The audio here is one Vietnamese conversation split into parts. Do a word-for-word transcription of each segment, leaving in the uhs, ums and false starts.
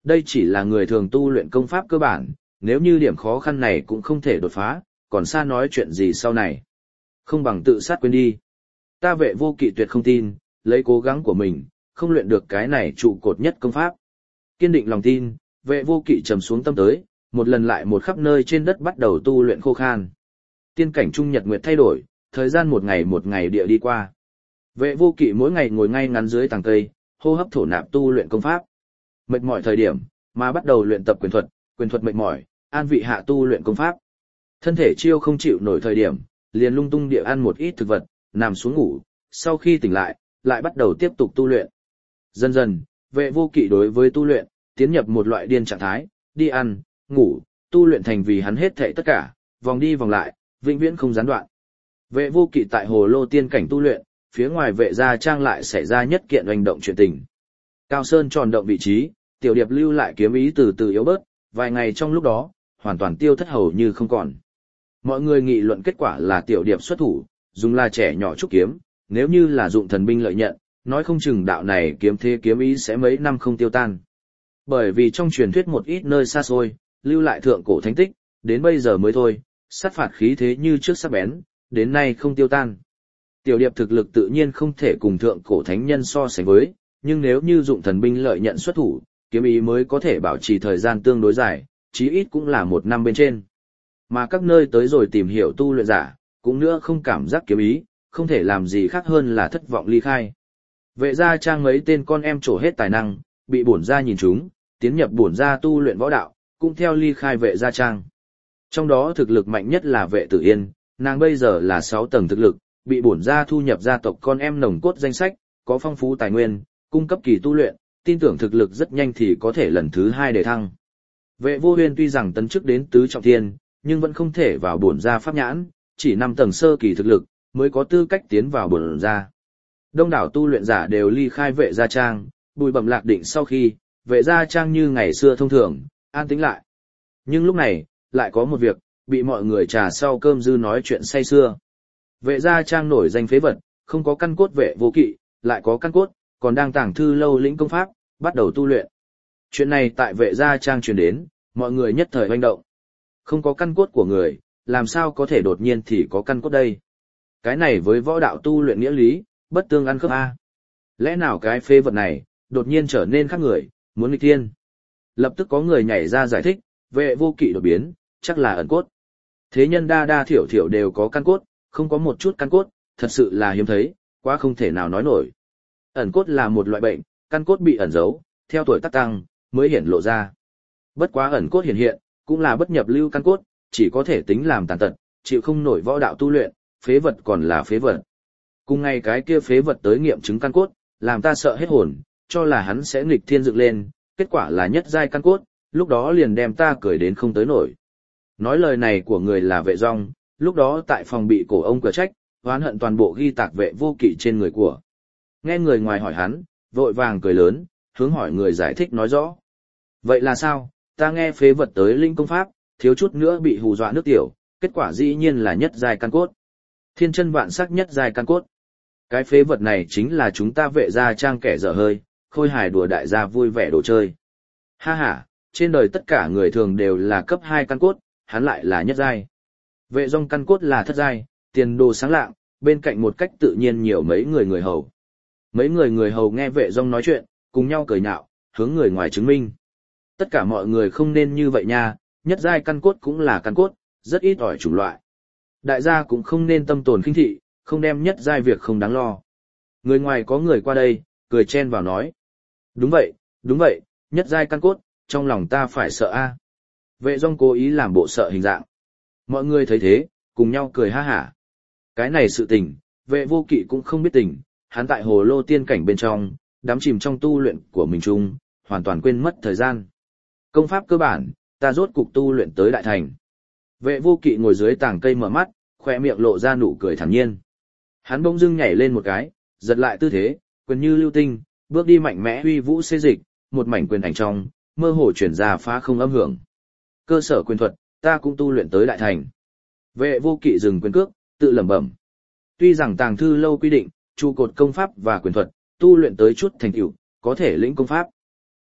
đây chỉ là người thường tu luyện công pháp cơ bản, nếu như điểm khó khăn này cũng không thể đột phá, còn xa nói chuyện gì sau này. Không bằng tự sát quên đi. Ta Vệ Vô Kỵ tuyệt không tin, lấy cố gắng của mình, không luyện được cái này trụ cột nhất công pháp. Kiên định lòng tin, Vệ Vô Kỵ trầm xuống tâm tới, một lần lại một khắp nơi trên đất bắt đầu tu luyện khô khan. Tiên cảnh trung nhật nguyệt thay đổi, thời gian một ngày một ngày địa đi qua. Vệ Vô Kỵ mỗi ngày ngồi ngay ngắn dưới tàng cây, hô hấp thổ nạp tu luyện công pháp. Mệt mỏi thời điểm, mà bắt đầu luyện tập quyền thuật, quyền thuật mệt mỏi, an vị hạ tu luyện công pháp. Thân thể chiêu không chịu nổi thời điểm, liền lung tung địa ăn một ít thực vật, nằm xuống ngủ, sau khi tỉnh lại, lại bắt đầu tiếp tục tu luyện. Dần dần, Vệ Vô Kỵ đối với tu luyện, tiến nhập một loại điên trạng thái, đi ăn, ngủ, tu luyện thành vì hắn hết thảy tất cả, vòng đi vòng lại, vĩnh viễn không gián đoạn. Vệ Vô Kỵ tại Hồ Lô tiên cảnh tu luyện, phía ngoài Vệ gia trang lại xảy ra nhất kiện hành động chuyện tình. Cao Sơn tròn động vị trí, Tiểu Điệp lưu lại kiếm ý từ từ yếu bớt, vài ngày trong lúc đó, hoàn toàn tiêu thất hầu như không còn. Mọi người nghị luận kết quả là Tiểu Điệp xuất thủ, dùng là trẻ nhỏ trúc kiếm, nếu như là dụng thần binh lợi nhận, nói không chừng đạo này kiếm thế kiếm ý sẽ mấy năm không tiêu tan. Bởi vì trong truyền thuyết một ít nơi xa xôi, lưu lại thượng cổ thánh tích, đến bây giờ mới thôi, sát phạt khí thế như trước sắc bén, đến nay không tiêu tan. Tiểu Điệp thực lực tự nhiên không thể cùng thượng cổ thánh nhân so sánh với, nhưng nếu như dụng thần binh lợi nhận xuất thủ, kiếm ý mới có thể bảo trì thời gian tương đối dài, chí ít cũng là một năm bên trên. Mà các nơi tới rồi tìm hiểu tu luyện giả, cũng nữa không cảm giác kiếm ý, không thể làm gì khác hơn là thất vọng ly khai. Vệ gia trang mấy tên con em trổ hết tài năng, bị bổn gia nhìn chúng, tiến nhập bổn gia tu luyện võ đạo, cũng theo ly khai Vệ gia trang. Trong đó thực lực mạnh nhất là Vệ Tử Yên, nàng bây giờ là sáu tầng thực lực, bị bổn gia thu nhập gia tộc con em nồng cốt danh sách, có phong phú tài nguyên, cung cấp kỳ tu luyện, tin tưởng thực lực rất nhanh thì có thể lần thứ hai đề thăng. Vệ Vô Huyên tuy rằng tấn chức đến tứ trọng thiên, nhưng vẫn không thể vào bổn gia pháp nhãn, chỉ năm tầng sơ kỳ thực lực mới có tư cách tiến vào bổn gia. Đông đảo tu luyện giả đều ly khai Vệ gia trang, bùi bẩm lạc định sau khi, Vệ gia trang như ngày xưa thông thường, an tĩnh lại. Nhưng lúc này, lại có một việc, bị mọi người trà sau cơm dư nói chuyện say xưa. Vệ gia trang nổi danh phế vật, không có căn cốt Vệ Vô Kỵ, lại có căn cốt, còn đang tàng thư lâu lĩnh công pháp, bắt đầu tu luyện. Chuyện này tại Vệ gia trang truyền đến, mọi người nhất thời hoành động. Không có căn cốt của người, làm sao có thể đột nhiên thì có căn cốt đây? Cái này với võ đạo tu luyện nghĩa lý, bất tương ăn khớp a. Lẽ nào cái phế vật này, đột nhiên trở nên khác người, muốn nghịch thiên? Lập tức có người nhảy ra giải thích, Vệ Vô Kỵ đột biến, chắc là ẩn cốt. Thế nhân đa đa thiểu thiểu đều có căn cốt, không có một chút căn cốt, thật sự là hiếm thấy, quá không thể nào nói nổi. Ẩn cốt là một loại bệnh, căn cốt bị ẩn giấu, theo tuổi tác tăng, mới hiển lộ ra. Bất quá ẩn cốt hiện hiện, cũng là bất nhập lưu căn cốt, chỉ có thể tính làm tàn tật, chịu không nổi võ đạo tu luyện, phế vật còn là phế vật. Cùng ngày cái kia phế vật tới nghiệm chứng căn cốt, làm ta sợ hết hồn, cho là hắn sẽ nghịch thiên dựng lên, kết quả là nhất giai căn cốt, lúc đó liền đem ta cười đến không tới nổi. Nói lời này của người là Vệ Dung, lúc đó tại phòng bị cổ ông cửa trách, oán hận toàn bộ ghi tạc Vệ Vô Kỵ trên người của. Nghe người ngoài hỏi hắn, vội vàng cười lớn, hướng hỏi người giải thích nói rõ. Vậy là sao, ta nghe phế vật tới linh công pháp, thiếu chút nữa bị hù dọa nước tiểu, kết quả dĩ nhiên là nhất giai căn cốt. Thiên chân vạn sắc nhất giai căn cốt. Cái phế vật này chính là chúng ta Vệ gia trang kẻ dở hơi, khôi hài đùa đại gia vui vẻ đồ chơi. Ha ha, trên đời tất cả người thường đều là cấp hai căn cốt, hắn lại là nhất giai. Vệ Dung căn cốt là thất giai, tiền đồ sáng lạng, bên cạnh một cách tự nhiên nhiều mấy người người hầu. Mấy người người hầu nghe Vệ Dung nói chuyện, cùng nhau cười nhạo, hướng người ngoài chứng minh. Tất cả mọi người không nên như vậy nha, nhất giai căn cốt cũng là căn cốt, rất ít ỏi chủng loại. Đại gia cũng không nên tâm tồn khinh thị, không đem nhất giai việc không đáng lo. Người ngoài có người qua đây, cười chen vào nói. Đúng vậy, đúng vậy, nhất giai căn cốt, trong lòng ta phải sợ a. Vệ Dung cố ý làm bộ sợ hình dạng. Mọi người thấy thế, cùng nhau cười ha hả. Cái này sự tình, Vệ Vô Kỵ cũng không biết tình, hắn tại Hồ Lô tiên cảnh bên trong, đắm chìm trong tu luyện của mình chung, hoàn toàn quên mất thời gian. Công pháp cơ bản, ta rốt cục tu luyện tới đại thành. Vệ Vô Kỵ ngồi dưới tảng cây mở mắt, khỏe miệng lộ ra nụ cười thản nhiên. Hắn bỗng dưng nhảy lên một cái, giật lại tư thế, quyền như lưu tinh, bước đi mạnh mẽ huy vũ xê dịch, một mảnh quyền ảnh trong, mơ hồ chuyển ra phá không âm hưởng. Cơ sở quyền thuật, ta cũng tu luyện tới đại thành. Vệ Vô Kỵ dừng quyền cước, tự lẩm bẩm. Tuy rằng tàng thư lâu quy định, trụ cột công pháp và quyền thuật, tu luyện tới chút thành tựu, có thể lĩnh công pháp.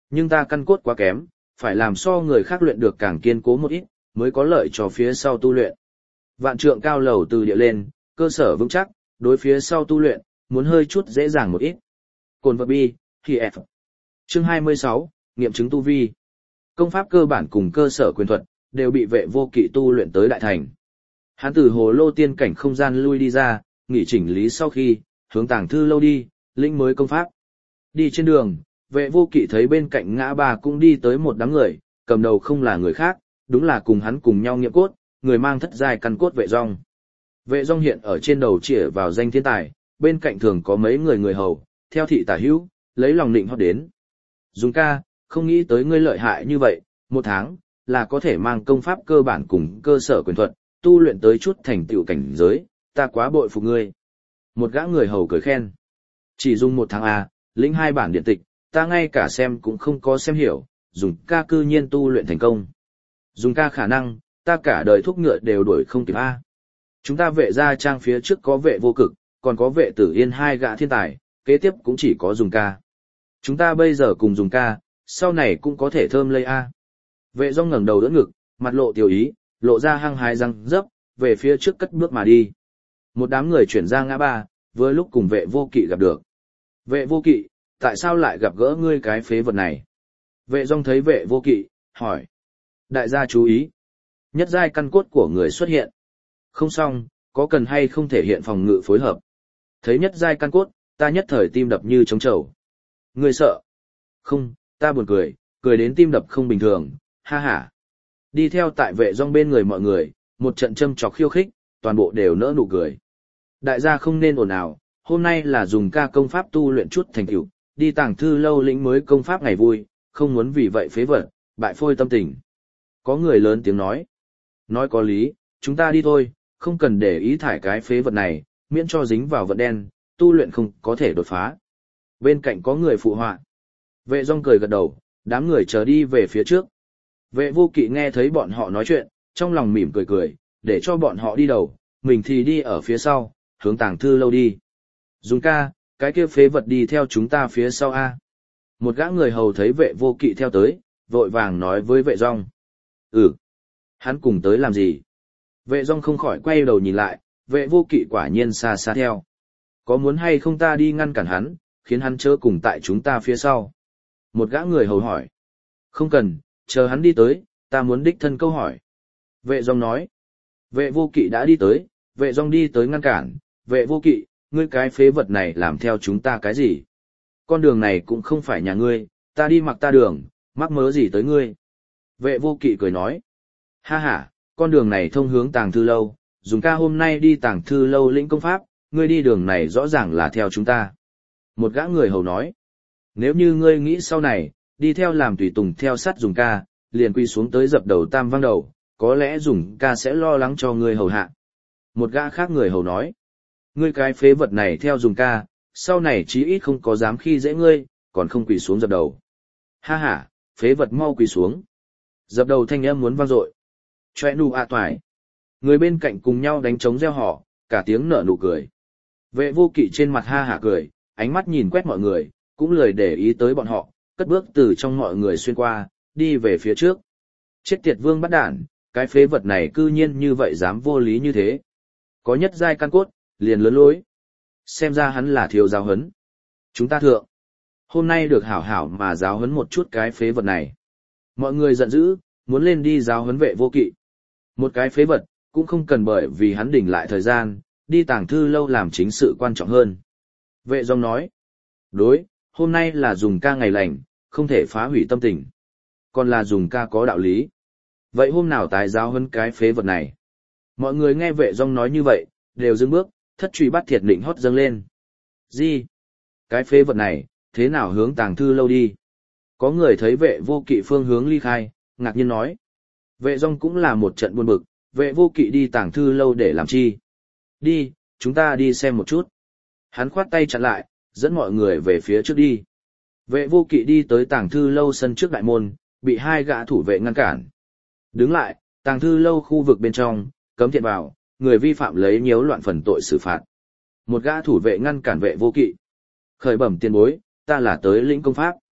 Nhưng ta căn cốt quá kém, phải làm so người khác luyện được càng kiên cố một ít, mới có lợi cho phía sau tu luyện. Vạn trượng cao lầu từ địa lên, cơ sở vững chắc, đối phía sau tu luyện, muốn hơi chút dễ dàng một ít. Cồn vật bi, thì F. Chương hai mươi sáu, nghiệm chứng tu vi. Công pháp cơ bản cùng cơ sở quyền thuật, đều bị vệ vô kỵ tu luyện tới đại thành. Hắn từ hồ lô tiên cảnh không gian lui đi ra, nghỉ chỉnh lý sau khi, hướng tàng thư lâu đi, lĩnh mới công pháp. Đi trên đường, vệ vô kỵ thấy bên cạnh ngã ba cũng đi tới một đám người, cầm đầu không là người khác, đúng là cùng hắn cùng nhau nghiệm cốt, người mang thất giai căn cốt vệ rong. Vệ rong hiện ở trên đầu chĩa vào danh thiên tài, bên cạnh thường có mấy người người hầu, theo thị tả hữu, lấy lòng định hót đến. Dùng ca, không nghĩ tới ngươi lợi hại như vậy, một tháng, là có thể mang công pháp cơ bản cùng cơ sở quyền thuật, tu luyện tới chút thành tựu cảnh giới, ta quá bội phục ngươi. Một gã người hầu cười khen. Chỉ dùng một tháng à, lĩnh hai bản điện tịch, ta ngay cả xem cũng không có xem hiểu, dùng ca cư nhiên tu luyện thành công. Dùng ca khả năng, ta cả đời thuốc ngựa đều đuổi không kịp a. Chúng ta vệ gia trang phía trước có vệ vô cực, còn có vệ tử yên hai gã thiên tài, kế tiếp cũng chỉ có dùng ca. Chúng ta bây giờ cùng dùng ca, sau này cũng có thể thơm lây a. Vệ rong ngẩng đầu đỡ ngực, mặt lộ tiểu ý, lộ ra hăng hái răng dấp, về phía trước cất bước mà đi. Một đám người chuyển ra ngã ba, vừa lúc cùng vệ vô kỵ gặp được. Vệ vô kỵ, tại sao lại gặp gỡ ngươi cái phế vật này? Vệ rong thấy vệ vô kỵ, hỏi. Đại gia chú ý. Nhất giai căn cốt của người xuất hiện. Không xong, có cần hay không thể hiện phòng ngự phối hợp. Thấy nhất giai căn cốt, ta nhất thời tim đập như trống trầu. Ngươi sợ? Không, ta buồn cười, cười đến tim đập không bình thường, ha ha. Đi theo tại vệ rong bên người mọi người, một trận châm chọc khiêu khích, toàn bộ đều nỡ nụ cười. Đại gia không nên ồn ào, hôm nay là dùng ca công pháp tu luyện chút thành tựu, đi tàng thư lâu lĩnh mới công pháp ngày vui, không muốn vì vậy phế vật, bại phôi tâm tình. Có người lớn tiếng nói. Nói có lý, chúng ta đi thôi, không cần để ý thải cái phế vật này, miễn cho dính vào vận đen, tu luyện không có thể đột phá. Bên cạnh có người phụ họa. Vệ rong cười gật đầu, đám người chờ đi về phía trước. Vệ vô kỵ nghe thấy bọn họ nói chuyện, trong lòng mỉm cười cười, để cho bọn họ đi đầu, mình thì đi ở phía sau, hướng tàng thư lâu đi. Dùng ca, cái kia phế vật đi theo chúng ta phía sau a. Một gã người hầu thấy vệ vô kỵ theo tới, vội vàng nói với vệ rong. Ừ, hắn cùng tới làm gì? Vệ rong không khỏi quay đầu nhìn lại, vệ vô kỵ quả nhiên xa xa theo. Có muốn hay không ta đi ngăn cản hắn, khiến hắn chớ cùng tại chúng ta phía sau? Một gã người hầu hỏi. Không cần, chờ hắn đi tới, ta muốn đích thân câu hỏi. Vệ rong nói. Vệ vô kỵ đã đi tới, vệ rong đi tới ngăn cản. Vệ vô kỵ, ngươi cái phế vật này làm theo chúng ta cái gì? Con đường này cũng không phải nhà ngươi, ta đi mặc ta đường, mắc mớ gì tới ngươi? Vệ vô kỵ cười nói. Ha ha, con đường này thông hướng tàng thư lâu, dùng ca hôm nay đi tàng thư lâu lĩnh công pháp, ngươi đi đường này rõ ràng là theo chúng ta. Một gã người hầu nói. Nếu như ngươi nghĩ sau này, đi theo làm tùy tùng theo sát dùng ca, liền quy xuống tới dập đầu tam vang đầu, có lẽ dùng ca sẽ lo lắng cho ngươi hầu hạ. Một gã khác người hầu nói. Ngươi cái phế vật này theo dùng ca, sau này chí ít không có dám khi dễ ngươi, còn không quỳ xuống dập đầu. Ha ha, phế vật mau quỳ xuống. Dập đầu thanh âm muốn vang dội. Choe nụ ạ toài. Người bên cạnh cùng nhau đánh trống reo hò, cả tiếng nở nụ cười. Vệ vô kỵ trên mặt ha hả cười, ánh mắt nhìn quét mọi người, cũng lười để ý tới bọn họ, cất bước từ trong mọi người xuyên qua, đi về phía trước. Chết tiệt vương bắt đản, cái phế vật này cư nhiên như vậy dám vô lý như thế. Có nhất giai căn cốt, liền lớn lối. Xem ra hắn là thiếu giáo huấn. Chúng ta thượng. Hôm nay được hảo hảo mà giáo huấn một chút cái phế vật này. Mọi người giận dữ, muốn lên đi giáo huấn vệ vô kỵ. Một cái phế vật, cũng không cần bởi vì hắn đỉnh lại thời gian, đi tàng thư lâu làm chính sự quan trọng hơn. Vệ rong nói. Đối, hôm nay là dùng ca ngày lành, không thể phá hủy tâm tình. Còn là dùng ca có đạo lý. Vậy hôm nào tái giáo huấn cái phế vật này? Mọi người nghe vệ rong nói như vậy, đều dừng bước, thất truy bắt thiệt định hót dâng lên. Gì? Cái phế vật này, thế nào hướng tàng thư lâu đi? Có người thấy vệ vô kỵ phương hướng ly khai, ngạc nhiên nói. Vệ rong cũng là một trận buồn bực, vệ vô kỵ đi tàng thư lâu để làm chi? Đi, chúng ta đi xem một chút. Hắn khoát tay chặn lại, dẫn mọi người về phía trước đi. Vệ vô kỵ đi tới tàng thư lâu sân trước đại môn, bị hai gã thủ vệ ngăn cản. Đứng lại, tàng thư lâu khu vực bên trong, cấm thiện vào, người vi phạm lấy nhiễu loạn phần tội xử phạt. Một gã thủ vệ ngăn cản vệ vô kỵ. Khởi bẩm tiền bối, ta là tới lĩnh công pháp.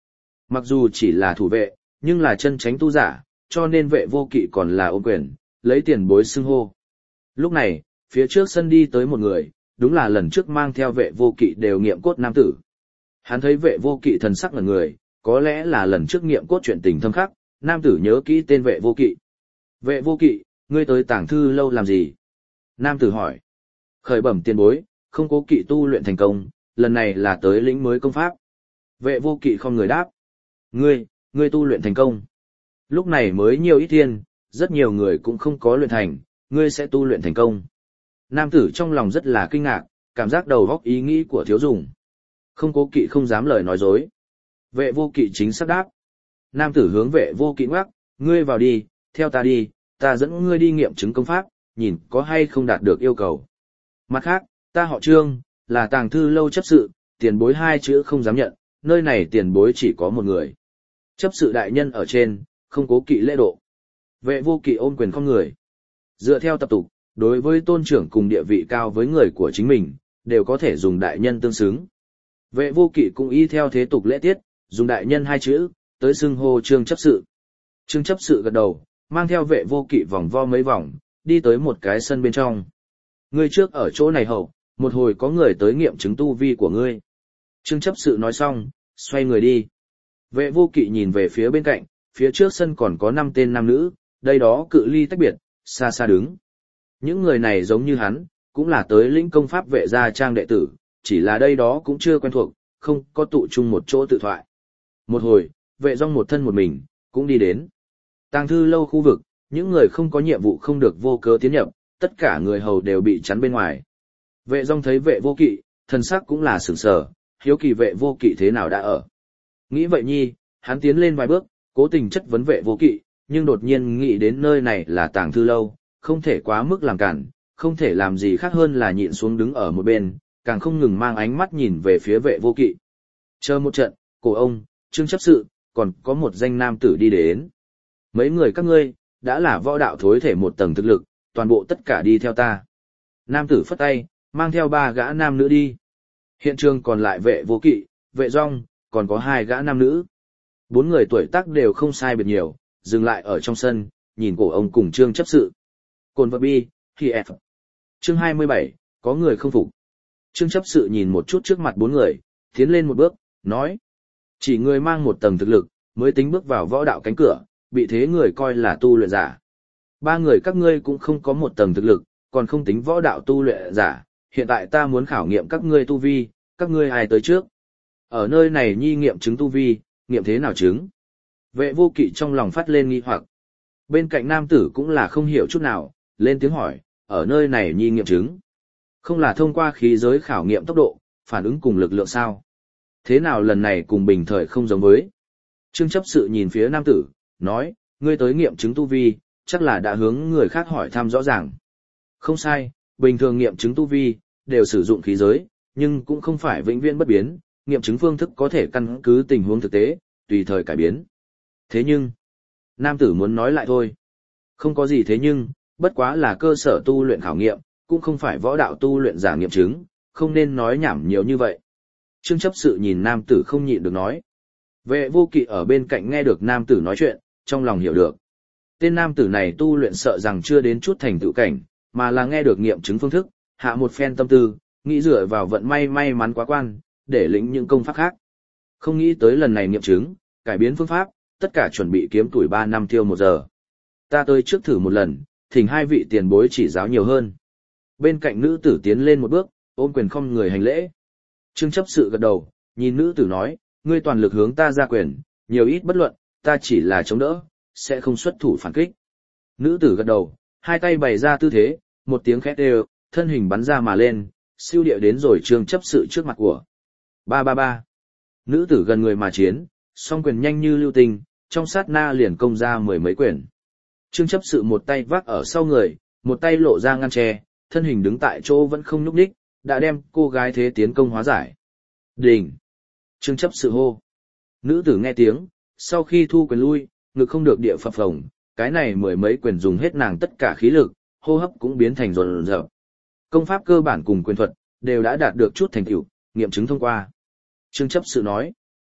Mặc dù chỉ là thủ vệ, nhưng là chân chánh tu giả, cho nên vệ vô kỵ còn là ôm quyền, lấy tiền bối xưng hô. Lúc này, phía trước sân đi tới một người, đúng là lần trước mang theo vệ vô kỵ đều nghiệm cốt nam tử. Hắn thấy vệ vô kỵ thần sắc ngẩn người, có lẽ là lần trước nghiệm cốt chuyện tình thâm khắc, nam tử nhớ kỹ tên vệ vô kỵ. Vệ vô kỵ, ngươi tới tàng thư lâu làm gì? Nam tử hỏi. Khởi bẩm tiền bối, không cố kỵ tu luyện thành công, lần này là tới lĩnh mới công pháp. Vệ vô kỵ không người đáp. Ngươi, ngươi tu luyện thành công. Lúc này mới nhiều ít thiên, rất nhiều người cũng không có luyện thành, ngươi sẽ tu luyện thành công. Nam tử trong lòng rất là kinh ngạc, cảm giác đầu óc ý nghĩ của thiếu dùng. Không cố kỵ không dám lời nói dối. Vệ vô kỵ chính xác đáp. Nam tử hướng vệ vô kỵ ngoắc, ngươi vào đi, theo ta đi, ta dẫn ngươi đi nghiệm chứng công pháp, nhìn có hay không đạt được yêu cầu. Mặt khác, ta họ Trương, là tàng thư lâu chấp sự, tiền bối hai chữ không dám nhận, nơi này tiền bối chỉ có một người. Chấp sự đại nhân ở trên, không cố kỵ lễ độ. Vệ vô kỵ ôm quyền không người. Dựa theo tập tục, đối với tôn trưởng cùng địa vị cao với người của chính mình, đều có thể dùng đại nhân tương xứng. Vệ vô kỵ cũng y theo thế tục lễ tiết, dùng đại nhân hai chữ, tới xưng hô Trương chấp sự. Trương chấp sự gật đầu, mang theo vệ vô kỵ vòng vo mấy vòng, đi tới một cái sân bên trong. Ngươi trước ở chỗ này hậu, một hồi có người tới nghiệm chứng tu vi của ngươi. Trương chấp sự nói xong, xoay người đi. Vệ vô kỵ nhìn về phía bên cạnh, phía trước sân còn có năm tên nam nữ, đây đó cự ly tách biệt, xa xa đứng. Những người này giống như hắn, cũng là tới lĩnh công pháp vệ gia trang đệ tử, chỉ là đây đó cũng chưa quen thuộc, không có tụ chung một chỗ tự thoại. Một hồi, vệ dòng một thân một mình, cũng đi đến. Tàng thư lâu khu vực, những người không có nhiệm vụ không được vô cớ tiến nhập, tất cả người hầu đều bị chắn bên ngoài. Vệ dòng thấy vệ vô kỵ, thần sắc cũng là sửng sở, hiếu kỳ vệ vô kỵ thế nào đã ở. Nghĩ vậy nhi, hắn tiến lên vài bước, cố tình chất vấn vệ vô kỵ, nhưng đột nhiên nghĩ đến nơi này là tàng thư lâu, không thể quá mức làm cản, không thể làm gì khác hơn là nhịn xuống đứng ở một bên, càng không ngừng mang ánh mắt nhìn về phía vệ vô kỵ. Chờ một trận, cổ ông, Trương chấp sự, còn có một danh nam tử đi đến. Mấy người các ngươi, đã là võ đạo thối thể một tầng thực lực, toàn bộ tất cả đi theo ta. Nam tử phất tay, mang theo ba gã nam nữ đi. Hiện trường còn lại vệ vô kỵ, vệ rong, còn có hai gã nam nữ. Bốn người tuổi tác đều không sai biệt nhiều, dừng lại ở trong sân, nhìn cổ ông cùng Trương chấp sự. Cồn vật bi, khi F. Chương hai mươi bảy, có người không phục. Trương chấp sự nhìn một chút trước mặt bốn người, tiến lên một bước, nói. Chỉ người mang một tầng thực lực, mới tính bước vào võ đạo cánh cửa, bị thế người coi là tu luyện giả. Ba người các ngươi cũng không có một tầng thực lực, còn không tính võ đạo tu luyện giả, hiện tại ta muốn khảo nghiệm các ngươi tu vi, các ngươi ai tới trước. Ở nơi này nhi nghiệm chứng tu vi, nghiệm thế nào chứng? Vệ vô kỵ trong lòng phát lên nghi hoặc. Bên cạnh nam tử cũng là không hiểu chút nào, lên tiếng hỏi, ở nơi này nhi nghiệm chứng. Không là thông qua khí giới khảo nghiệm tốc độ, phản ứng cùng lực lượng sao? Thế nào lần này cùng bình thời không giống với? Trương chấp sự nhìn phía nam tử, nói, ngươi tới nghiệm chứng tu vi, chắc là đã hướng người khác hỏi thăm rõ ràng. Không sai, bình thường nghiệm chứng tu vi, đều sử dụng khí giới, nhưng cũng không phải vĩnh viễn bất biến, nghiệm chứng phương thức có thể căn cứ tình huống thực tế, tùy thời cải biến. Thế nhưng, nam tử muốn nói lại thôi. Không có gì thế nhưng, bất quá là cơ sở tu luyện khảo nghiệm, cũng không phải võ đạo tu luyện giả nghiệm chứng, không nên nói nhảm nhiều như vậy. Trương chấp sự nhìn nam tử không nhịn được nói. Vệ vô kỵ ở bên cạnh nghe được nam tử nói chuyện, trong lòng hiểu được. Tên nam tử này tu luyện sợ rằng chưa đến chút thành tựu cảnh, mà là nghe được nghiệm chứng phương thức, hạ một phen tâm tư, nghĩ dựa vào vận may may mắn quá quan, để lĩnh những công pháp khác. Không nghĩ tới lần này nghiệm chứng, cải biến phương pháp, tất cả chuẩn bị kiếm tuổi ba năm tiêu một giờ. Ta tới trước thử một lần, thỉnh hai vị tiền bối chỉ giáo nhiều hơn. Bên cạnh nữ tử tiến lên một bước, ôm quyền không người hành lễ. Trương chấp sự gật đầu, nhìn nữ tử nói, ngươi toàn lực hướng ta ra quyền, nhiều ít bất luận, ta chỉ là chống đỡ, sẽ không xuất thủ phản kích. Nữ tử gật đầu, hai tay bày ra tư thế, một tiếng khét đều, thân hình bắn ra mà lên, siêu địa đến rồi Trương chấp sự trước mặt của. Ba ba ba. Nữ tử gần người mà chiến, song quyền nhanh như lưu tinh, trong sát na liền công ra mười mấy quyền. Trương chấp sự một tay vác ở sau người, một tay lộ ra ngăn tre, thân hình đứng tại chỗ vẫn không nhúc nhích, đã đem cô gái thế tiến công hóa giải. Đình. Trương chấp sự hô. Nữ tử nghe tiếng, sau khi thu quyền lui, ngực không được địa phập phồng, cái này mười mấy quyền dùng hết nàng tất cả khí lực, hô hấp cũng biến thành rồn rợp. Công pháp cơ bản cùng quyền thuật, đều đã đạt được chút thành tựu, nghiệm chứng thông qua. Trương chấp sự nói.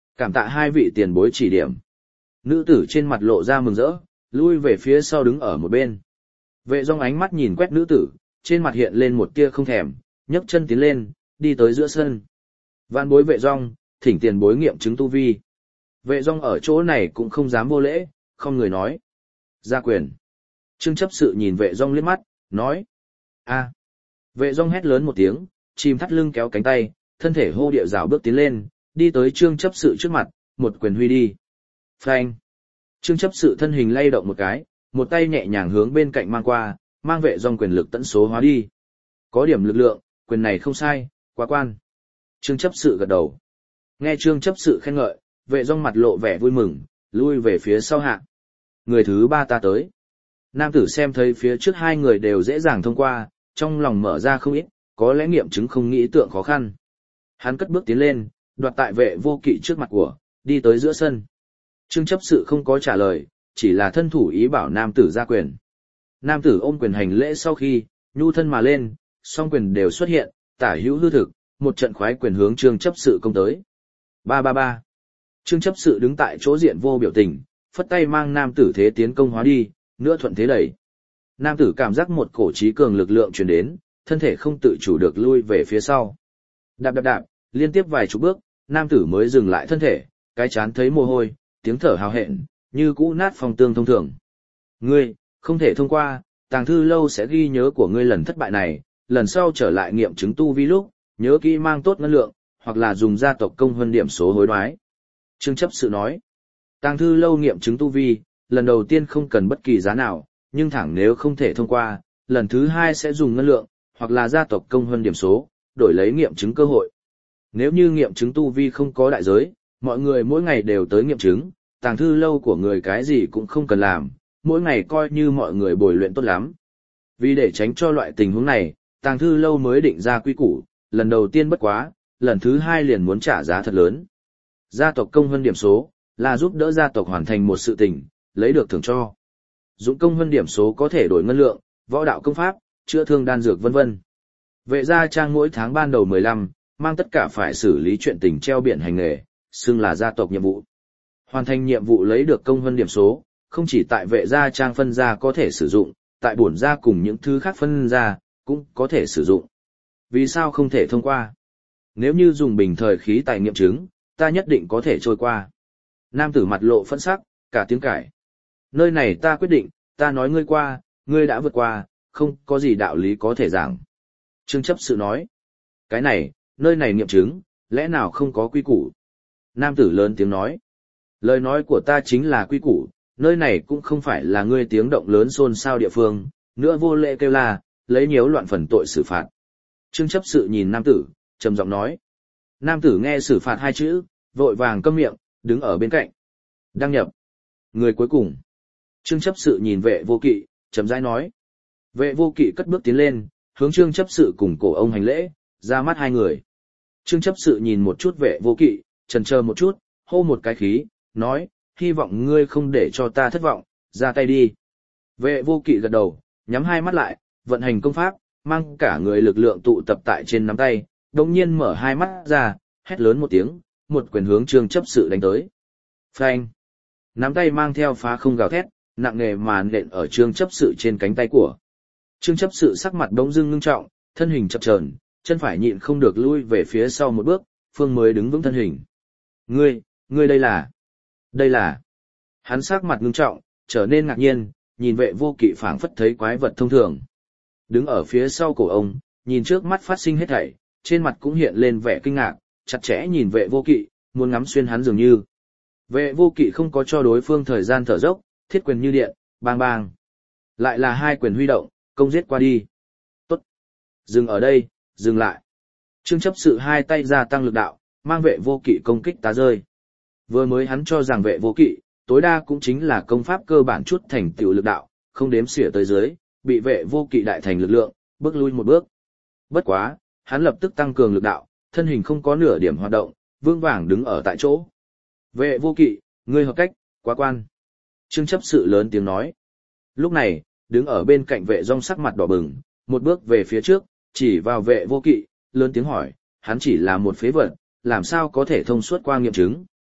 Cảm tạ hai vị tiền bối chỉ điểm. Nữ tử trên mặt lộ ra mừng rỡ, lui về phía sau đứng ở một bên. Vệ Dung ánh mắt nhìn quét nữ tử, trên mặt hiện lên một tia không thèm, nhấc chân tiến lên, đi tới giữa sân. Vạn bối Vệ Dung, thỉnh tiền bối nghiệm chứng tu vi. Vệ Dung ở chỗ này cũng không dám vô lễ, không người nói. Gia quyền. Trương chấp sự nhìn Vệ Dung liếc mắt, nói. A. Vệ Dung hét lớn một tiếng, chìm thắt lưng kéo cánh tay, thân thể hô điệu rào bước tiến lên, đi tới Trương chấp sự trước mặt, một quyền huy đi. Phanh. Trương chấp sự thân hình lay động một cái, một tay nhẹ nhàng hướng bên cạnh mang qua, mang Vệ Dung quyền lực tận số hóa đi. Có điểm lực lượng, quyền này không sai, quá quan. Trương chấp sự gật đầu. Nghe Trương chấp sự khen ngợi, Vệ Dung mặt lộ vẻ vui mừng, lui về phía sau hạ. Người thứ ba ta tới. Nam tử xem thấy phía trước hai người đều dễ dàng thông qua, trong lòng mở ra không ít, có lẽ nghiệm chứng không nghĩ tượng khó khăn. Hắn cất bước tiến lên, đoạt tại Vệ Vô Kỵ trước mặt của, đi tới giữa sân. Trương chấp sự không có trả lời, chỉ là thân thủ ý bảo nam tử ra quyền. Nam tử ôm quyền hành lễ sau khi, nhu thân mà lên, song quyền đều xuất hiện, tả hữu hư thực, một trận khoái quyền hướng Trương chấp sự công tới. Ba ba ba. Trương chấp sự đứng tại chỗ diện vô biểu tình, phất tay mang nam tử thế tiến công hóa đi, nữa thuận thế đẩy. Nam tử cảm giác một cổ trí cường lực lượng truyền đến, thân thể không tự chủ được lui về phía sau. Đạp đạp đạp, liên tiếp vài chục bước, nam tử mới dừng lại thân thể, cái chán thấy mồ hôi, tiếng thở hào hẹn, như cũ nát phòng tương thông thường. Ngươi, không thể thông qua, tàng thư lâu sẽ ghi nhớ của ngươi lần thất bại này, lần sau trở lại nghiệm chứng tu vi lúc, nhớ kỹ mang tốt ngân lượng, hoặc là dùng gia tộc công hơn điểm số hối đoái. Trương chấp sự nói, tàng thư lâu nghiệm chứng tu vi, lần đầu tiên không cần bất kỳ giá nào, nhưng thẳng nếu không thể thông qua, lần thứ hai sẽ dùng ngân lượng, hoặc là gia tộc công hơn điểm số, đổi lấy nghiệm chứng cơ hội. Nếu như nghiệm chứng tu vi không có đại giới, mọi người mỗi ngày đều tới nghiệm chứng, tàng thư lâu của người cái gì cũng không cần làm, mỗi ngày coi như mọi người bồi luyện tốt lắm. Vì để tránh cho loại tình huống này, tàng thư lâu mới định ra quy củ, lần đầu tiên bất quá, lần thứ hai liền muốn trả giá thật lớn. Gia tộc công hơn điểm số, là giúp đỡ gia tộc hoàn thành một sự tình, lấy được thưởng cho. Dụng công hơn điểm số có thể đổi ngân lượng, võ đạo công pháp, chữa thương đan dược vân vân. Vệ gia trang mỗi tháng ban đầu mười lăm, mang tất cả phải xử lý chuyện tình treo biển hành nghề, xưng là gia tộc nhiệm vụ. Hoàn thành nhiệm vụ lấy được công hơn điểm số, không chỉ tại vệ gia trang phân gia có thể sử dụng, tại bổn gia cùng những thứ khác phân gia, cũng có thể sử dụng. Vì sao không thể thông qua? Nếu như dùng bình thời khí tài nghiệm chứng, ta nhất định có thể trôi qua. Nam tử mặt lộ phẫn sắc, cả tiếng cãi. Nơi này ta quyết định, ta nói ngươi qua, ngươi đã vượt qua, không có gì đạo lý có thể giảng. Trương chấp sự nói. Cái này, nơi này nghiệm chứng, lẽ nào không có quy củ? Nam tử lớn tiếng nói. Lời nói của ta chính là quy củ, nơi này cũng không phải là ngươi tiếng động lớn xôn xao địa phương, nữa vô lễ kêu la, lấy nhiễu loạn phần tội xử phạt. Trương chấp sự nhìn nam tử, trầm giọng nói. Nam tử nghe xử phạt hai chữ, vội vàng câm miệng, đứng ở bên cạnh. Đăng nhập. Người cuối cùng. Trương chấp sự nhìn vệ vô kỵ, chậm rãi nói. Vệ vô kỵ cất bước tiến lên, hướng trương chấp sự cùng cổ ông hành lễ, ra mắt hai người. Trương chấp sự nhìn một chút vệ vô kỵ, chần chờ một chút, hô một cái khí, nói, hy vọng ngươi không để cho ta thất vọng, ra tay đi. Vệ vô kỵ gật đầu, nhắm hai mắt lại, vận hành công pháp, mang cả người lực lượng tụ tập tại trên nắm tay, đồng nhiên mở hai mắt ra, hét lớn một tiếng, một quyền hướng trương chấp sự đánh tới. Phanh! Nắm tay mang theo phá không gào thét, nặng nề mà nện ở trương chấp sự trên cánh tay của. Trương chấp sự sắc mặt bỗng dưng ngưng trọng, thân hình chập chờn, chân phải nhịn không được lui về phía sau một bước, phương mới đứng vững thân hình. Ngươi, ngươi đây là... Đây là... Hắn sắc mặt ngưng trọng, trở nên ngạc nhiên, nhìn vệ vô kỵ phảng phất thấy quái vật thông thường. Đứng ở phía sau cổ ông, nhìn trước mắt phát sinh hết thảy, trên mặt cũng hiện lên vẻ kinh ngạc, chặt chẽ nhìn vệ vô kỵ, muốn ngắm xuyên hắn dường như. Vệ vô kỵ không có cho đối phương thời gian thở dốc, thiết quyền như điện, bang bang. Lại là hai quyền huy động, công giết qua đi. Tốt. Dừng ở đây, dừng lại. Trương chấp sự hai tay gia tăng lực đạo, mang vệ vô kỵ công kích tá rơi. Vừa mới hắn cho rằng vệ vô kỵ, tối đa cũng chính là công pháp cơ bản chút thành tựu lực đạo, không đếm xỉa tới dưới, bị vệ vô kỵ đại thành lực lượng, bước lui một bước. Bất quá, hắn lập tức tăng cường lực đạo, thân hình không có nửa điểm hoạt động, vương vàng đứng ở tại chỗ. Vệ vô kỵ, ngươi hợp cách, quá quan. Trương chấp sự lớn tiếng nói. Lúc này, đứng ở bên cạnh vệ rong sắc mặt đỏ bừng, một bước về phía trước, chỉ vào vệ vô kỵ, lớn tiếng hỏi, hắn chỉ là một phế vật, làm sao có thể thông suốt qua nghiệm chứng.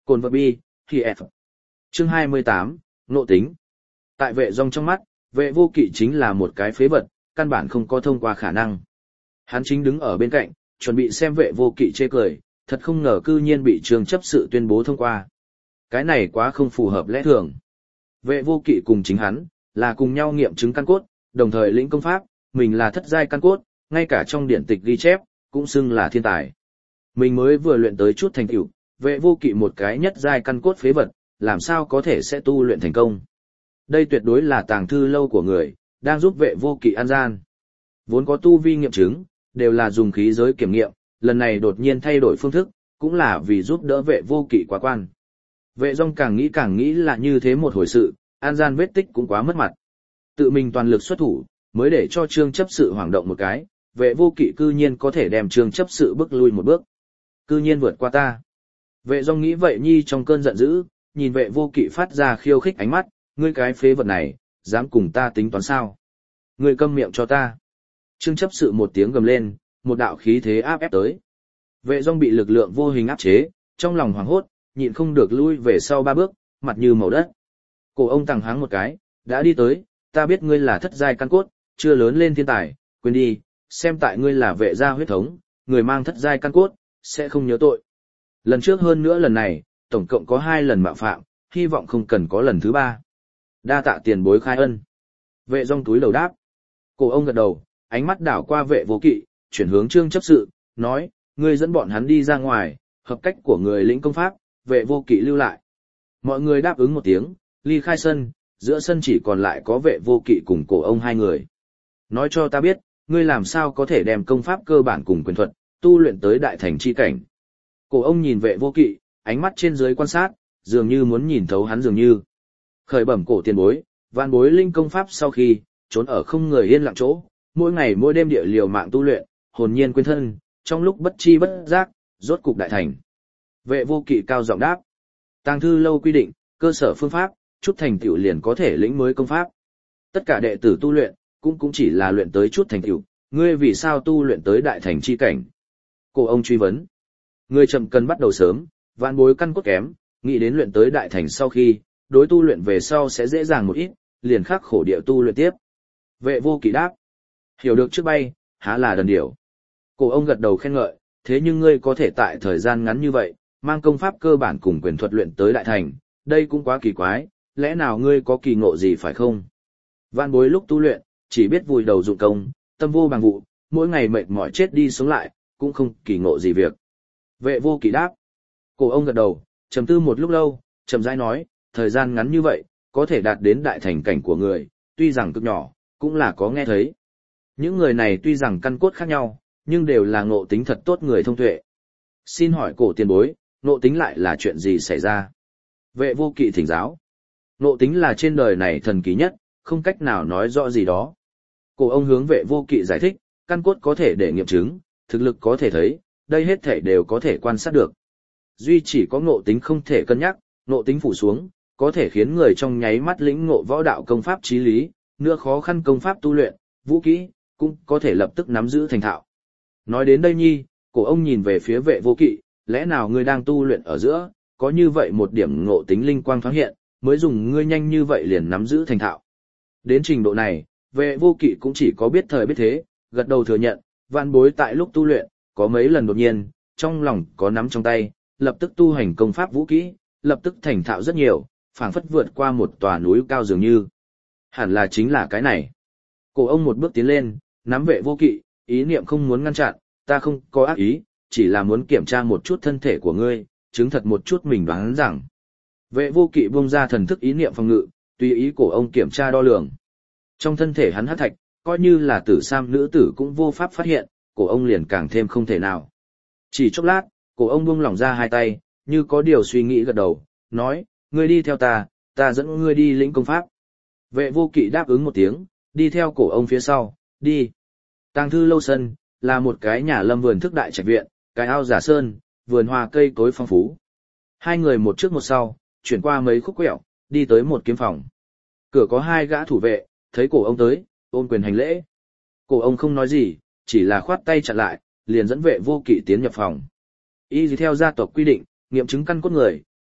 Cồn vật bi, thì F. Chương hai mươi tám, Ngộ tính. Tại vệ rong trong mắt, vệ vô kỵ chính là một cái phế vật, căn bản không có thông qua khả năng. Hắn chính đứng ở bên cạnh, chuẩn bị xem vệ vô kỵ chê cười, thật không ngờ cư nhiên bị trường chấp sự tuyên bố thông qua. Cái này quá không phù hợp lẽ thường. Vệ vô kỵ cùng chính hắn, là cùng nhau nghiệm chứng căn cốt, đồng thời lĩnh công pháp, mình là thất giai căn cốt, ngay cả trong điển tịch ghi chép, cũng xưng là thiên tài. Mình mới vừa luyện tới chút thành tựu, vệ vô kỵ một cái nhất giai căn cốt phế vật, làm sao có thể sẽ tu luyện thành công. Đây tuyệt đối là tàng thư lâu của người, đang giúp vệ vô kỵ an gian. Vốn có tu vi nghiệm chứng, đều là dùng khí giới kiểm nghiệm, lần này đột nhiên thay đổi phương thức, cũng là vì giúp đỡ vệ vô kỵ quá quan. Vệ Dung càng nghĩ càng nghĩ là như thế một hồi sự, an gian vết tích cũng quá mất mặt. Tự mình toàn lực xuất thủ, mới để cho Trương chấp sự hoảng động một cái, vệ vô kỵ cư nhiên có thể đem Trương chấp sự bước lui một bước. Cư nhiên vượt qua ta. Vệ Dung nghĩ vậy nhi trong cơn giận dữ, nhìn vệ vô kỵ phát ra khiêu khích ánh mắt, ngươi cái phế vật này, dám cùng ta tính toán sao? Ngươi câm miệng cho ta. Trương chấp sự một tiếng gầm lên, một đạo khí thế áp ép tới. Vệ Dung bị lực lượng vô hình áp chế, trong lòng hoảng hốt, nhịn không được lui về sau ba bước, mặt như màu đất. Cổ ông tàng háng một cái, đã đi tới, ta biết ngươi là thất giai căn cốt, chưa lớn lên thiên tài, quên đi, xem tại ngươi là vệ gia huyết thống, người mang thất giai căn cốt, sẽ không nhớ tội. Lần trước hơn nữa lần này, tổng cộng có hai lần mạo phạm, hy vọng không cần có lần thứ ba. Đa tạ tiền bối khai ân. Vệ Dung túi đầu đáp. Cổ ông gật đầu, ánh mắt đảo qua vệ vô kỵ, chuyển hướng Trương chấp sự, nói, ngươi dẫn bọn hắn đi ra ngoài, hợp cách của người lĩnh công pháp, vệ vô kỵ lưu lại. Mọi người đáp ứng một tiếng, ly khai sân, giữa sân chỉ còn lại có vệ vô kỵ cùng cổ ông hai người. Nói cho ta biết, ngươi làm sao có thể đem công pháp cơ bản cùng quyền thuật, tu luyện tới đại thành chi cảnh. Cổ ông nhìn vệ vô kỵ, ánh mắt trên dưới quan sát, dường như muốn nhìn thấu hắn dường như. Khởi bẩm cổ tiền bối, vạn bối linh công pháp sau khi, trốn ở không người yên lặng chỗ, mỗi ngày mỗi đêm địa liều mạng tu luyện, hồn nhiên quên thân, trong lúc bất chi bất giác, rốt cục đại thành. Vệ vô kỵ cao giọng đáp. Tàng thư lâu quy định, cơ sở phương pháp, chút thành tựu liền có thể lĩnh mới công pháp. Tất cả đệ tử tu luyện, cũng cũng chỉ là luyện tới chút thành tựu, ngươi vì sao tu luyện tới đại thành chi cảnh? Cổ ông truy vấn. Ngươi chậm cần bắt đầu sớm, vạn bối căn cốt kém, nghĩ đến luyện tới đại thành sau khi, đối tu luyện về sau sẽ dễ dàng một ít, liền khắc khổ địa tu luyện tiếp. Vệ vô kỵ đáp. Hiểu được trước bay, há là đần điểu. Cổ ông gật đầu khen ngợi, thế nhưng ngươi có thể tại thời gian ngắn như vậy, mang công pháp cơ bản cùng quyền thuật luyện tới đại thành, đây cũng quá kỳ quái, lẽ nào ngươi có kỳ ngộ gì phải không? Vạn bối lúc tu luyện, chỉ biết vùi đầu dụng công, tâm vô bằng vụ, mỗi ngày mệt mỏi chết đi sống lại, cũng không kỳ ngộ gì việc. Vệ vô kỵ đáp. Cổ ông gật đầu, trầm tư một lúc lâu, chậm rãi nói, thời gian ngắn như vậy, có thể đạt đến đại thành cảnh của người, tuy rằng cực nhỏ, cũng là có nghe thấy. Những người này tuy rằng căn cốt khác nhau, nhưng đều là ngộ tính thật tốt người thông tuệ. Xin hỏi cổ tiền bối, ngộ tính lại là chuyện gì xảy ra? Vệ vô kỵ thỉnh giáo. Ngộ tính là trên đời này thần kỳ nhất, không cách nào nói rõ gì đó. Cổ ông hướng vệ vô kỵ giải thích, căn cốt có thể để nghiệm chứng, thực lực có thể thấy, đây hết thể đều có thể quan sát được. Duy chỉ có ngộ tính không thể cân nhắc, ngộ tính phủ xuống, có thể khiến người trong nháy mắt lĩnh ngộ võ đạo công pháp chí lý, nữa khó khăn công pháp tu luyện, vũ kỹ, cũng có thể lập tức nắm giữ thành thạo. Nói đến đây nhi, cổ ông nhìn về phía vệ vô kỵ, lẽ nào ngươi đang tu luyện ở giữa, có như vậy một điểm ngộ tính linh quang thoáng hiện, mới dùng ngươi nhanh như vậy liền nắm giữ thành thạo. Đến trình độ này, vệ vô kỵ cũng chỉ có biết thời biết thế, gật đầu thừa nhận, vạn bối tại lúc tu luyện, có mấy lần đột nhiên, trong lòng có nắm trong tay, lập tức tu hành công pháp vũ kỹ, lập tức thành thạo rất nhiều, phảng phất vượt qua một tòa núi cao dường như. Hẳn là chính là cái này. Cổ ông một bước tiến lên, nắm vệ vô kỵ, ý niệm không muốn ngăn chặn, ta không có ác ý, chỉ là muốn kiểm tra một chút thân thể của ngươi, chứng thật một chút mình đoán rằng. Vệ vô kỵ buông ra thần thức ý niệm phòng ngự, tùy ý cổ ông kiểm tra đo lường. Trong thân thể hắn hắc thạch, coi như là tử sam nữ tử cũng vô pháp phát hiện, cổ ông liền càng thêm không thể nào. Chỉ chốc lát, cổ ông buông lỏng ra hai tay, như có điều suy nghĩ gật đầu, nói, ngươi đi theo ta, ta dẫn ngươi đi lĩnh công pháp. Vệ vô kỵ đáp ứng một tiếng, đi theo cổ ông phía sau, đi. Tàng thư lâu sân, là một cái nhà lâm vườn thức đại trạch viện, cái ao giả sơn, vườn hoa cây cối phong phú. Hai người một trước một sau, chuyển qua mấy khúc quẹo, đi tới một kiếm phòng. Cửa có hai gã thủ vệ, thấy cổ ông tới, ôn quyền hành lễ. Cổ ông không nói gì, chỉ là khoát tay chặn lại, liền dẫn vệ vô kỵ tiến nhập phòng. Y theo gia tộc quy định, nghiệm chứng căn cốt người,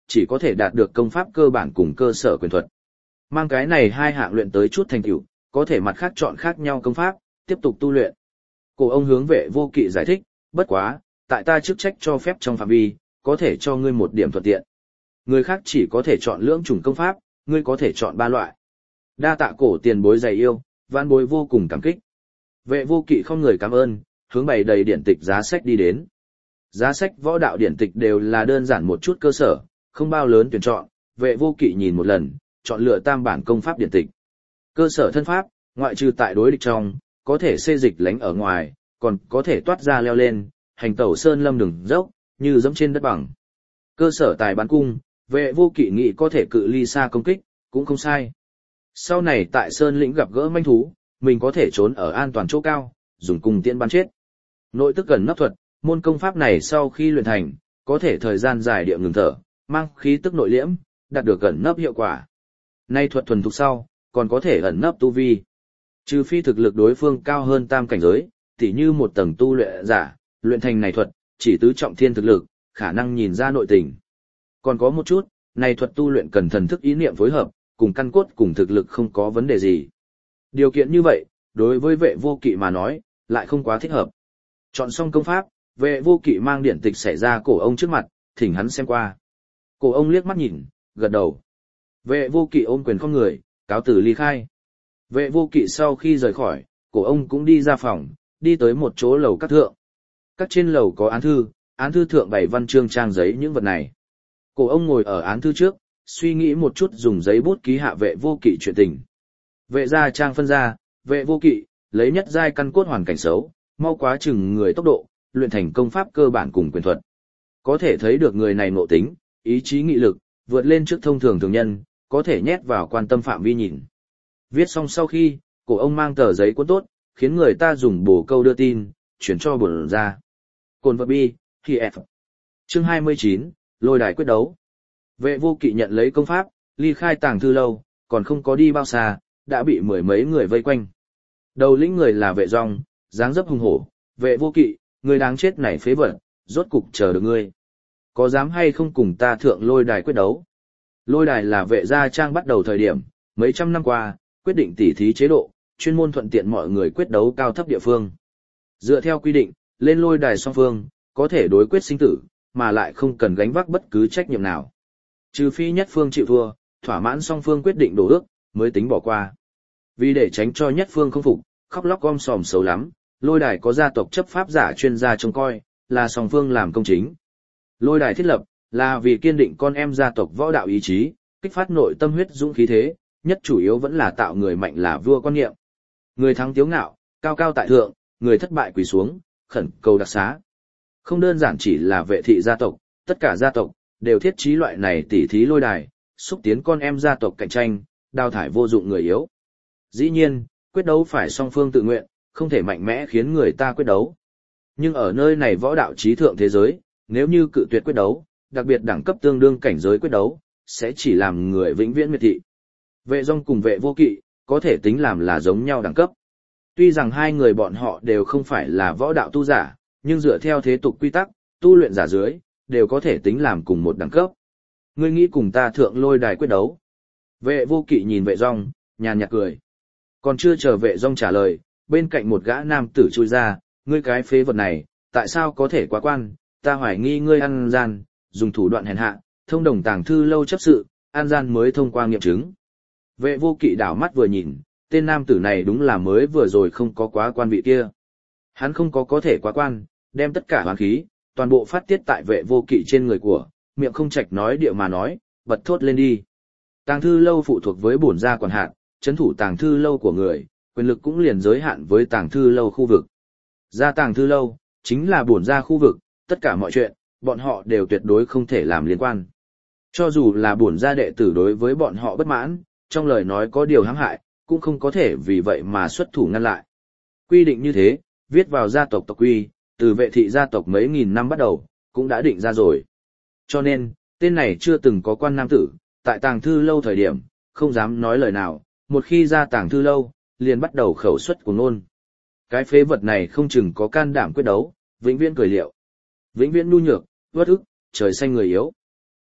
chỉ có thể đạt được công pháp cơ bản cùng cơ sở quyền thuật. Mang cái này hai hạng luyện tới chút thành tựu, có thể mặt khác chọn khác nhau công pháp, tiếp tục tu luyện. Cổ ông hướng Vệ Vô Kỵ giải thích, bất quá, tại ta chức trách cho phép trong phạm vi, có thể cho ngươi một điểm thuận tiện. Người khác chỉ có thể chọn lưỡng chủng công pháp, ngươi có thể chọn ba loại. Đa tạ cổ tiền bối dày yêu, vãn bối vô cùng cảm kích. Vệ Vô Kỵ không người cảm ơn, hướng bày đầy điển tịch giá sách đi đến. Giá sách võ đạo điển tịch đều là đơn giản một chút cơ sở, không bao lớn tuyển chọn, Vệ Vô Kỵ nhìn một lần, chọn lựa tam bản công pháp điển tịch. Cơ sở thân pháp, ngoại trừ tại đối địch trong, có thể xê dịch lánh ở ngoài, còn có thể toát ra leo lên, hành tẩu sơn lâm đường dốc, như dẫm trên đất bằng. Cơ sở tài bắn cung, Vệ Vô Kỵ nghĩ có thể cự ly xa công kích, cũng không sai. Sau này tại sơn lĩnh gặp gỡ manh thú, mình có thể trốn ở an toàn chỗ cao, dùng cung tiễn bắn chết. Nội tức gần nấp thuật, môn công pháp này sau khi luyện thành, có thể thời gian dài địa ngừng thở, mang khí tức nội liễm, đạt được gần nấp hiệu quả. Nay thuật thuần thục sau, còn có thể ẩn nấp tu vi. Trừ phi thực lực đối phương cao hơn tam cảnh giới, tỉ như một tầng tu luyện giả, luyện thành này thuật, chỉ tứ trọng thiên thực lực, khả năng nhìn ra nội tình. Còn có một chút, này thuật tu luyện cần thần thức ý niệm phối hợp, cùng căn cốt cùng thực lực không có vấn đề gì. Điều kiện như vậy, đối với Vệ Vô Kỵ mà nói, lại không quá thích hợp. Chọn xong công pháp, Vệ Vô Kỵ mang điển tịch xảy ra cổ ông trước mặt, thỉnh hắn xem qua. Cổ ông liếc mắt nhìn, gật đầu. Vệ Vô Kỵ ôm quyền không người, cáo từ ly khai. Vệ Vô Kỵ sau khi rời khỏi, cổ ông cũng đi ra phòng, đi tới một chỗ lầu các thượng. Các trên lầu có án thư, án thư thượng bày văn chương trang giấy những vật này. Cổ ông ngồi ở án thư trước, suy nghĩ một chút dùng giấy bút ký hạ Vệ Vô Kỵ chuyện tình. Vệ gia trang phân ra, Vệ Vô Kỵ, lấy nhất giai căn cốt hoàn cảnh xấu, mau quá chừng người tốc độ, luyện thành công pháp cơ bản cùng quyền thuật. Có thể thấy được người này ngộ tính, ý chí nghị lực, vượt lên trước thông thường thường nhân, có thể nhét vào quan tâm phạm vi nhìn. Viết xong sau khi, cổ ông mang tờ giấy cuốn tốt, khiến người ta dùng bổ câu đưa tin, chuyển cho bổn ra. Cồn vật bi, khi F. Chương hai mươi chín, Lôi đài quyết đấu. Vệ Vô Kỵ nhận lấy công pháp, ly khai tàng thư lâu, còn không có đi bao xa, đã bị mười mấy người vây quanh. Đầu lĩnh người là Vệ Dung, dáng dấp hùng hổ. Vệ Vô Kỵ, người đáng chết này phế vật, rốt cục chờ được ngươi. Có dám hay không cùng ta thượng lôi đài quyết đấu? Lôi đài là Vệ gia trang bắt đầu thời điểm, mấy trăm năm qua, quyết định tỉ thí chế độ, chuyên môn thuận tiện mọi người quyết đấu cao thấp địa phương. Dựa theo quy định, lên lôi đài song phương, có thể đối quyết sinh tử, mà lại không cần gánh vác bất cứ trách nhiệm nào. Trừ phi nhất phương chịu thua, thỏa mãn song phương quyết định đổ ước, mới tính bỏ qua. Vì để tránh cho nhất phương không phục, khóc lóc gom sòm xấu lắm, lôi đài có gia tộc chấp pháp giả chuyên gia trông coi, là song phương làm công chính. Lôi đài thiết lập, là vì kiên định con em gia tộc võ đạo ý chí, kích phát nội tâm huyết dũng khí thế, nhất chủ yếu vẫn là tạo người mạnh là vua quan niệm. Người thắng tiếu ngạo, cao cao tại thượng, người thất bại quỳ xuống, khẩn cầu đặc xá. Không đơn giản chỉ là Vệ thị gia tộc, tất cả gia tộc đều thiết trí loại này tỉ thí lôi đài, xúc tiến con em gia tộc cạnh tranh, đào thải vô dụng người yếu. Dĩ nhiên, quyết đấu phải song phương tự nguyện, không thể mạnh mẽ khiến người ta quyết đấu. Nhưng ở nơi này võ đạo trí thượng thế giới, nếu như cự tuyệt quyết đấu, đặc biệt đẳng cấp tương đương cảnh giới quyết đấu, sẽ chỉ làm người vĩnh viễn miệt thị. Vệ Dung cùng Vệ Vô Kỵ, có thể tính làm là giống nhau đẳng cấp. Tuy rằng hai người bọn họ đều không phải là võ đạo tu giả, nhưng dựa theo thế tục quy tắc, tu luyện giả dưới, đều có thể tính làm cùng một đẳng cấp. Ngươi nghĩ cùng ta thượng lôi đài quyết đấu? Vệ Vô Kỵ nhìn Vệ Dung, nhàn nhạt cười. Còn chưa chờ Vệ Dung trả lời, bên cạnh một gã nam tử chui ra, ngươi cái phế vật này, tại sao có thể quá quan, ta hoài nghi ngươi ăn gian, dùng thủ đoạn hèn hạ, thông đồng tàng thư lâu chấp sự, ăn gian mới thông qua nghiệm chứng. Vệ Vô Kỵ đảo mắt vừa nhìn, tên nam tử này đúng là mới vừa rồi không có quá quan vị kia. Hắn không có có thể quá quan, đem tất cả hoàn khí, toàn bộ phát tiết tại Vệ Vô Kỵ trên người của, miệng không trạch nói địa mà nói, bật thốt lên đi. Tàng thư lâu phụ thuộc với bổn gia quản hạt, trấn thủ tàng thư lâu của người, quyền lực cũng liền giới hạn với tàng thư lâu khu vực. Gia tàng thư lâu, chính là bổn gia khu vực, tất cả mọi chuyện, bọn họ đều tuyệt đối không thể làm liên quan. Cho dù là bổn gia đệ tử đối với bọn họ bất mãn, trong lời nói có điều hãm hại, cũng không có thể vì vậy mà xuất thủ ngăn lại. Quy định như thế, viết vào gia tộc tộc quy, từ Vệ thị gia tộc mấy nghìn năm bắt đầu, cũng đã định ra rồi. Cho nên, tên này chưa từng có quan nam tử, tại tàng thư lâu thời điểm, không dám nói lời nào, một khi ra tàng thư lâu, liền bắt đầu khẩu xuất của ngôn. Cái phế vật này không chừng có can đảm quyết đấu, vĩnh viễn cười liệu. Vĩnh viễn nhu nhược, uất ức, trời xanh người yếu.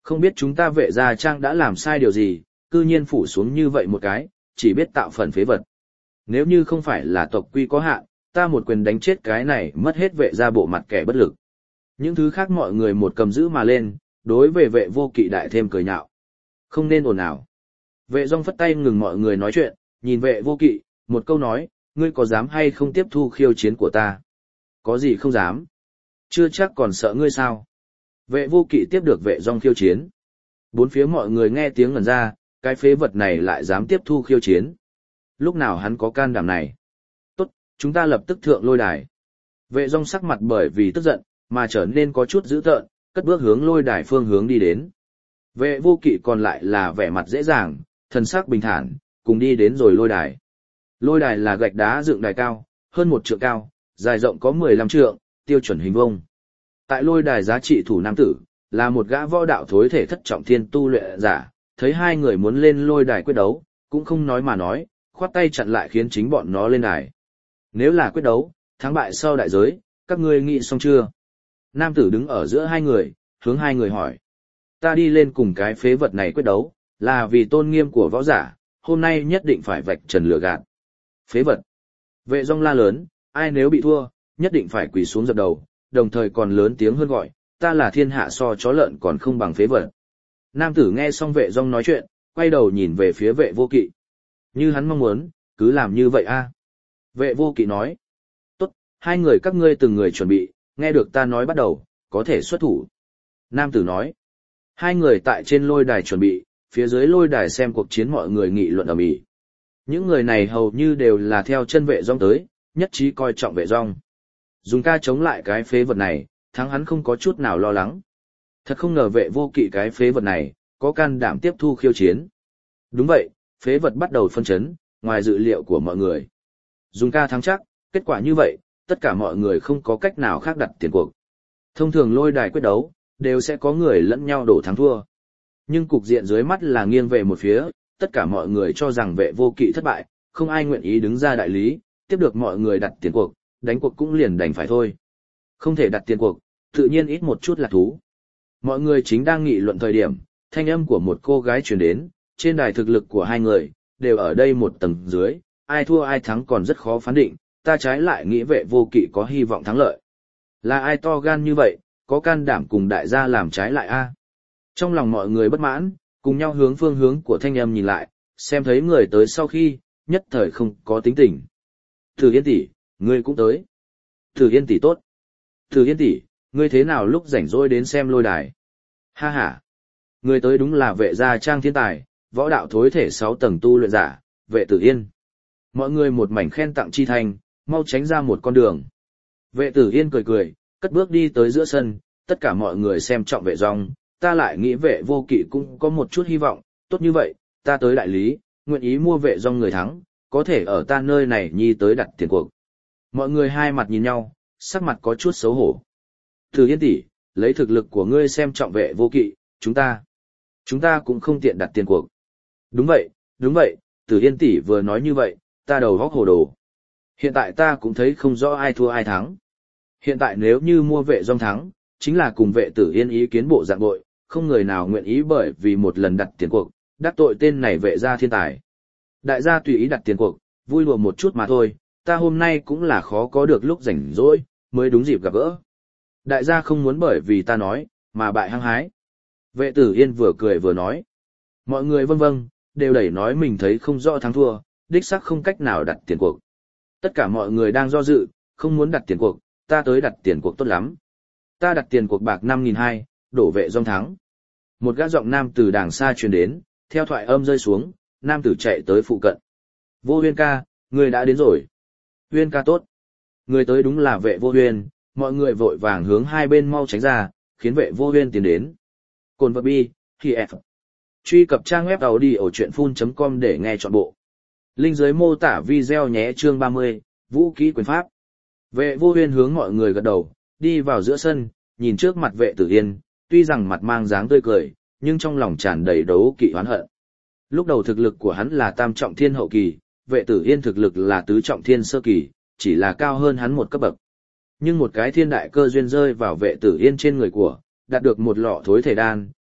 Không biết chúng ta vệ gia trang đã làm sai điều gì, cư nhiên phủ xuống như vậy một cái, chỉ biết tạo phần phế vật. Nếu như không phải là tộc quy có hạn, ta một quyền đánh chết cái này mất hết vệ gia bộ mặt kẻ bất lực. Những thứ khác mọi người một cầm giữ mà lên, đối về vệ vô kỵ đại thêm cười nhạo. Không nên ồn ào. Vệ Dung phất tay ngừng mọi người nói chuyện, nhìn vệ vô kỵ, một câu nói, ngươi có dám hay không tiếp thu khiêu chiến của ta? Có gì không dám? Chưa chắc còn sợ ngươi sao? Vệ vô kỵ tiếp được vệ Dung khiêu chiến. Bốn phía mọi người nghe tiếng ngẩn ra, cái phế vật này lại dám tiếp thu khiêu chiến. Lúc nào hắn có can đảm này? Tốt, chúng ta lập tức thượng lôi đài. Vệ Dung sắc mặt bởi vì tức giận, mà trở nên có chút dữ tợn, cất bước hướng lôi đài phương hướng đi đến. Vệ vô kỵ còn lại là vẻ mặt dễ dàng, thần sắc bình thản, cùng đi đến rồi lôi đài. Lôi đài là gạch đá dựng đài cao, hơn một trượng cao, dài rộng có mười lăm trượng, tiêu chuẩn hình vuông. Tại lôi đài giá trị thủ nam tử, là một gã võ đạo thối thể thất trọng thiên tu luyện giả, thấy hai người muốn lên lôi đài quyết đấu, cũng không nói mà nói, khoát tay chặn lại khiến chính bọn nó lên đài. Nếu là quyết đấu, thắng bại sau đại giới, các ngươi nghĩ xong chưa? Nam tử đứng ở giữa hai người, hướng hai người hỏi. Ta đi lên cùng cái phế vật này quyết đấu, là vì tôn nghiêm của võ giả, hôm nay nhất định phải vạch trần lửa gạt. Phế vật. Vệ Dung la lớn, ai nếu bị thua, nhất định phải quỳ xuống dập đầu, đồng thời còn lớn tiếng hơn gọi, ta là thiên hạ so chó lợn còn không bằng phế vật. Nam tử nghe xong vệ Dung nói chuyện, quay đầu nhìn về phía vệ vô kỵ. Như hắn mong muốn, cứ làm như vậy a. Vệ vô kỵ nói. Tốt, hai người các ngươi từng người chuẩn bị, nghe được ta nói bắt đầu, có thể xuất thủ. Nam tử nói. Hai người tại trên lôi đài chuẩn bị, phía dưới lôi đài xem cuộc chiến mọi người nghị luận ầm ĩ. Những người này hầu như đều là theo chân vệ Dung tới, nhất trí coi trọng vệ Dung. Dùng ca chống lại cái phế vật này, thắng hắn không có chút nào lo lắng. Thật không ngờ vệ vô kỵ cái phế vật này, có can đảm tiếp thu khiêu chiến. Đúng vậy, phế vật bắt đầu phân chấn, ngoài dự liệu của mọi người. Dùng ca thắng chắc, kết quả như vậy, tất cả mọi người không có cách nào khác đặt tiền cuộc. Thông thường lôi đài quyết đấu, đều sẽ có người lẫn nhau đổ thắng thua. Nhưng cục diện dưới mắt là nghiêng về một phía, tất cả mọi người cho rằng vệ vô kỵ thất bại, không ai nguyện ý đứng ra đại lý, tiếp được mọi người đặt tiền cuộc, đánh cuộc cũng liền đành phải thôi. Không thể đặt tiền cuộc, tự nhiên ít một chút là thú. Mọi người chính đang nghị luận thời điểm, thanh âm của một cô gái truyền đến, trên đài thực lực của hai người, đều ở đây một tầng dưới, ai thua ai thắng còn rất khó phán định, ta trái lại nghĩ vệ vô kỵ có hy vọng thắng lợi. Là ai to gan như vậy, có can đảm cùng đại gia làm trái lại a? Trong lòng mọi người bất mãn, cùng nhau hướng phương hướng của thanh âm nhìn lại, xem thấy người tới sau khi, nhất thời không có tính tình. Thử Yên tỷ, ngươi cũng tới. Thử Yên tỷ tốt. Thử Yên tỷ, ngươi thế nào lúc rảnh rỗi đến xem lôi đài? Ha ha. Người tới đúng là vệ gia trang thiên tài, võ đạo thối thể sáu tầng tu luyện giả, vệ Tử Yên. Mọi người một mảnh khen tặng chi thành, mau tránh ra một con đường. Vệ Tử Yên cười cười, cất bước đi tới giữa sân, tất cả mọi người xem trọng vệ Dung, ta lại nghĩ vệ vô kỵ cũng có một chút hy vọng, tốt như vậy, ta tới đại lý, nguyện ý mua vệ Dung người thắng, có thể ở ta nơi này nhi tới đặt tiền cuộc. Mọi người hai mặt nhìn nhau, sắc mặt có chút xấu hổ. Tử Yên tỷ, lấy thực lực của ngươi xem trọng vệ vô kỵ, chúng ta, chúng ta cũng không tiện đặt tiền cuộc. Đúng vậy, đúng vậy, Tử Yên tỷ vừa nói như vậy, ta đầu óc hồ đồ. Hiện tại ta cũng thấy không rõ ai thua ai thắng. Hiện tại nếu như mua vệ Dung thắng, chính là cùng vệ Tử Yên ý kiến bộ dạng bội, không người nào nguyện ý bởi vì một lần đặt tiền cuộc, đắc tội tên này vệ gia thiên tài. Đại gia tùy ý đặt tiền cuộc, vui đùa một chút mà thôi, ta hôm nay cũng là khó có được lúc rảnh rỗi, mới đúng dịp gặp gỡ. Đại gia không muốn bởi vì ta nói, mà bại hăng hái. Vệ Tử Yên vừa cười vừa nói. Mọi người vâng vâng, đều đẩy nói mình thấy không rõ thắng thua, đích xác không cách nào đặt tiền cuộc. Tất cả mọi người đang do dự, không muốn đặt tiền cuộc, ta tới đặt tiền cuộc tốt lắm. Ta đặt tiền cuộc bạc năm nghìn hai, đổ vệ Dung thắng. Một gã giọng nam từ đàng xa truyền đến, theo thoại âm rơi xuống, nam tử chạy tới phụ cận. Vô Huyên ca, người đã đến rồi. Huyên ca tốt. Người tới đúng là vệ Vô Huyên, mọi người vội vàng hướng hai bên mau tránh ra, khiến vệ Vô Huyên tiến đến. Cồn vật bi, khi F. Truy cập trang web audiochuyenphun.com để nghe trọn bộ. Link dưới mô tả video nhé. Chương ba mươi, Vũ kỹ quyền pháp. Vệ Vô Huyên hướng mọi người gật đầu, đi vào giữa sân, nhìn trước mặt vệ Tử Yên, tuy rằng mặt mang dáng tươi cười, nhưng trong lòng tràn đầy đấu kỵ oán hận. Lúc đầu thực lực của hắn là tam trọng thiên hậu kỳ, vệ Tử Yên thực lực là tứ trọng thiên sơ kỳ, chỉ là cao hơn hắn một cấp bậc. Nhưng một cái thiên đại cơ duyên rơi vào vệ Tử Yên trên người của, đạt được một lọ thối thể đan,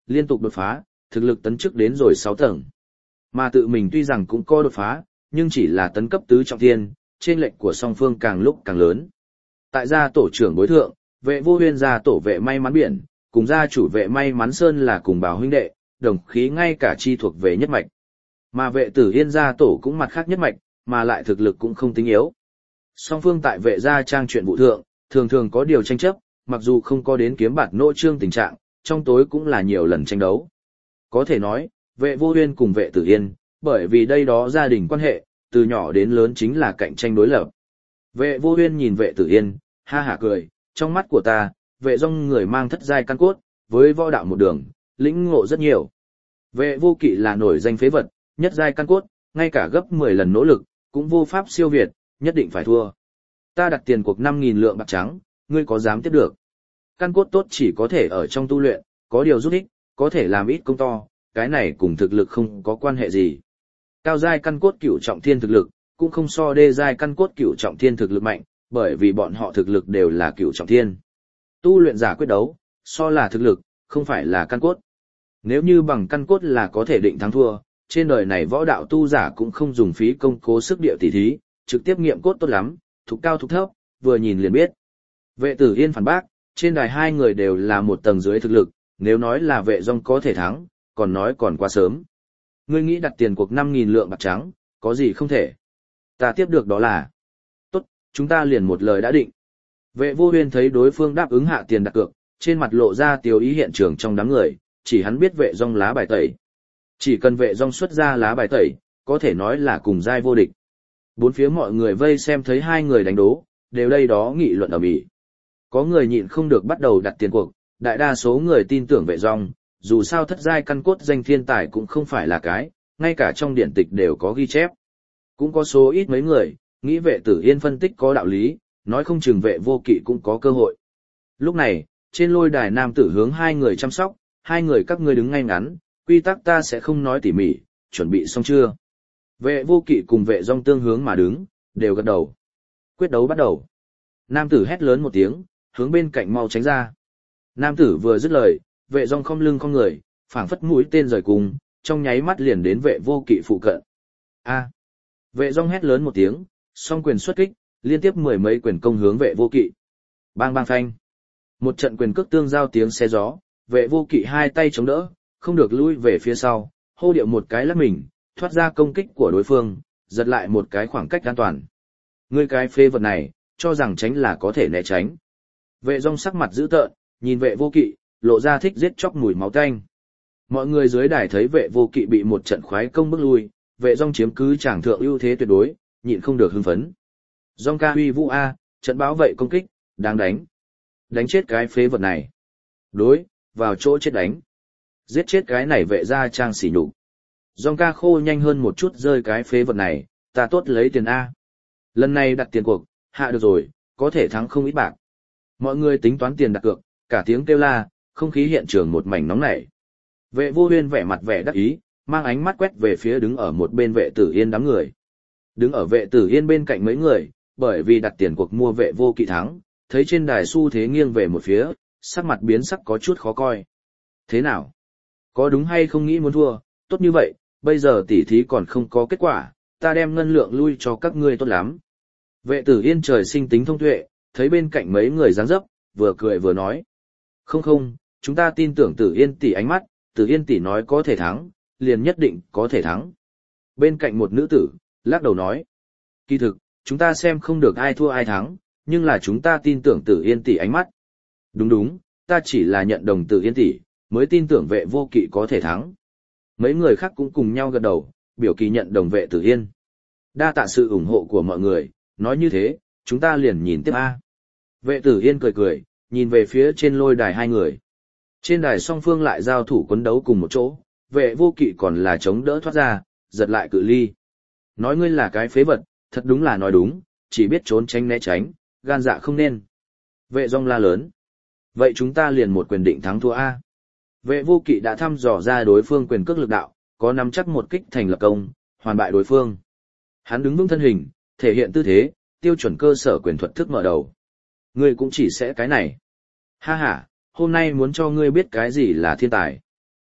liên tục đột phá, thực lực tấn chức đến rồi sáu tầng. Mà tự mình tuy rằng cũng có đột phá, nhưng chỉ là tấn cấp tứ trọng thiên, trên lệnh của song phương càng lúc càng lớn. Tại gia tổ trưởng bối thượng, vệ vô huyên gia tổ vệ may mắn biển, cùng gia chủ vệ may mắn sơn là cùng bào huynh đệ, đồng khí ngay cả chi thuộc về nhất mạch. Mà vệ tử yên gia tổ cũng mặt khác nhất mạch, mà lại thực lực cũng không tính yếu. Song phương tại vệ gia trang chuyện vụ thượng, thường thường có điều tranh chấp, mặc dù không có đến kiếm bạt nỗ trương tình trạng, trong tối cũng là nhiều lần tranh đấu. Có thể nói, vệ vô huyên cùng vệ tử yên, bởi vì đây đó gia đình quan hệ, từ nhỏ đến lớn chính là cạnh tranh đối lập. Vệ vô huyên nhìn vệ tử yên, ha hả cười, trong mắt của ta, vệ dòng người mang thất giai căn cốt, với võ đạo một đường, lĩnh ngộ rất nhiều. Vệ vô kỵ là nổi danh phế vật, nhất giai căn cốt, ngay cả gấp mười lần nỗ lực, cũng vô pháp siêu việt, nhất định phải thua. Ta đặt tiền cuộc năm nghìn lượng bạc trắng, ngươi có dám tiếp được? Căn cốt tốt chỉ có thể ở trong tu luyện, có điều giúp ích, có thể làm ít công to, cái này cùng thực lực không có quan hệ gì. Cao giai căn cốt cửu trọng thiên thực lực, cũng không so đê giai căn cốt cửu trọng thiên thực lực mạnh, bởi vì bọn họ thực lực đều là cửu trọng thiên. Tu luyện giả quyết đấu, so là thực lực, không phải là căn cốt. Nếu như bằng căn cốt là có thể định thắng thua, trên đời này võ đạo tu giả cũng không dùng phí công cố sức địa tỉ thí, trực tiếp nghiệm cốt tốt lắm, thục cao thục thấp, vừa nhìn liền biết. Vệ tử yên phản bác, trên đài hai người đều là một tầng dưới thực lực, nếu nói là vệ dòng có thể thắng, còn nói còn quá sớm. Ngươi nghĩ đặt tiền cuộc năm nghìn lượng bạc trắng, có gì không thể. Ta tiếp được đó là. Tốt, chúng ta liền một lời đã định. Vệ vô huyên thấy đối phương đáp ứng hạ tiền đặt cược, trên mặt lộ ra tiêu ý hiện trường trong đám người, chỉ hắn biết vệ dòng lá bài tẩy. Chỉ cần vệ dòng xuất ra lá bài tẩy, có thể nói là cùng giai vô địch. Bốn phía mọi người vây xem thấy hai người đánh đố, đều đây đó nghị luận ở mỹ. Có người nhịn không được bắt đầu đặt tiền cuộc, đại đa số người tin tưởng vệ dòng, dù sao thất giai căn cốt danh thiên tài cũng không phải là cái, ngay cả trong điển tịch đều có ghi chép. Cũng có số ít mấy người, nghĩ vệ tử yên phân tích có đạo lý, nói không chừng vệ vô kỵ cũng có cơ hội. Lúc này, trên lôi đài nam tử hướng hai người chăm sóc, hai người các ngươi đứng ngay ngắn, quy tắc ta sẽ không nói tỉ mỉ, chuẩn bị xong chưa? Vệ vô kỵ cùng vệ dòng tương hướng mà đứng, đều gật đầu. Quyết đấu bắt đầu. Nam tử hét lớn một tiếng, hướng bên cạnh mau tránh ra. Nam tử vừa dứt lời, vệ dòng không lưng không người, phảng phất mũi tên rời cùng, trong nháy mắt liền đến vệ vô kỵ phụ cận. A! Vệ dòng hét lớn một tiếng, song quyền xuất kích, liên tiếp mười mấy quyền công hướng vệ vô kỵ. Bang bang phanh. Một trận quyền cước tương giao tiếng xe gió, vệ vô kỵ hai tay chống đỡ, không được lui về phía sau, hô điệu một cái lắc mình, thoát ra công kích của đối phương, giật lại một cái khoảng cách an toàn. Ngươi cái phê vật này, cho rằng tránh là có thể né tránh. Vệ dòng sắc mặt dữ tợn, nhìn vệ vô kỵ, lộ ra thích giết chóc mùi máu tanh. Mọi người dưới đài thấy vệ vô kỵ bị một trận khoái công bức lui, vệ dòng chiếm cứ tràng thượng ưu thế tuyệt đối, nhịn không được hưng phấn. Dòng ca huy vũ A, trận báo vậy công kích, đáng đánh. Đánh chết cái phế vật này. Đối, vào chỗ chết đánh. Giết chết cái này vệ ra trang xỉ nhục. Dòng ca khô nhanh hơn một chút rơi cái phế vật này, ta tốt lấy tiền A. Lần này đặt tiền cuộc, hạ được rồi, có thể thắng không ít bạc. Mọi người tính toán tiền đặt cược, cả tiếng kêu la, không khí hiện trường một mảnh nóng nảy. Vệ vô huyên vẻ mặt vẻ đắc ý, mang ánh mắt quét về phía đứng ở một bên vệ tử yên đám người. Đứng ở vệ tử yên bên cạnh mấy người, bởi vì đặt tiền cuộc mua vệ vô kỵ thắng, thấy trên đài xu thế nghiêng về một phía, sắc mặt biến sắc có chút khó coi. Thế nào? Có đúng hay không nghĩ muốn thua, tốt như vậy, bây giờ tỉ thí còn không có kết quả, ta đem ngân lượng lui cho các ngươi tốt lắm. Vệ tử yên trời sinh tính thông tuệ, thấy bên cạnh mấy người dáng dấp, vừa cười vừa nói. Không không, chúng ta tin tưởng tử yên tỷ ánh mắt, tử yên tỷ nói có thể thắng, liền nhất định có thể thắng. Bên cạnh một nữ tử, lắc đầu nói. Kỳ thực, chúng ta xem không được ai thua ai thắng, nhưng là chúng ta tin tưởng tử yên tỷ ánh mắt. Đúng đúng, ta chỉ là nhận đồng tử yên tỷ, mới tin tưởng vệ vô kỵ có thể thắng. Mấy người khác cũng cùng nhau gật đầu, biểu kỳ nhận đồng vệ tử yên. Đa tạ sự ủng hộ của mọi người, nói như thế, chúng ta liền nhìn tiếp A. Vệ tử yên cười cười, nhìn về phía trên lôi đài hai người. Trên đài song phương lại giao thủ quấn đấu cùng một chỗ, vệ vô kỵ còn là chống đỡ thoát ra, giật lại cự ly. Nói ngươi là cái phế vật, thật đúng là nói đúng, chỉ biết trốn tránh né tránh, gan dạ không nên. Vệ dòng la lớn. Vậy chúng ta liền một quyền định thắng thua A. Vệ vô kỵ đã thăm dò ra đối phương quyền cước lực đạo, có nắm chắc một kích thành lập công, hoàn bại đối phương. Hắn đứng vững thân hình, thể hiện tư thế, tiêu chuẩn cơ sở quyền thuật thức mở đầu. Ngươi cũng chỉ sẽ cái này. Ha ha, hôm nay muốn cho ngươi biết cái gì là thiên tài.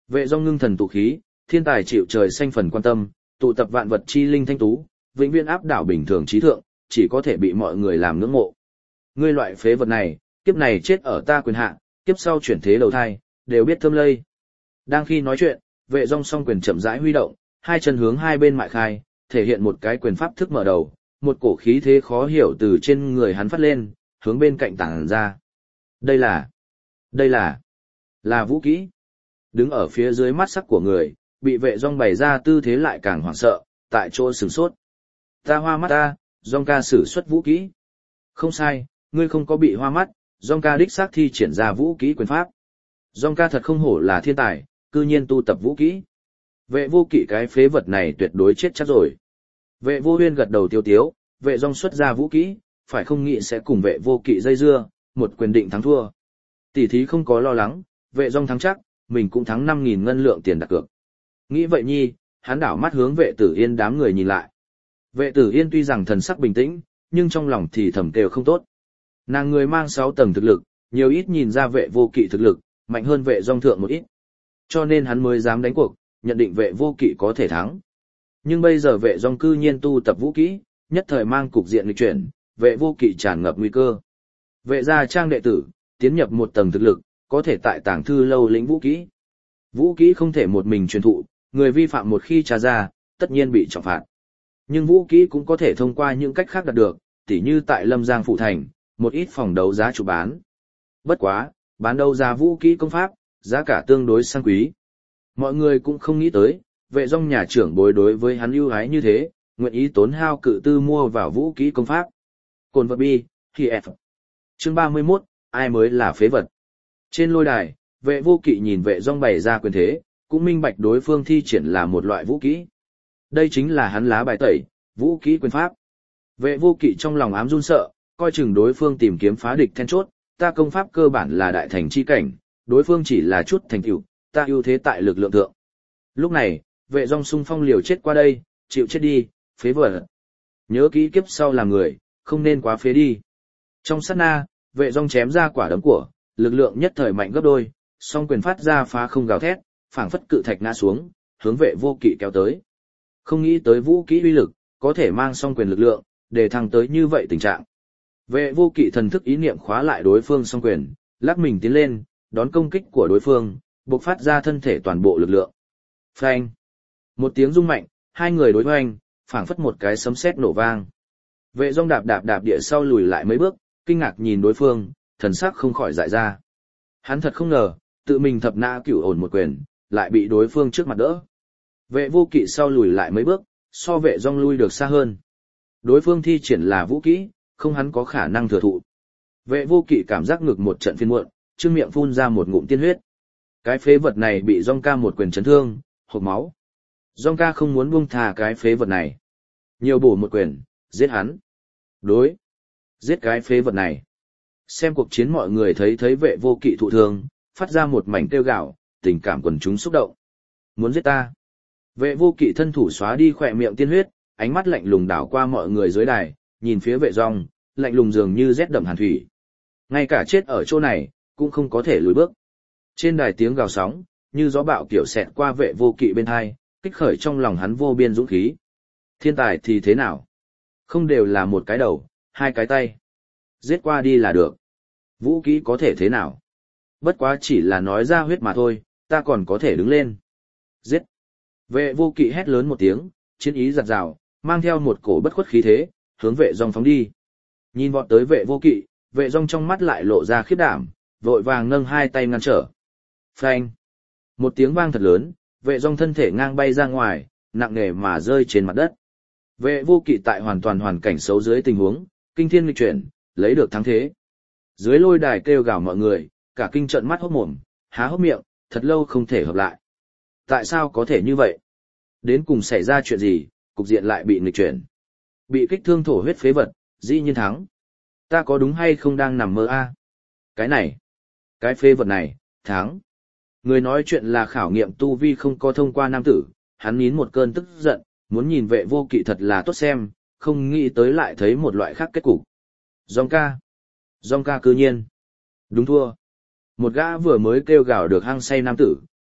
Vệ Dung ngưng thần tụ khí, thiên tài chịu trời xanh phần quan tâm, tụ tập vạn vật chi linh thanh tú, vĩnh viễn áp đảo bình thường trí thượng, chỉ có thể bị mọi người làm ngưỡng mộ. Ngươi loại phế vật này, kiếp này chết ở ta quyền hạ, kiếp sau chuyển thế đầu thai, đều biết thơm lây. Đang khi nói chuyện, Vệ Dung song quyền chậm rãi huy động, hai chân hướng hai bên mại khai, thể hiện một cái quyền pháp thức mở đầu, một cổ khí thế khó hiểu từ trên người hắn phát lên, hướng bên cạnh tản ra. Đây là, đây là, là vũ kỹ. Đứng ở phía dưới mắt sắc của người, bị Vệ Dung bày ra tư thế lại càng hoảng sợ, tại chỗ sửng sốt. Ta hoa mắt ta, Dung ca sử xuất vũ kỹ. Không sai, ngươi không có bị hoa mắt, Dung ca đích xác thi triển ra vũ kỹ quyền pháp. Dung ca thật không hổ là thiên tài, cư nhiên tu tập vũ kỹ. Vệ Vô Kỵ cái phế vật này tuyệt đối chết chắc rồi. Vệ Vô Huyên gật đầu tiêu tiếu, Vệ Dung xuất ra vũ kỹ, phải không nghĩ sẽ cùng Vệ Vô Kỵ dây dưa, một quyền định thắng thua. Tỷ thí không có lo lắng, Vệ Dung thắng chắc, mình cũng thắng năm nghìn ngân lượng tiền đặt cược. Nghĩ vậy nhi, hắn đảo mắt hướng Vệ Tử Yên đám người nhìn lại. Vệ Tử Yên tuy rằng thần sắc bình tĩnh, nhưng trong lòng thì thầm kêu không tốt. Nàng người mang sáu tầng thực lực, nhiều ít nhìn ra Vệ Vô Kỵ thực lực, mạnh hơn Vệ Dung thượng một ít. Cho nên hắn mới dám đánh cuộc, nhận định Vệ Vô Kỵ có thể thắng. Nhưng bây giờ Vệ Dung cư nhiên tu tập vũ kỹ, nhất thời mang cục diện nghịch chuyển, Vệ Vô Kỵ tràn ngập nguy cơ. Vệ gia trang đệ tử, tiến nhập một tầng thực lực, có thể tại tàng thư lâu lĩnh vũ kỹ. Vũ kỹ không thể một mình truyền thụ, người vi phạm một khi tra ra, tất nhiên bị trọng phạt. Nhưng vũ kỹ cũng có thể thông qua những cách khác đạt được, tỉ như tại Lâm Giang Phụ Thành, một ít phòng đấu giá chủ bán. Bất quá, bán đấu giá vũ kỹ công pháp, giá cả tương đối sang quý. Mọi người cũng không nghĩ tới, Vệ Dung nhà trưởng bối đối với hắn ưu ái như thế, nguyện ý tốn hao cự tư mua vào vũ kỹ công pháp. Cồn vật bi, khi F. Chương ba mươi mốt, ai mới là phế vật. Trên lôi đài, Vệ Vô Kỵ nhìn Vệ Dung bày ra quyền thế, cũng minh bạch đối phương thi triển là một loại vũ kỹ. Đây chính là hắn lá bài tẩy, vũ kỹ quyền pháp. Vệ Vô Kỵ trong lòng ám run sợ, coi chừng đối phương tìm kiếm phá địch then chốt, ta công pháp cơ bản là đại thành chi cảnh, đối phương chỉ là chút thành tựu, ta ưu thế tại lực lượng thượng. Lúc này, Vệ Dung xung phong liều chết qua đây, chịu chết đi, phế vật. Nhớ kỹ kiếp sau làm người, không nên quá phế đi. Trong sát na, Vệ Dung chém ra quả đấm của, lực lượng nhất thời mạnh gấp đôi, song quyền phát ra phá không gào thét, phảng phất cự thạch ngã xuống, hướng Vệ Vô Kỵ kéo tới. Không nghĩ tới vũ kỹ uy lực, có thể mang song quyền lực lượng, để thăng tới như vậy tình trạng. Vệ Vô Kỵ thần thức ý niệm khóa lại đối phương song quyền, lắc mình tiến lên, đón công kích của đối phương, bộc phát ra thân thể toàn bộ lực lượng. Phanh! Một tiếng rung mạnh, hai người đối hoành, phảng phất một cái sấm sét nổ vang. Vệ Dung đạp đạp đạp địa sau lùi lại mấy bước, kinh ngạc nhìn đối phương, thần sắc không khỏi dại ra. Hắn thật không ngờ, tự mình thập nã cửu ổn một quyền, lại bị đối phương trước mặt đỡ. Vệ Vô Kỵ sau lùi lại mấy bước, so Vệ Dung lui được xa hơn. Đối phương thi triển là vũ kỹ, không hắn có khả năng thừa thụ. Vệ Vô Kỵ cảm giác ngực một trận phiền muộn, trương miệng phun ra một ngụm tiên huyết. Cái phế vật này bị Dung ca một quyền chấn thương, hộc máu. Dung ca không muốn buông thà cái phế vật này. Nhiều bổ một quyền, giết hắn. Đối. Giết cái phế vật này. Xem cuộc chiến mọi người thấy thấy Vệ Vô Kỵ thụ thương, phát ra một mảnh kêu gào, tình cảm quần chúng xúc động. Muốn giết ta. Vệ Vô Kỵ thân thủ xóa đi khỏe miệng tiên huyết, ánh mắt lạnh lùng đảo qua mọi người dưới đài, nhìn phía Vệ Dung, lạnh lùng dường như rét đậm hàn thủy. Ngay cả chết ở chỗ này, cũng không có thể lùi bước. Trên đài tiếng gào sóng, như gió bạo kiểu xẹt qua Vệ Vô Kỵ bên hai, kích khởi trong lòng hắn vô biên dũng khí. Thiên tài thì thế nào? Không đều là một cái đầu, hai cái tay. Giết qua đi là được. Vũ kỹ có thể thế nào? Bất quá chỉ là nói ra huyết mà thôi, ta còn có thể đứng lên. Giết! Vệ Vô Kỵ hét lớn một tiếng, chiến ý giật rào, mang theo một cổ bất khuất khí thế, hướng Vệ Dung phóng đi. Nhìn vọt tới Vệ Vô Kỵ, Vệ Dung trong mắt lại lộ ra khiếp đảm, vội vàng nâng hai tay ngăn trở. Phanh! Một tiếng vang thật lớn, Vệ Dung thân thể ngang bay ra ngoài, nặng nề mà rơi trên mặt đất. Vệ Vô Kỵ tại hoàn toàn hoàn cảnh xấu dưới tình huống, kinh thiên nghịch chuyển, lấy được thắng thế. Dưới lôi đài kêu gào mọi người, cả kinh trợn mắt hốt mồm, há hốc miệng, thật lâu không thể hợp lại. Tại sao có thể như vậy? Đến cùng xảy ra chuyện gì, cục diện lại bị nghịch chuyển. Bị kích thương thổ huyết phế vật, dĩ nhiên thắng. Ta có đúng hay không đang nằm mơ a? À? Cái này, cái phế vật này, thắng. Người nói chuyện là khảo nghiệm tu vi không có thông qua nam tử, hắn nín một cơn tức giận, muốn nhìn Vệ Vô Kỵ thật là tốt xem, không nghĩ tới lại thấy một loại khác kết cục. Dung ca. Dung ca cư nhiên. Đúng thua. Một gã vừa mới kêu gào được hăng say nam tử,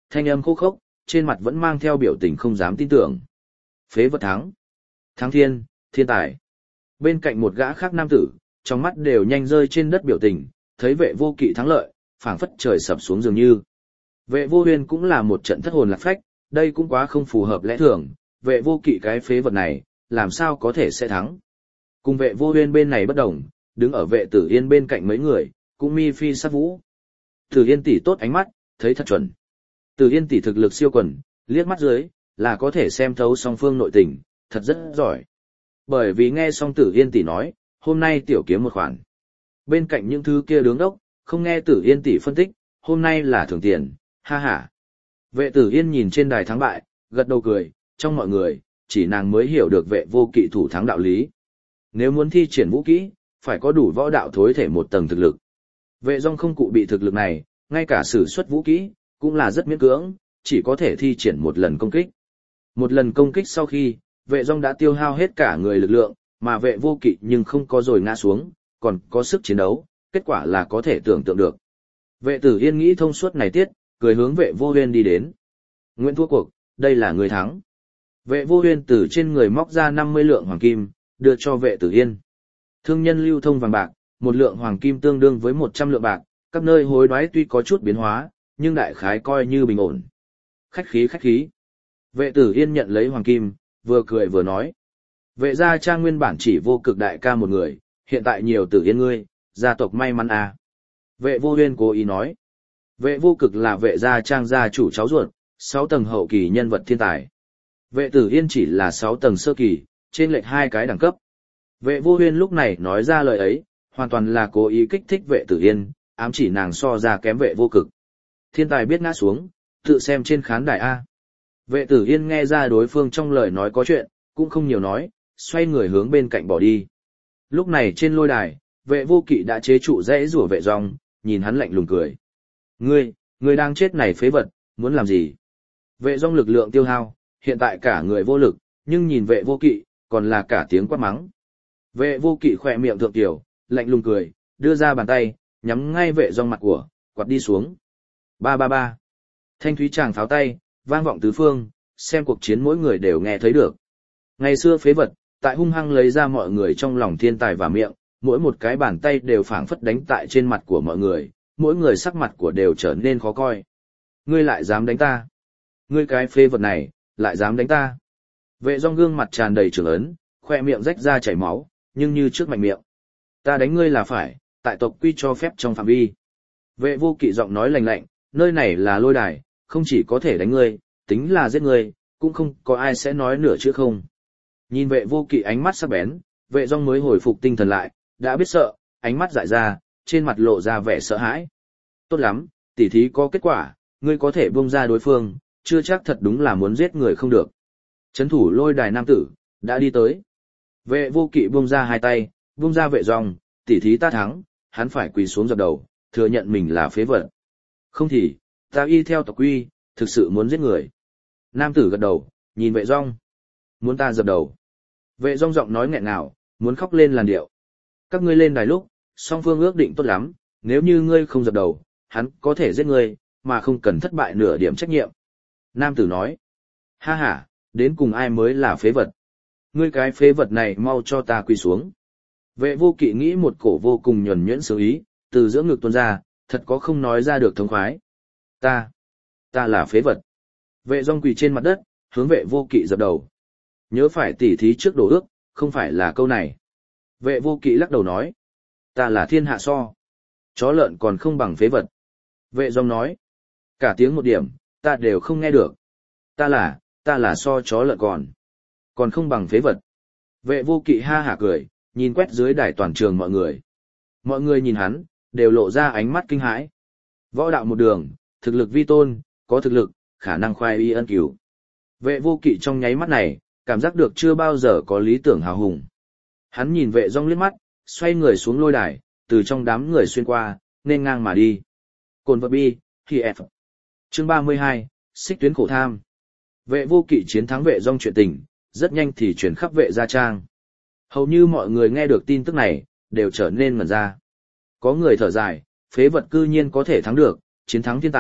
thanh âm khô khốc, trên mặt vẫn mang theo biểu tình không dám tin tưởng. Phế vật thắng. Thắng thiên, thiên tài. Bên cạnh một gã khác nam tử, trong mắt đều nhanh rơi trên đất biểu tình, thấy vệ vô kỵ thắng lợi, phảng phất trời sập xuống dường như. Vệ vô huyên cũng là một trận thất hồn lạc phách, đây cũng quá không phù hợp lẽ thường, vệ vô kỵ cái phế vật này, làm sao có thể sẽ thắng. Cùng vệ vô huyên bên này bất đồng, đứng ở vệ tử yên bên cạnh mấy người, cũng mi phi sát vũ. Tử yên tỷ tốt ánh mắt, thấy thật chuẩn. Tử yên tỷ thực lực siêu quần, liếc mắt dưới, là có thể xem thấu song phương nội tình, thật rất giỏi. Bởi vì nghe xong Tử yên tỷ nói, hôm nay tiểu kiếm một khoản. Bên cạnh những thứ kia đứng đốc, không nghe Tử yên tỷ phân tích, hôm nay là thưởng tiền, ha ha. Vệ Tử Yên nhìn trên đài thắng bại, gật đầu cười, trong mọi người, chỉ nàng mới hiểu được vệ vô kỵ thủ thắng đạo lý. Nếu muốn thi triển vũ kỹ, phải có đủ võ đạo thối thể một tầng thực lực. Vệ Dung không cụ bị thực lực này, ngay cả sử xuất vũ kỹ, cũng là rất miễn cưỡng, chỉ có thể thi triển một lần công kích. Một lần công kích sau khi, vệ Dung đã tiêu hao hết cả người lực lượng, mà vệ vô kỵ nhưng không có rồi ngã xuống, còn có sức chiến đấu, kết quả là có thể tưởng tượng được. Vệ Tử Yên nghĩ thông suốt này tiết, cười hướng vệ vô huyên đi đến. Nguyễn thua cuộc, đây là người thắng. Vệ vô huyên từ trên người móc ra năm mươi lượng hoàng kim, đưa cho vệ Tử Yên. Thương nhân lưu thông vàng bạc, một lượng hoàng kim tương đương với một trăm lượng bạc, các nơi hối đoái tuy có chút biến hóa, nhưng đại khái coi như bình ổn. Khách khí khách khí. Vệ Tử Yên nhận lấy hoàng kim, vừa cười vừa nói. Vệ gia trang nguyên bản chỉ vô cực đại ca một người, hiện tại nhiều Tử Yên ngươi, gia tộc may mắn à. Vệ vô huyên cố ý nói. Vệ vô cực là vệ gia trang gia chủ cháu ruột, sáu tầng hậu kỳ nhân vật thiên tài. Vệ Tử Yên chỉ là sáu tầng sơ kỳ, trên lệch hai cái đẳng cấp. Vệ vô huyên lúc này nói ra lời ấy, hoàn toàn là cố ý kích thích vệ Tử Yên, ám chỉ nàng so ra kém vệ vô cực. Thiên tài biết ngã xuống, tự xem trên khán đài A. Vệ Tử Yên nghe ra đối phương trong lời nói có chuyện, cũng không nhiều nói, xoay người hướng bên cạnh bỏ đi. Lúc này trên lôi đài, vệ vô kỵ đã chế trụ dãy rủa vệ Dung, nhìn hắn lạnh lùng cười. Ngươi, ngươi đang chết này phế vật, muốn làm gì? Vệ Dung lực lượng tiêu hao, hiện tại cả người vô lực, nhưng nhìn vệ vô kỵ, còn là cả tiếng quát mắng. Vệ vô kỵ khỏe miệng thượng tiểu, lạnh lùng cười, đưa ra bàn tay, nhắm ngay vệ Dung mặt của, quạt đi xuống. Ba ba ba. Thanh thúy chàng pháo tay, vang vọng tứ phương, xem cuộc chiến mỗi người đều nghe thấy được. Ngày xưa phế vật, tại hung hăng lấy ra mọi người trong lòng thiên tài và miệng, mỗi một cái bàn tay đều phảng phất đánh tại trên mặt của mọi người, mỗi người sắc mặt của đều trở nên khó coi. Ngươi lại dám đánh ta? Ngươi cái phế vật này, lại dám đánh ta? Vệ Dung gương mặt tràn đầy trưởng ấn, khoe miệng rách ra chảy máu, nhưng như trước mạnh miệng. Ta đánh ngươi là phải, tại tộc quy cho phép trong phạm vi. Vệ vô kỵ giọng nói lạnh lạnh, nơi này là lôi đài, không chỉ có thể đánh ngươi, tính là giết ngươi, cũng không có ai sẽ nói nửa chữ không. Nhìn vệ vô kỵ ánh mắt sắc bén, vệ Dung mới hồi phục tinh thần lại, đã biết sợ, ánh mắt dại ra, trên mặt lộ ra vẻ sợ hãi. Tốt lắm, tỉ thí có kết quả, ngươi có thể buông ra đối phương, chưa chắc thật đúng là muốn giết người không được. Chấn thủ lôi đài nam tử, đã đi tới. Vệ vô kỵ buông ra hai tay, buông ra vệ Dung, tỉ thí ta thắng, hắn phải quỳ xuống dập đầu, thừa nhận mình là phế vật. Không thì, ta y theo tộc quy, thực sự muốn giết người. Nam tử gật đầu, nhìn vệ Dung. Muốn ta dập đầu. Vệ Dung giọng nói nghẹn ngào, muốn khóc lên làn điệu. Các ngươi lên đài lúc, song phương ước định tốt lắm, nếu như ngươi không dập đầu, hắn có thể giết ngươi, mà không cần thất bại nửa điểm trách nhiệm. Nam tử nói. Ha ha, đến cùng ai mới là phế vật. Ngươi cái phế vật này mau cho ta quỳ xuống. Vệ vô kỵ nghĩ một cổ vô cùng nhuần nhuyễn sướng ý, từ giữa ngực tuôn ra, thật có không nói ra được thống khoái. Ta, ta là phế vật. Vệ Dung quỳ trên mặt đất, hướng vệ vô kỵ dập đầu. Nhớ phải tỉ thí trước đổ ước, không phải là câu này. Vệ vô kỵ lắc đầu nói. Ta là thiên hạ so. Chó lợn còn không bằng phế vật. Vệ Dung nói. Cả tiếng một điểm, ta đều không nghe được. Ta là, ta là so chó lợn còn. Còn không bằng phế vật. Vệ vô kỵ ha hả cười, nhìn quét dưới đài toàn trường mọi người. Mọi người nhìn hắn, đều lộ ra ánh mắt kinh hãi. Võ đạo một đường, thực lực vi tôn, có thực lực, khả năng khoai y ân cứu. Vệ vô kỵ trong nháy mắt này, cảm giác được chưa bao giờ có lý tưởng hào hùng. Hắn nhìn vệ Dung liếc mắt, xoay người xuống lôi đài, từ trong đám người xuyên qua, nên ngang mà đi. Cồn vật bi, khi F. Chương ba mươi hai, xích tuyến khổ tham. Vệ vô kỵ chiến thắng vệ Dung chuyện tình, rất nhanh thì chuyển khắp vệ gia trang. Hầu như mọi người nghe được tin tức này, đều trở nên ngẩn ra. Có người thở dài, phế vật cư nhiên có thể thắng được, chiến thắng thiên tài,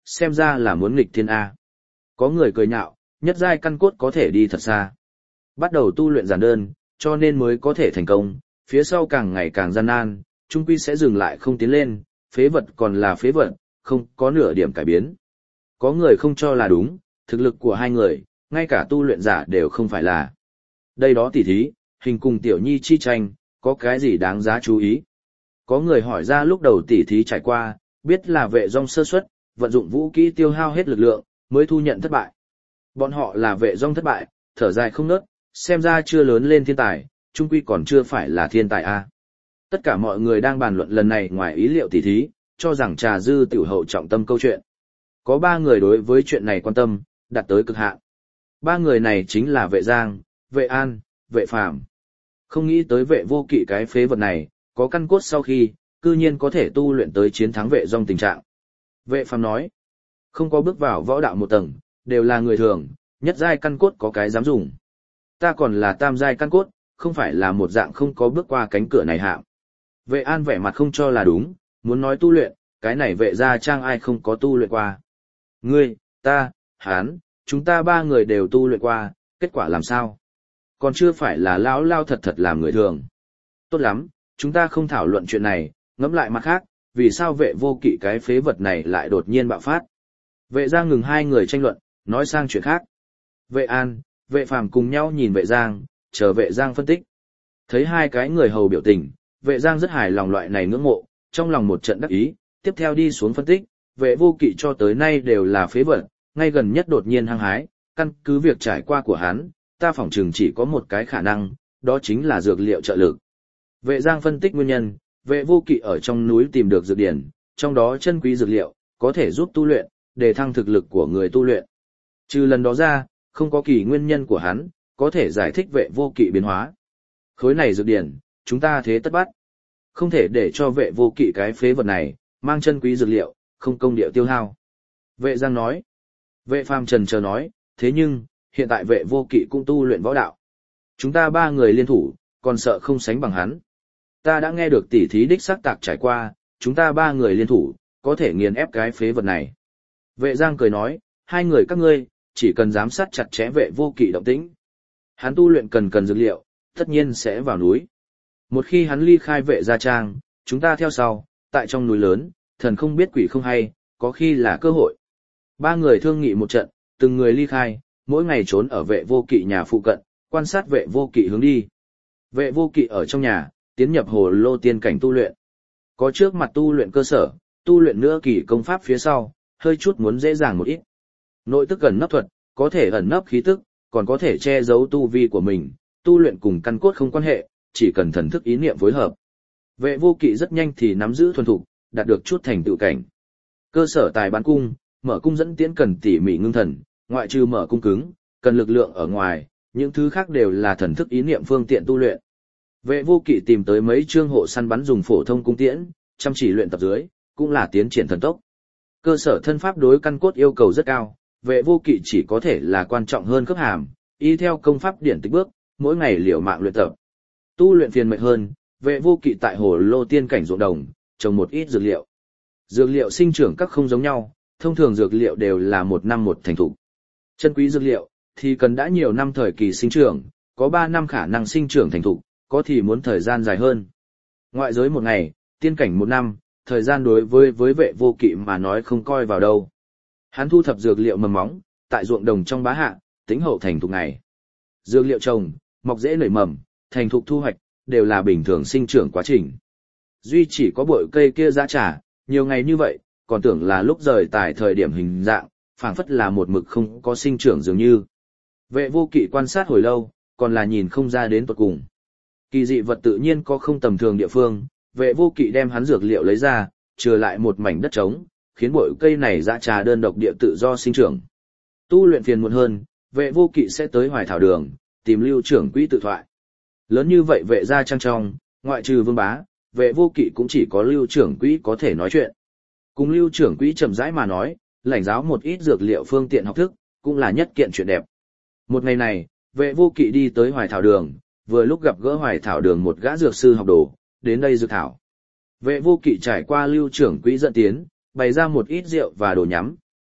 xem ra là muốn nghịch thiên A. Có người cười nhạo, nhất giai căn cốt có thể đi thật xa. Bắt đầu tu luyện giản đơn, cho nên mới có thể thành công, phía sau càng ngày càng gian nan, trung quy sẽ dừng lại không tiến lên, phế vật còn là phế vật, không có nửa điểm cải biến. Có người không cho là đúng, thực lực của hai người, ngay cả tu luyện giả đều không phải là. Đây đó tỉ thí, hình cùng tiểu nhi chi tranh, có cái gì đáng giá chú ý. Có người hỏi ra lúc đầu tỉ thí trải qua, biết là vệ dòng sơ suất, vận dụng vũ kỹ tiêu hao hết lực lượng, mới thu nhận thất bại. Bọn họ là vệ dòng thất bại, thở dài không nớt, xem ra chưa lớn lên thiên tài, trung quy còn chưa phải là thiên tài a. Tất cả mọi người đang bàn luận lần này ngoài ý liệu tỉ thí, cho rằng trà dư tiểu hậu trọng tâm câu chuyện. Có ba người đối với chuyện này quan tâm, đạt tới cực hạn. Ba người này chính là vệ giang, vệ an, vệ phàm. Không nghĩ tới vệ vô kỵ cái phế vật này, có căn cốt sau khi, cư nhiên có thể tu luyện tới chiến thắng vệ dòng tình trạng. Vệ phàm nói, không có bước vào võ đạo một tầng, đều là người thường, nhất giai căn cốt có cái dám dùng. Ta còn là tam giai căn cốt, không phải là một dạng không có bước qua cánh cửa này hạm. Vệ an vẻ mặt không cho là đúng, muốn nói tu luyện, cái này vệ gia trang ai không có tu luyện qua. Ngươi, ta, hán, chúng ta ba người đều tu luyện qua, kết quả làm sao? Còn chưa phải là lão lao thật thật làm người thường. Tốt lắm, chúng ta không thảo luận chuyện này, ngẫm lại mặt khác, vì sao vệ vô kỵ cái phế vật này lại đột nhiên bạo phát. Vệ Giang ngừng hai người tranh luận, nói sang chuyện khác. Vệ An, vệ Phàm cùng nhau nhìn vệ Giang, chờ vệ Giang phân tích. Thấy hai cái người hầu biểu tình, vệ Giang rất hài lòng loại này ngưỡng mộ, trong lòng một trận đắc ý, tiếp theo đi xuống phân tích, vệ vô kỵ cho tới nay đều là phế vật, ngay gần nhất đột nhiên hăng hái, căn cứ việc trải qua của hắn, ta phỏng chừng chỉ có một cái khả năng, đó chính là dược liệu trợ lực. Vệ Giang phân tích nguyên nhân, vệ vô kỵ ở trong núi tìm được dược điển, trong đó chân quý dược liệu, có thể giúp tu luyện, để thăng thực lực của người tu luyện. Trừ lần đó ra, không có kỳ nguyên nhân của hắn, có thể giải thích vệ vô kỵ biến hóa. Khối này dược điển, chúng ta thế tất bắt. Không thể để cho vệ vô kỵ cái phế vật này, mang chân quý dược liệu, không công địa tiêu hao. Vệ Giang nói. Vệ Phàm trần chờ nói, thế nhưng, hiện tại vệ vô kỵ cũng tu luyện võ đạo. Chúng ta ba người liên thủ, còn sợ không sánh bằng hắn. Ta đã nghe được tỉ thí đích xác tạc trải qua, chúng ta ba người liên thủ, có thể nghiền ép cái phế vật này. Vệ Giang cười nói, hai người các ngươi, chỉ cần giám sát chặt chẽ vệ vô kỵ động tĩnh. Hắn tu luyện cần cần dược liệu, tất nhiên sẽ vào núi. Một khi hắn ly khai vệ gia trang, chúng ta theo sau, tại trong núi lớn, thần không biết quỷ không hay, có khi là cơ hội. Ba người thương nghị một trận, từng người ly khai, mỗi ngày trốn ở vệ vô kỵ nhà phụ cận, quan sát vệ vô kỵ hướng đi. Vệ vô kỵ ở trong nhà, tiến nhập hồ lô tiên cảnh tu luyện. Có trước mặt tu luyện cơ sở, tu luyện nữa kỳ công pháp phía sau, hơi chút muốn dễ dàng một ít. Nội tức ẩn nấp thuật, có thể ẩn nấp khí tức, còn có thể che giấu tu vi của mình, tu luyện cùng căn cốt không quan hệ, chỉ cần thần thức ý niệm phối hợp. Vệ vô kỵ rất nhanh thì nắm giữ thuần thục, đạt được chút thành tựu cảnh. Cơ sở tài bán cung, mở cung dẫn tiến cần tỉ mỉ ngưng thần, ngoại trừ mở cung cứng, cần lực lượng ở ngoài, những thứ khác đều là thần thức ý niệm phương tiện tu luyện. Vệ vô kỵ tìm tới mấy chương hộ săn bắn dùng phổ thông cung tiễn, chăm chỉ luyện tập dưới, cũng là tiến triển thần tốc. Cơ sở thân pháp đối căn cốt yêu cầu rất cao, vệ vô kỵ chỉ có thể là quan trọng hơn cấp hàm, y theo công pháp điển tích bước, mỗi ngày liều mạng luyện tập. Tu luyện phiền mệt hơn, vệ vô kỵ tại hồ lô tiên cảnh ruộng đồng, trồng một ít dược liệu. Dược liệu sinh trưởng các không giống nhau, thông thường dược liệu đều là một năm một thành thục. Chân quý dược liệu thì cần đã nhiều năm thời kỳ sinh trưởng, có ba năm khả năng sinh trưởng thành thục, có thì muốn thời gian dài hơn. Ngoại giới một ngày, tiên cảnh một năm, thời gian đối với với vệ vô kỵ mà nói không coi vào đâu. Hắn thu thập dược liệu mầm móng, tại ruộng đồng trong bá hạ, tính hậu thành thục ngày. Dược liệu trồng, mọc dễ nảy mầm, thành thục thu hoạch, đều là bình thường sinh trưởng quá trình. Duy chỉ có bội cây kia dã trà, nhiều ngày như vậy, còn tưởng là lúc rời tại thời điểm hình dạng, phảng phất là một mực không có sinh trưởng dường như. Vệ vô kỵ quan sát hồi lâu, còn là nhìn không ra đến tuột cùng. Kỳ dị vật tự nhiên có không tầm thường địa phương, vệ vô kỵ đem hắn dược liệu lấy ra, trừ lại một mảnh đất trống, khiến bội cây này dã trà đơn độc địa tự do sinh trưởng. Tu luyện phiền muộn hơn, vệ vô kỵ sẽ tới Hoài Thảo Đường, tìm Lưu trưởng quỹ tự thoại. Lớn như vậy vệ gia trang trong, ngoại trừ Vương Bá, vệ vô kỵ cũng chỉ có Lưu trưởng quỹ có thể nói chuyện. Cùng Lưu trưởng quỹ chậm rãi mà nói, lãnh giáo một ít dược liệu phương tiện học thức, cũng là nhất kiện chuyện đẹp. Một ngày này, vệ vô kỵ đi tới Hoài Thảo Đường, vừa lúc gặp gỡ Hoài Thảo Đường một gã dược sư học đồ, đến đây dược thảo. Vệ vô kỵ trải qua Lưu trưởng quỹ dẫn tiến, bày ra một ít rượu và đồ nhắm,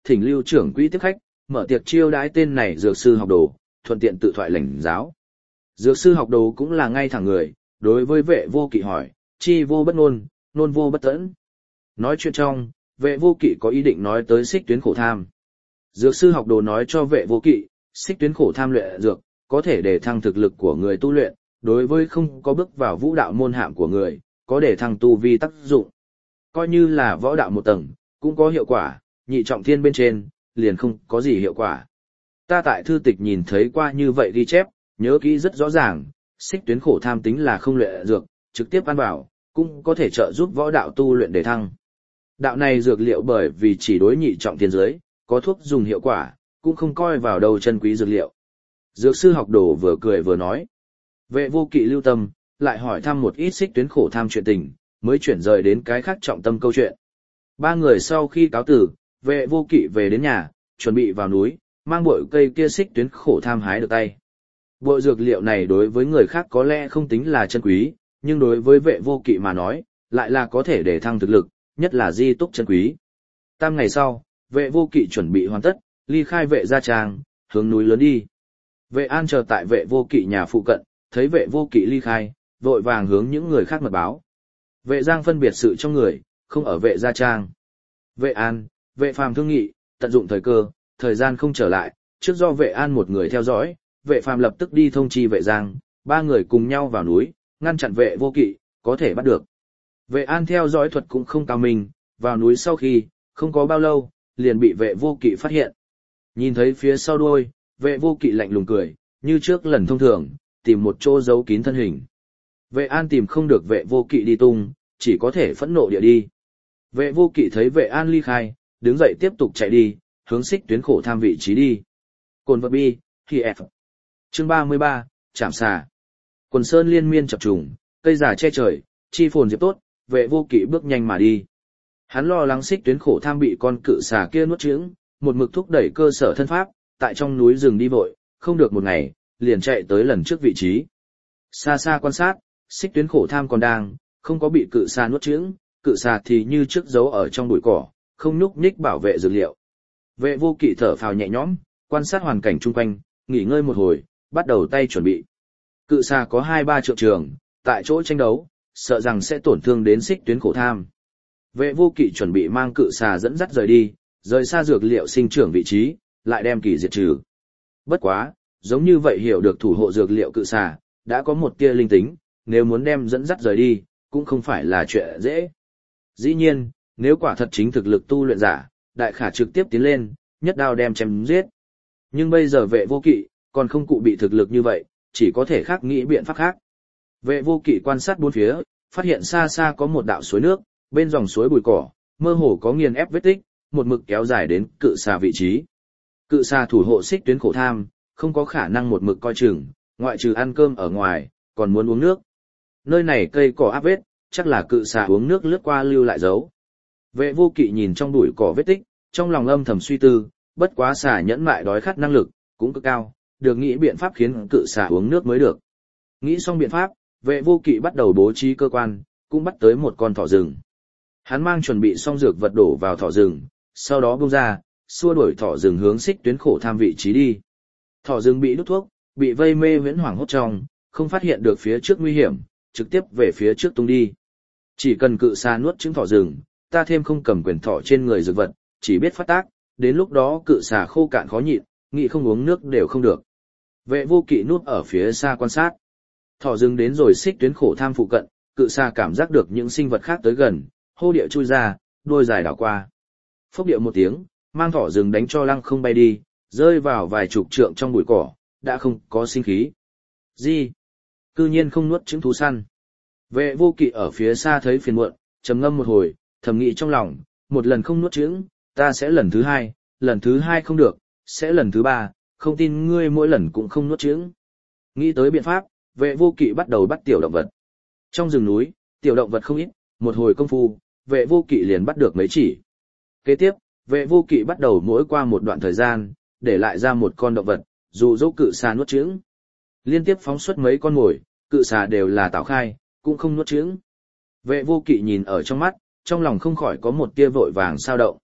thỉnh Lưu trưởng quỹ tiếp khách, mở tiệc chiêu đãi tên này dược sư học đồ, thuận tiện tự thoại lãnh giáo. Dược sư học đồ cũng là ngay thẳng người, đối với vệ vô kỵ hỏi, chi vô bất ngôn, nôn vô bất tẫn. Nói chuyện trong, vệ vô kỵ có ý định nói tới xích tuyến khổ tham. Dược sư học đồ nói cho vệ vô kỵ, xích tuyến khổ tham luyện dược, có thể để thăng thực lực của người tu luyện, đối với không có bước vào vũ đạo môn hạng của người, có để thăng tu vi tác dụng. Coi như là võ đạo một tầng, cũng có hiệu quả, nhị trọng thiên bên trên, liền không có gì hiệu quả. Ta tại thư tịch nhìn thấy qua như vậy ghi chép, nhớ kỹ rất rõ ràng, xích tuyến khổ tham tính là không luyện dược, trực tiếp ăn vào, cũng có thể trợ giúp võ đạo tu luyện để thăng. Đạo này dược liệu bởi vì chỉ đối nhị trọng thiên giới, có thuốc dùng hiệu quả, cũng không coi vào đâu chân quý dược liệu. Dược sư học đồ vừa cười vừa nói. Vệ vô kỵ lưu tâm, lại hỏi thăm một ít xích tuyến khổ tham chuyện tình, mới chuyển rời đến cái khác trọng tâm câu chuyện. Ba người sau khi cáo tử, vệ vô kỵ về đến nhà, chuẩn bị vào núi, mang bội cây kia xích tuyến khổ tham hái được tay. Bội dược liệu này đối với người khác có lẽ không tính là chân quý, nhưng đối với vệ vô kỵ mà nói, lại là có thể để thăng thực lực, nhất là di túc chân quý. Tam ngày sau, vệ vô kỵ chuẩn bị hoàn tất, ly khai vệ gia trang, hướng núi lớn đi. Vệ an chờ tại vệ vô kỵ nhà phụ cận, thấy vệ vô kỵ ly khai, vội vàng hướng những người khác mật báo. Vệ giang phân biệt sự trong người, không ở vệ gia trang. Vệ an, vệ phàm thương nghị, tận dụng thời cơ, thời gian không trở lại, trước do vệ an một người theo dõi, vệ phàm lập tức đi thông chi vệ giang, ba người cùng nhau vào núi, ngăn chặn vệ vô kỵ, có thể bắt được. Vệ an theo dõi thuật cũng không cao minh, vào núi sau khi, không có bao lâu, liền bị vệ vô kỵ phát hiện. Nhìn thấy phía sau đuôi, vệ vô kỵ lạnh lùng cười, như trước lần thông thường, tìm một chỗ giấu kín thân hình. Vệ an tìm không được vệ vô kỵ đi tung, chỉ có thể phẫn nộ địa đi. Vệ vô kỵ thấy vệ an ly khai, đứng dậy tiếp tục chạy đi, hướng xích tuyến khổ tham vị trí đi. Cồn vật bi, khi F. Chương ba mươi ba, Chạm xà. Quần sơn liên miên chập trùng, cây già che trời, chi phồn diệp tốt, vệ vô kỵ bước nhanh mà đi. Hắn lo lắng xích tuyến khổ tham bị con cự xà kia nuốt chửng, một mực thúc đẩy cơ sở thân pháp, tại trong núi rừng đi vội, không được một ngày, liền chạy tới lần trước vị trí. Xa xa quan sát, xích tuyến khổ tham còn đang, không có bị cự xà nuốt chửng, cự xà thì như trước giấu ở trong bụi cỏ, không nhúc nhích bảo vệ dược liệu. Vệ vô kỵ thở phào nhẹ nhõm, quan sát hoàn cảnh chung quanh, nghỉ ngơi một hồi, bắt đầu tay chuẩn bị. Cự xà có hai ba trượng trường, tại chỗ tranh đấu, sợ rằng sẽ tổn thương đến xích tuyến khổ tham. Vệ vô kỵ chuẩn bị mang cự xà dẫn dắt rời đi, rời xa dược liệu sinh trưởng vị trí, lại đem kỳ diệt trừ. Bất quá, giống như vậy hiểu được thủ hộ dược liệu cự xà, đã có một tia linh tính, nếu muốn đem dẫn dắt rời đi, cũng không phải là chuyện dễ. Dĩ nhiên, nếu quả thật chính thực lực tu luyện giả, đại khả trực tiếp tiến lên, nhất đao đem chém giết. Nhưng bây giờ vệ vô kỵ, còn không cụ bị thực lực như vậy, chỉ có thể khác nghĩ biện pháp khác. Vệ vô kỵ quan sát bốn phía, phát hiện xa xa có một đạo suối nước, bên dòng suối bụi cỏ, mơ hồ có nghiền ép vết tích, một mực kéo dài đến cự xà vị trí. Cự xà thủ hộ xích tuyến khổ tham, không có khả năng một mực coi chừng, ngoại trừ ăn cơm ở ngoài, còn muốn uống nước. Nơi này cây cỏ áp vết, chắc là cự xà uống nước lướt qua lưu lại dấu. Vệ vô kỵ nhìn trong bụi cỏ vết tích, trong lòng âm thầm suy tư, bất quá xà nhẫn mại đói khát năng lực, cũng cực cao, được nghĩ biện pháp khiến cự xà uống nước mới được. Nghĩ xong biện pháp, vệ vô kỵ bắt đầu bố trí cơ quan, cũng bắt tới một con thỏ rừng. Hắn mang chuẩn bị xong dược vật đổ vào thỏ rừng, sau đó bung ra, xua đuổi thỏ rừng hướng xích tuyến khổ tham vị trí đi. Thỏ rừng bị đút thuốc, bị vây mê viễn hoảng hốt trong, không phát hiện được phía trước nguy hiểm, trực tiếp về phía trước tung đi. Chỉ cần cự xà nuốt trứng thỏ rừng, ta thêm không cầm quyền thỏ trên người dược vật, chỉ biết phát tác, đến lúc đó cự xà khô cạn khó nhịn, nghĩ không uống nước đều không được. Vệ vô kỵ núp ở phía xa quan sát. Thỏ rừng đến rồi xích tuyến khổ tham phụ cận, cự xà cảm giác được những sinh vật khác tới gần, hô địa chui ra, đuôi dài đảo qua. Phốc điệu một tiếng, mang thỏ rừng đánh cho lăng không bay đi, rơi vào vài chục trượng trong bụi cỏ, đã không có sinh khí. Gì? Cư nhiên không nuốt trứng thú săn. Vệ vô kỵ ở phía xa thấy phiền muộn, trầm ngâm một hồi, thầm nghĩ trong lòng, một lần không nuốt trứng, ta sẽ lần thứ hai, lần thứ hai không được, sẽ lần thứ ba, không tin ngươi mỗi lần cũng không nuốt trứng. Nghĩ tới biện pháp, vệ vô kỵ bắt đầu bắt tiểu động vật. Trong rừng núi, tiểu động vật không ít, một hồi công phu, vệ vô kỵ liền bắt được mấy chỉ. Kế tiếp, vệ vô kỵ bắt đầu mỗi qua một đoạn thời gian, để lại ra một con động vật, dụ dỗ cự xà nuốt trứng. Liên tiếp phóng xuất mấy con mồi, cự xà đều là tảo khai, cũng không nuốt trứng. Vệ vô kỵ nhìn ở trong mắt, trong lòng không khỏi có một tia vội vàng sao động.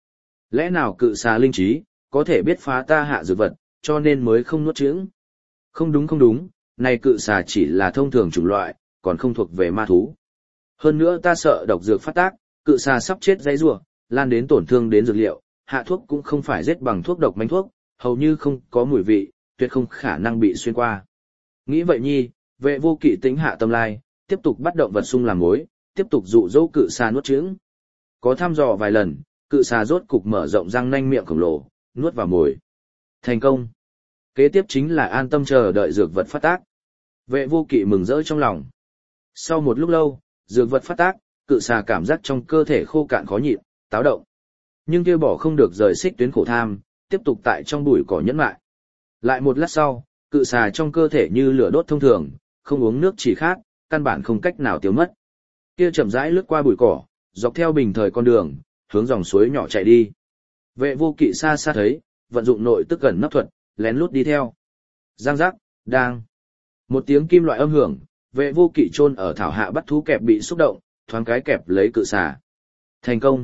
Lẽ nào cự xà linh trí, có thể biết phá ta hạ dược vật, cho nên mới không nuốt chửng? Không đúng không đúng, này cự xà chỉ là thông thường chủng loại, còn không thuộc về ma thú. Hơn nữa ta sợ độc dược phát tác, cự xà sắp chết dãy rủa, lan đến tổn thương đến dược liệu, hạ thuốc cũng không phải giết bằng thuốc độc mánh thuốc, hầu như không có mùi vị, tuyệt không khả năng bị xuyên qua. Nghĩ vậy nhi, vệ vô kỵ tính hạ tâm lai, tiếp tục bắt động vật sung làm mối, tiếp tục dụ dỗ cự xà nuốt chửng. Có thăm dò vài lần, cự xà rốt cục mở rộng răng nanh miệng khổng lồ, nuốt vào mồi. Thành công. Kế tiếp chính là an tâm chờ đợi dược vật phát tác. Vệ vô kỵ mừng rỡ trong lòng. Sau một lúc lâu, dược vật phát tác, cự xà cảm giác trong cơ thể khô cạn khó nhịn, táo động. Nhưng kia bỏ không được rời xích tuyến khổ tham, tiếp tục tại trong bụi cỏ nhẫn lại. Lại một lát sau, cự xà trong cơ thể như lửa đốt thông thường, không uống nước chỉ khát, căn bản không cách nào tiêu mất. Kia chậm rãi lướt qua bụi cỏ, dọc theo bình thời con đường, hướng dòng suối nhỏ chạy đi. Vệ vô kỵ xa xa thấy, vận dụng nội tức gần nấp thuật, lén lút đi theo. Giang giác, đang. Một tiếng kim loại âm hưởng, vệ vô kỵ chôn ở thảo hạ bắt thú kẹp bị xúc động, thoáng cái kẹp lấy cự xà. Thành công.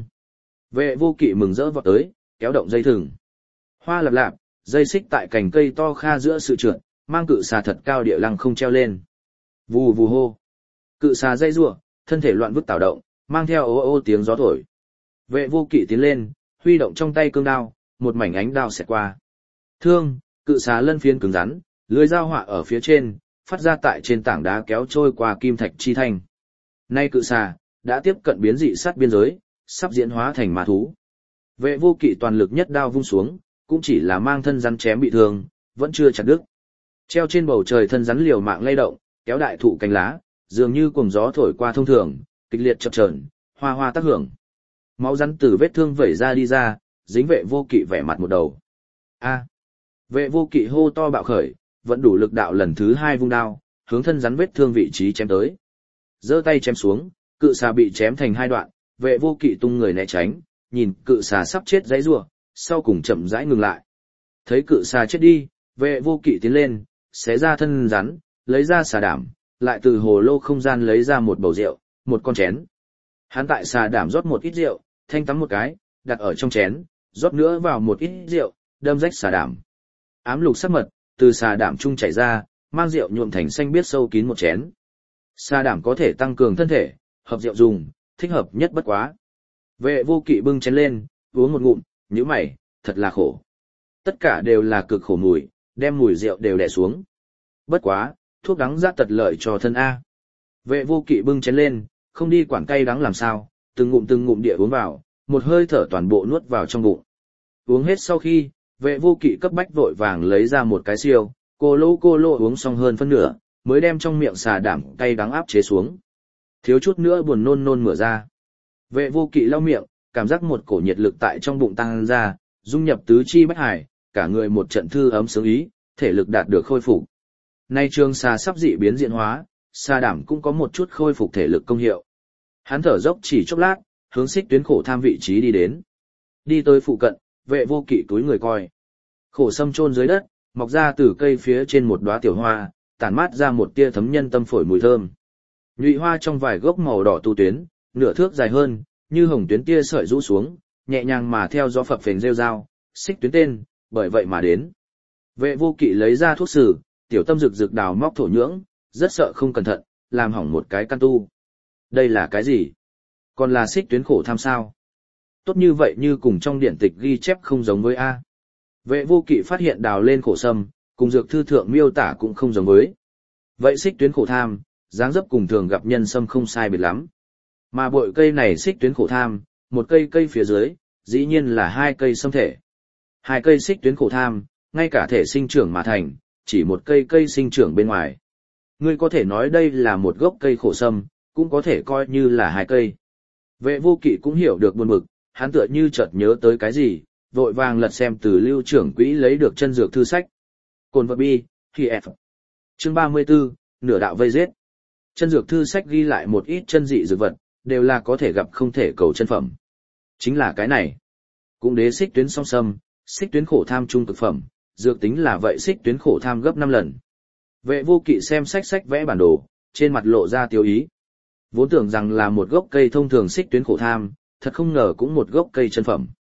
Vệ vô kỵ mừng rỡ vọt tới, kéo động dây thừng. Hoa lạp lạp, dây xích tại cành cây to kha giữa sự trượt, mang cự xà thật cao địa lăng không treo lên. Vù vù hô. Cự xà dây rủa, thân thể loạn vứt tảo động, mang theo ô ô tiếng gió thổi. Vệ vô kỵ tiến lên, huy động trong tay cương đao, một mảnh ánh đao xẹt qua. Thương, cự xà lân phiến cứng rắn, lưới dao họa ở phía trên, phát ra tại trên tảng đá kéo trôi qua kim thạch chi thanh. Nay cự xà đã tiếp cận biến dị sát biên giới, sắp diễn hóa thành ma thú. Vệ vô kỵ toàn lực nhất đao vung xuống, cũng chỉ là mang thân rắn chém bị thương, vẫn chưa chặt đứt. Treo trên bầu trời thân rắn liều mạng lay động, kéo đại thụ cánh lá, dường như cuồng gió thổi qua thông thường, kịch liệt chập chờn, hoa hoa tác hưởng. Máu rắn từ vết thương vẩy ra đi ra, dính vệ vô kỵ vẻ mặt một đầu. A. Vệ vô kỵ hô to bạo khởi, vẫn đủ lực đạo lần thứ hai vung đao, hướng thân rắn vết thương vị trí chém tới. Giơ tay chém xuống, cự xà bị chém thành hai đoạn, vệ vô kỵ tung người né tránh, nhìn cự xà sắp chết dãy rủa, sau cùng chậm rãi ngừng lại. Thấy cự xà chết đi, vệ vô kỵ tiến lên, xé ra thân rắn, lấy ra xà đảm, lại từ hồ lô không gian lấy ra một bầu rượu, một con chén. Hắn tại xà đảm rót một ít rượu, thanh tắm một cái, đặt ở trong chén, rót nữa vào một ít rượu, đâm rách xà đảm. Ám lục sắc mật, từ xà đảm trung chảy ra, mang rượu nhuộm thành xanh biếc sâu kín một chén. Xà đảm có thể tăng cường thân thể, hợp rượu dùng, thích hợp nhất bất quá. Vệ vô kỵ bưng chén lên, uống một ngụm, nhíu mày, thật là khổ. Tất cả đều là cực khổ mùi, đem mùi rượu đều đè xuống. Bất quá, thuốc đắng giác tật lợi cho thân A. Vệ vô kỵ bưng chén lên, không đi quản cay đắng làm sao, từng ngụm từng ngụm địa uống vào, một hơi thở toàn bộ nuốt vào trong bụng. Uống hết sau khi, vệ vô kỵ cấp bách vội vàng lấy ra một cái siêu, cô lô cô lô uống xong hơn phân nửa, mới đem trong miệng xà đảm cay đắng áp chế xuống. Thiếu chút nữa buồn nôn nôn mửa ra. Vệ vô kỵ lau miệng, cảm giác một cổ nhiệt lực tại trong bụng tăng ra, dung nhập tứ chi bách hải, cả người một trận thư ấm sướng ý, thể lực đạt được khôi phục. Nay trường xà sắp dị biến diễn hóa, xà đảm cũng có một chút khôi phục thể lực công hiệu. Hắn thở dốc chỉ chốc lát, hướng xích tuyến khổ tham vị trí đi đến. Đi tới phụ cận, vệ vô kỵ túi người coi. Khổ sâm chôn dưới đất, mọc ra từ cây phía trên một đóa tiểu hoa, tản mát ra một tia thấm nhân tâm phổi mùi thơm. Nhụy hoa trong vài gốc màu đỏ tu tuyến, nửa thước dài hơn, như hồng tuyến tia sợi rũ xuống, nhẹ nhàng mà theo gió phập phềnh rêu rao, xích tuyến tên, bởi vậy mà đến. Vệ vô kỵ lấy ra thuốc sử, tiểu tâm rực rực đào móc thổ nhưỡng, rất sợ không cẩn thận, làm hỏng một cái căn tu. Đây là cái gì? Còn là xích tuyến khổ tham sao? Tốt như vậy như cùng trong điển tịch ghi chép không giống với A. Vệ vô kỵ phát hiện đào lên khổ sâm, cùng dược thư thượng miêu tả cũng không giống với. Vậy xích tuyến khổ tham, dáng dấp cùng thường gặp nhân sâm không sai biệt lắm. Mà bội cây này xích tuyến khổ tham, một cây cây phía dưới, dĩ nhiên là hai cây sâm thể. Hai cây xích tuyến khổ tham, ngay cả thể sinh trưởng mà thành, chỉ một cây cây sinh trưởng bên ngoài. Ngươi có thể nói đây là một gốc cây khổ sâm, cũng có thể coi như là hai cây. Vệ vô kỵ cũng hiểu được buồn bực, hắn tựa như chợt nhớ tới cái gì, vội vàng lật xem từ lưu trưởng quỹ lấy được chân dược thư sách. Cồn vật bi, khi F. Chương ba mươi tư, nửa đạo vây giết. Chân dược thư sách ghi lại một ít chân dị dược vật, đều là có thể gặp không thể cầu chân phẩm. Chính là cái này. Cũng đế xích tuyến song sâm, xích tuyến khổ tham trung thực phẩm, dược tính là vậy xích tuyến khổ tham gấp năm lần. Vệ vô kỵ xem sách sách vẽ bản đồ, trên mặt lộ ra tiêu ý. Vốn tưởng rằng là một gốc cây thông thường xích tuyến khổ tham, thật không ngờ cũng một gốc cây chân phẩm.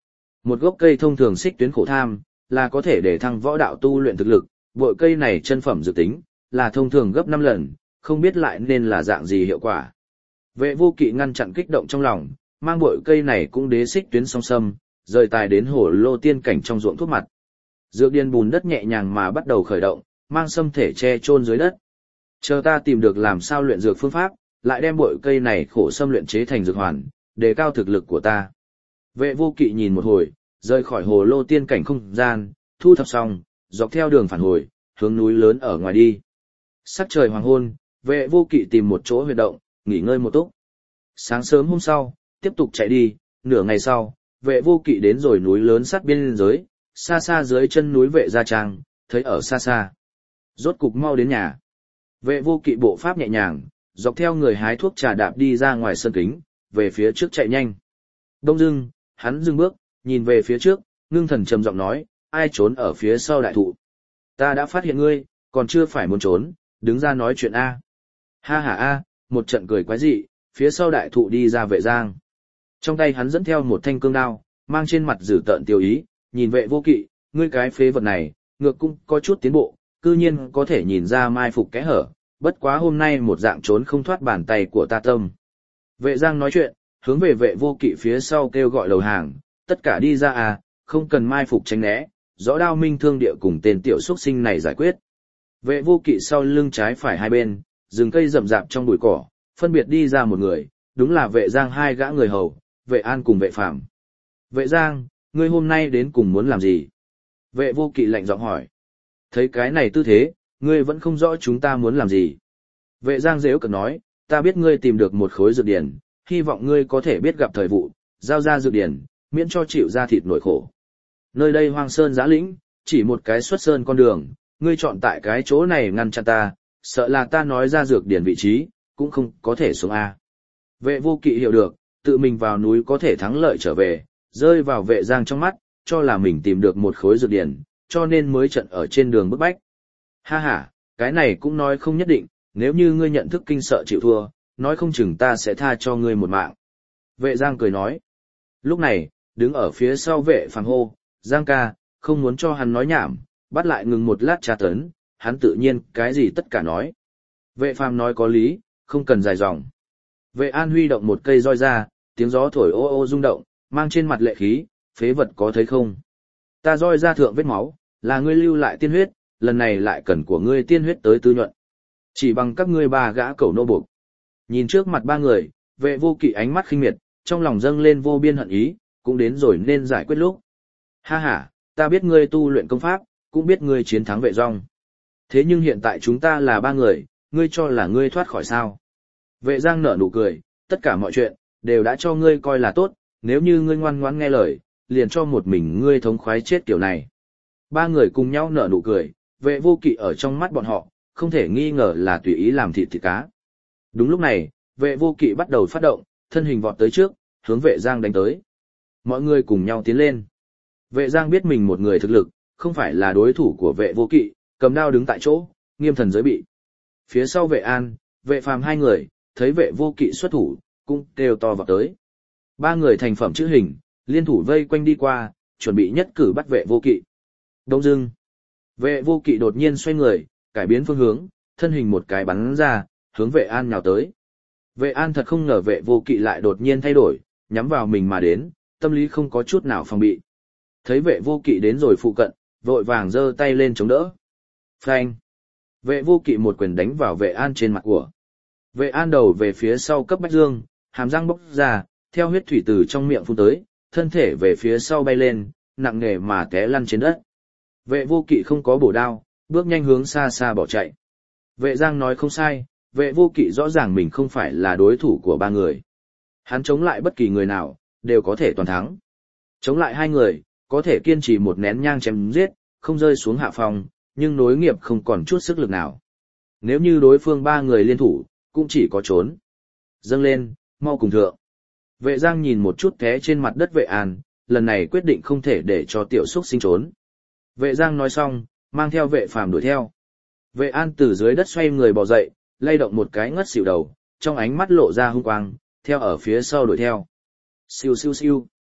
Một gốc cây thông thường xích tuyến khổ tham, là có thể để thăng võ đạo tu luyện thực lực, bội cây này chân phẩm dự tính, là thông thường gấp năm lần, không biết lại nên là dạng gì hiệu quả. Vệ vô kỵ ngăn chặn kích động trong lòng, mang bội cây này cũng đế xích tuyến song sâm, rời tài đến hồ lô tiên cảnh trong ruộng thuốc mặt. Dược điền bùn đất nhẹ nhàng mà bắt đầu khởi động, mang sâm thể che chôn dưới đất. Chờ ta tìm được làm sao luyện dược phương pháp, lại đem bội cây này khổ sâm luyện chế thành dược hoàn, đề cao thực lực của ta. Vệ vô kỵ nhìn một hồi, rời khỏi hồ lô tiên cảnh không gian, thu thập xong, dọc theo đường phản hồi, hướng núi lớn ở ngoài đi. Sắc trời hoàng hôn, vệ vô kỵ tìm một chỗ huyệt động, nghỉ ngơi một túc. Sáng sớm hôm sau, tiếp tục chạy đi, nửa ngày sau, vệ vô kỵ đến rồi núi lớn sát biên giới, xa xa dưới chân núi vệ gia trang, thấy ở xa xa. Rốt cục mau đến nhà. Vệ vô kỵ bộ pháp nhẹ nhàng, dọc theo người hái thuốc trà đạp đi ra ngoài sân kính, về phía trước chạy nhanh. Đông dưng, hắn dừng bước, nhìn về phía trước, ngưng thần trầm giọng nói, ai trốn ở phía sau đại thụ. Ta đã phát hiện ngươi, còn chưa phải muốn trốn, đứng ra nói chuyện A. Ha ha A, một trận cười quái dị, phía sau đại thụ đi ra vệ giang. Trong tay hắn dẫn theo một thanh cương đao, mang trên mặt dữ tợn tiêu ý, nhìn vệ vô kỵ, ngươi cái phế vật này, ngược cũng có chút tiến bộ, cư nhiên có thể nhìn ra mai phục kẽ hở, bất quá hôm nay một dạng trốn không thoát bàn tay của ta tâm. Vệ giang nói chuyện, hướng về vệ vô kỵ phía sau kêu gọi đầu hàng, tất cả đi ra à, không cần mai phục tránh né, rõ đao minh thương địa cùng tên tiểu xuất sinh này giải quyết. Vệ vô kỵ sau lưng trái phải hai bên, rừng cây rậm rạp trong bụi cỏ, phân biệt đi ra một người, đúng là vệ giang hai gã người hầu, vệ an cùng vệ phạm. Vệ giang, ngươi hôm nay đến cùng muốn làm gì? Vệ vô kỵ lạnh giọng hỏi. Thấy cái này tư thế, ngươi vẫn không rõ chúng ta muốn làm gì. Vệ giang dễ cợt nói, ta biết ngươi tìm được một khối dược điển, hy vọng ngươi có thể biết gặp thời vụ, giao ra dược điển, miễn cho chịu ra thịt nổi khổ. Nơi đây hoang sơn giã lĩnh, chỉ một cái xuất sơn con đường, ngươi chọn tại cái chỗ này ngăn chặn ta, sợ là ta nói ra dược điển vị trí, cũng không có thể xuống A. Vệ vô kỵ hiểu được, tự mình vào núi có thể thắng lợi trở về, rơi vào vệ giang trong mắt, cho là mình tìm được một khối dược điển, cho nên mới trận ở trên đường bức bách. Ha ha, cái này cũng nói không nhất định, nếu như ngươi nhận thức kinh sợ chịu thua, nói không chừng ta sẽ tha cho ngươi một mạng. Vệ giang cười nói. Lúc này, đứng ở phía sau vệ phàng hô, Giang ca, không muốn cho hắn nói nhảm, bắt lại ngừng một lát tra tấn, hắn tự nhiên cái gì tất cả nói. Vệ phàm nói có lý, không cần dài dòng. Vệ an huy động một cây roi ra, tiếng gió thổi ô ô rung động, mang trên mặt lệ khí, phế vật có thấy không? Ta roi ra thượng vết máu, là ngươi lưu lại tiên huyết, lần này lại cần của ngươi tiên huyết tới tư nhuận. Chỉ bằng các ngươi ba gã cẩu nô buộc. Nhìn trước mặt ba người, vệ vô kỵ ánh mắt khinh miệt, trong lòng dâng lên vô biên hận ý, cũng đến rồi nên giải quyết lúc. Ha ha, ta biết ngươi tu luyện công pháp, cũng biết ngươi chiến thắng vệ rong. Thế nhưng hiện tại chúng ta là ba người, ngươi cho là ngươi thoát khỏi sao? Vệ giang nở nụ cười, tất cả mọi chuyện, đều đã cho ngươi coi là tốt, nếu như ngươi ngoan ngoãn nghe lời, liền cho một mình ngươi thống khoái chết kiểu này. Ba người cùng nhau nở nụ cười, vệ vô kỵ ở trong mắt bọn họ, không thể nghi ngờ là tùy ý làm thịt thịt cá. Đúng lúc này, vệ vô kỵ bắt đầu phát động, thân hình vọt tới trước, hướng vệ giang đánh tới. Mọi người cùng nhau tiến lên. Vệ giang biết mình một người thực lực, không phải là đối thủ của vệ vô kỵ, cầm đao đứng tại chỗ, nghiêm thần giới bị. Phía sau vệ an, vệ phàm hai người, thấy vệ vô kỵ xuất thủ, cũng đều to vào tới. Ba người thành phẩm chữ hình, liên thủ vây quanh đi qua, chuẩn bị nhất cử bắt vệ vô kỵ. Đông dưng, vệ vô kỵ đột nhiên xoay người, cải biến phương hướng, thân hình một cái bắn ra, hướng vệ an nhào tới. Vệ an thật không ngờ vệ vô kỵ lại đột nhiên thay đổi, nhắm vào mình mà đến, tâm lý không có chút nào phòng bị. Thấy vệ vô kỵ đến rồi phụ cận, vội vàng giơ tay lên chống đỡ. Phanh! Vệ vô kỵ một quyền đánh vào vệ an trên mặt của. Vệ an đầu về phía sau cấp bách dương, hàm răng bốc ra, theo huyết thủy từ trong miệng phun tới, thân thể về phía sau bay lên, nặng nề mà té lăn trên đất. Vệ vô kỵ không có bổ đao, bước nhanh hướng xa xa bỏ chạy. Vệ giang nói không sai, vệ vô kỵ rõ ràng mình không phải là đối thủ của ba người. Hắn chống lại bất kỳ người nào, đều có thể toàn thắng. Chống lại hai người, có thể kiên trì một nén nhang chém giết, không rơi xuống hạ phòng, nhưng nối nghiệp không còn chút sức lực nào. Nếu như đối phương ba người liên thủ, cũng chỉ có trốn. Dâng lên, mau cùng thượng. Vệ giang nhìn một chút té trên mặt đất vệ an, lần này quyết định không thể để cho tiểu xúc sinh trốn. Vệ giang nói xong, mang theo vệ phàm đuổi theo. Vệ an từ dưới đất xoay người bò dậy, lay động một cái ngất xỉu đầu, trong ánh mắt lộ ra hung quang, theo ở phía sau đuổi theo. Siêu siêu siêu.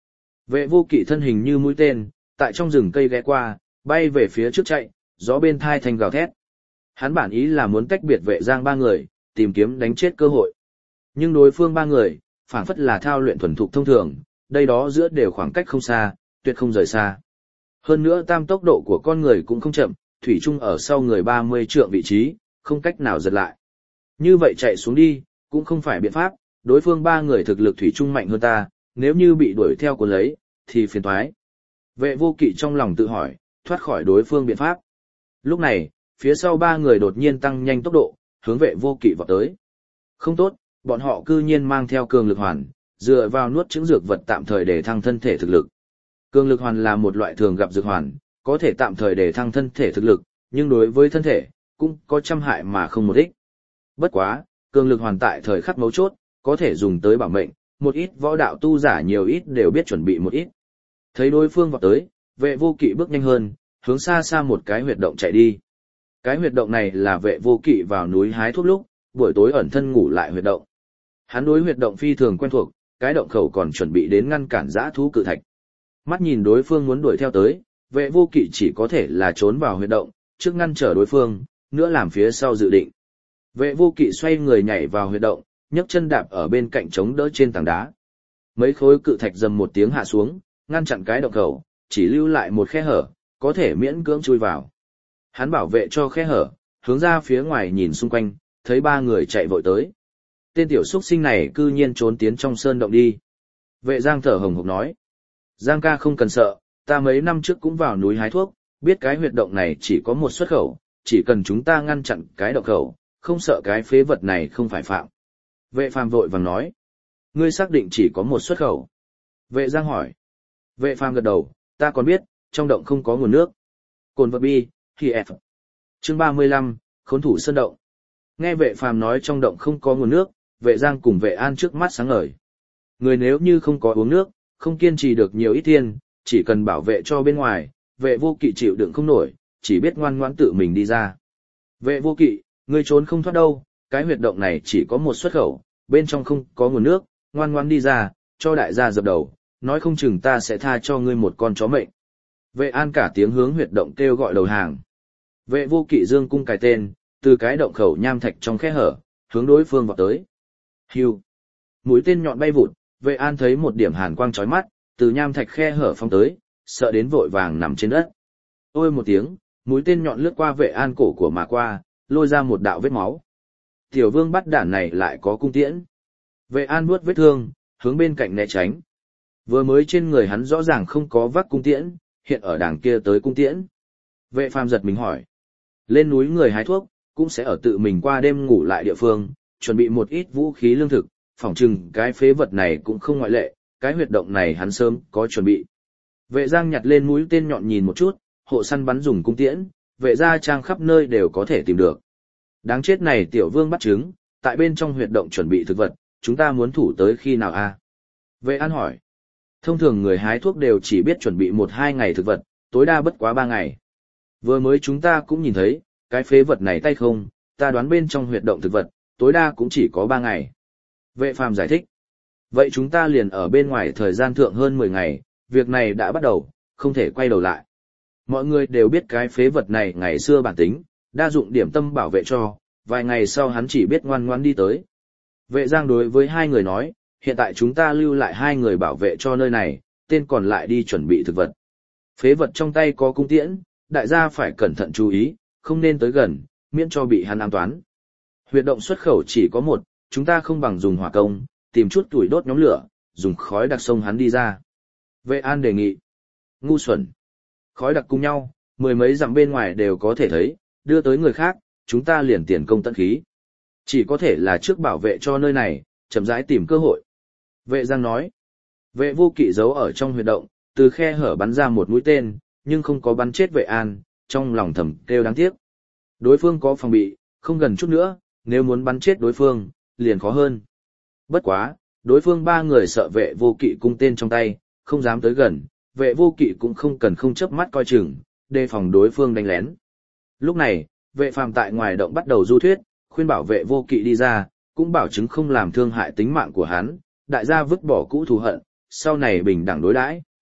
Vệ vô kỵ thân hình như mũi tên, tại trong rừng cây ghé qua, bay về phía trước chạy, gió bên thai thành gào thét. Hắn bản ý là muốn tách biệt Vệ Giang ba người, tìm kiếm đánh chết cơ hội. Nhưng đối phương ba người, phảng phất là thao luyện thuần thục thông thường, đây đó giữa đều khoảng cách không xa, tuyệt không rời xa. Hơn nữa tam tốc độ của con người cũng không chậm, thủy chung ở sau người ba mươi trượng vị trí, không cách nào giật lại. Như vậy chạy xuống đi, cũng không phải biện pháp, đối phương ba người thực lực thủy chung mạnh hơn ta, nếu như bị đuổi theo cuốn lấy, thì phiền toái. Vệ vô kỵ trong lòng tự hỏi, thoát khỏi đối phương biện pháp. Lúc này, phía sau ba người đột nhiên tăng nhanh tốc độ, hướng vệ vô kỵ vọt tới. Không tốt, bọn họ cư nhiên mang theo cường lực hoàn, dựa vào nuốt trứng dược vật tạm thời để thăng thân thể thực lực. Cường lực hoàn là một loại thường gặp dược hoàn, có thể tạm thời để thăng thân thể thực lực, nhưng đối với thân thể, cũng có trăm hại mà không một ích. Bất quá, cường lực hoàn tại thời khắc mấu chốt, có thể dùng tới bảo mệnh, một ít võ đạo tu giả nhiều ít đều biết chuẩn bị một ít. Thấy đối phương vọt tới, vệ vô kỵ bước nhanh hơn, hướng xa xa một cái huyệt động chạy đi. Cái huyệt động này là vệ vô kỵ vào núi hái thuốc lúc, buổi tối ẩn thân ngủ lại huyệt động. Hắn đối huyệt động phi thường quen thuộc, cái động khẩu còn chuẩn bị đến ngăn cản dã thú cự thạch. Mắt nhìn đối phương muốn đuổi theo tới, vệ vô kỵ chỉ có thể là trốn vào huyệt động, trước ngăn trở đối phương, nữa làm phía sau dự định. Vệ vô kỵ xoay người nhảy vào huyệt động, nhấc chân đạp ở bên cạnh chống đỡ trên tảng đá. Mấy khối cự thạch dầm một tiếng hạ xuống, ngăn chặn cái động khẩu, chỉ lưu lại một khe hở, có thể miễn cưỡng chui vào. Hắn bảo vệ cho khe hở, hướng ra phía ngoài nhìn xung quanh, thấy ba người chạy vội tới. Tên tiểu xuất sinh này cư nhiên trốn tiến trong sơn động đi. Vệ Giang thở hồng hộc nói. Giang ca không cần sợ, ta mấy năm trước cũng vào núi hái thuốc, biết cái huyệt động này chỉ có một xuất khẩu, chỉ cần chúng ta ngăn chặn cái động khẩu, không sợ cái phế vật này không phải phạm. Vệ Phàm vội vàng nói. Ngươi xác định chỉ có một xuất khẩu. Vệ Giang hỏi. Vệ Phàm gật đầu, ta còn biết, trong động không có nguồn nước. Cồn vật bi, khi F. Chương ba mươi lăm, khốn thủ sơn động. Nghe Vệ Phàm nói trong động không có nguồn nước, Vệ Giang cùng Vệ An trước mắt sáng ngời. Người nếu như không có uống nước, không kiên trì được nhiều ít thiên, chỉ cần bảo vệ cho bên ngoài, Vệ vô kỵ chịu đựng không nổi, chỉ biết ngoan ngoãn tự mình đi ra. Vệ vô kỵ, ngươi trốn không thoát đâu, cái huyệt động này chỉ có một xuất khẩu, bên trong không có nguồn nước, ngoan ngoãn đi ra, cho đại gia dập đầu, nói không chừng ta sẽ tha cho ngươi một con chó mệnh. Vệ An cả tiếng hướng huyệt động kêu gọi đầu hàng. Vệ vô kỵ dương cung cài tên, từ cái động khẩu nham thạch trong khe hở, hướng đối phương vọt tới. Hưu. Mũi tên nhọn bay vụt, Vệ An thấy một điểm hàn quang chói mắt, từ nham thạch khe hở phóng tới, sợ đến vội vàng nằm trên đất. Ôi một tiếng, mũi tên nhọn lướt qua Vệ An cổ của mà qua, lôi ra một đạo vết máu. Tiểu vương bắt đản này lại có cung tiễn. Vệ An nuốt vết thương, hướng bên cạnh né tránh. Vừa mới trên người hắn rõ ràng không có vác cung tiễn, hiện ở đằng kia tới cung tiễn. Vệ Phàm giật mình hỏi. Lên núi người hái thuốc, cũng sẽ ở tự mình qua đêm ngủ lại địa phương, chuẩn bị một ít vũ khí lương thực, phỏng chừng cái phế vật này cũng không ngoại lệ, cái huyệt động này hắn sớm có chuẩn bị. Vệ Giang nhặt lên mũi tên nhọn nhìn một chút, hộ săn bắn dùng cung tiễn, vệ gia trang khắp nơi đều có thể tìm được. Đáng chết này tiểu vương bắt trứng, tại bên trong huyệt động chuẩn bị thực vật, chúng ta muốn thủ tới khi nào a? Vệ An hỏi. Thông thường người hái thuốc đều chỉ biết chuẩn bị một hai ngày thực vật, tối đa bất quá ba ngày. Vừa mới chúng ta cũng nhìn thấy, cái phế vật này tay không, ta đoán bên trong huyệt động thực vật, tối đa cũng chỉ có ba ngày. Vệ Phàm giải thích. Vậy chúng ta liền ở bên ngoài thời gian thượng hơn mười ngày, việc này đã bắt đầu, không thể quay đầu lại. Mọi người đều biết cái phế vật này ngày xưa bản tính, đa dụng điểm tâm bảo vệ cho, vài ngày sau hắn chỉ biết ngoan ngoan đi tới. Vệ Giang đối với hai người nói, hiện tại chúng ta lưu lại hai người bảo vệ cho nơi này, tên còn lại đi chuẩn bị thực vật. Phế vật trong tay có cung tiễn, đại gia phải cẩn thận chú ý, không nên tới gần, miễn cho bị hắn ám toán. Huyệt động xuất khẩu chỉ có một, chúng ta không bằng dùng hỏa công, tìm chút tuổi đốt nhóm lửa, dùng khói đặc sông hắn đi ra. Vệ An đề nghị. Ngu xuẩn. Khói đặc cùng nhau, mười mấy dặm bên ngoài đều có thể thấy, đưa tới người khác, chúng ta liền tiền công tận khí. Chỉ có thể là trước bảo vệ cho nơi này, chậm rãi tìm cơ hội. Vệ Giang nói. Vệ vô kỵ giấu ở trong huyệt động, từ khe hở bắn ra một mũi tên, nhưng không có bắn chết Vệ An, trong lòng thầm kêu đáng tiếc. Đối phương có phòng bị, không gần chút nữa, nếu muốn bắn chết đối phương, liền khó hơn. Bất quá, đối phương ba người sợ vệ vô kỵ cung tên trong tay, không dám tới gần, vệ vô kỵ cũng không cần không chớp mắt coi chừng, đề phòng đối phương đánh lén. Lúc này, Vệ Phàm tại ngoài động bắt đầu du thuyết, khuyên bảo vệ vô kỵ đi ra, cũng bảo chứng không làm thương hại tính mạng của hắn, đại gia vứt bỏ cũ thù hận, sau này bình đẳng đối đãi.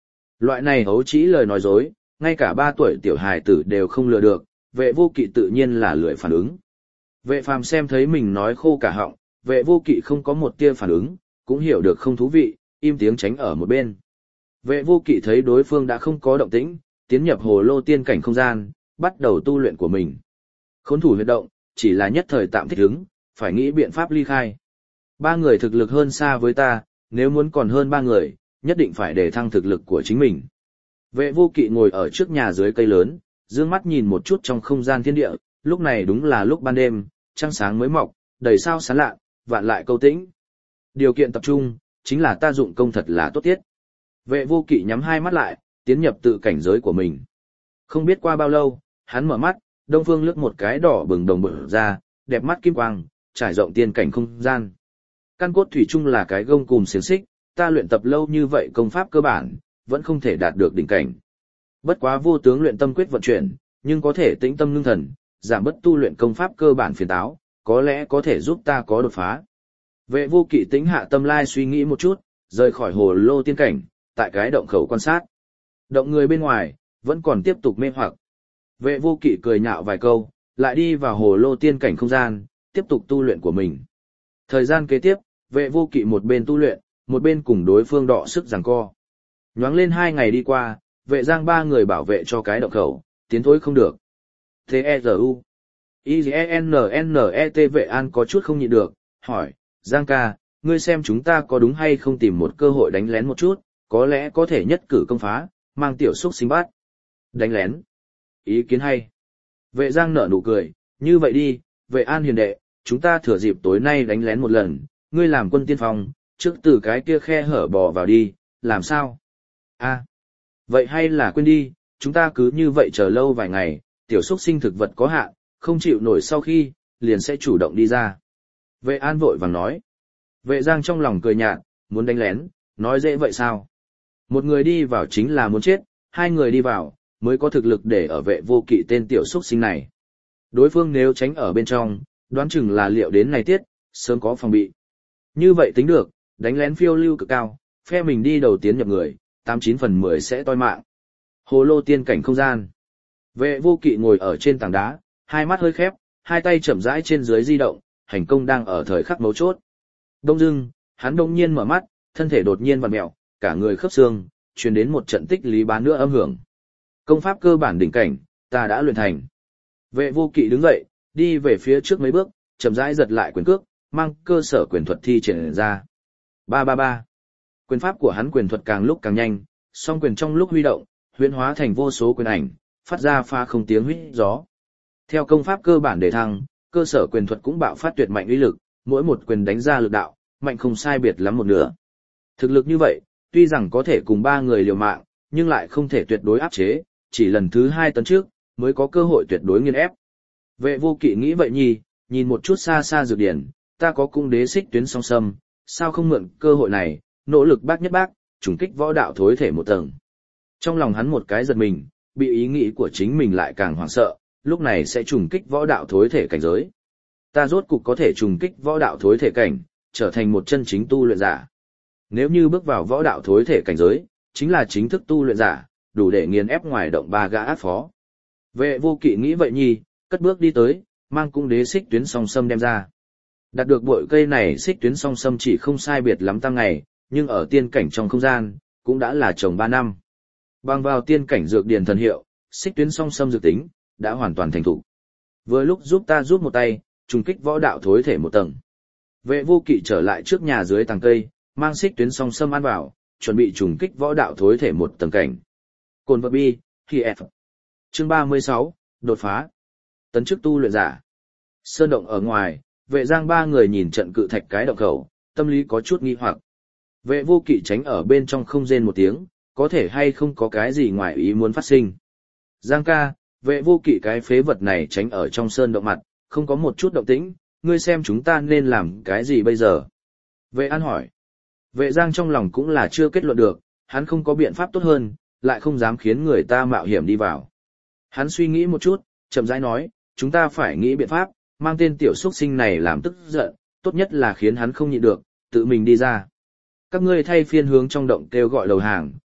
Loại này hấu trĩ lời nói dối, ngay cả ba tuổi tiểu hài tử đều không lừa được, vệ vô kỵ tự nhiên là lười phản ứng. Vệ phàm xem thấy mình nói khô cả họng, vệ vô kỵ không có một tia phản ứng, cũng hiểu được không thú vị, im tiếng tránh ở một bên. Vệ vô kỵ thấy đối phương đã không có động tĩnh, tiến nhập hồ lô tiên cảnh không gian, bắt đầu tu luyện của mình. Khốn thủ huyệt động, chỉ là nhất thời tạm thích ứng, phải nghĩ biện pháp ly khai. Ba người thực lực hơn xa với ta, nếu muốn còn hơn ba người, nhất định phải để thăng thực lực của chính mình. Vệ vô kỵ ngồi ở trước nhà dưới cây lớn, dương mắt nhìn một chút trong không gian thiên địa, lúc này đúng là lúc ban đêm, trăng sáng mới mọc, đầy sao sáng lạ, vạn lại câu tĩnh. Điều kiện tập trung, chính là ta dụng công thật là tốt tiết. Vệ vô kỵ nhắm hai mắt lại, tiến nhập tự cảnh giới của mình. Không biết qua bao lâu, hắn mở mắt, đông phương lướt một cái đỏ bừng đồng bừng ra, đẹp mắt kim quang, trải rộng tiên cảnh không gian. Căn cốt thủy chung là cái gông cùm xiềng xích, ta luyện tập lâu như vậy công pháp cơ bản, vẫn không thể đạt được đỉnh cảnh. Bất quá vô tướng luyện tâm quyết vận chuyển, nhưng có thể tĩnh tâm ngưng thần, giảm bớt tu luyện công pháp cơ bản phiền táo, có lẽ có thể giúp ta có đột phá. Vệ vô kỵ tĩnh hạ tâm lai suy nghĩ một chút, rời khỏi hồ lô tiên cảnh, tại cái động khẩu quan sát. Động người bên ngoài, vẫn còn tiếp tục mê hoặc. Vệ vô kỵ cười nhạo vài câu, lại đi vào hồ lô tiên cảnh không gian, tiếp tục tu luyện của mình. Thời gian kế tiếp, vệ vô kỵ một bên tu luyện, một bên cùng đối phương đọ sức giằng co. Nhoáng lên hai ngày đi qua, vệ giang ba người bảo vệ cho cái động khẩu, tiến thối không được. T E R U I G N N E T vệ an có chút không nhịn được, hỏi, Giang ca, ngươi xem chúng ta có đúng hay không tìm một cơ hội đánh lén một chút, có lẽ có thể nhất cử công phá, mang tiểu xúc sinh bát. Đánh lén. Ý kiến hay. Vệ giang nở nụ cười, như vậy đi, vệ an hiền đệ, chúng ta thừa dịp tối nay đánh lén một lần, ngươi làm quân tiên phong, trước từ cái kia khe hở bò vào đi, làm sao? A, vậy hay là quên đi, chúng ta cứ như vậy chờ lâu vài ngày, tiểu xúc sinh thực vật có hạn, không chịu nổi sau khi, liền sẽ chủ động đi ra. Vệ an vội vàng nói. Vệ giang trong lòng cười nhạt, muốn đánh lén, nói dễ vậy sao? Một người đi vào chính là muốn chết, hai người đi vào, mới có thực lực để ở vệ vô kỵ tên tiểu xúc sinh này. Đối phương nếu tránh ở bên trong, đoán chừng là liệu đến này tiết, sớm có phòng bị. Như vậy tính được, đánh lén phiêu lưu cực cao, phe mình đi đầu tiến nhập người, tám chín phần mười sẽ toi mạng. Hồ lô tiên cảnh không gian. Vệ vô kỵ ngồi ở trên tảng đá, hai mắt hơi khép, hai tay chậm rãi trên dưới di động, hành công đang ở thời khắc mấu chốt. Đông dưng, hắn đông nhiên mở mắt, thân thể đột nhiên vặn mèo, cả người khớp xương, truyền đến một trận tích lý bán nữa âm hưởng. Công pháp cơ bản đỉnh cảnh, ta đã luyện thành. Vệ vô kỵ đứng dậy, đi về phía trước mấy bước, chậm rãi giật lại quyền cước, mang cơ sở quyền thuật thi triển ra. Ba ba ba. Quyền pháp của hắn quyền thuật càng lúc càng nhanh, song quyền trong lúc huy động, huyễn hóa thành vô số quyền ảnh, phát ra pha không tiếng huýt gió. Theo công pháp cơ bản để thăng, cơ sở quyền thuật cũng bạo phát tuyệt mạnh uy lực, mỗi một quyền đánh ra lực đạo, mạnh không sai biệt lắm một nửa. Thực lực như vậy, tuy rằng có thể cùng ba người liều mạng, nhưng lại không thể tuyệt đối áp chế, chỉ lần thứ hai tấn trước, mới có cơ hội tuyệt đối nghiền ép. Vệ vô kỵ nghĩ vậy nhì, nhìn một chút xa xa dược điển, ta có cung đế xích tuyến song sâm, sao không mượn cơ hội này, nỗ lực bác nhất bác, trùng kích võ đạo thối thể một tầng. Trong lòng hắn một cái giật mình, bị ý nghĩ của chính mình lại càng hoảng sợ, lúc này sẽ trùng kích võ đạo thối thể cảnh giới. Ta rốt cục có thể trùng kích võ đạo thối thể cảnh, trở thành một chân chính tu luyện giả. Nếu như bước vào võ đạo thối thể cảnh giới, chính là chính thức tu luyện giả, đủ để nghiền ép ngoài động ba gã ác phó. Vệ vô kỵ nghĩ vậy nhì, cất bước đi tới, mang cung đế xích tuyến song sâm đem ra. Đạt được bội cây này xích tuyến song sâm chỉ không sai biệt lắm tăng ngày, nhưng ở tiên cảnh trong không gian, cũng đã là trồng ba năm. Bằng vào tiên cảnh dược điển thần hiệu, xích tuyến song sâm dược tính, đã hoàn toàn thành thục. Vừa lúc giúp ta giúp một tay, trùng kích võ đạo thối thể một tầng. Vệ vô kỵ trở lại trước nhà dưới tàng cây, mang xích tuyến song sâm ăn vào, chuẩn bị trùng kích võ đạo thối thể một tầng cảnh. Cồn vật bi, khi F. Chương ba mươi sáu, đột phá. Tấn chức tu luyện giả. Sơn động ở ngoài, vệ giang ba người nhìn trận cự thạch cái động khẩu, tâm lý có chút nghi hoặc. Vệ vô kỵ tránh ở bên trong không rên một tiếng, có thể hay không có cái gì ngoài ý muốn phát sinh. Giang ca, vệ vô kỵ cái phế vật này tránh ở trong sơn động mặt, không có một chút động tĩnh, ngươi xem chúng ta nên làm cái gì bây giờ? Vệ an hỏi. Vệ giang trong lòng cũng là chưa kết luận được, hắn không có biện pháp tốt hơn, lại không dám khiến người ta mạo hiểm đi vào. Hắn suy nghĩ một chút, chậm rãi nói, chúng ta phải nghĩ biện pháp, mang tên tiểu xuất sinh này làm tức giận, tốt nhất là khiến hắn không nhịn được, tự mình đi ra. Các ngươi thay phiên hướng trong động kêu gọi đầu hàng,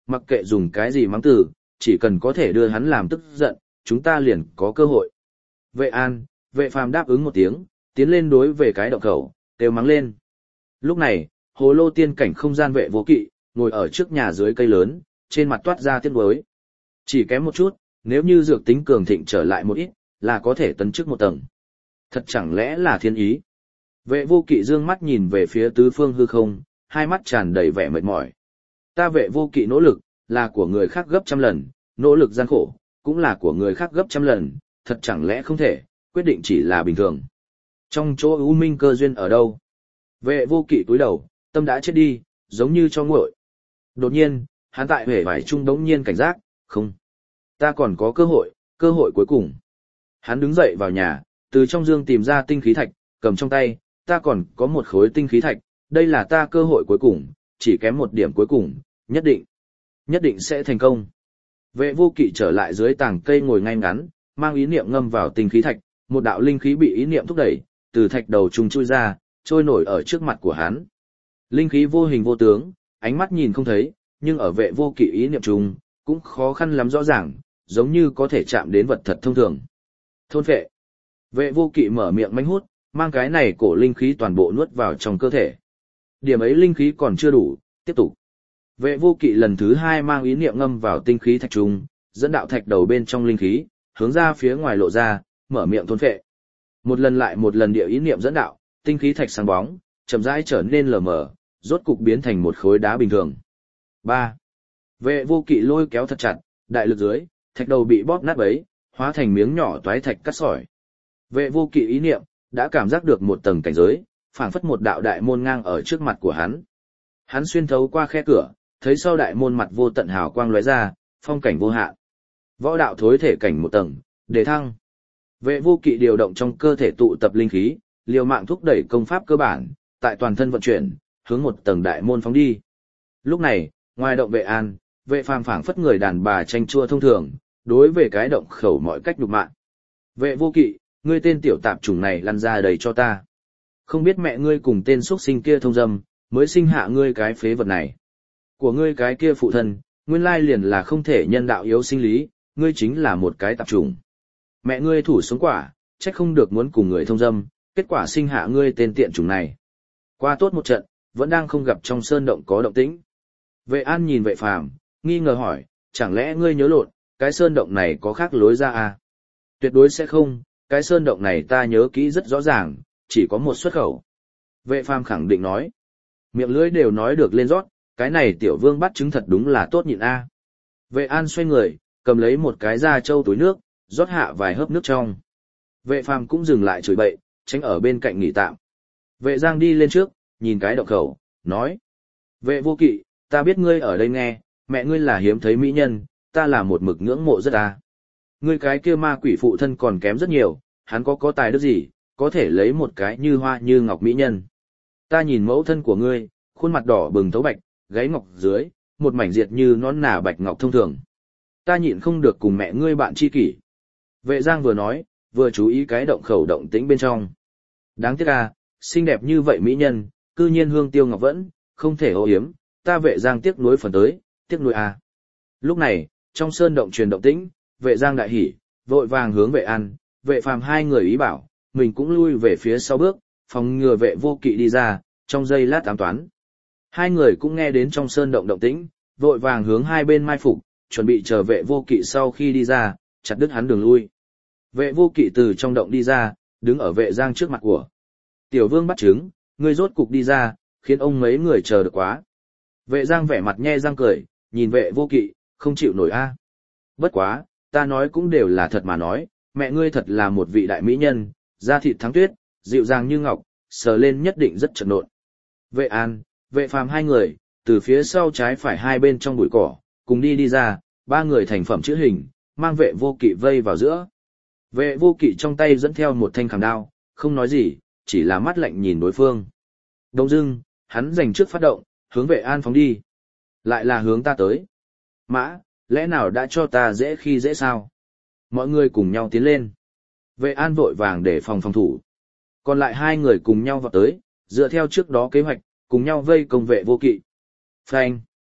Mặc kệ dùng cái gì mắng từ, chỉ cần có thể đưa hắn làm tức giận, chúng ta liền có cơ hội. Vệ An, Vệ Phàm đáp ứng một tiếng, tiến lên đối về cái động khẩu, kêu mắng lên. Lúc này, Hồ Lô tiên cảnh không gian Vệ Vô Kỵ, ngồi ở trước nhà dưới cây lớn, trên mặt toát ra tiếc nuối. Chỉ kém một chút, nếu như dược tính cường thịnh trở lại một ít, là có thể tấn chức một tầng. Thật chẳng lẽ là thiên ý? Vệ Vô Kỵ dương mắt nhìn về phía tứ phương hư không, hai mắt tràn đầy vẻ mệt mỏi. Ta Vệ Vô Kỵ nỗ lực, là của người khác gấp trăm lần, nỗ lực gian khổ, cũng là của người khác gấp trăm lần, thật chẳng lẽ không thể, quyết định chỉ là bình thường. Trong chỗ ưu minh cơ duyên ở đâu? Vệ Vô Kỵ cúi đầu, tâm đã chết đi, giống như cho nguội. Đột nhiên, hắn tại huệ vải trung đống nhiên cảnh giác, không. Ta còn có cơ hội, cơ hội cuối cùng. Hắn đứng dậy vào nhà, từ trong dương tìm ra tinh khí thạch, cầm trong tay, ta còn có một khối tinh khí thạch, đây là ta cơ hội cuối cùng, chỉ kém một điểm cuối cùng, nhất định, nhất định sẽ thành công. Vệ Vô Kỵ trở lại dưới tảng cây ngồi ngay ngắn, mang ý niệm ngâm vào tinh khí thạch, một đạo linh khí bị ý niệm thúc đẩy, từ thạch đầu trùng chui ra, trôi nổi ở trước mặt của hắn. Linh khí vô hình vô tướng, ánh mắt nhìn không thấy, nhưng ở Vệ Vô Kỵ ý niệm trùng, cũng khó khăn lắm rõ ràng, giống như có thể chạm đến vật thật thông thường. Thôn phệ. Vệ Vô Kỵ mở miệng manh hút, mang cái này cổ linh khí toàn bộ nuốt vào trong cơ thể. Điểm ấy linh khí còn chưa đủ, tiếp tục. Vệ Vô Kỵ lần thứ hai mang ý niệm ngâm vào tinh khí thạch trùng, dẫn đạo thạch đầu bên trong linh khí, hướng ra phía ngoài lộ ra, mở miệng thôn phệ. Một lần lại một lần địa ý niệm dẫn đạo, tinh khí thạch sáng bóng, chậm rãi trở nên lờ mờ, rốt cục biến thành một khối đá bình thường. ba. Vệ Vô Kỵ lôi kéo thật chặt, đại lực dưới, thạch đầu bị bóp nát bấy, hóa thành miếng nhỏ toái thạch cắt sỏi. Vệ Vô Kỵ ý niệm đã cảm giác được một tầng cảnh giới, phảng phất một đạo đại môn ngang ở trước mặt của hắn. Hắn xuyên thấu qua khe cửa, thấy sau đại môn mặt vô tận hào quang lóe ra, phong cảnh vô hạn. Võ đạo thối thể cảnh một tầng, đề thăng. Vệ Vô Kỵ điều động trong cơ thể tụ tập linh khí, liều mạng thúc đẩy công pháp cơ bản, tại toàn thân vận chuyển, hướng một tầng đại môn phóng đi. Lúc này, ngoài động Vệ An, Vệ Phàm phảng phất người đàn bà tranh chua thông thường, đối về cái động khẩu mọi cách nhục mạ. Vệ Vô Kỵ, ngươi tên tiểu tạp chủng này lăn ra đầy cho ta. Không biết mẹ ngươi cùng tên xuất sinh kia thông dâm, mới sinh hạ ngươi cái phế vật này. Của ngươi cái kia phụ thân, nguyên lai liền là không thể nhân đạo yếu sinh lý, ngươi chính là một cái tạp chủng. Mẹ ngươi thủ sống quả, trách không được muốn cùng người thông dâm, kết quả sinh hạ ngươi tên tiện chủng này. Qua tốt một trận, vẫn đang không gặp trong sơn động có động tĩnh. Vệ An nhìn Vệ Phàm, nghi ngờ hỏi, chẳng lẽ ngươi nhớ lộn, cái sơn động này có khác lối ra à? Tuyệt đối sẽ không, cái sơn động này ta nhớ kỹ rất rõ ràng, chỉ có một xuất khẩu. Vệ Phàm khẳng định nói, miệng lưỡi đều nói được lên rót, cái này tiểu vương bắt chứng thật đúng là tốt nhịn a. Vệ An xoay người, cầm lấy một cái da trâu túi nước, rót hạ vài hớp nước trong. Vệ Phàm cũng dừng lại chửi bậy, tránh ở bên cạnh nghỉ tạm. Vệ Giang đi lên trước, nhìn cái động khẩu, nói, Vệ Vô Kỵ, ta biết ngươi ở đây nghe, mẹ ngươi là hiếm thấy mỹ nhân, ta là một mực ngưỡng mộ rất a. Ngươi cái kia ma quỷ phụ thân còn kém rất nhiều, hắn có có tài đức gì, có thể lấy một cái như hoa như ngọc mỹ nhân. Ta nhìn mẫu thân của ngươi, khuôn mặt đỏ bừng thấu bạch, gáy ngọc dưới, một mảnh diệt như nón nà bạch ngọc thông thường. Ta nhịn không được cùng mẹ ngươi bạn tri kỷ. Vệ Giang vừa nói, vừa chú ý cái động khẩu động tĩnh bên trong. Đáng tiếc à, xinh đẹp như vậy mỹ nhân, cư nhiên hương tiêu ngọc vẫn, không thể ô hiếm, ta Vệ Giang tiếc nuối phần tới, tiếc nuối à. Lúc này, trong sơn động truyền động tĩnh, Vệ Giang đại hỉ, vội vàng hướng Vệ An, Vệ Phàm hai người ý bảo, mình cũng lui về phía sau bước, phòng ngừa Vệ Vô Kỵ đi ra, trong giây lát ám toán. Hai người cũng nghe đến trong sơn động động tĩnh, vội vàng hướng hai bên mai phục, chuẩn bị chờ Vệ Vô Kỵ sau khi đi ra, chặt đứt hắn đường lui. Vệ Vô Kỵ từ trong động đi ra, đứng ở Vệ Giang trước mặt của. Tiểu Vương bắt trứng, ngươi rốt cục đi ra, khiến ông mấy người chờ được quá. Vệ Giang vẻ mặt nhe răng cười, nhìn Vệ Vô Kỵ, không chịu nổi a. Bất quá, ta nói cũng đều là thật mà nói, mẹ ngươi thật là một vị đại mỹ nhân, da thịt thắng tuyết, dịu dàng như ngọc, sờ lên nhất định rất chợt nộn. Vệ An, Vệ Phàm hai người, từ phía sau trái phải hai bên trong bụi cỏ, cùng đi đi ra, ba người thành phẩm chữ hình, mang Vệ Vô Kỵ vây vào giữa. Vệ Vô Kỵ trong tay dẫn theo một thanh khảm đao, không nói gì, chỉ là mắt lạnh nhìn đối phương. Đông dưng, hắn giành trước phát động, hướng Vệ An phóng đi. Lại là hướng ta tới. Mã, lẽ nào đã cho ta dễ khi dễ sao? Mọi người cùng nhau tiến lên. Vệ An vội vàng để phòng phòng thủ. Còn lại hai người cùng nhau vào tới, dựa theo trước đó kế hoạch, cùng nhau vây công Vệ Vô Kỵ. Phanh,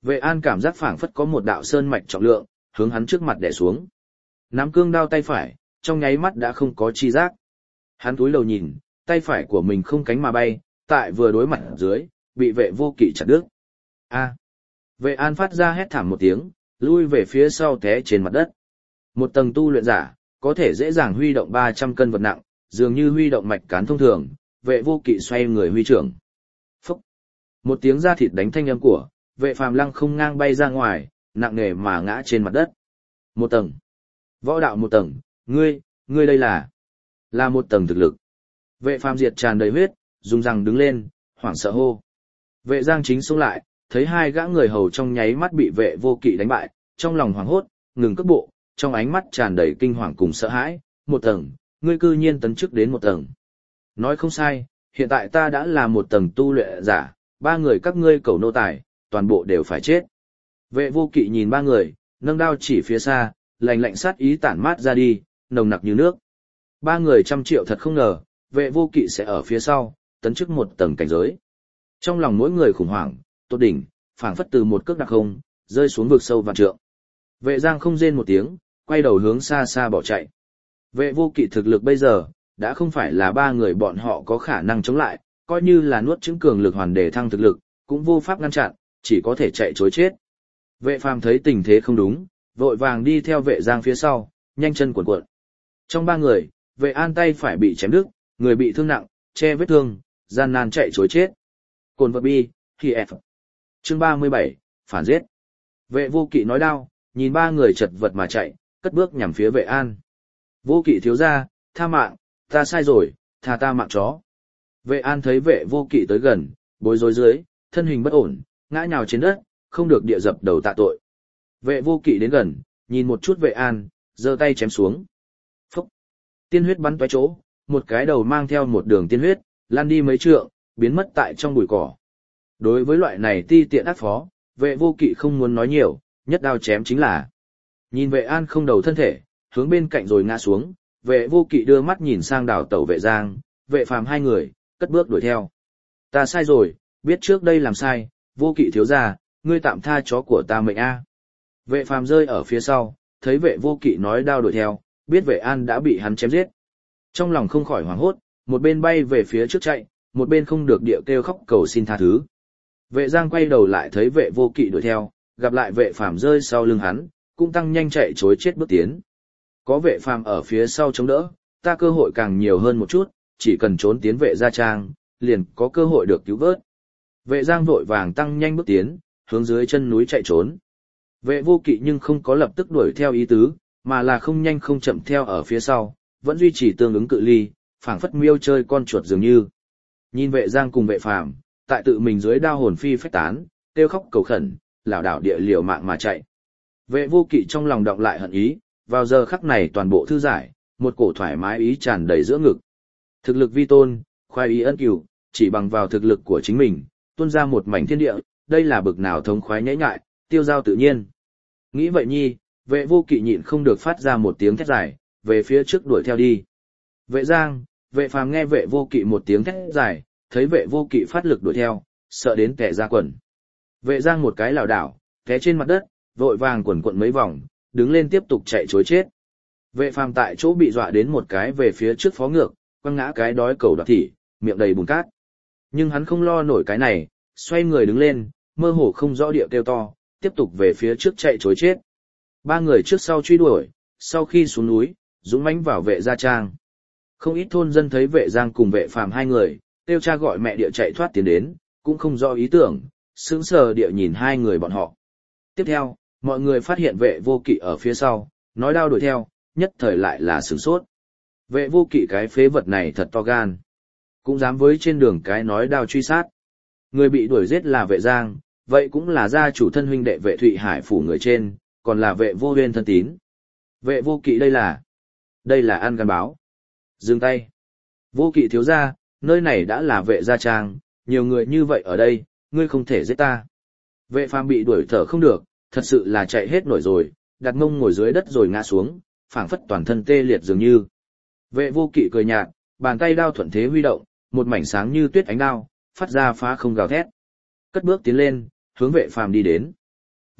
Vệ An cảm giác phảng phất có một đạo sơn mạch trọng lượng, hướng hắn trước mặt đè xuống. Nắm cương đao tay phải, trong nháy mắt đã không có chi giác. Hắn túi đầu nhìn, tay phải của mình không cánh mà bay, tại vừa đối mặt dưới, bị vệ vô kỵ chặt đứt. A. Vệ An phát ra hét thảm một tiếng, lui về phía sau té trên mặt đất. Một tầng tu luyện giả, có thể dễ dàng huy động ba trăm cân vật nặng, dường như huy động mạch cán thông thường, vệ vô kỵ xoay người huy trưởng. Phúc. Một tiếng da thịt đánh thanh âm của, vệ phàm lăng không ngang bay ra ngoài, nặng nề mà ngã trên mặt đất. Một tầng. Võ đạo một tầng, ngươi, ngươi đây là, là một tầng thực lực. Vệ phàm diệt tràn đầy huyết, dùng răng đứng lên, hoảng sợ hô. Vệ Giang Chính xông lại, thấy hai gã người hầu trong nháy mắt bị vệ vô kỵ đánh bại, trong lòng hoảng hốt, ngừng cước bộ, trong ánh mắt tràn đầy kinh hoàng cùng sợ hãi. Một tầng, ngươi cư nhiên tấn chức đến một tầng. Nói không sai, hiện tại ta đã là một tầng tu luyện giả, ba người các ngươi cầu nô tài, toàn bộ đều phải chết. Vệ vô kỵ nhìn ba người, nâng đao chỉ phía xa, lạnh lạnh sát ý tản mát ra đi, nồng nặc như nước. Ba người trăm triệu thật không ngờ, vệ vô kỵ sẽ ở phía sau, tấn chức một tầng cảnh giới. Trong lòng mỗi người khủng hoảng, tốt đỉnh, phảng phất từ một cước đặc không, rơi xuống vực sâu vạn trượng. Vệ Giang không rên một tiếng, quay đầu hướng xa xa bỏ chạy. Vệ vô kỵ thực lực bây giờ, đã không phải là ba người bọn họ có khả năng chống lại, coi như là nuốt chứng cường lực hoàn để thăng thực lực, cũng vô pháp ngăn chặn, chỉ có thể chạy chối chết. Vệ phàm thấy tình thế không đúng, vội vàng đi theo vệ Giang phía sau, nhanh chân cuộn cuộn. Trong ba người, vệ An tay phải bị chém đứt, người bị thương nặng, che vết thương, gian nan chạy chối chết. Cồn vật bi, khi F. Chương ba mươi bảy, phản giết. Vệ vô kỵ nói đau, nhìn ba người chật vật mà chạy, cất bước nhằm phía vệ An. Vô kỵ thiếu gia, tha mạng, ta sai rồi, tha ta mạng chó. Vệ An thấy vệ vô kỵ tới gần, bối rối dưới, thân hình bất ổn, ngã nhào trên đất, không được địa dập đầu tạ tội. Vệ vô kỵ đến gần, nhìn một chút vệ An, giơ tay chém xuống. Phúc! Tiên huyết bắn toái chỗ, một cái đầu mang theo một đường tiên huyết, lan đi mấy trượng, biến mất tại trong bụi cỏ. Đối với loại này ti tiện ác phó, vệ vô kỵ không muốn nói nhiều, nhất đao chém chính là. Nhìn vệ An không đầu thân thể, hướng bên cạnh rồi ngã xuống, vệ vô kỵ đưa mắt nhìn sang đảo tẩu vệ Giang, vệ phàm hai người, cất bước đuổi theo. Ta sai rồi, biết trước đây làm sai, vô kỵ thiếu gia, ngươi tạm tha chó của ta mệnh a. Vệ phàm rơi ở phía sau, thấy vệ vô kỵ nói đao đuổi theo, biết vệ An đã bị hắn chém giết. Trong lòng không khỏi hoảng hốt, một bên bay về phía trước chạy, một bên không được địa kêu khóc cầu xin tha thứ. Vệ Giang quay đầu lại thấy vệ vô kỵ đuổi theo, gặp lại vệ phàm rơi sau lưng hắn, cũng tăng nhanh chạy chối chết bước tiến. Có vệ phàm ở phía sau chống đỡ, ta cơ hội càng nhiều hơn một chút, chỉ cần trốn tiến vệ gia trang, liền có cơ hội được cứu vớt. Vệ Giang vội vàng tăng nhanh bước tiến, hướng dưới chân núi chạy trốn. Vệ vô kỵ nhưng không có lập tức đuổi theo ý tứ, mà là không nhanh không chậm theo ở phía sau, vẫn duy trì tương ứng cự ly, phảng phất miêu chơi con chuột dường như. Nhìn vệ Giang cùng vệ phàm, tại tự mình dưới đao hồn phi phách tán, kêu khóc cầu khẩn, lảo đảo địa liều mạng mà chạy. Vệ vô kỵ trong lòng động lại hận ý, vào giờ khắc này toàn bộ thư giải, một cổ thoải mái ý tràn đầy giữa ngực. Thực lực vi tôn, khoái ý ân cửu, chỉ bằng vào thực lực của chính mình, tuôn ra một mảnh thiên địa, đây là bực nào thống khoái nhễ nhại, tiêu dao tự nhiên. Nghĩ vậy nhi, vệ vô kỵ nhịn không được phát ra một tiếng thét dài, về phía trước đuổi theo đi. Vệ Giang, vệ phàm nghe vệ vô kỵ một tiếng thét dài, thấy vệ vô kỵ phát lực đuổi theo, sợ đến kẻ ra quần. Vệ Giang một cái lảo đảo, té trên mặt đất, vội vàng quẩn quận mấy vòng, đứng lên tiếp tục chạy trối chết. Vệ phàm tại chỗ bị dọa đến một cái về phía trước phó ngược, quăng ngã cái đói cầu đoạt thỉ, miệng đầy bùn cát. Nhưng hắn không lo nổi cái này, xoay người đứng lên, mơ hồ không rõ địa kêu to, tiếp tục về phía trước chạy trối chết. Ba người trước sau truy đuổi, sau khi xuống núi, dũng mãnh vào vệ gia trang. Không ít thôn dân thấy vệ Giang cùng vệ phàm hai người, kêu cha gọi mẹ địa chạy thoát tiến đến, cũng không rõ ý tưởng, sững sờ địa nhìn hai người bọn họ. Tiếp theo, mọi người phát hiện vệ vô kỵ ở phía sau, nói đao đuổi theo, nhất thời lại là sửng sốt. Vệ vô kỵ cái phế vật này thật to gan, cũng dám với trên đường cái nói đao truy sát. Người bị đuổi giết là vệ Giang, vậy cũng là gia chủ thân huynh đệ vệ Thụy Hải phủ người trên, còn là vệ vô huyên thân tín. Vệ vô kỵ đây là, đây là ăn gan báo. Dừng tay. Vô kỵ thiếu gia, nơi này đã là vệ gia trang, nhiều người như vậy ở đây, ngươi không thể giết ta. Vệ phàm bị đuổi thở không được, thật sự là chạy hết nổi rồi, đặt mông ngồi dưới đất rồi ngã xuống, phảng phất toàn thân tê liệt dường như. Vệ vô kỵ cười nhạt, bàn tay đao thuận thế huy động, một mảnh sáng như tuyết ánh đao, phát ra phá không gào thét. Cất bước tiến lên, hướng vệ phàm đi đến.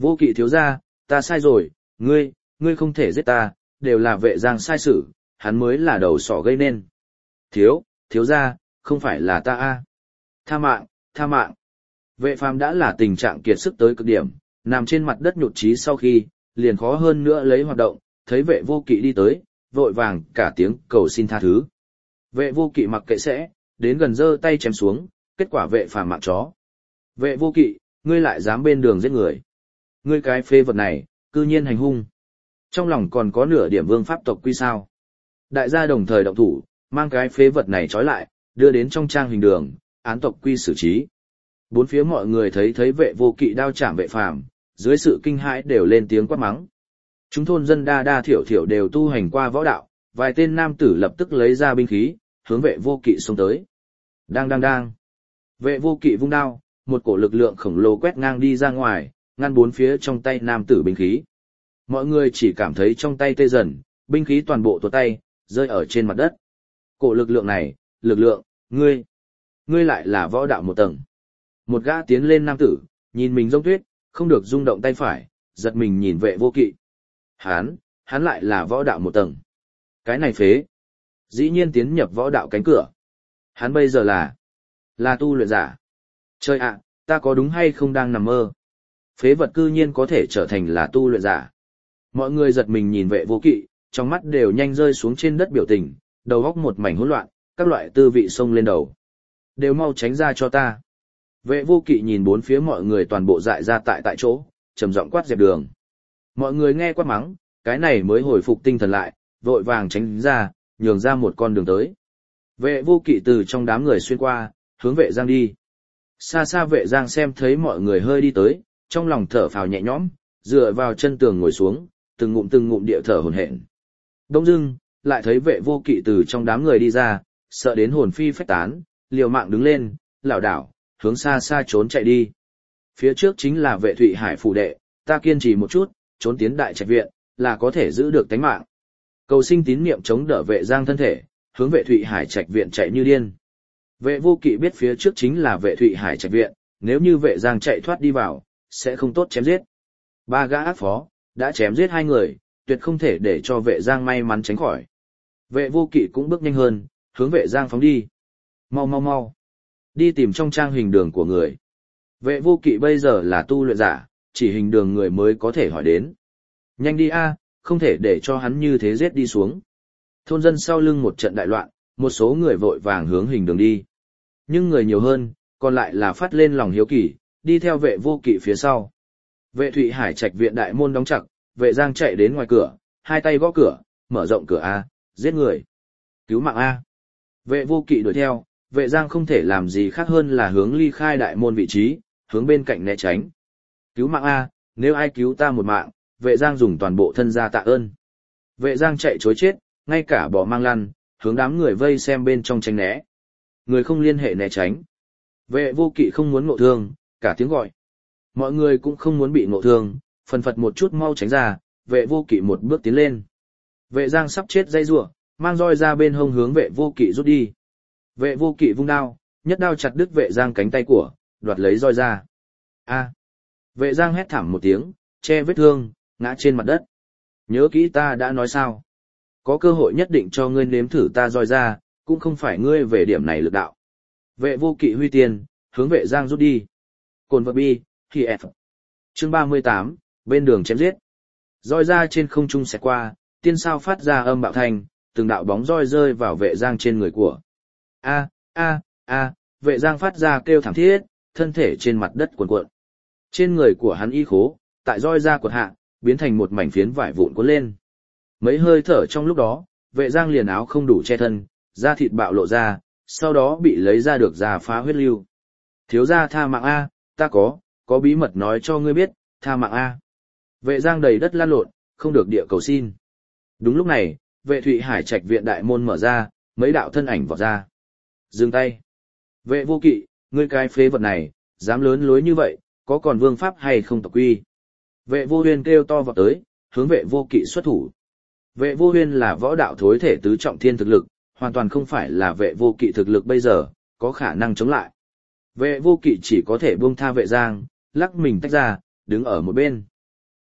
Vô kỵ thiếu gia, ta sai rồi, ngươi, ngươi không thể giết ta, đều là vệ giang sai sự, hắn mới là đầu sỏ gây nên. Thiếu, thiếu gia, không phải là ta a. Tha mạng, tha mạng. Vệ phàm đã là tình trạng kiệt sức tới cực điểm, nằm trên mặt đất nhụt chí sau khi, liền khó hơn nữa lấy hoạt động, thấy vệ vô kỵ đi tới, vội vàng cả tiếng cầu xin tha thứ. Vệ vô kỵ mặc kệ sẽ, đến gần giơ tay chém xuống, kết quả vệ phàm mạng chó. Vệ vô kỵ, ngươi lại dám bên đường giết người. Ngươi cái phê vật này, cư nhiên hành hung. Trong lòng còn có nửa điểm vương pháp tộc quy sao. Đại gia đồng thời động thủ, mang cái phế vật này trói lại, đưa đến trong trang hình đường, án tộc quy xử trí. Bốn phía mọi người thấy thấy vệ vô kỵ đao chạm vệ phàm, dưới sự kinh hãi đều lên tiếng quát mắng. Chúng thôn dân đa đa thiểu thiểu đều tu hành qua võ đạo, vài tên nam tử lập tức lấy ra binh khí, hướng vệ vô kỵ xông tới. Đang đang đang. Vệ vô kỵ vung đao, một cổ lực lượng khổng lồ quét ngang đi ra ngoài, ngăn bốn phía trong tay nam tử binh khí. Mọi người chỉ cảm thấy trong tay tê dần, binh khí toàn bộ tuột tay, rơi ở trên mặt đất. Cổ lực lượng này, lực lượng, ngươi, ngươi lại là võ đạo một tầng. Một gã tiến lên nam tử, nhìn mình giống tuyết, không được rung động tay phải, giật mình nhìn vệ vô kỵ. Hán, hắn lại là võ đạo một tầng. Cái này phế. Dĩ nhiên tiến nhập võ đạo cánh cửa. Hắn bây giờ là, là tu luyện giả. Trời ạ, ta có đúng hay không đang nằm mơ? Phế vật cư nhiên có thể trở thành là tu luyện giả. Mọi người giật mình nhìn vệ vô kỵ, trong mắt đều nhanh rơi xuống trên đất biểu tình, đầu óc một mảnh hỗn loạn, các loại tư vị xông lên đầu. Đều mau tránh ra cho ta. Vệ vô kỵ nhìn bốn phía mọi người toàn bộ dại ra tại tại chỗ, trầm giọng quát dẹp đường. Mọi người nghe quát mắng, cái này mới hồi phục tinh thần lại, vội vàng tránh ra, nhường ra một con đường tới. Vệ vô kỵ từ trong đám người xuyên qua, hướng vệ giang đi. Xa xa vệ giang xem thấy mọi người hơi đi tới, trong lòng thở phào nhẹ nhõm, dựa vào chân tường ngồi xuống, từng ngụm từng ngụm địa thở hổn hển. Đông dưng, lại thấy vệ vô kỵ từ trong đám người đi ra, sợ đến hồn phi phách tán, liều mạng đứng lên, lảo đảo, hướng xa xa trốn chạy đi. Phía trước chính là vệ Thụy Hải phủ đệ, ta kiên trì một chút, trốn tiến đại trạch viện, là có thể giữ được tánh mạng. Cầu sinh tín niệm chống đỡ vệ giang thân thể, hướng vệ Thụy Hải trạch viện chạy như điên. Vệ vô kỵ biết phía trước chính là vệ Thụy Hải trạch viện, nếu như vệ giang chạy thoát đi vào, sẽ không tốt chém giết. Ba gã ác phó, đã chém giết hai người, tuyệt không thể để cho vệ giang may mắn tránh khỏi. Vệ vô kỵ cũng bước nhanh hơn, hướng vệ giang phóng đi. Mau mau mau. Đi tìm trong trang hình đường của người. Vệ vô kỵ bây giờ là tu luyện giả, chỉ hình đường người mới có thể hỏi đến. Nhanh đi a, không thể để cho hắn như thế giết đi xuống. Thôn dân sau lưng một trận đại loạn, một số người vội vàng hướng hình đường đi. Nhưng người nhiều hơn, còn lại là phát lên lòng hiếu kỳ, đi theo vệ vô kỵ phía sau. Vệ Thụy Hải trạch viện đại môn đóng chặt, vệ giang chạy đến ngoài cửa, hai tay gõ cửa, mở rộng cửa a, giết người. Cứu mạng a. Vệ vô kỵ đuổi theo, vệ giang không thể làm gì khác hơn là hướng ly khai đại môn vị trí, hướng bên cạnh né tránh. Cứu mạng a, nếu ai cứu ta một mạng, vệ giang dùng toàn bộ thân ra tạ ơn. Vệ giang chạy chối chết, ngay cả bỏ mang lăn, hướng đám người vây xem bên trong tránh né. Người không liên hệ né tránh. Vệ vô kỵ không muốn ngộ thương, cả tiếng gọi. Mọi người cũng không muốn bị ngộ thương, phần phật một chút mau tránh ra, vệ vô kỵ một bước tiến lên. Vệ giang sắp chết dây rủa, mang roi ra bên hông hướng vệ vô kỵ rút đi. Vệ vô kỵ vung đao, nhất đao chặt đứt vệ giang cánh tay của, đoạt lấy roi ra. A. Vệ giang hét thảm một tiếng, che vết thương, ngã trên mặt đất. Nhớ kỹ ta đã nói sao. Có cơ hội nhất định cho ngươi nếm thử ta roi ra, cũng không phải ngươi về điểm này lực đạo. Vệ vô kỵ huy tiền, hướng vệ giang rút đi. Cồn vật bi, khi F. Chương ba mươi tám, bên đường chém giết. Roi ra trên không trung xẹt qua, tiên sao phát ra âm bạo thanh, từng đạo bóng roi rơi vào vệ giang trên người của. A, a, a, vệ giang phát ra kêu thảm thiết, thân thể trên mặt đất cuộn cuộn. Trên người của hắn y khố, tại roi ra quật hạ, biến thành một mảnh phiến vải vụn cuốn lên. Mấy hơi thở trong lúc đó, vệ giang liền áo không đủ che thân, da thịt bạo lộ ra, sau đó bị lấy ra được ra phá huyết lưu. Thiếu gia tha mạng A, ta có, có bí mật nói cho ngươi biết, tha mạng A. Vệ giang đầy đất lan lộn, không được địa cầu xin. Đúng lúc này, vệ Thụy Hải trạch viện đại môn mở ra, mấy đạo thân ảnh vọt ra. Dừng tay. Vệ vô kỵ, ngươi cái phế vật này, dám lớn lối như vậy, có còn vương pháp hay không tộc quy? Vệ vô huyên kêu to vọt tới, hướng vệ vô kỵ xuất thủ. Vệ vô huyên là võ đạo thối thể tứ trọng thiên thực lực, hoàn toàn không phải là vệ vô kỵ thực lực bây giờ, có khả năng chống lại. Vệ vô kỵ chỉ có thể buông tha vệ giang, lắc mình tách ra, đứng ở một bên,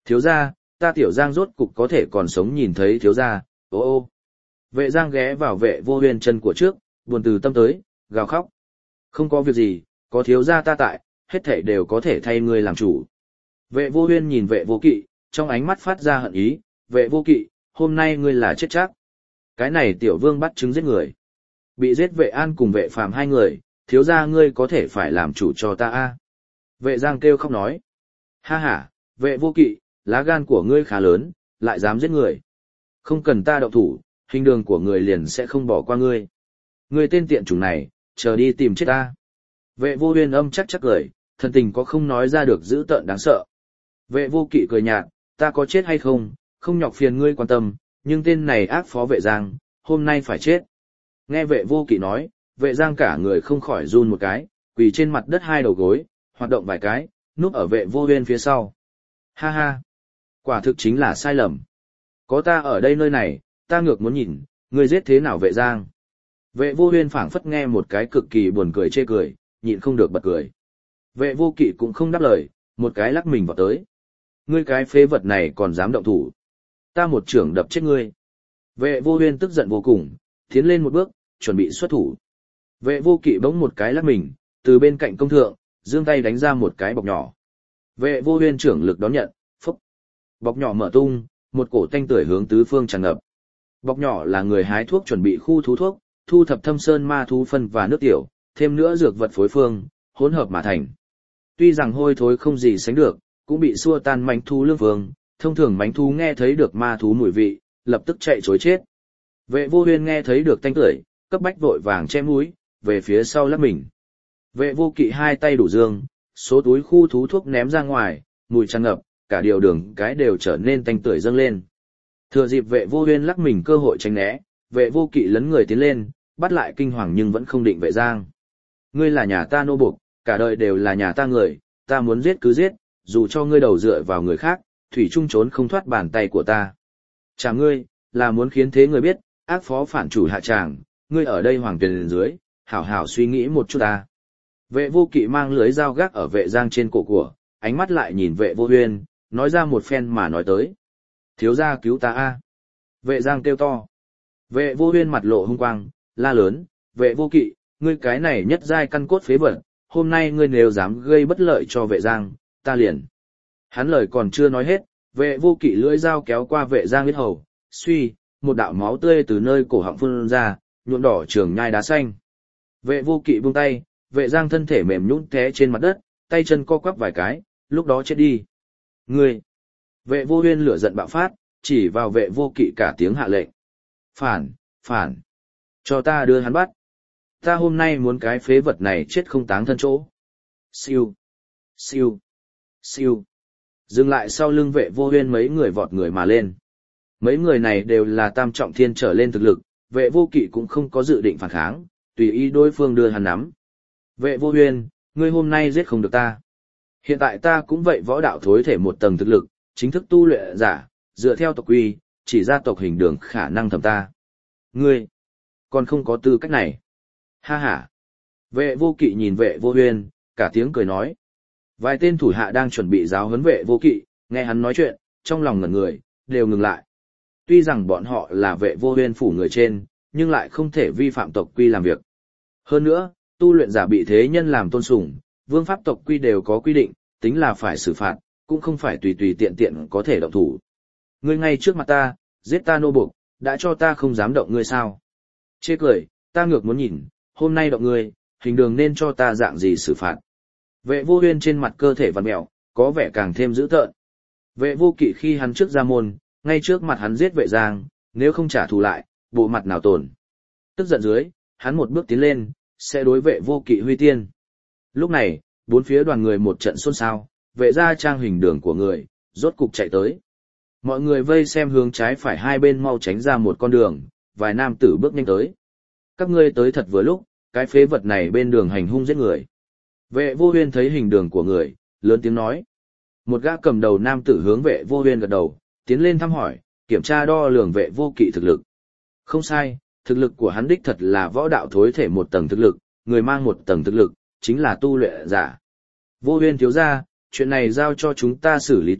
Thiếu gia, ta Tiểu Giang rốt cục có thể còn sống nhìn thấy thiếu gia, ô ô. Vệ Giang ghé vào Vệ Vô Huyên chân của trước, buồn từ tâm tới, gào khóc. Không có việc gì, có thiếu gia ta tại, hết thảy đều có thể thay ngươi làm chủ. Vệ Vô Huyên nhìn Vệ Vô Kỵ, trong ánh mắt phát ra hận ý, Vệ Vô Kỵ, hôm nay ngươi là chết chắc. Cái này Tiểu Vương bắt chứng giết người. Bị giết Vệ An cùng Vệ Phàm hai người, thiếu gia ngươi có thể phải làm chủ cho ta a. Vệ Giang kêu khóc nói. Ha ha, Vệ Vô Kỵ, lá gan của ngươi khá lớn, lại dám giết người. Không cần ta động thủ, hình đường của người liền sẽ không bỏ qua ngươi. Ngươi tên tiện chủng này, chờ đi tìm chết ta. Vệ Vô Huyên âm chắc chắc cười, thần tình có không nói ra được dữ tợn đáng sợ. Vệ Vô Kỵ cười nhạt, ta có chết hay không, không nhọc phiền ngươi quan tâm, nhưng tên này ác phó Vệ Giang, hôm nay phải chết. Nghe Vệ Vô Kỵ nói, Vệ Giang cả người không khỏi run một cái, quỳ trên mặt đất hai đầu gối, hoạt động vài cái, núp ở Vệ Vô Huyên phía sau. Ha ha, quả thực chính là sai lầm. Có ta ở đây nơi này, ta ngược muốn nhìn, ngươi giết thế nào Vệ Giang. Vệ Vô Huyên phảng phất nghe một cái cực kỳ buồn cười chê cười, nhịn không được bật cười. Vệ Vô Kỵ cũng không đáp lời, một cái lắc mình vào tới. Ngươi cái phế vật này còn dám động thủ. Ta một trưởng đập chết ngươi. Vệ Vô Huyên tức giận vô cùng, tiến lên một bước, chuẩn bị xuất thủ. Vệ Vô Kỵ bỗng một cái lắc mình, từ bên cạnh công thượng, giương tay đánh ra một cái bọc nhỏ. Vệ Vô Huyên trưởng lực đón nhận, phúc. Bọc nhỏ mở tung, một cổ tanh tưởi hướng tứ phương tràn ngập. Bọc nhỏ là người hái thuốc chuẩn bị khu thú thuốc, thu thập thâm sơn ma thú phân và nước tiểu, thêm nữa dược vật phối phương, hỗn hợp mà thành. Tuy rằng hôi thối không gì sánh được, cũng bị xua tan mánh thú lương vương, thông thường mánh thú nghe thấy được ma thú mùi vị, lập tức chạy trối chết. Vệ Vô Huyên nghe thấy được tanh tưởi, cấp bách vội vàng che mũi, về phía sau lắc mình. Vệ Vô Kỵ hai tay đủ dương, số túi khu thú thuốc ném ra ngoài, mùi tràn ngập, cả điều đường cái đều trở nên tanh tưởi dâng lên. Thừa dịp Vệ Vô Huyên lắc mình cơ hội tránh né, Vệ Vô Kỵ lấn người tiến lên, bắt lại kinh hoàng nhưng vẫn không định Vệ Giang. Ngươi là nhà ta nô buộc, cả đời đều là nhà ta người, ta muốn giết cứ giết, dù cho ngươi đầu dựa vào người khác, thủy chung trốn không thoát bàn tay của ta. Chả ngươi, là muốn khiến thế người biết, ác phó phản chủ hạ tràng, ngươi ở đây hoàng tuyền dưới, hảo hảo suy nghĩ một chút ta. Vệ Vô Kỵ mang lưới dao gác ở Vệ Giang trên cổ của, ánh mắt lại nhìn Vệ Vô Huyên, nói ra một phen mà nói tới. Thiếu gia cứu ta a! Vệ Giang kêu to. Vệ Vô Huyên mặt lộ hung quang, la lớn, Vệ Vô Kỵ, ngươi cái này nhất giai căn cốt phế vật, hôm nay ngươi nếu dám gây bất lợi cho Vệ Giang, ta liền. Hắn lời còn chưa nói hết, Vệ Vô Kỵ lưỡi dao kéo qua Vệ Giang huyết hầu, suy, một đạo máu tươi từ nơi cổ họng phun ra, nhuộm đỏ trường nhai đá xanh. Vệ Vô Kỵ buông tay, Vệ Giang thân thể mềm nhũn té trên mặt đất, tay chân co quắp vài cái, lúc đó chết đi. Ngươi! Vệ Vô Huyên lửa giận bạo phát, chỉ vào Vệ Vô Kỵ cả tiếng hạ lệnh. Phản, phản! Cho ta đưa hắn bắt! Ta hôm nay muốn cái phế vật này chết không táng thân chỗ. Siêu! Siêu! Siêu! Dừng lại sau lưng Vệ Vô Huyên mấy người vọt người mà lên. Mấy người này đều là tam trọng thiên trở lên thực lực, Vệ Vô Kỵ cũng không có dự định phản kháng, tùy ý đối phương đưa hắn nắm. Vệ Vô Huyên, ngươi hôm nay giết không được ta. Hiện tại ta cũng vậy võ đạo thối thể một tầng thực lực, chính thức tu luyện giả, dựa theo tộc quy, chỉ ra tộc hình đường khả năng thầm ta. Ngươi, còn không có tư cách này. Ha ha. Vệ Vô Kỵ nhìn Vệ Vô Huyên, cả tiếng cười nói. Vài tên thủ hạ đang chuẩn bị giáo huấn Vệ Vô Kỵ, nghe hắn nói chuyện, trong lòng ngẩn người, đều ngừng lại. Tuy rằng bọn họ là Vệ Vô Huyên phủ người trên, nhưng lại không thể vi phạm tộc quy làm việc. Hơn nữa, tu luyện giả bị thế nhân làm tôn sùng, vương pháp tộc quy đều có quy định, tính là phải xử phạt, cũng không phải tùy tùy tiện tiện có thể động thủ. Ngươi ngay trước mặt ta, giết ta nô buộc, đã cho ta không dám động ngươi sao? Chê cười, ta ngược muốn nhìn, hôm nay động ngươi, hình đường nên cho ta dạng gì xử phạt. Vệ Vô Huyên trên mặt cơ thể vặn mẹo, có vẻ càng thêm dữ tợn. Vệ Vô Kỵ khi hắn trước ra môn, ngay trước mặt hắn giết Vệ Giang, nếu không trả thù lại, bộ mặt nào tồn. Tức giận dưới, hắn một bước tiến lên, sẽ đối Vệ Vô Kỵ huy tiên. Lúc này, bốn phía đoàn người một trận xôn xao, Vệ gia trang hình đường của người, rốt cục chạy tới. Mọi người vây xem hướng trái phải hai bên mau tránh ra một con đường, vài nam tử bước nhanh tới. Các ngươi tới thật vừa lúc, cái phế vật này bên đường hành hung giết người. Vệ Vô Huyên thấy hình đường của người, lớn tiếng nói. Một gã cầm đầu nam tử hướng Vệ Vô Huyên gật đầu, tiến lên thăm hỏi, kiểm tra đo lường Vệ Vô Kỵ thực lực. Không sai, thực lực của hắn đích thật là võ đạo thối thể một tầng thực lực, người mang một tầng thực lực, chính là tu luyện giả. Vô Huyên thiếu gia, chuyện này giao cho chúng ta xử lý tốt,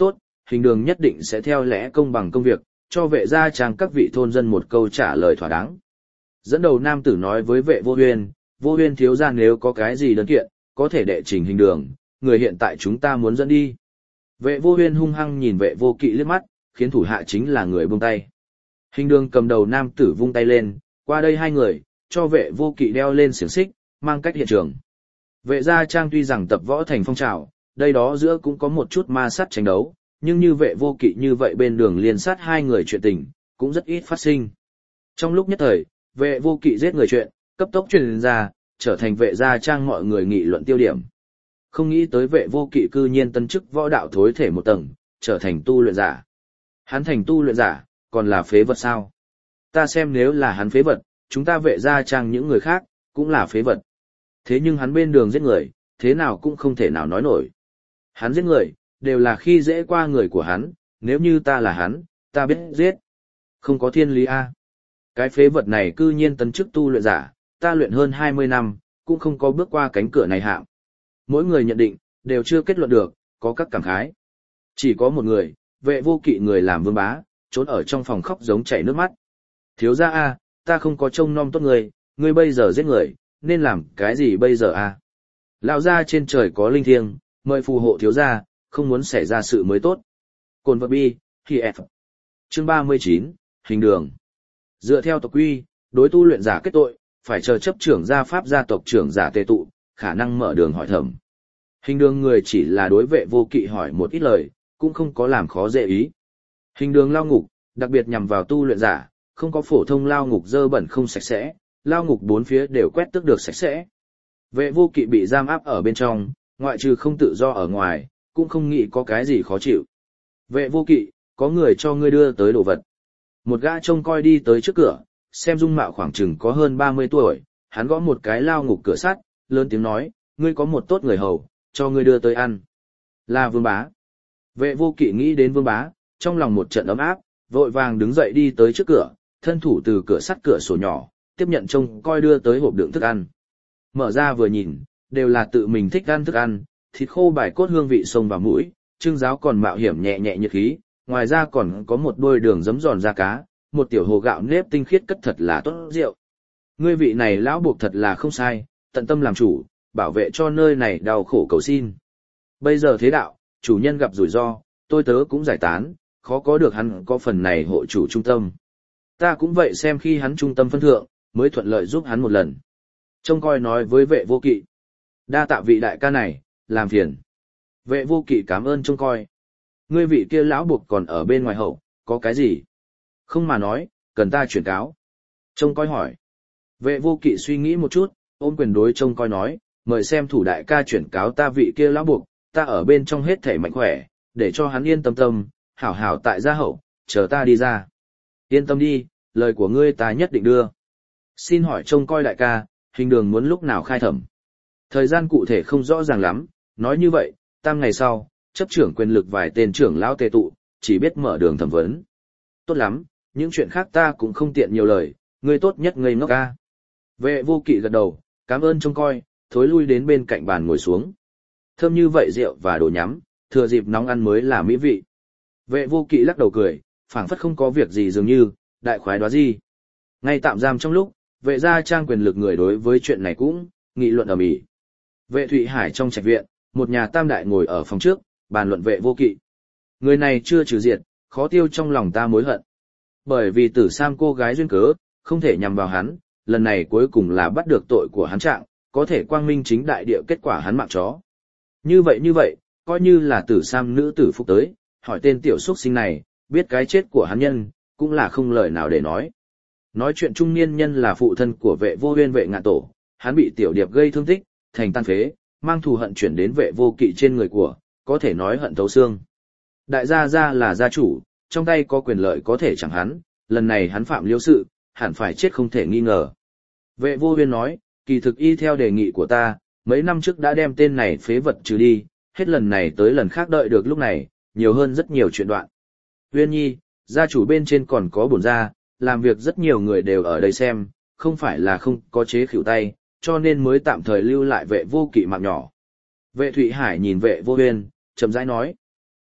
hình đường nhất định sẽ theo lẽ công bằng công việc, cho vệ gia trang các vị thôn dân một câu trả lời thỏa đáng. Dẫn đầu nam tử nói với vệ vô huyên, vô huyên thiếu gia nếu có cái gì đơn kiện, có thể đệ trình hình đường, người hiện tại chúng ta muốn dẫn đi. Vệ vô huyên hung hăng nhìn vệ vô kỵ liếc mắt, khiến thủ hạ chính là người buông tay. Hình đường cầm đầu nam tử vung tay lên, qua đây hai người, cho vệ vô kỵ đeo lên xiềng xích, mang cách hiện trường. Vệ gia trang tuy rằng tập võ thành phong trào, đây đó giữa cũng có một chút ma sát tranh đấu, nhưng như vệ vô kỵ như vậy bên đường liên sát hai người chuyện tình, cũng rất ít phát sinh. Trong lúc nhất thời, vệ vô kỵ giết người chuyện, cấp tốc truyền ra, trở thành vệ gia trang mọi người nghị luận tiêu điểm. Không nghĩ tới vệ vô kỵ cư nhiên tân chức võ đạo thối thể một tầng, trở thành tu luyện giả. Hắn thành tu luyện giả, còn là phế vật sao? Ta xem nếu là hắn phế vật, chúng ta vệ gia trang những người khác, cũng là phế vật. Thế nhưng hắn bên đường giết người, thế nào cũng không thể nào nói nổi. Hắn giết người, đều là khi dễ qua người của hắn, nếu như ta là hắn, ta biết giết. Không có thiên lý a. Cái phế vật này cư nhiên tấn chức tu luyện giả, ta luyện hơn hai mươi năm, cũng không có bước qua cánh cửa này hạng. Mỗi người nhận định, đều chưa kết luận được, có các cảm khái. Chỉ có một người, vệ vô kỵ người làm vương bá, trốn ở trong phòng khóc giống chảy nước mắt. Thiếu gia a, ta không có trông nom tốt người, ngươi bây giờ giết người, nên làm cái gì bây giờ a? Lão gia trên trời có linh thiêng, mời phù hộ thiếu gia, không muốn xảy ra sự mới tốt. Cồn vật bi, khi F. Chương ba mươi chín, hình đường. Dựa theo tộc quy, đối tu luyện giả kết tội, phải chờ chấp trưởng gia pháp gia tộc trưởng giả tề tụ, khả năng mở đường hỏi thẩm. Hình đường người chỉ là đối vệ vô kỵ hỏi một ít lời, cũng không có làm khó dễ ý. Hình đường lao ngục, đặc biệt nhằm vào tu luyện giả, không có phổ thông lao ngục dơ bẩn không sạch sẽ, lao ngục bốn phía đều quét tước được sạch sẽ. Vệ vô kỵ bị giam áp ở bên trong, ngoại trừ không tự do ở ngoài, cũng không nghĩ có cái gì khó chịu. Vệ vô kỵ, có người cho ngươi đưa tới đồ vật. Một gã trông coi đi tới trước cửa, xem dung mạo khoảng chừng có hơn ba mươi tuổi, hắn gõ một cái lao ngục cửa sắt, lớn tiếng nói, ngươi có một tốt người hầu, cho ngươi đưa tới ăn. Là Vương Bá. Vệ vô kỵ nghĩ đến Vương Bá, trong lòng một trận ấm áp, vội vàng đứng dậy đi tới trước cửa, thân thủ từ cửa sắt cửa sổ nhỏ, tiếp nhận trông coi đưa tới hộp đựng thức ăn. Mở ra vừa nhìn, đều là tự mình thích ăn thức ăn, thịt khô bài cốt hương vị sông vào mũi, trưng giáo còn mạo hiểm nhẹ nhẹ nhiệt khí, ngoài ra còn có một đôi đường giấm giòn da cá, một tiểu hồ gạo nếp tinh khiết cất thật là tốt rượu. Ngươi vị này lão buộc thật là không sai, tận tâm làm chủ, bảo vệ cho nơi này đau khổ cầu xin. Bây giờ thế đạo, chủ nhân gặp rủi ro, tôi tớ cũng giải tán, khó có được hắn có phần này hộ chủ trung tâm. Ta cũng vậy xem khi hắn trung tâm phân thượng, mới thuận lợi giúp hắn một lần. Trông coi nói với vệ vô kỵ. Đa tạ vị đại ca này, làm phiền. Vệ vô kỵ cảm ơn trông coi. Ngươi vị kia lão buộc còn ở bên ngoài hậu, có cái gì? Không mà nói, cần ta chuyển cáo. Trông coi hỏi. Vệ vô kỵ suy nghĩ một chút, ôm quyền đối trông coi nói, mời xem thủ đại ca chuyển cáo ta vị kia lão buộc, ta ở bên trong hết thể mạnh khỏe, để cho hắn yên tâm tâm, hảo hảo tại gia hậu, chờ ta đi ra. Yên tâm đi, lời của ngươi ta nhất định đưa. Xin hỏi trông coi đại ca, hình đường muốn lúc nào khai thẩm? Thời gian cụ thể không rõ ràng lắm, nói như vậy, tam ngày sau, chấp trưởng quyền lực vài tên trưởng lão tề tụ, chỉ biết mở đường thẩm vấn. Tốt lắm, những chuyện khác ta cũng không tiện nhiều lời, ngươi tốt nhất ngây ngốc ca. Vệ vô kỵ gật đầu, cảm ơn trông coi, thối lui đến bên cạnh bàn ngồi xuống. Thơm như vậy rượu và đồ nhắm, thừa dịp nóng ăn mới là mỹ vị. Vệ vô kỵ lắc đầu cười, phảng phất không có việc gì dường như, đại khoái đoá gì. Ngay tạm giam trong lúc, vệ gia trang quyền lực người đối với chuyện này cũng nghị luận ầm ĩ. Vệ Thụy Hải trong trạch viện, một nhà tam đại ngồi ở phòng trước, bàn luận vệ vô kỵ. Người này chưa trừ diệt, khó tiêu trong lòng ta mối hận. Bởi vì tử sam cô gái duyên cớ, không thể nhằm vào hắn, lần này cuối cùng là bắt được tội của hắn trạng, có thể quang minh chính đại địa kết quả hắn mạng chó. Như vậy như vậy, coi như là tử sam nữ tử phúc tới, hỏi tên tiểu xuất sinh này, biết cái chết của hắn nhân, cũng là không lời nào để nói. Nói chuyện trung niên nhân là phụ thân của vệ vô huyên vệ ngạn tổ, hắn bị tiểu điệp gây thương tích, thành tan phế, mang thù hận chuyển đến vệ vô kỵ trên người của, có thể nói hận thấu xương. Đại gia gia là gia chủ, trong tay có quyền lợi có thể chẳng hắn, lần này hắn phạm liêu sự, hẳn phải chết không thể nghi ngờ. Vệ vô huyên nói, kỳ thực y theo đề nghị của ta, mấy năm trước đã đem tên này phế vật trừ đi, hết lần này tới lần khác đợi được lúc này, nhiều hơn rất nhiều chuyện đoạn. Huyên nhi, gia chủ bên trên còn có bổn gia, làm việc rất nhiều người đều ở đây xem, không phải là không có chế khỉu tay, cho nên mới tạm thời lưu lại vệ vô kỵ mạng nhỏ. Vệ Thụy Hải nhìn vệ vô huyên, chậm rãi nói.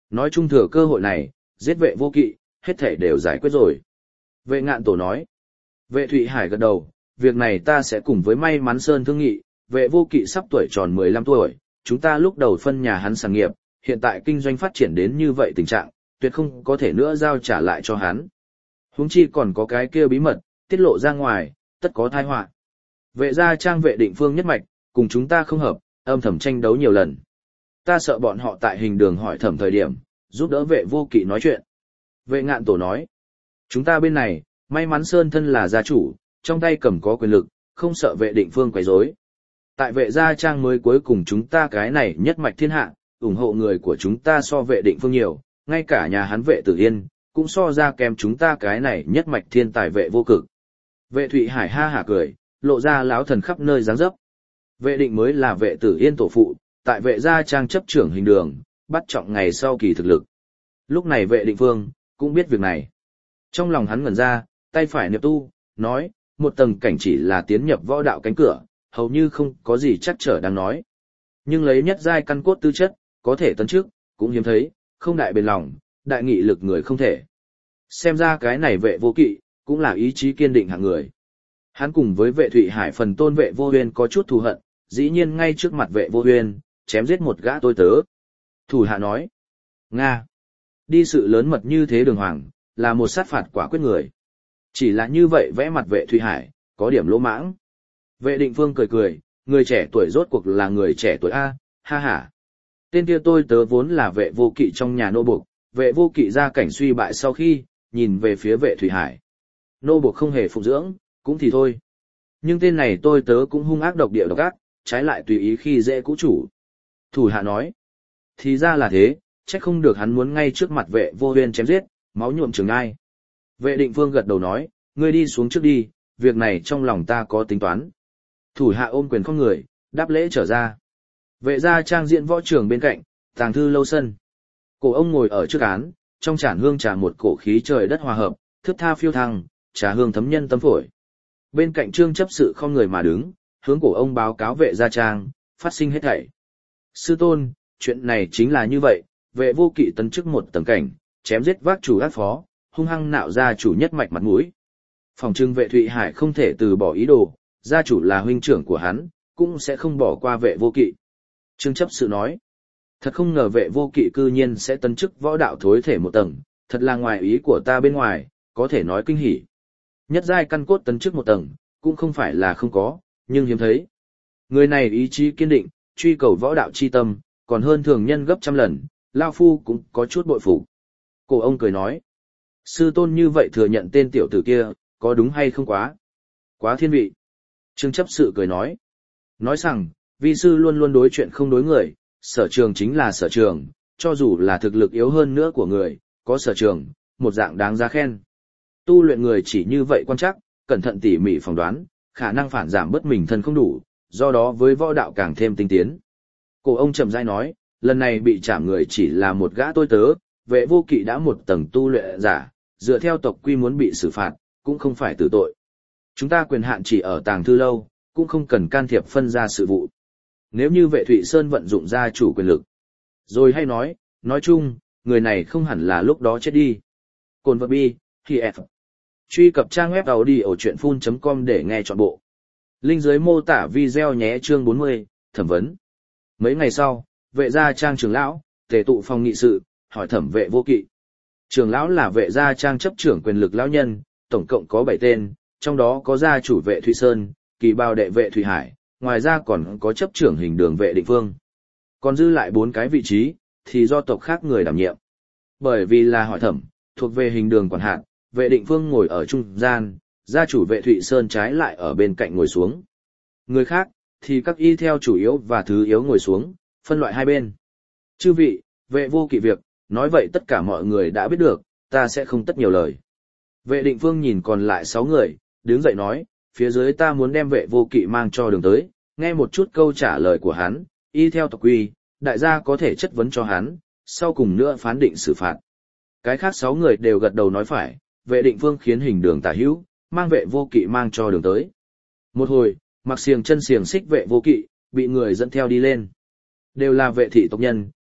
Nói chung thừa cơ hội này, giết vệ vô kỵ, hết thể đều giải quyết rồi. Vệ ngạn tổ nói. Vệ Thụy Hải gật đầu, việc này ta sẽ cùng với May Mắn Sơn thương nghị, vệ vô kỵ sắp tuổi tròn mười lăm tuổi, chúng ta lúc đầu phân nhà hắn sản nghiệp, hiện tại kinh doanh phát triển đến như vậy tình trạng, tuyệt không có thể nữa giao trả lại cho hắn. Huống chi còn có cái kia bí mật, tiết lộ ra ngoài, tất có tai họa. Vệ gia trang vệ định phương nhất mạch, cùng chúng ta không hợp, âm thầm tranh đấu nhiều lần. Ta sợ bọn họ tại hình đường hỏi thẩm thời điểm, giúp đỡ vệ vô kỵ nói chuyện. Vệ ngạn tổ nói, chúng ta bên này, May Mắn Sơn thân là gia chủ, trong tay cầm có quyền lực, không sợ vệ định phương quấy rối. Tại vệ gia trang mới cuối cùng chúng ta cái này nhất mạch thiên hạ, ủng hộ người của chúng ta so vệ định phương nhiều, ngay cả nhà hắn vệ tử yên, cũng so ra kèm chúng ta cái này nhất mạch thiên tài vệ vô cực. Vệ Thụy Hải ha hả cười, lộ ra láo thần khắp nơi dáng dấp. Vệ định mới là vệ tử yên tổ phụ, tại vệ gia trang chấp trưởng hình đường, bắt trọng ngày sau kỳ thực lực. Lúc này vệ định phương, cũng biết việc này. Trong lòng hắn ngẩn ra, tay phải niệm tu, nói, một tầng cảnh chỉ là tiến nhập võ đạo cánh cửa, hầu như không có gì chắc trở đang nói. Nhưng lấy nhất giai căn cốt tư chất, có thể tấn trước, cũng hiếm thấy, không đại bền lòng, đại nghị lực người không thể. Xem ra cái này vệ vô kỵ, cũng là ý chí kiên định hạng người. Hắn cùng với vệ Thụy Hải phần tôn vệ vô huyên có chút thù hận, dĩ nhiên ngay trước mặt vệ vô huyên, chém giết một gã tôi tớ. Thủ hạ nói, Nga, đi sự lớn mật như thế đường hoàng, là một sát phạt quả quyết người. Chỉ là như vậy vẽ mặt vệ Thụy Hải, có điểm lỗ mãng. Vệ định phương cười cười, người trẻ tuổi rốt cuộc là người trẻ tuổi A, ha ha. Tên kia tôi tớ vốn là vệ vô kỵ trong nhà nô buộc, vệ vô kỵ ra cảnh suy bại sau khi, nhìn về phía vệ Thụy Hải. Nô buộc không hề phục dưỡng, cũng thì thôi. Nhưng tên này tôi tớ cũng hung ác độc địa độc ác, trái lại tùy ý khi dễ cũ chủ. Thủ hạ nói, thì ra là thế, trách không được hắn muốn ngay trước mặt vệ vô huyên chém giết, máu nhuộm trường ai. Vệ định phương gật đầu nói, ngươi đi xuống trước đi, việc này trong lòng ta có tính toán. Thủ hạ ôm quyền không người, đáp lễ trở ra. Vệ gia trang diện võ trường bên cạnh, tàng thư lâu sân. Cổ ông ngồi ở trước án, trong chản hương trà một cổ khí trời đất hòa hợp, thướt tha phiêu thăng, trà hương thấm nhân tâm phổi. Bên cạnh trương chấp sự không người mà đứng, hướng cổ ông báo cáo vệ gia trang, phát sinh hết thảy. Sư tôn, chuyện này chính là như vậy, vệ vô kỵ tấn chức một tầng cảnh, chém giết vác chủ ác phó, hung hăng nạo ra chủ nhất mạch mặt mũi. Phòng trưng vệ Thụy Hải không thể từ bỏ ý đồ, gia chủ là huynh trưởng của hắn, cũng sẽ không bỏ qua vệ vô kỵ. Trương chấp sự nói, thật không ngờ vệ vô kỵ cư nhiên sẽ tấn chức võ đạo thối thể một tầng, thật là ngoài ý của ta bên ngoài, có thể nói kinh hỉ. Nhất giai căn cốt tấn chức một tầng, cũng không phải là không có, nhưng hiếm thấy. Người này ý chí kiên định, truy cầu võ đạo chi tâm, còn hơn thường nhân gấp trăm lần, Lao Phu cũng có chút bội phục. Cổ ông cười nói, sư tôn như vậy thừa nhận tên tiểu tử kia, có đúng hay không quá? Quá thiên vị. Trương chấp sự cười nói, nói rằng, vi sư luôn luôn đối chuyện không đối người, sở trường chính là sở trường, cho dù là thực lực yếu hơn nữa của người, có sở trường, một dạng đáng giá khen. Tu luyện người chỉ như vậy quan chắc, cẩn thận tỉ mỉ phỏng đoán, khả năng phản giảm bất mình thân không đủ, do đó với võ đạo càng thêm tinh tiến. Cổ ông chậm rãi nói, lần này bị chạm người chỉ là một gã tôi tớ, vệ vô kỵ đã một tầng tu luyện giả, dựa theo tộc quy muốn bị xử phạt, cũng không phải tử tội. Chúng ta quyền hạn chỉ ở tàng thư lâu, cũng không cần can thiệp phân ra sự vụ. Nếu như vệ Thụy Sơn vận dụng gia chủ quyền lực, rồi hay nói, nói chung, người này không hẳn là lúc đó chết đi. Cồn vật bi, khi F. Truy cập trang web audiochuyenphun chấm com để nghe trọn bộ. Link dưới mô tả video nhé. Chương bốn mươi, thẩm vấn. Mấy ngày sau, vệ gia trang trưởng lão, tề tụ phòng nghị sự, hỏi thẩm vệ vô kỵ. Trưởng lão là vệ gia trang chấp trưởng quyền lực lão nhân, tổng cộng có bảy tên, trong đó có gia chủ vệ Thụy Sơn, kỳ bào đệ vệ Thụy Hải, ngoài ra còn có chấp trưởng hình đường vệ định phương. Còn dư lại bốn cái vị trí, thì do tộc khác người đảm nhiệm. Bởi vì là hỏi thẩm, thuộc về hình đường quản hạt, vệ định phương ngồi ở trung gian, gia chủ vệ Thụy Sơn trái lại ở bên cạnh ngồi xuống. Người khác, thì các y theo chủ yếu và thứ yếu ngồi xuống, phân loại hai bên. Chư vị, vệ vô kỵ việc, nói vậy tất cả mọi người đã biết được, ta sẽ không tất nhiều lời. Vệ định phương nhìn còn lại sáu người, đứng dậy nói, phía dưới ta muốn đem vệ vô kỵ mang cho đường tới, nghe một chút câu trả lời của hắn, y theo tộc quy, đại gia có thể chất vấn cho hắn, sau cùng nữa phán định xử phạt. Cái khác sáu người đều gật đầu nói phải, vệ định phương khiến hình đường tả hữu, mang vệ vô kỵ mang cho đường tới. Một hồi, mặc xiềng chân xiềng xích vệ vô kỵ, bị người dẫn theo đi lên. Đều là vệ thị tộc nhân,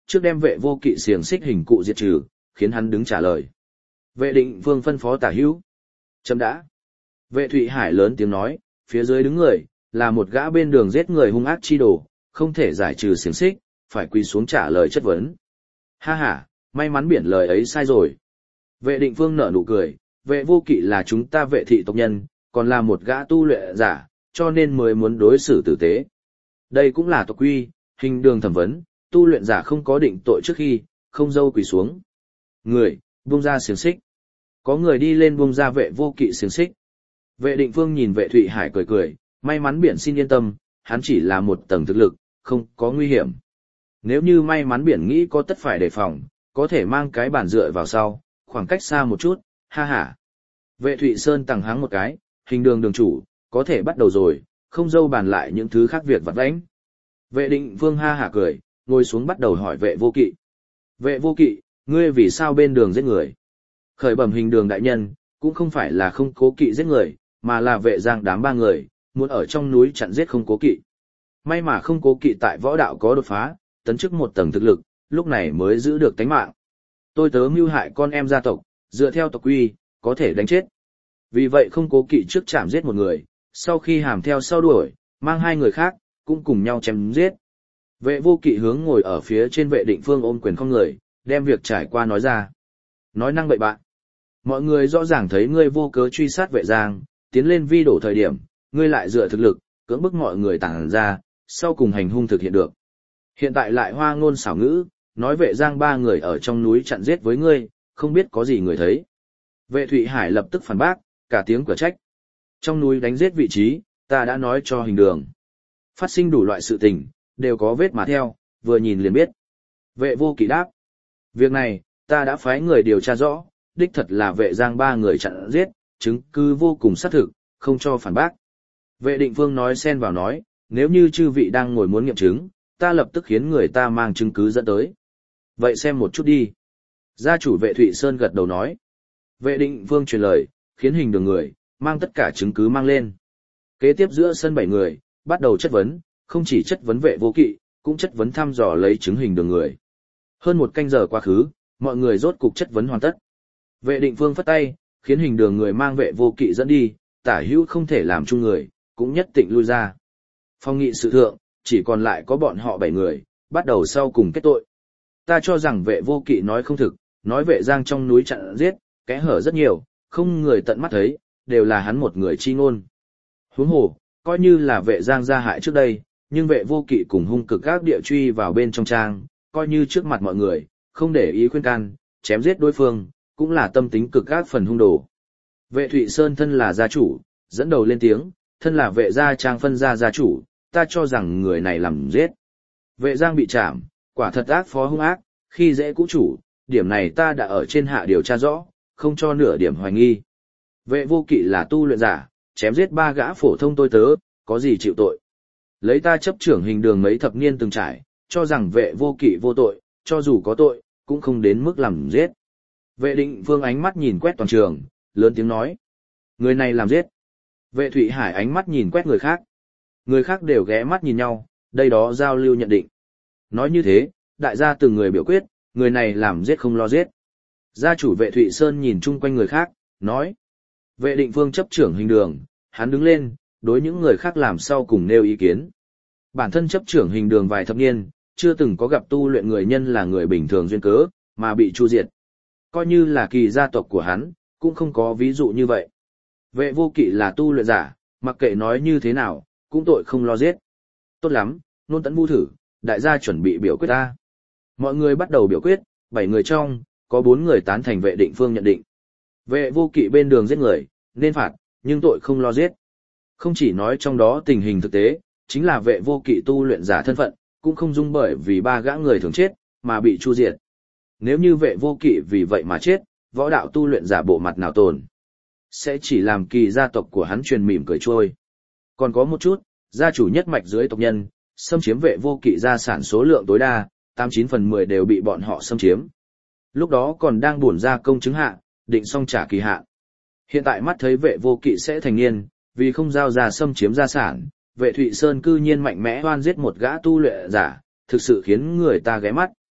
trước đem vệ vô kỵ xiềng xích hình cụ diệt trừ, khiến hắn đứng trả lời. Vệ định vương phân phó Tả Hữu. Chấm đã. Vệ Thụy Hải lớn tiếng nói, phía dưới đứng người, là một gã bên đường giết người hung ác chi đồ, không thể giải trừ xiềng xích, phải quỳ xuống trả lời chất vấn. Ha ha, may mắn biển lời ấy sai rồi. Vệ định vương nở nụ cười, vệ vô kỵ là chúng ta vệ thị tộc nhân, còn là một gã tu luyện giả, cho nên mới muốn đối xử tử tế. Đây cũng là tộc quy, hình đường thẩm vấn, tu luyện giả không có định tội trước khi, không dâu quỳ xuống. Người, buông ra xiềng xích. Có người đi lên buông ra vệ vô kỵ xiềng xích. Vệ định phương nhìn vệ Thụy Hải cười cười, may mắn biển xin yên tâm, hắn chỉ là một tầng thực lực, không có nguy hiểm. Nếu như may mắn biển nghĩ có tất phải đề phòng, có thể mang cái bàn dựa vào sau, khoảng cách xa một chút, ha ha. Vệ Thụy Sơn tằng hắng một cái, hình đường đường chủ, có thể bắt đầu rồi, không dâu bàn lại những thứ khác việc vặt vãnh. Vệ định vương ha hả cười, ngồi xuống bắt đầu hỏi vệ vô kỵ. Vệ vô kỵ, ngươi vì sao bên đường giết người? Khởi bẩm hình đường đại nhân, cũng không phải là không cố kỵ giết người, mà là vệ giang đám ba người, muốn ở trong núi chặn giết không cố kỵ. May mà không cố kỵ tại võ đạo có đột phá, tấn chức một tầng thực lực, lúc này mới giữ được tánh mạng. Tôi tớ mưu hại con em gia tộc, dựa theo tộc quy, có thể đánh chết. Vì vậy không cố kỵ trước chạm giết một người, sau khi hàm theo sau đuổi, mang hai người khác, cũng cùng nhau chém giết. Vệ vô kỵ hướng ngồi ở phía trên vệ định phương ôm quyền không người, đem việc trải qua nói ra. Nói năng bậy bạn. Mọi người rõ ràng thấy ngươi vô cớ truy sát vệ giang, tiến lên vi đổ thời điểm, ngươi lại dựa thực lực, cưỡng bức mọi người tản ra, sau cùng hành hung thực hiện được. Hiện tại lại hoa ngôn xảo ngữ, nói vệ giang ba người ở trong núi chặn giết với ngươi, không biết có gì người thấy. Vệ Thụy Hải lập tức phản bác, cả tiếng cửa trách. Trong núi đánh giết vị trí, ta đã nói cho hình đường. Phát sinh đủ loại sự tình, đều có vết mà theo, vừa nhìn liền biết. Vệ vô kỵ đáp. Việc này, ta đã phái người điều tra rõ, đích thật là vệ giang ba người chặn giết, chứng cứ vô cùng xác thực, không cho phản bác. Vệ định phương nói xen vào nói, nếu như chư vị đang ngồi muốn nghiệm chứng, ta lập tức khiến người ta mang chứng cứ dẫn tới. Vậy xem một chút đi. Gia chủ vệ Thụy Sơn gật đầu nói. Vệ định phương truyền lời, khiến hình đường người, mang tất cả chứng cứ mang lên. Kế tiếp giữa sân bảy người, bắt đầu chất vấn, không chỉ chất vấn vệ vô kỵ, cũng chất vấn thăm dò lấy chứng hình đường người. Hơn một canh giờ quá khứ, mọi người rốt cục chất vấn hoàn tất. Vệ định phương phất tay, khiến hình đường người mang vệ vô kỵ dẫn đi, Tả Hữu không thể làm chung người, cũng nhất định lui ra. Phong nghị sự thượng, chỉ còn lại có bọn họ bảy người, bắt đầu sau cùng kết tội. Ta cho rằng vệ vô kỵ nói không thực, nói vệ giang trong núi chặn giết, kẽ hở rất nhiều, không người tận mắt thấy, đều là hắn một người chi ngôn. Huống hồ, coi như là vệ giang gia hại trước đây, nhưng vệ vô kỵ cùng hung cực các địa truy vào bên trong trang, coi như trước mặt mọi người, không để ý khuyên can, chém giết đối phương, cũng là tâm tính cực các phần hung đồ. Vệ Thụy Sơn thân là gia chủ, dẫn đầu lên tiếng, thân là vệ gia trang phân gia gia chủ, ta cho rằng người này làm giết. Vệ giang bị trảm, quả thật ác phó hung ác, khi dễ cũ chủ, điểm này ta đã ở trên hạ điều tra rõ, không cho nửa điểm hoài nghi. Vệ vô kỵ là tu luyện giả, chém giết ba gã phổ thông tôi tớ, có gì chịu tội. Lấy ta chấp trưởng hình đường mấy thập niên từng trải, cho rằng vệ vô kỵ vô tội, cho dù có tội, cũng không đến mức làm giết. Vệ định phương ánh mắt nhìn quét toàn trường, lớn tiếng nói. Người này làm giết. Vệ Thụy Hải ánh mắt nhìn quét người khác. Người khác đều ghé mắt nhìn nhau, đây đó giao lưu nhận định. Nói như thế, đại gia từng người biểu quyết, người này làm giết không lo giết. Gia chủ vệ Thụy Sơn nhìn chung quanh người khác, nói. Vệ định phương chấp trưởng hình đường, hắn đứng lên, đối những người khác làm sau cùng nêu ý kiến. Bản thân chấp trưởng hình đường vài thập niên, chưa từng có gặp tu luyện người nhân là người bình thường duyên cớ, mà bị chu diệt. Coi như là kỳ gia tộc của hắn, cũng không có ví dụ như vậy. Vệ vô kỵ là tu luyện giả, mặc kệ nói như thế nào, cũng tội không lo giết. Tốt lắm, nôn tấn bu thử, đại gia chuẩn bị biểu quyết ta. Mọi người bắt đầu biểu quyết, bảy người trong, có bốn người tán thành vệ định phương nhận định. Vệ vô kỵ bên đường giết người, nên phạt, nhưng tội không lo giết. Không chỉ nói trong đó tình hình thực tế, chính là vệ vô kỵ tu luyện giả thân phận, cũng không dung bởi vì ba gã người thường chết, mà bị chu diệt. Nếu như vệ vô kỵ vì vậy mà chết, võ đạo tu luyện giả bộ mặt nào tồn. Sẽ chỉ làm kỳ gia tộc của hắn truyền mỉm cười trôi. Còn có một chút, gia chủ nhất mạch dưới tộc nhân, xâm chiếm vệ vô kỵ gia sản số lượng tối đa, tám chín phần mười đều bị bọn họ xâm chiếm. Lúc đó còn đang buồn ra công chứng hạ, định xong trả kỳ hạn. Hiện tại mắt thấy vệ vô kỵ sẽ thành niên, vì không giao ra xâm chiếm gia sản, vệ Thụy Sơn cư nhiên mạnh mẽ oan giết một gã tu luyện giả, thực sự khiến người ta ghé mắt.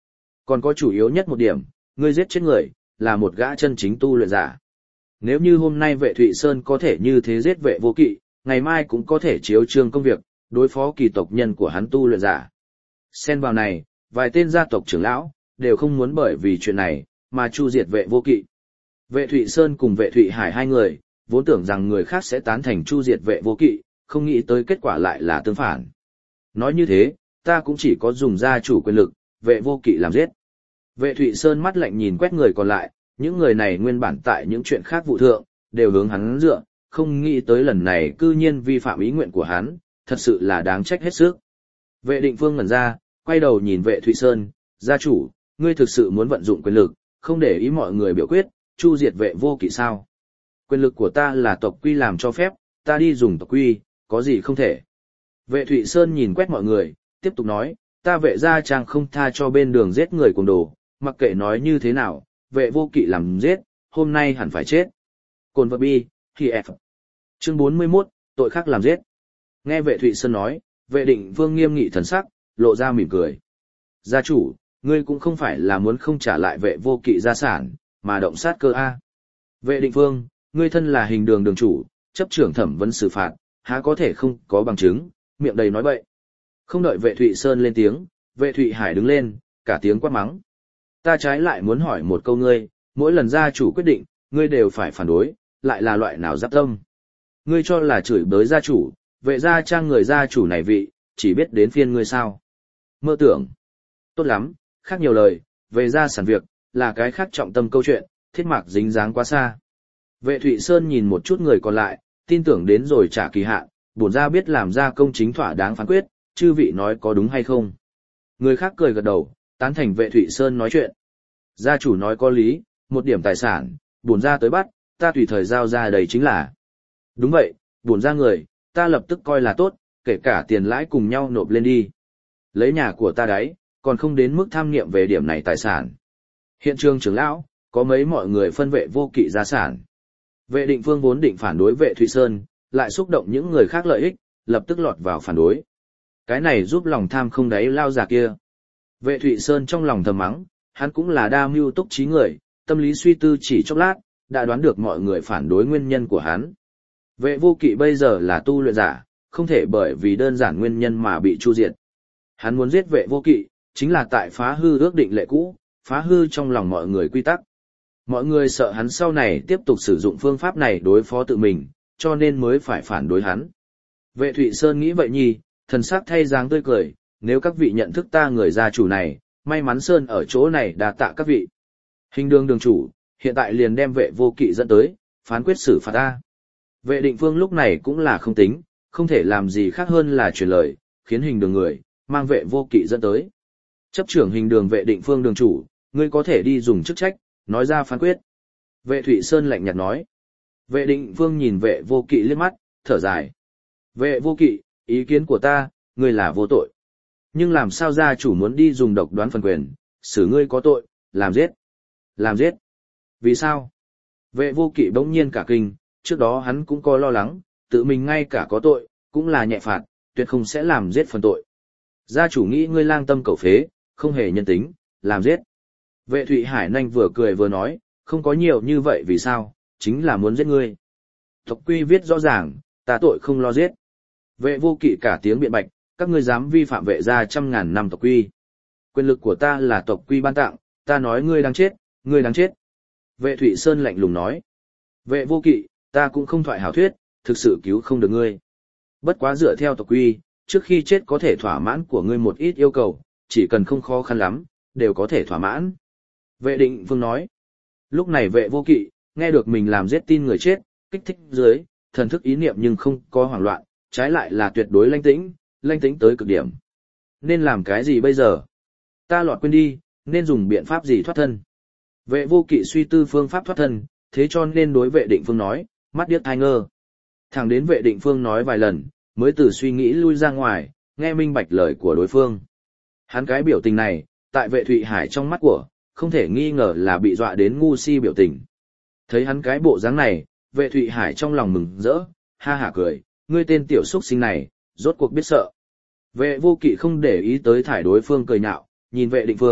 Còn có chủ yếu nhất một điểm, ngươi giết chết người, là một gã chân chính tu luyện giả. Nếu như hôm nay vệ Thụy Sơn có thể như thế giết vệ vô kỵ, ngày mai cũng có thể chiếu trương công việc, đối phó kỳ tộc nhân của hắn tu luyện giả. Xen vào này, vài tên gia tộc trưởng lão, đều không muốn bởi vì chuyện này, mà chu diệt vệ vô kỵ. Vệ Thụy Sơn cùng vệ Thụy Hải hai người, vốn tưởng rằng người khác sẽ tán thành chu diệt vệ vô kỵ, không nghĩ tới kết quả lại là tương phản. Nói như thế, ta cũng chỉ có dùng gia chủ quyền lực, vệ vô kỵ làm giết. Vệ Thụy Sơn mắt lạnh nhìn quét người còn lại, những người này nguyên bản tại những chuyện khác vụ thượng, đều hướng hắn dựa, không nghĩ tới lần này cư nhiên vi phạm ý nguyện của hắn, thật sự là đáng trách hết sức. Vệ Định Phương ngẩn ra, quay đầu nhìn vệ Thụy Sơn, gia chủ, ngươi thực sự muốn vận dụng quyền lực, không để ý mọi người biểu quyết, chu diệt vệ vô kỵ sao? Quyền lực của ta là tộc quy làm cho phép, ta đi dùng tộc quy, có gì không thể. Vệ Thụy Sơn nhìn quét mọi người, tiếp tục nói, ta vệ gia trang không tha cho bên đường giết người cùng đồ, mặc kệ nói như thế nào, vệ vô kỵ làm giết, hôm nay hẳn phải chết. Cồn vật bi, khi F. Chương bốn mươi mốt, tội khác làm giết. Nghe vệ Thụy Sơn nói, vệ Định Vương nghiêm nghị thần sắc, lộ ra mỉm cười. Gia chủ, ngươi cũng không phải là muốn không trả lại vệ vô kỵ gia sản, mà động sát cơ A. Vệ Định Vương, ngươi thân là hình đường đường chủ, chấp trưởng thẩm vấn xử phạt, há có thể không có bằng chứng, miệng đầy nói bậy. Không đợi vệ Thụy Sơn lên tiếng, vệ Thụy Hải đứng lên, cả tiếng quát mắng. Ta trái lại muốn hỏi một câu ngươi, mỗi lần gia chủ quyết định, ngươi đều phải phản đối, lại là loại nào giáp tâm. Ngươi cho là chửi bới gia chủ, vệ gia trang người gia chủ này vị, chỉ biết đến phiên ngươi sao. Mơ tưởng. Tốt lắm, khác nhiều lời, về gia sản việc, là cái khác trọng tâm câu chuyện, thiết mạc dính dáng quá xa. Vệ Thụy Sơn nhìn một chút người còn lại, tin tưởng đến rồi trả kỳ hạn, bổn gia biết làm ra công chính thỏa đáng phán quyết, chư vị nói có đúng hay không. Người khác cười gật đầu, tán thành vệ Thụy Sơn nói chuyện. Gia chủ nói có lý, một điểm tài sản, bổn gia tới bắt, ta tùy thời giao ra đầy chính là. Đúng vậy, bổn gia người, ta lập tức coi là tốt, kể cả tiền lãi cùng nhau nộp lên đi. Lấy nhà của ta đấy, còn không đến mức tham nghiệm về điểm này tài sản. Hiện trường trưởng lão, có mấy mọi người phân vệ vô kỵ gia sản. Vệ Định Phương vốn định phản đối vệ Thụy Sơn, lại xúc động những người khác lợi ích, lập tức lọt vào phản đối. Cái này giúp lòng tham không đáy lao già kia. Vệ Thụy Sơn trong lòng thầm mắng, hắn cũng là đa mưu túc trí người, tâm lý suy tư chỉ chốc lát, đã đoán được mọi người phản đối nguyên nhân của hắn. Vệ vô kỵ bây giờ là tu luyện giả, không thể bởi vì đơn giản nguyên nhân mà bị chu diệt. Hắn muốn giết vệ vô kỵ, chính là tại phá hư ước định lệ cũ, phá hư trong lòng mọi người quy tắc. Mọi người sợ hắn sau này tiếp tục sử dụng phương pháp này đối phó tự mình, cho nên mới phải phản đối hắn. Vệ Thụy Sơn nghĩ vậy nhi, thần sắc thay dáng tươi cười, nếu các vị nhận thức ta người gia chủ này, may mắn Sơn ở chỗ này đa tạ các vị. Hình đường đường chủ, hiện tại liền đem vệ vô kỵ dẫn tới, phán quyết xử phạt ta. Vệ Định Phương lúc này cũng là không tính, không thể làm gì khác hơn là truyền lời, khiến hình đường người, mang vệ vô kỵ dẫn tới. Chấp trưởng hình đường vệ Định Phương đường chủ, ngươi có thể đi dùng chức trách, nói ra phán quyết. Vệ Thụy Sơn lạnh nhạt nói. Vệ Định Phương nhìn vệ vô kỵ liếc mắt, thở dài. Vệ vô kỵ, ý kiến của ta, ngươi là vô tội. Nhưng làm sao gia chủ muốn đi dùng độc đoán phân quyền, xử ngươi có tội, làm giết. Làm giết. Vì sao? Vệ vô kỵ bỗng nhiên cả kinh, trước đó hắn cũng có lo lắng, tự mình ngay cả có tội, cũng là nhẹ phạt, tuyệt không sẽ làm giết phần tội. Gia chủ nghĩ ngươi lang tâm cầu phế, không hề nhân tính, làm giết. Vệ Thụy Hải Nanh vừa cười vừa nói, không có nhiều như vậy vì sao, chính là muốn giết ngươi. Tộc quy viết rõ ràng, ta tội không lo giết. Vệ vô kỵ cả tiếng biện bạch, các ngươi dám vi phạm vệ gia trăm ngàn năm tộc quy. Quyền lực của ta là tộc quy ban tặng, ta nói ngươi đáng chết, ngươi đáng chết. Vệ Thụy Sơn lạnh lùng nói. Vệ vô kỵ, ta cũng không thoại hảo thuyết, thực sự cứu không được ngươi. Bất quá dựa theo tộc quy, trước khi chết có thể thỏa mãn của ngươi một ít yêu cầu, chỉ cần không khó khăn lắm, đều có thể thỏa mãn. Vệ Định Phương nói. Lúc này vệ vô kỵ, nghe được mình làm giết tin người chết, kích thích dưới, thần thức ý niệm nhưng không có hoảng loạn, trái lại là tuyệt đối lanh tĩnh, lanh tĩnh tới cực điểm. Nên làm cái gì bây giờ? Ta lọt quên đi, nên dùng biện pháp gì thoát thân? Vệ vô kỵ suy tư phương pháp thoát thân, thế cho nên đối vệ Định Phương nói, mắt điếc thai ngơ. Thẳng đến vệ Định Phương nói vài lần, mới từ suy nghĩ lui ra ngoài, nghe minh bạch lời của đối phương. Hắn cái biểu tình này, tại vệ Thụy Hải trong mắt của, không thể nghi ngờ là bị dọa đến ngu si biểu tình. Thấy hắn cái bộ dáng này, vệ Thụy Hải trong lòng mừng rỡ, ha hả cười, ngươi tên tiểu xuất sinh này, rốt cuộc biết sợ. Vệ vô kỵ không để ý tới thải đối phương cười nhạo, nhìn vệ Định Phương,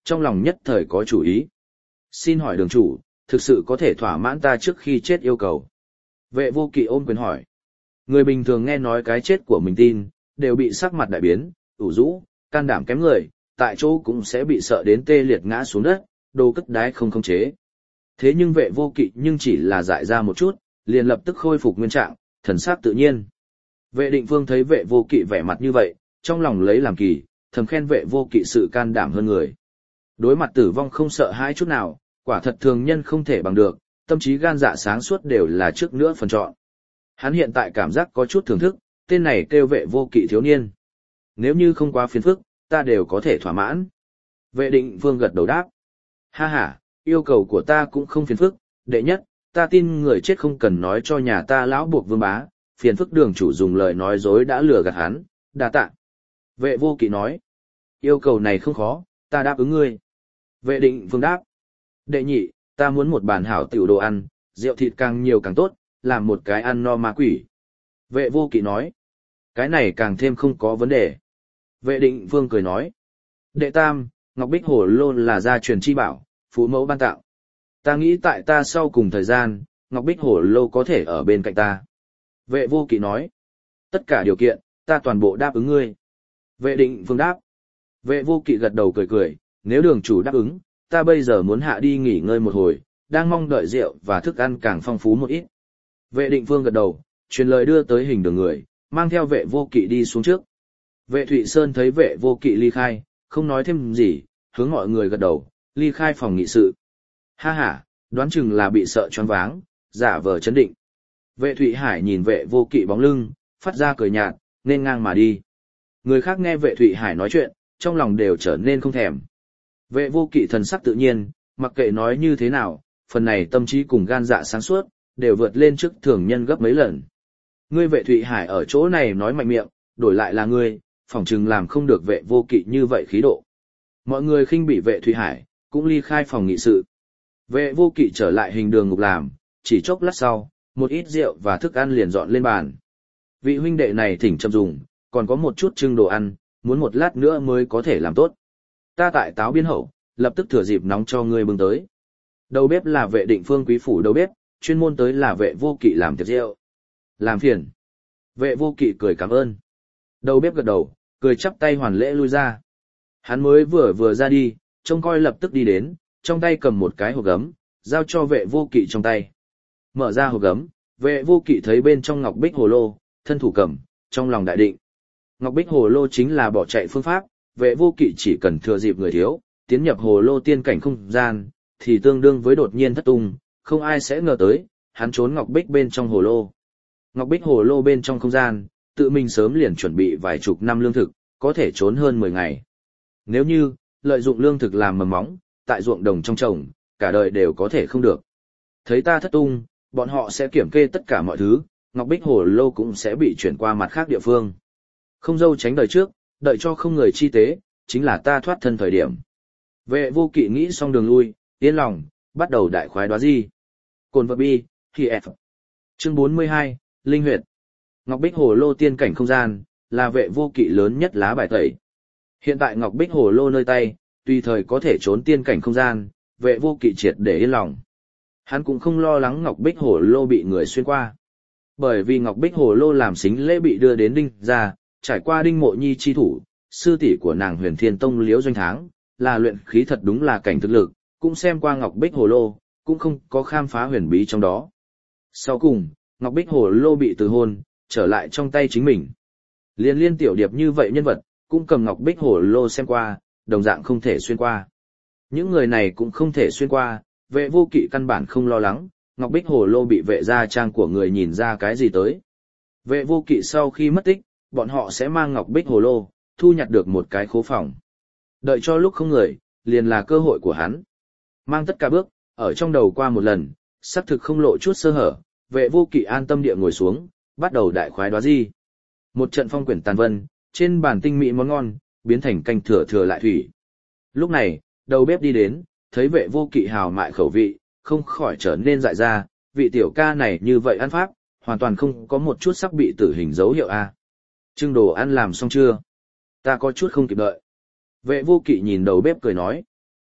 trong lòng nhất thời có chủ ý. Xin hỏi đường chủ, thực sự có thể thỏa mãn ta trước khi chết yêu cầu. Vệ vô kỵ ôm quyền hỏi. Người bình thường nghe nói cái chết của mình tin, đều bị sắc mặt đại biến, ủ rũ, can đảm kém người, tại chỗ cũng sẽ bị sợ đến tê liệt ngã xuống đất, đồ cất đái không khống chế. Thế nhưng vệ vô kỵ nhưng chỉ là dại ra một chút, liền lập tức khôi phục nguyên trạng, thần sắc tự nhiên. Vệ định phương thấy vệ vô kỵ vẻ mặt như vậy, trong lòng lấy làm kỳ, thầm khen vệ vô kỵ sự can đảm hơn người. Đối mặt tử vong không sợ hãi chút nào, quả thật thường nhân không thể bằng được, tâm trí gan dạ sáng suốt đều là trước nữa phần chọn. Hắn hiện tại cảm giác có chút thưởng thức, tên này kêu vệ vô kỵ thiếu niên. Nếu như không quá phiền phức, ta đều có thể thỏa mãn. Vệ định phương gật đầu đáp. Ha ha, yêu cầu của ta cũng không phiền phức, đệ nhất, ta tin người chết không cần nói cho nhà ta lão buộc vương bá, phiền phức đường chủ dùng lời nói dối đã lừa gạt hắn, đa tạ. Vệ vô kỵ nói. Yêu cầu này không khó, ta đáp ứng ngươi. Vệ định phương đáp. Đệ nhị, ta muốn một bàn hảo tiểu đồ ăn, rượu thịt càng nhiều càng tốt, làm một cái ăn no ma quỷ. Vệ vô kỵ nói. Cái này càng thêm không có vấn đề. Vệ định phương cười nói. Đệ tam, Ngọc Bích Hổ Lô là gia truyền chi bảo, phú mẫu ban tạo. Ta nghĩ tại ta sau cùng thời gian, Ngọc Bích Hổ Lô có thể ở bên cạnh ta. Vệ vô kỵ nói. Tất cả điều kiện, ta toàn bộ đáp ứng ngươi. Vệ định phương đáp. Vệ vô kỵ gật đầu cười cười, nếu đường chủ đáp ứng, ta bây giờ muốn hạ đi nghỉ ngơi một hồi, đang mong đợi rượu và thức ăn càng phong phú một ít. Vệ định phương gật đầu, truyền lời đưa tới hình đường người, mang theo vệ vô kỵ đi xuống trước. Vệ Thụy Sơn thấy vệ vô kỵ ly khai, không nói thêm gì, hướng mọi người gật đầu, ly khai phòng nghị sự. Ha ha, đoán chừng là bị sợ choáng váng, giả vờ chấn định. Vệ Thụy Hải nhìn vệ vô kỵ bóng lưng, phát ra cười nhạt, nên ngang mà đi. Người khác nghe vệ Thụy Hải nói chuyện, trong lòng đều trở nên không thèm. Vệ vô kỵ thần sắc tự nhiên, mặc kệ nói như thế nào, phần này tâm trí cùng gan dạ sáng suốt, đều vượt lên trước thường nhân gấp mấy lần. Ngươi vệ Thụy Hải ở chỗ này nói mạnh miệng, đổi lại là ngươi, phỏng chừng làm không được vệ vô kỵ như vậy khí độ. Mọi người khinh bị vệ Thụy Hải, cũng ly khai phòng nghị sự. Vệ vô kỵ trở lại hình đường ngục làm, chỉ chốc lát sau, một ít rượu và thức ăn liền dọn lên bàn. Vị huynh đệ này thỉnh chậm dùng, còn có một chút trưng đồ ăn, muốn một lát nữa mới có thể làm tốt. Ta tại táo biên hậu, lập tức thừa dịp nóng cho ngươi bưng tới. Đầu bếp là vệ định phương quý phủ đầu bếp, chuyên môn tới là vệ vô kỵ làm tiệc rượu. Làm phiền. Vệ vô kỵ cười cảm ơn. Đầu bếp gật đầu, cười chắp tay hoàn lễ lui ra. Hắn mới vừa vừa ra đi, trông coi lập tức đi đến, trong tay cầm một cái hộp gấm, giao cho vệ vô kỵ trong tay. Mở ra hộp gấm, vệ vô kỵ thấy bên trong ngọc bích hồ lô, thân thủ cầm, trong lòng đại định. Ngọc bích hồ lô chính là bỏ chạy phương pháp, vệ vô kỵ chỉ cần thừa dịp người thiếu, tiến nhập hồ lô tiên cảnh không gian, thì tương đương với đột nhiên thất tung, không ai sẽ ngờ tới, hắn trốn ngọc bích bên trong hồ lô. Ngọc bích hồ lô bên trong không gian, tự mình sớm liền chuẩn bị vài chục năm lương thực, có thể trốn hơn mười ngày. Nếu như, lợi dụng lương thực làm mầm móng, tại ruộng đồng trong trồng, cả đời đều có thể không được. Thấy ta thất tung, bọn họ sẽ kiểm kê tất cả mọi thứ, Ngọc Bích Hồ Lô cũng sẽ bị chuyển qua mặt khác địa phương. Không dâu tránh đời trước, đợi cho không người chi tế, chính là ta thoát thân thời điểm. Vệ vô kỵ nghĩ xong đường lui, yên lòng, bắt đầu đại khoái đoá di. Cồn vật bi, khi F. Chương bốn mươi hai, Linh Huyệt. Ngọc Bích Hồ Lô tiên cảnh không gian, là vệ vô kỵ lớn nhất lá bài tẩy. Hiện tại Ngọc Bích Hồ Lô nơi tay, tùy thời có thể trốn tiên cảnh không gian, vệ vô kỵ triệt để yên lòng. Hắn cũng không lo lắng Ngọc Bích Hồ Lô bị người xuyên qua. Bởi vì Ngọc Bích Hồ Lô làm xính lễ bị đưa đến Đinh gia, trải qua Đinh Mộ Nhi chi thủ, sư tỷ của nàng Huyền Thiên Tông Liễu Doanh Tháng, là luyện khí thật đúng là cảnh thực lực, cũng xem qua Ngọc Bích Hồ Lô, cũng không có khám phá huyền bí trong đó. Sau cùng, Ngọc Bích Hồ Lô bị từ hôn, trở lại trong tay chính mình. Liên liên tiểu điệp như vậy nhân vật, cũng cầm Ngọc Bích Hồ Lô xem qua, đồng dạng không thể xuyên qua. Những người này cũng không thể xuyên qua, vệ vô kỵ căn bản không lo lắng, Ngọc Bích Hồ Lô bị vệ gia trang của người nhìn ra cái gì tới. Vệ vô kỵ sau khi mất tích, bọn họ sẽ mang Ngọc Bích Hồ Lô, thu nhặt được một cái khố phòng. Đợi cho lúc không người, liền là cơ hội của hắn. Mang tất cả bước, ở trong đầu qua một lần, xác thực không lộ chút sơ hở, vệ vô kỵ an tâm địa ngồi xuống, bắt đầu đại khoái đoá di. Một trận phong quyển tàn vân, trên bàn tinh mỹ món ngon, biến thành canh thừa thừa lại thủy. Lúc này, đầu bếp đi đến, thấy vệ vô kỵ hào mại khẩu vị, không khỏi trở nên dại ra, vị tiểu ca này như vậy ăn pháp, hoàn toàn không có một chút sắc bị tử hình dấu hiệu a. Trưng đồ ăn làm xong chưa? Ta có chút không kịp đợi. Vệ vô kỵ nhìn đầu bếp cười nói.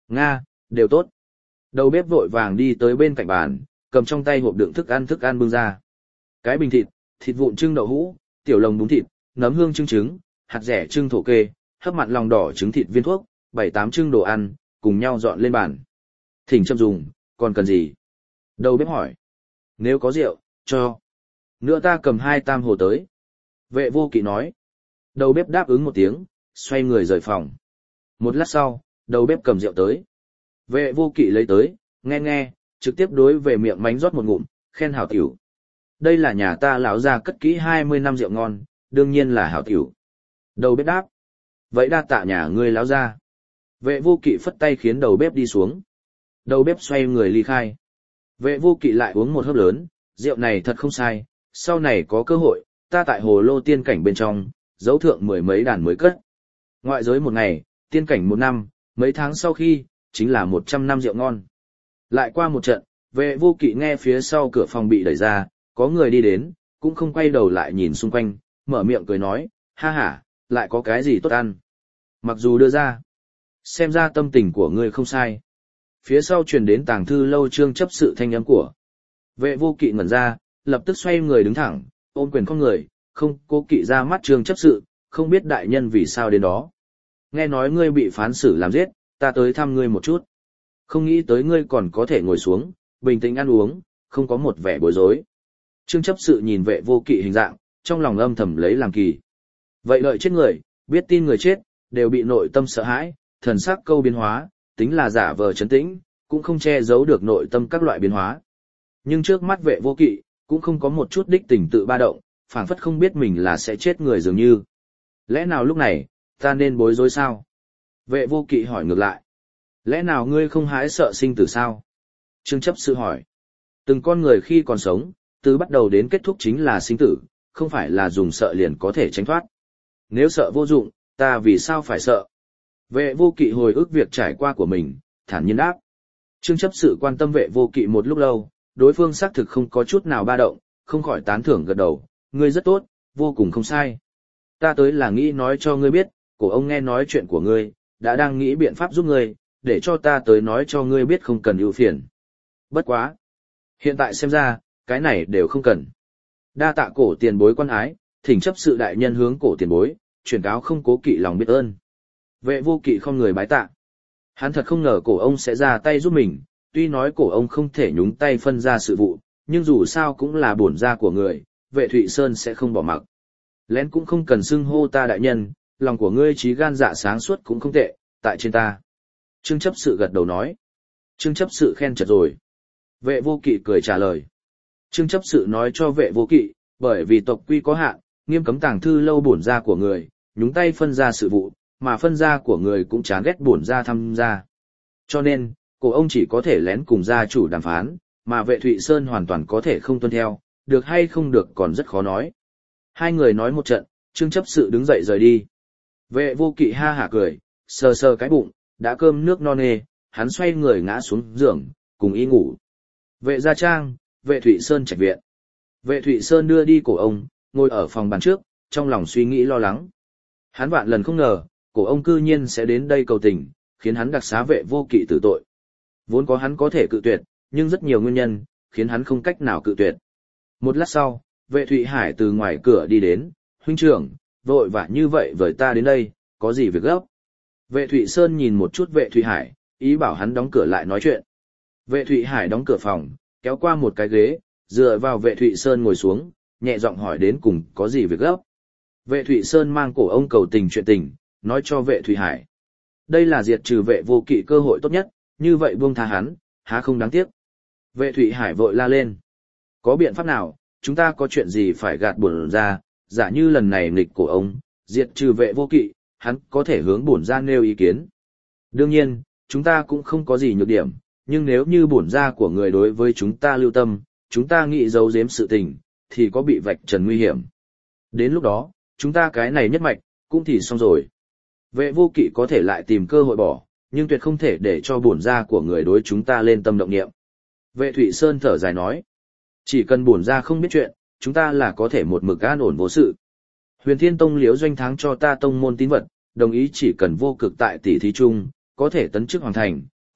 Nga, đều tốt. Đầu bếp vội vàng đi tới bên cạnh bàn, cầm trong tay hộp đựng thức ăn thức ăn bưng ra. Cái bình thịt, thịt vụn trưng đậu hũ, tiểu lồng bún thịt, nấm hương trưng trứng, hạt rẻ trưng thổ kê, hấp mặn lòng đỏ trứng thịt viên thuốc, bảy tám trưng đồ ăn, cùng nhau dọn lên bàn. Thỉnh châm dùng, còn cần gì? Đầu bếp hỏi. Nếu có rượu, cho. Nữa ta cầm hai tam hồ tới. Vệ vô kỵ nói. Đầu bếp đáp ứng một tiếng, xoay người rời phòng. Một lát sau, đầu bếp cầm rượu tới. Vệ vô kỵ lấy tới, nghe nghe, trực tiếp đối về miệng mánh rót một ngụm, khen hảo tiểu. Đây là nhà ta lão gia cất kỹ hai mươi năm rượu ngon, đương nhiên là hảo tiểu. Đầu bếp đáp. Vậy đa tạ nhà ngươi lão gia. Vệ vô kỵ phất tay khiến đầu bếp đi xuống. Đầu bếp xoay người ly khai. Vệ vô kỵ lại uống một hớp lớn, rượu này thật không sai, sau này có cơ hội, ta tại hồ lô tiên cảnh bên trong, dấu thượng mười mấy đàn mới cất. Ngoại giới một ngày, tiên cảnh một năm, mấy tháng sau khi, chính là một trăm năm rượu ngon. Lại qua một trận, vệ vô kỵ nghe phía sau cửa phòng bị đẩy ra, có người đi đến, cũng không quay đầu lại nhìn xung quanh, mở miệng cười nói, ha ha, lại có cái gì tốt ăn. Mặc dù đưa ra, xem ra tâm tình của ngươi không sai. Phía sau truyền đến tàng thư lâu trương chấp sự thanh âm của. Vệ vô kỵ ngẩn ra, lập tức xoay người đứng thẳng, ôm quyền con người, không cố kỵ ra mắt trương chấp sự, không biết đại nhân vì sao đến đó. Nghe nói ngươi bị phán xử làm giết, ta tới thăm ngươi một chút. Không nghĩ tới ngươi còn có thể ngồi xuống, bình tĩnh ăn uống, không có một vẻ bối rối. Trương chấp sự nhìn vệ vô kỵ hình dạng, trong lòng âm thầm lấy làm kỳ. Vậy đợi chết người, biết tin người chết, đều bị nội tâm sợ hãi, thần sắc câu biến hóa, tính là giả vờ trấn tĩnh, cũng không che giấu được nội tâm các loại biến hóa. Nhưng trước mắt vệ vô kỵ, cũng không có một chút đích tình tự ba động, phảng phất không biết mình là sẽ chết người dường như. Lẽ nào lúc này, ta nên bối rối sao? Vệ vô kỵ hỏi ngược lại. Lẽ nào ngươi không hãi sợ sinh tử sao? Trương chấp sự hỏi. Từng con người khi còn sống, từ bắt đầu đến kết thúc chính là sinh tử, không phải là dùng sợ liền có thể tránh thoát. Nếu sợ vô dụng, ta vì sao phải sợ? Vệ vô kỵ hồi ức việc trải qua của mình, thản nhiên đáp. Trương chấp sự quan tâm vệ vô kỵ một lúc lâu, đối phương xác thực không có chút nào ba động, không khỏi tán thưởng gật đầu, ngươi rất tốt, vô cùng không sai. Ta tới là nghĩ nói cho ngươi biết, cổ ông nghe nói chuyện của ngươi, đã đang nghĩ biện pháp giúp ngươi, để cho ta tới nói cho ngươi biết không cần ưu phiền. Bất quá. Hiện tại xem ra, cái này đều không cần. Đa tạ cổ tiền bối quan ái, thỉnh chấp sự đại nhân hướng cổ tiền bối, truyền cáo không cố kỵ lòng biết ơn. Vệ vô kỵ không người bái tạ. Hắn thật không ngờ cổ ông sẽ ra tay giúp mình, tuy nói cổ ông không thể nhúng tay phân ra sự vụ, nhưng dù sao cũng là bổn gia của người, vệ Thụy Sơn sẽ không bỏ mặc. Lén cũng không cần xưng hô ta đại nhân, lòng của ngươi trí gan dạ sáng suốt cũng không tệ, tại trên ta. Trương chấp sự gật đầu nói. Trương chấp sự khen chật rồi. Vệ vô kỵ cười trả lời. Trương chấp sự nói cho vệ vô kỵ, bởi vì tộc quy có hạn, nghiêm cấm tàng thư lâu bổn gia của người, nhúng tay phân ra sự vụ, mà phân gia của người cũng chán ghét bổn gia tham gia. Cho nên, cổ ông chỉ có thể lén cùng gia chủ đàm phán, mà vệ Thụy Sơn hoàn toàn có thể không tuân theo, được hay không được còn rất khó nói. Hai người nói một trận, Trương chấp sự đứng dậy rời đi. Vệ vô kỵ ha hả cười, sờ sờ cái bụng, đã cơm nước no nê, hắn xoay người ngã xuống giường, cùng y ngủ. Vệ gia trang, vệ Thụy Sơn trạch viện. Vệ Thụy Sơn đưa đi cổ ông, ngồi ở phòng bàn trước, trong lòng suy nghĩ lo lắng. Hắn vạn lần không ngờ, cổ ông cư nhiên sẽ đến đây cầu tình, khiến hắn đặc xá vệ vô kỵ tử tội. Vốn có hắn có thể cự tuyệt, nhưng rất nhiều nguyên nhân, khiến hắn không cách nào cự tuyệt. Một lát sau, vệ Thụy Hải từ ngoài cửa đi đến, huynh trưởng, vội vã như vậy với ta đến đây, có gì việc gấp? Vệ Thụy Sơn nhìn một chút vệ Thụy Hải, ý bảo hắn đóng cửa lại nói chuyện. Vệ Thụy Hải đóng cửa phòng, kéo qua một cái ghế, dựa vào vệ Thụy Sơn ngồi xuống, nhẹ giọng hỏi đến cùng có gì việc gấp. Vệ Thụy Sơn mang cổ ông cầu tình chuyện tình, nói cho vệ Thụy Hải. Đây là diệt trừ vệ vô kỵ cơ hội tốt nhất, như vậy buông tha hắn, há không đáng tiếc. Vệ Thụy Hải vội la lên. Có biện pháp nào, chúng ta có chuyện gì phải gạt bổn ra, giả như lần này nghịch cổ ông, diệt trừ vệ vô kỵ, hắn có thể hướng bổn ra nêu ý kiến. Đương nhiên, chúng ta cũng không có gì nhược điểm, nhưng nếu như bổn ra của người đối với chúng ta lưu tâm, chúng ta nghĩ giấu giếm sự tình, thì có bị vạch trần nguy hiểm. Đến lúc đó, chúng ta cái này nhất mạch, cũng thì xong rồi. Vệ vô kỵ có thể lại tìm cơ hội bỏ, nhưng tuyệt không thể để cho bổn ra của người đối chúng ta lên tâm động niệm. Vệ Thụy Sơn thở dài nói, chỉ cần bổn ra không biết chuyện, chúng ta là có thể một mực an ổn vô sự. Huyền Thiên Tông Liễu Doanh Thắng cho ta tông môn tín vật, đồng ý chỉ cần vô cực tại tỷ thí chung, có thể tấn chức hoàn thành,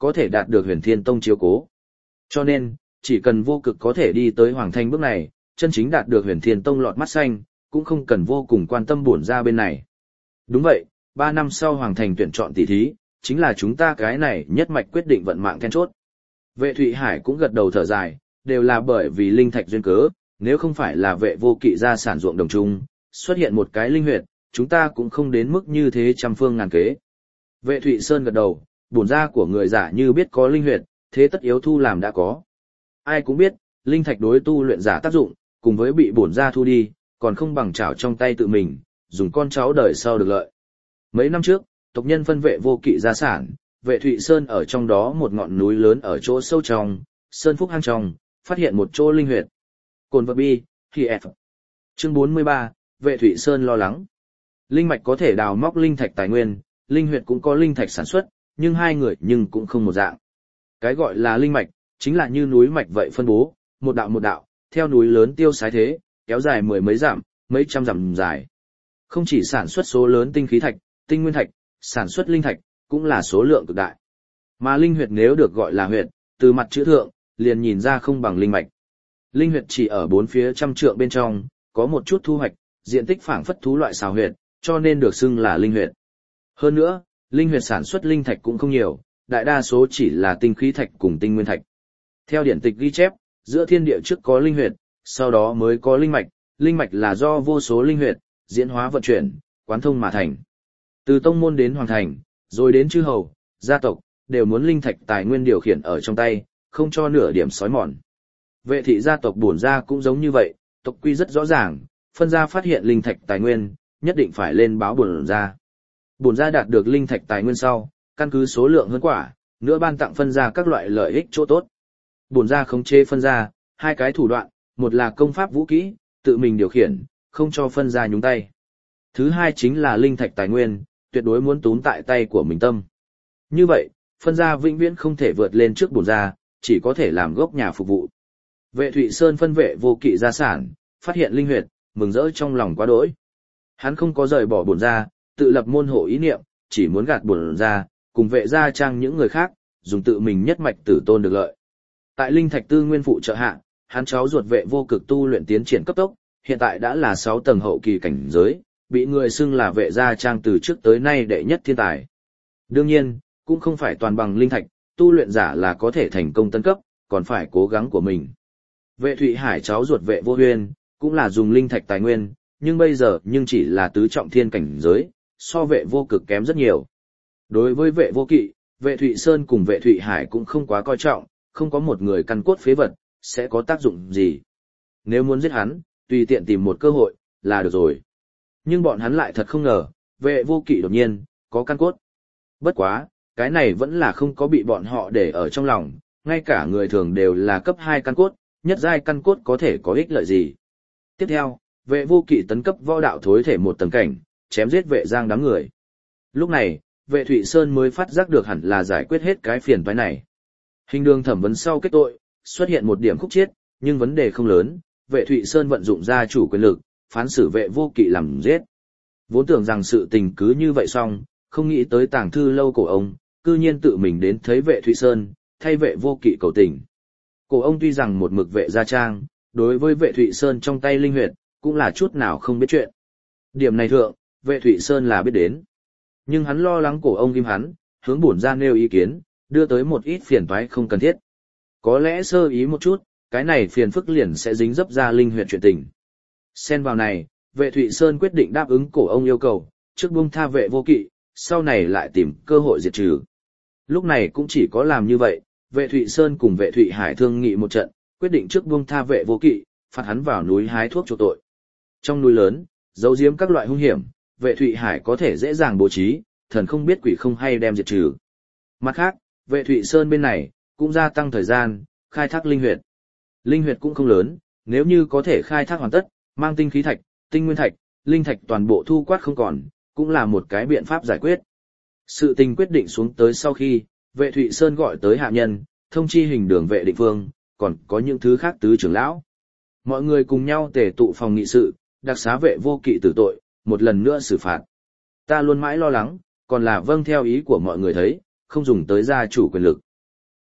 có thể đạt được Huyền Thiên Tông chiếu cố. Cho nên, chỉ cần vô cực có thể đi tới Hoàng Thành bước này, chân chính đạt được Huyền Thiên Tông lọt mắt xanh, cũng không cần vô cùng quan tâm bổn ra bên này. Đúng vậy, ba năm sau Hoàng Thành tuyển chọn tỷ thí, chính là chúng ta cái này nhất mạch quyết định vận mạng then chốt. Vệ Thụy Hải cũng gật đầu thở dài, đều là bởi vì linh thạch duyên cớ, nếu không phải là vệ vô kỵ ra sản ruộng đồng trung, xuất hiện một cái linh huyệt, chúng ta cũng không đến mức như thế trăm phương ngàn kế. Vệ Thụy Sơn gật đầu, bổn ra của người giả như biết có linh huyệt, thế tất yếu thu làm đã có. Ai cũng biết, linh thạch đối tu luyện giả tác dụng, cùng với bị bổn ra thu đi, còn không bằng chảo trong tay tự mình, dùng con cháu đời sau được lợi. Mấy năm trước, tộc nhân phân vệ vô kỵ gia sản, vệ Thụy Sơn ở trong đó một ngọn núi lớn ở chỗ sâu trong, Sơn Phúc hang trong, phát hiện một chỗ linh huyệt. Cồn vật bi, thì F. Chương bốn mươi ba, vệ Thụy Sơn lo lắng. Linh mạch có thể đào móc linh thạch tài nguyên, linh huyệt cũng có linh thạch sản xuất, nhưng hai người nhưng cũng không một dạng. Cái gọi là linh mạch, chính là như núi mạch vậy phân bố, một đạo một đạo, theo núi lớn tiêu sái thế, kéo dài mười mấy dặm, mấy trăm dặm dài. Không chỉ sản xuất số lớn tinh khí thạch, tinh nguyên thạch, sản xuất linh thạch, cũng là số lượng cực đại. Mà linh huyệt nếu được gọi là huyệt, từ mặt chữ thượng, liền nhìn ra không bằng linh mạch. Linh huyệt chỉ ở bốn phía trăm trượng bên trong, có một chút thu hoạch, diện tích phảng phất thú loại xào huyệt, cho nên được xưng là linh huyệt. Hơn nữa, linh huyệt sản xuất linh thạch cũng không nhiều, đại đa số chỉ là tinh khí thạch cùng tinh nguyên thạch. Theo điển tịch ghi chép, giữa thiên địa trước có linh huyệt, sau đó mới có linh mạch, linh mạch là do vô số linh huyệt diễn hóa vận chuyển, quán thông mà thành. Từ tông môn đến hoàng thành, rồi đến chư hầu, gia tộc, đều muốn linh thạch tài nguyên điều khiển ở trong tay, không cho nửa điểm sói mòn. Vệ thị gia tộc bổn gia cũng giống như vậy, tộc quy rất rõ ràng, phân gia phát hiện linh thạch tài nguyên, nhất định phải lên báo bổn gia. Bổn gia đạt được linh thạch tài nguyên sau, căn cứ số lượng hơn quả, nữa ban tặng phân gia các loại lợi ích chỗ tốt. Bổn gia khống chế phân gia, hai cái thủ đoạn, một là công pháp vũ kỹ, tự mình điều khiển, không cho phân gia nhúng tay. Thứ hai chính là linh thạch tài nguyên, tuyệt đối muốn túm tại tay của mình tâm. Như vậy, phân gia vĩnh viễn không thể vượt lên trước bổn gia, chỉ có thể làm gốc nhà phục vụ. Vệ Thụy Sơn phân vệ vô kỵ gia sản, phát hiện linh huyệt, mừng rỡ trong lòng quá đỗi. Hắn không có rời bỏ bổn gia, tự lập môn hộ ý niệm, chỉ muốn gạt bổn gia, cùng vệ gia trang những người khác, dùng tự mình nhất mạch tử tôn được lợi. Tại linh thạch tư nguyên phụ trợ hạ, hắn cháu ruột vệ vô cực tu luyện tiến triển cấp tốc, hiện tại đã là sáu tầng hậu kỳ cảnh giới, bị người xưng là vệ gia trang từ trước tới nay đệ nhất thiên tài. Đương nhiên, cũng không phải toàn bằng linh thạch, tu luyện giả là có thể thành công tấn cấp, còn phải cố gắng của mình. Vệ Thụy Hải cháu ruột vệ vô huyên, cũng là dùng linh thạch tài nguyên, nhưng bây giờ nhưng chỉ là tứ trọng thiên cảnh giới, so vệ vô cực kém rất nhiều. Đối với vệ vô kỵ, vệ Thụy Sơn cùng vệ Thụy Hải cũng không quá coi trọng, không có một người căn cốt phế vật, sẽ có tác dụng gì. Nếu muốn giết hắn, tùy tiện tìm một cơ hội, là được rồi. Nhưng bọn hắn lại thật không ngờ, vệ vô kỵ đột nhiên, có căn cốt. Bất quá, cái này vẫn là không có bị bọn họ để ở trong lòng, ngay cả người thường đều là cấp hai căn cốt, nhất giai căn cốt có thể có ích lợi gì. Tiếp theo, vệ vô kỵ tấn cấp võ đạo thối thể một tầng cảnh, chém giết vệ giang đám người. Lúc này, vệ Thụy Sơn mới phát giác được hẳn là giải quyết hết cái phiền toái này. Hình đường thẩm vấn sau kết tội, xuất hiện một điểm khúc chiết, nhưng vấn đề không lớn, vệ Thụy Sơn vận dụng gia chủ quyền lực, phán xử vệ vô kỵ làm giết. Vốn tưởng rằng sự tình cứ như vậy xong, không nghĩ tới tàng thư lâu cổ ông, cư nhiên tự mình đến thấy vệ Thụy Sơn, thay vệ vô kỵ cầu tình. Cổ ông tuy rằng một mực vệ gia trang, đối với vệ Thụy Sơn trong tay linh huyệt, cũng là chút nào không biết chuyện. Điểm này thượng, vệ Thụy Sơn là biết đến. Nhưng hắn lo lắng cổ ông ghim hắn, hướng bổn ra nêu ý kiến, đưa tới một ít phiền toái không cần thiết. Có lẽ sơ ý một chút, cái này phiền phức liền sẽ dính dấp ra linh huyệt chuyện tình. Xen vào này, vệ Thụy Sơn quyết định đáp ứng cổ ông yêu cầu, trước buông tha vệ vô kỵ, sau này lại tìm cơ hội diệt trừ. Lúc này cũng chỉ có làm như vậy, vệ Thụy Sơn cùng vệ Thụy Hải thương nghị một trận, quyết định trước buông tha vệ vô kỵ, phạt hắn vào núi hái thuốc chuộc tội. Trong núi lớn, giấu giếm các loại hung hiểm, vệ Thụy Hải có thể dễ dàng bố trí, thần không biết quỷ không hay đem diệt trừ. Mặt khác, vệ Thụy Sơn bên này, cũng gia tăng thời gian, khai thác linh huyệt. Linh huyệt cũng không lớn, nếu như có thể khai thác hoàn tất, mang tinh khí thạch, tinh nguyên thạch, linh thạch toàn bộ thu quát không còn, cũng là một cái biện pháp giải quyết. Sự tình quyết định xuống tới sau khi, vệ Thụy Sơn gọi tới hạ nhân, thông chi hình đường vệ định phương, còn có những thứ khác tứ trưởng lão. Mọi người cùng nhau tề tụ phòng nghị sự, đặc xá vệ vô kỵ tử tội, một lần nữa xử phạt. Ta luôn mãi lo lắng, còn là vâng theo ý của mọi người thấy, không dùng tới gia chủ quyền lực.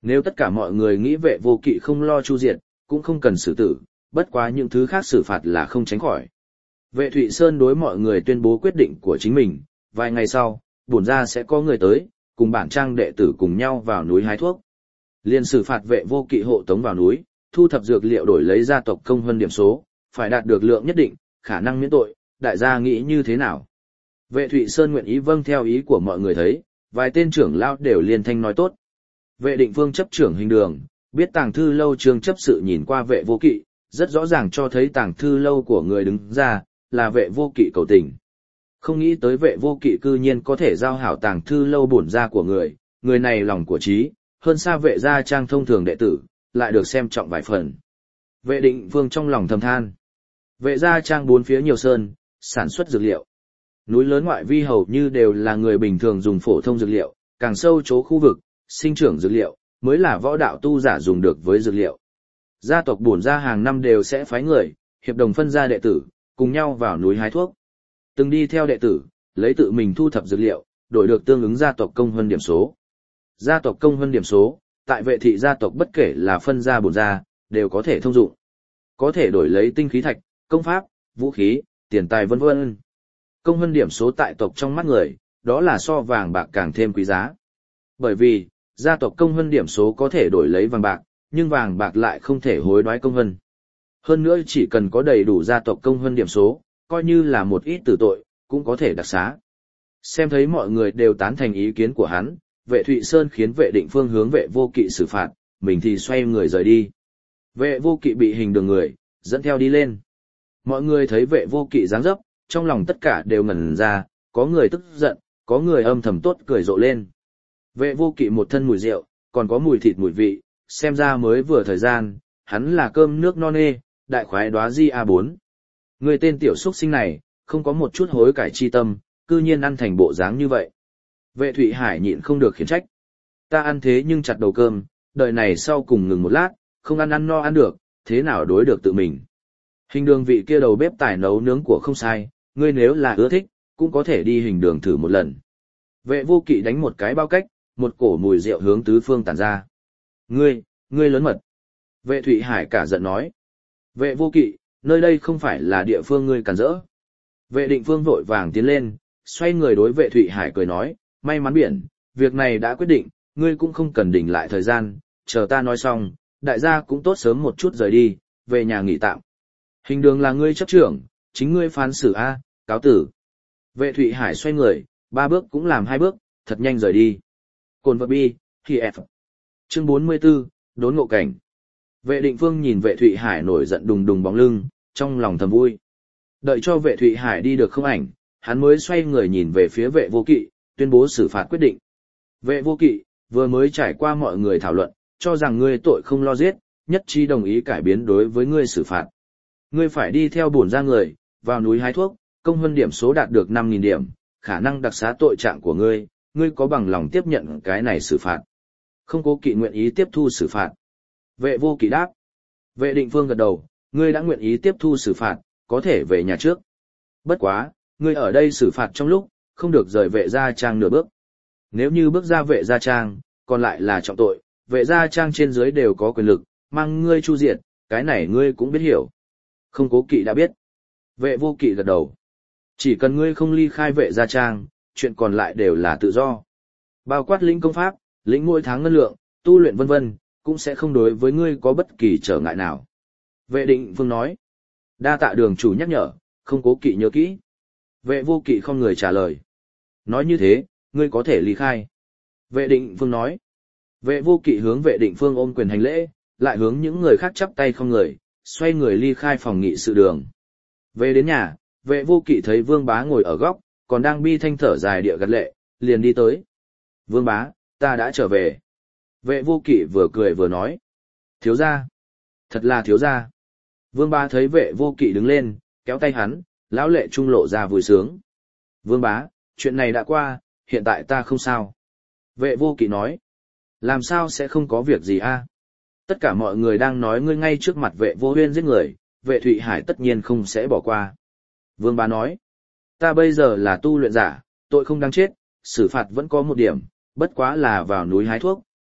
Nếu tất cả mọi người nghĩ vệ vô kỵ không lo chu diệt, cũng không cần xử tử, bất quá những thứ khác xử phạt là không tránh khỏi. Vệ Thụy Sơn đối mọi người tuyên bố quyết định của chính mình, vài ngày sau, bổn ra sẽ có người tới, cùng bản trang đệ tử cùng nhau vào núi hái thuốc. Liên xử phạt vệ vô kỵ hộ tống vào núi, thu thập dược liệu đổi lấy gia tộc công hơn điểm số, phải đạt được lượng nhất định, khả năng miễn tội, đại gia nghĩ như thế nào? Vệ Thụy Sơn nguyện ý vâng theo ý của mọi người thấy, vài tên trưởng lão đều liên thanh nói tốt. Vệ Định Phương chấp trưởng hình đường, biết tàng thư lâu trương chấp sự nhìn qua vệ vô kỵ, rất rõ ràng cho thấy tàng thư lâu của người đứng ra, là vệ vô kỵ cầu tình. Không nghĩ tới vệ vô kỵ cư nhiên có thể giao hảo tàng thư lâu bổn ra của người, người này lòng của trí, hơn xa vệ gia trang thông thường đệ tử, lại được xem trọng vài phần. Vệ Định Phương trong lòng thầm than. Vệ gia trang bốn phía nhiều sơn, sản xuất dược liệu. Núi lớn ngoại vi hầu như đều là người bình thường dùng phổ thông dược liệu, càng sâu chỗ khu vực, sinh trưởng dược liệu, mới là võ đạo tu giả dùng được với dược liệu. Gia tộc bổn gia hàng năm đều sẽ phái người, hiệp đồng phân gia đệ tử, cùng nhau vào núi hái thuốc. Từng đi theo đệ tử, lấy tự mình thu thập dược liệu, đổi được tương ứng gia tộc công hơn điểm số. Gia tộc công hơn điểm số, tại vệ thị gia tộc bất kể là phân gia bổn gia, đều có thể thông dụng. Có thể đổi lấy tinh khí thạch, công pháp, vũ khí, tiền tài vân vân. Công hơn điểm số tại tộc trong mắt người, đó là so vàng bạc càng thêm quý giá. Bởi vì, gia tộc công hơn điểm số có thể đổi lấy vàng bạc, nhưng vàng bạc lại không thể hối đoái công hơn. Hơn nữa chỉ cần có đầy đủ gia tộc công hơn điểm số, coi như là một ít tử tội, cũng có thể đặc xá. Xem thấy mọi người đều tán thành ý kiến của hắn, vệ Thụy Sơn khiến vệ Định Phương hướng vệ vô kỵ xử phạt, mình thì xoay người rời đi. Vệ vô kỵ bị hình đường người, dẫn theo đi lên. Mọi người thấy vệ vô kỵ dáng dấp, trong lòng tất cả đều ngẩn ra, có người tức giận, có người âm thầm tốt cười rộ lên. Vệ vô kỵ một thân mùi rượu, còn có mùi thịt mùi vị, xem ra mới vừa thời gian, hắn là cơm nước no nê, đại khoái đóa di a bốn. Người tên tiểu xuất sinh này, không có một chút hối cải chi tâm, cư nhiên ăn thành bộ dáng như vậy. Vệ Thụy Hải nhịn không được khiển trách. Ta ăn thế nhưng chặt đầu cơm, đời này sau cùng ngừng một lát, không ăn ăn no ăn được, thế nào đối được tự mình. Hình đường vị kia đầu bếp tài nấu nướng của không sai, ngươi nếu là ưa thích, cũng có thể đi hình đường thử một lần. Vệ vô kỵ đánh một cái bao cách, một cổ mùi rượu hướng tứ phương tản ra. Ngươi, ngươi lớn mật. Vệ Thụy Hải cả giận nói. Vệ vô kỵ, nơi đây không phải là địa phương ngươi cản rỡ. Vệ Định Phương vội vàng tiến lên, xoay người đối vệ Thụy Hải cười nói, may mắn biển, việc này đã quyết định, ngươi cũng không cần đỉnh lại thời gian, chờ ta nói xong, đại gia cũng tốt sớm một chút rời đi, về nhà nghỉ tạm. Hình đường là ngươi chấp trưởng, chính ngươi phán xử A, cáo tử. Vệ Thụy Hải xoay người, ba bước cũng làm hai bước, thật nhanh rời đi. Cồn vật bi, thì F. Chương bốn mươi 44, đốn ngộ cảnh. Vệ Định Phương nhìn vệ Thụy Hải nổi giận đùng đùng bóng lưng, trong lòng thầm vui. Đợi cho vệ Thụy Hải đi được không ảnh, hắn mới xoay người nhìn về phía vệ vô kỵ, tuyên bố xử phạt quyết định. Vệ vô kỵ, vừa mới trải qua mọi người thảo luận, cho rằng ngươi tội không lo giết, nhất trí đồng ý cải biến đối với ngươi xử phạt. Ngươi phải đi theo bổn ra người, vào núi hái thuốc, công hơn điểm số đạt được năm nghìn điểm, khả năng đặc xá tội trạng của ngươi, ngươi có bằng lòng tiếp nhận cái này xử phạt. Không Cố Kỵ nguyện ý tiếp thu xử phạt. Vệ vô kỵ đáp. Vệ Định Phương gật đầu, ngươi đã nguyện ý tiếp thu xử phạt, có thể về nhà trước. Bất quá, ngươi ở đây xử phạt trong lúc, không được rời vệ gia trang nửa bước. Nếu như bước ra vệ gia trang, còn lại là trọng tội, vệ gia trang trên dưới đều có quyền lực, mang ngươi chu diệt, cái này ngươi cũng biết hiểu. Không Cố Kỵ đã biết. Vệ vô kỵ gật đầu. Chỉ cần ngươi không ly khai vệ gia trang, chuyện còn lại đều là tự do. Bao quát lĩnh công pháp, lĩnh mỗi tháng ngân lượng, tu luyện vân vân, cũng sẽ không đối với ngươi có bất kỳ trở ngại nào. Vệ Định Phương nói. Đa tạ đường chủ nhắc nhở, Không Cố Kỵ nhớ kỹ. Vệ vô kỵ không người trả lời. Nói như thế, ngươi có thể ly khai. Vệ Định Phương nói. Vệ vô kỵ hướng vệ Định Phương ôm quyền hành lễ, lại hướng những người khác chắp tay không người, xoay người ly khai phòng nghị sự đường. Về đến nhà, vệ vô kỵ thấy Vương Bá ngồi ở góc, còn đang bi thanh thở dài địa gật lệ, liền đi tới. Vương Bá, ta đã trở về. Vệ vô kỵ vừa cười vừa nói. Thiếu gia. Thật là thiếu gia. Vương Bá thấy vệ vô kỵ đứng lên, kéo tay hắn, lão lệ trung lộ ra vui sướng. Vương Bá, chuyện này đã qua, hiện tại ta không sao. Vệ vô kỵ nói. Làm sao sẽ không có việc gì a? Tất cả mọi người đang nói ngươi ngay trước mặt vệ vô huyên giết người, vệ Thụy Hải tất nhiên không sẽ bỏ qua. Vương Bá nói. Ta bây giờ là tu luyện giả, tội không đáng chết, xử phạt vẫn có một điểm, bất quá là vào núi hái thuốc,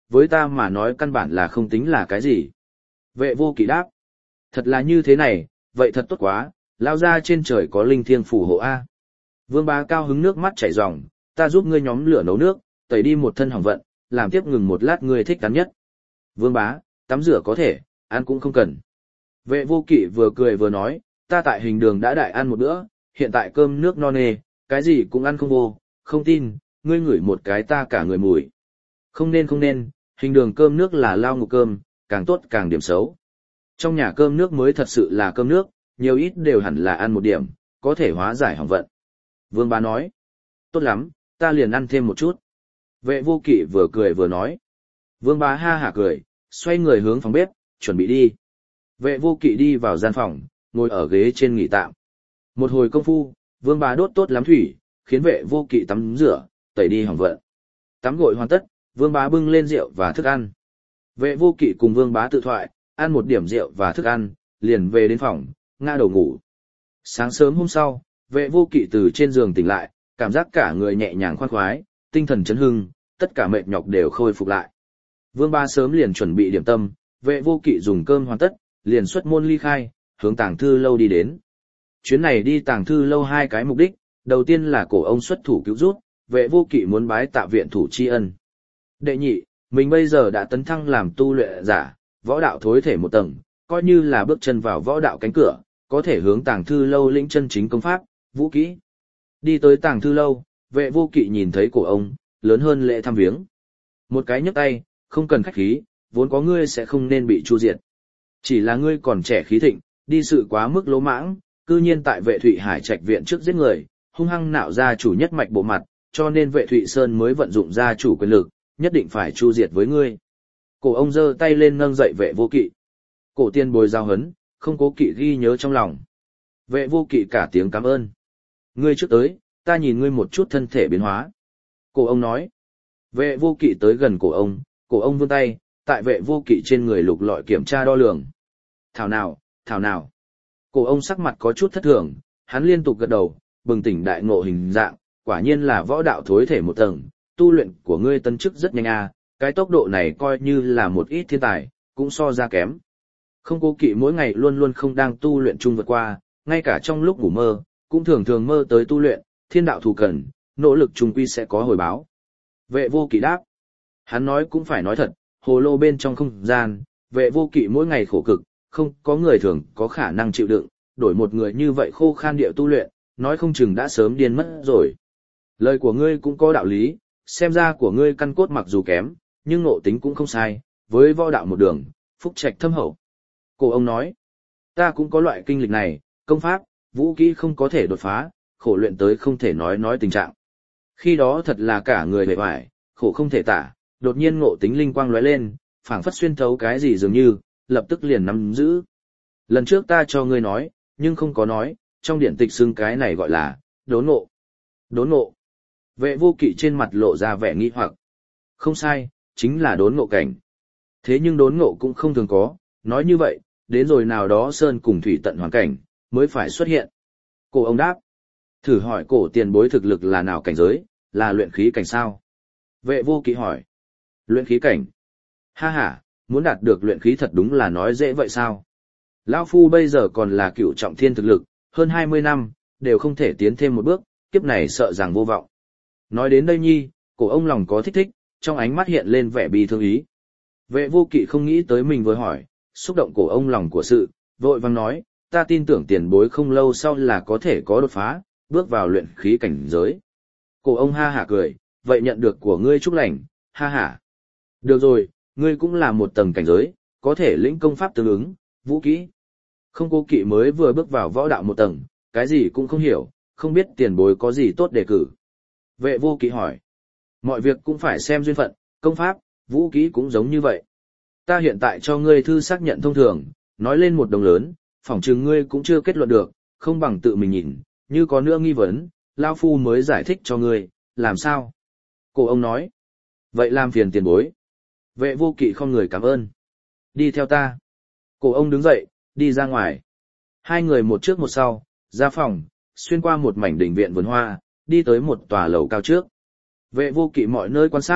với ta mà nói căn bản là không tính là cái gì. Vệ vô kỵ đáp. Thật là như thế này, vậy thật tốt quá, lao ra trên trời có linh thiêng phù hộ A. Vương Bá cao hứng nước mắt chảy ròng, ta giúp ngươi nhóm lửa nấu nước, tẩy đi một thân hỏng vận, làm tiếp ngừng một lát ngươi thích tắm nhất. Vương Bá, tắm rửa có thể, ăn cũng không cần. Vệ vô kỵ vừa cười vừa nói, ta tại hình đường đã đại ăn một bữa, hiện tại cơm nước no nê, cái gì cũng ăn không vô, không tin, ngươi ngửi một cái ta cả người mùi. Không nên không nên, hình đường cơm nước là lao ngục cơm, càng tốt càng điểm xấu. Trong nhà cơm nước mới thật sự là cơm nước, nhiều ít đều hẳn là ăn một điểm, có thể hóa giải hỏng vận. Vương Bá nói, tốt lắm, ta liền ăn thêm một chút. Vệ vô kỵ vừa cười vừa nói. Vương Bá ha hả cười, xoay người hướng phòng bếp, chuẩn bị đi. Vệ vô kỵ đi vào gian phòng, ngồi ở ghế trên nghỉ tạm. Một hồi công phu, Vương Bá đốt tốt lắm thủy, khiến vệ vô kỵ tắm rửa, tẩy đi hỏng vận. Tắm gội hoàn tất, Vương Bá bưng lên rượu và thức ăn. Vệ vô kỵ cùng Vương Bá tự thoại, ăn một điểm rượu và thức ăn, liền về đến phòng, ngã đầu ngủ. Sáng sớm hôm sau, vệ vô kỵ từ trên giường tỉnh lại, cảm giác cả người nhẹ nhàng khoan khoái, tinh thần chấn hưng, tất cả mệt nhọc đều khôi phục lại. Vương Bá sớm liền chuẩn bị điểm tâm, vệ vô kỵ dùng cơm hoàn tất, liền xuất môn ly khai, hướng tàng thư lâu đi đến. Chuyến này đi tàng thư lâu hai cái mục đích, đầu tiên là cổ ông xuất thủ cứu giúp, vệ vô kỵ muốn bái tạ viện thủ tri ân. Đệ nhị, mình bây giờ đã tấn thăng làm tu luyện giả, võ đạo thối thể một tầng, coi như là bước chân vào võ đạo cánh cửa, có thể hướng tàng thư lâu lĩnh chân chính công pháp, vũ kỹ. Đi tới tàng thư lâu, vệ vô kỵ nhìn thấy cổ ông, lớn hơn lễ thăm viếng. Một cái nhấc tay, không cần khách khí, vốn có ngươi sẽ không nên bị chu diệt. Chỉ là ngươi còn trẻ khí thịnh, đi sự quá mức lỗ mãng, cư nhiên tại vệ Thụy Hải Trạch viện trước giết người, hung hăng nạo ra chủ nhất mạch bộ mặt, cho nên vệ Thụy Sơn mới vận dụng gia chủ quyền lực, nhất định phải chu diệt với ngươi. Cổ ông giơ tay lên nâng dậy vệ vô kỵ. Cổ tiên bồi giao hấn, không cố kỵ ghi nhớ trong lòng. Vệ vô kỵ cả tiếng cảm ơn. Ngươi trước tới, ta nhìn ngươi một chút thân thể biến hóa. Cổ ông nói. Vệ vô kỵ tới gần cổ ông, cổ ông vươn tay, tại vệ vô kỵ trên người lục lọi kiểm tra đo lường. Thảo nào, thảo nào. Cổ ông sắc mặt có chút thất thường, hắn liên tục gật đầu, bừng tỉnh đại ngộ hình dạng, quả nhiên là võ đạo thối thể một tầng, tu luyện của ngươi tân chức rất nhanh à, cái tốc độ này coi như là một ít thiên tài, cũng so ra kém. Không cố kỵ mỗi ngày luôn luôn không đang tu luyện chung vượt qua, ngay cả trong lúc ngủ mơ, cũng thường thường mơ tới tu luyện, thiên đạo thù cần, nỗ lực chung quy sẽ có hồi báo. Vệ vô kỵ đáp. Hắn nói cũng phải nói thật, hồ lô bên trong không gian, vệ vô kỵ mỗi ngày khổ cực, không có người thường có khả năng chịu đựng, đổi một người như vậy khô khan địa tu luyện, nói không chừng đã sớm điên mất rồi. Lời của ngươi cũng có đạo lý, xem ra của ngươi căn cốt mặc dù kém, nhưng ngộ tính cũng không sai, với võ đạo một đường, phúc trạch thâm hậu. Cổ ông nói, ta cũng có loại kinh lịch này, công pháp, vũ kỹ không có thể đột phá, khổ luyện tới không thể nói nói tình trạng. Khi đó thật là cả người bề hoài, khổ không thể tả, đột nhiên ngộ tính linh quang lóe lên, phảng phất xuyên thấu cái gì dường như, lập tức liền nắm giữ. Lần trước ta cho ngươi nói, nhưng không có nói, trong điển tịch xưng cái này gọi là đốn ngộ. Đốn ngộ. Vệ vô kỵ trên mặt lộ ra vẻ nghi hoặc. Không sai, chính là đốn ngộ cảnh. Thế nhưng đốn ngộ cũng không thường có, nói như vậy, đến rồi nào đó sơn cùng thủy tận hoàn cảnh, mới phải xuất hiện. Cổ ông đáp. Thử hỏi cổ tiền bối thực lực là nào cảnh giới, là luyện khí cảnh sao? Vệ vô kỵ hỏi. Luyện khí cảnh. Ha ha, muốn đạt được luyện khí thật đúng là nói dễ vậy sao? Lão Phu bây giờ còn là cựu trọng thiên thực lực, hơn hai mươi năm, đều không thể tiến thêm một bước, kiếp này sợ rằng vô vọng. Nói đến đây nhi, cổ ông lòng có thích thích, trong ánh mắt hiện lên vẻ bi thương ý. Vệ vô kỵ không nghĩ tới mình vừa hỏi, xúc động cổ ông lòng của sự, vội vang nói, ta tin tưởng tiền bối không lâu sau là có thể có đột phá, bước vào luyện khí cảnh giới. Cổ ông ha hả cười, vậy nhận được của ngươi chúc lành, ha hả. Được rồi, ngươi cũng là một tầng cảnh giới, có thể lĩnh công pháp tương ứng, vũ kỹ. Không cố kỵ mới vừa bước vào võ đạo một tầng, cái gì cũng không hiểu, không biết tiền bối có gì tốt đề cử. Vệ vô kỵ hỏi. Mọi việc cũng phải xem duyên phận, công pháp, vũ kỹ cũng giống như vậy. Ta hiện tại cho ngươi thư xác nhận thông thường, nói lên một đồng lớn, phỏng chừng ngươi cũng chưa kết luận được, không bằng tự mình nhìn, như có nữa nghi vấn, Lao Phu mới giải thích cho ngươi, làm sao? Cổ ông nói. Vậy làm phiền tiền bối. Vệ vô kỵ không người cảm ơn. Đi theo ta. Cổ ông đứng dậy, đi ra ngoài. Hai người một trước một sau, ra phòng, xuyên qua một mảnh đình viện vườn hoa, đi tới một tòa lầu cao trước. Vệ vô kỵ mọi nơi quan sát,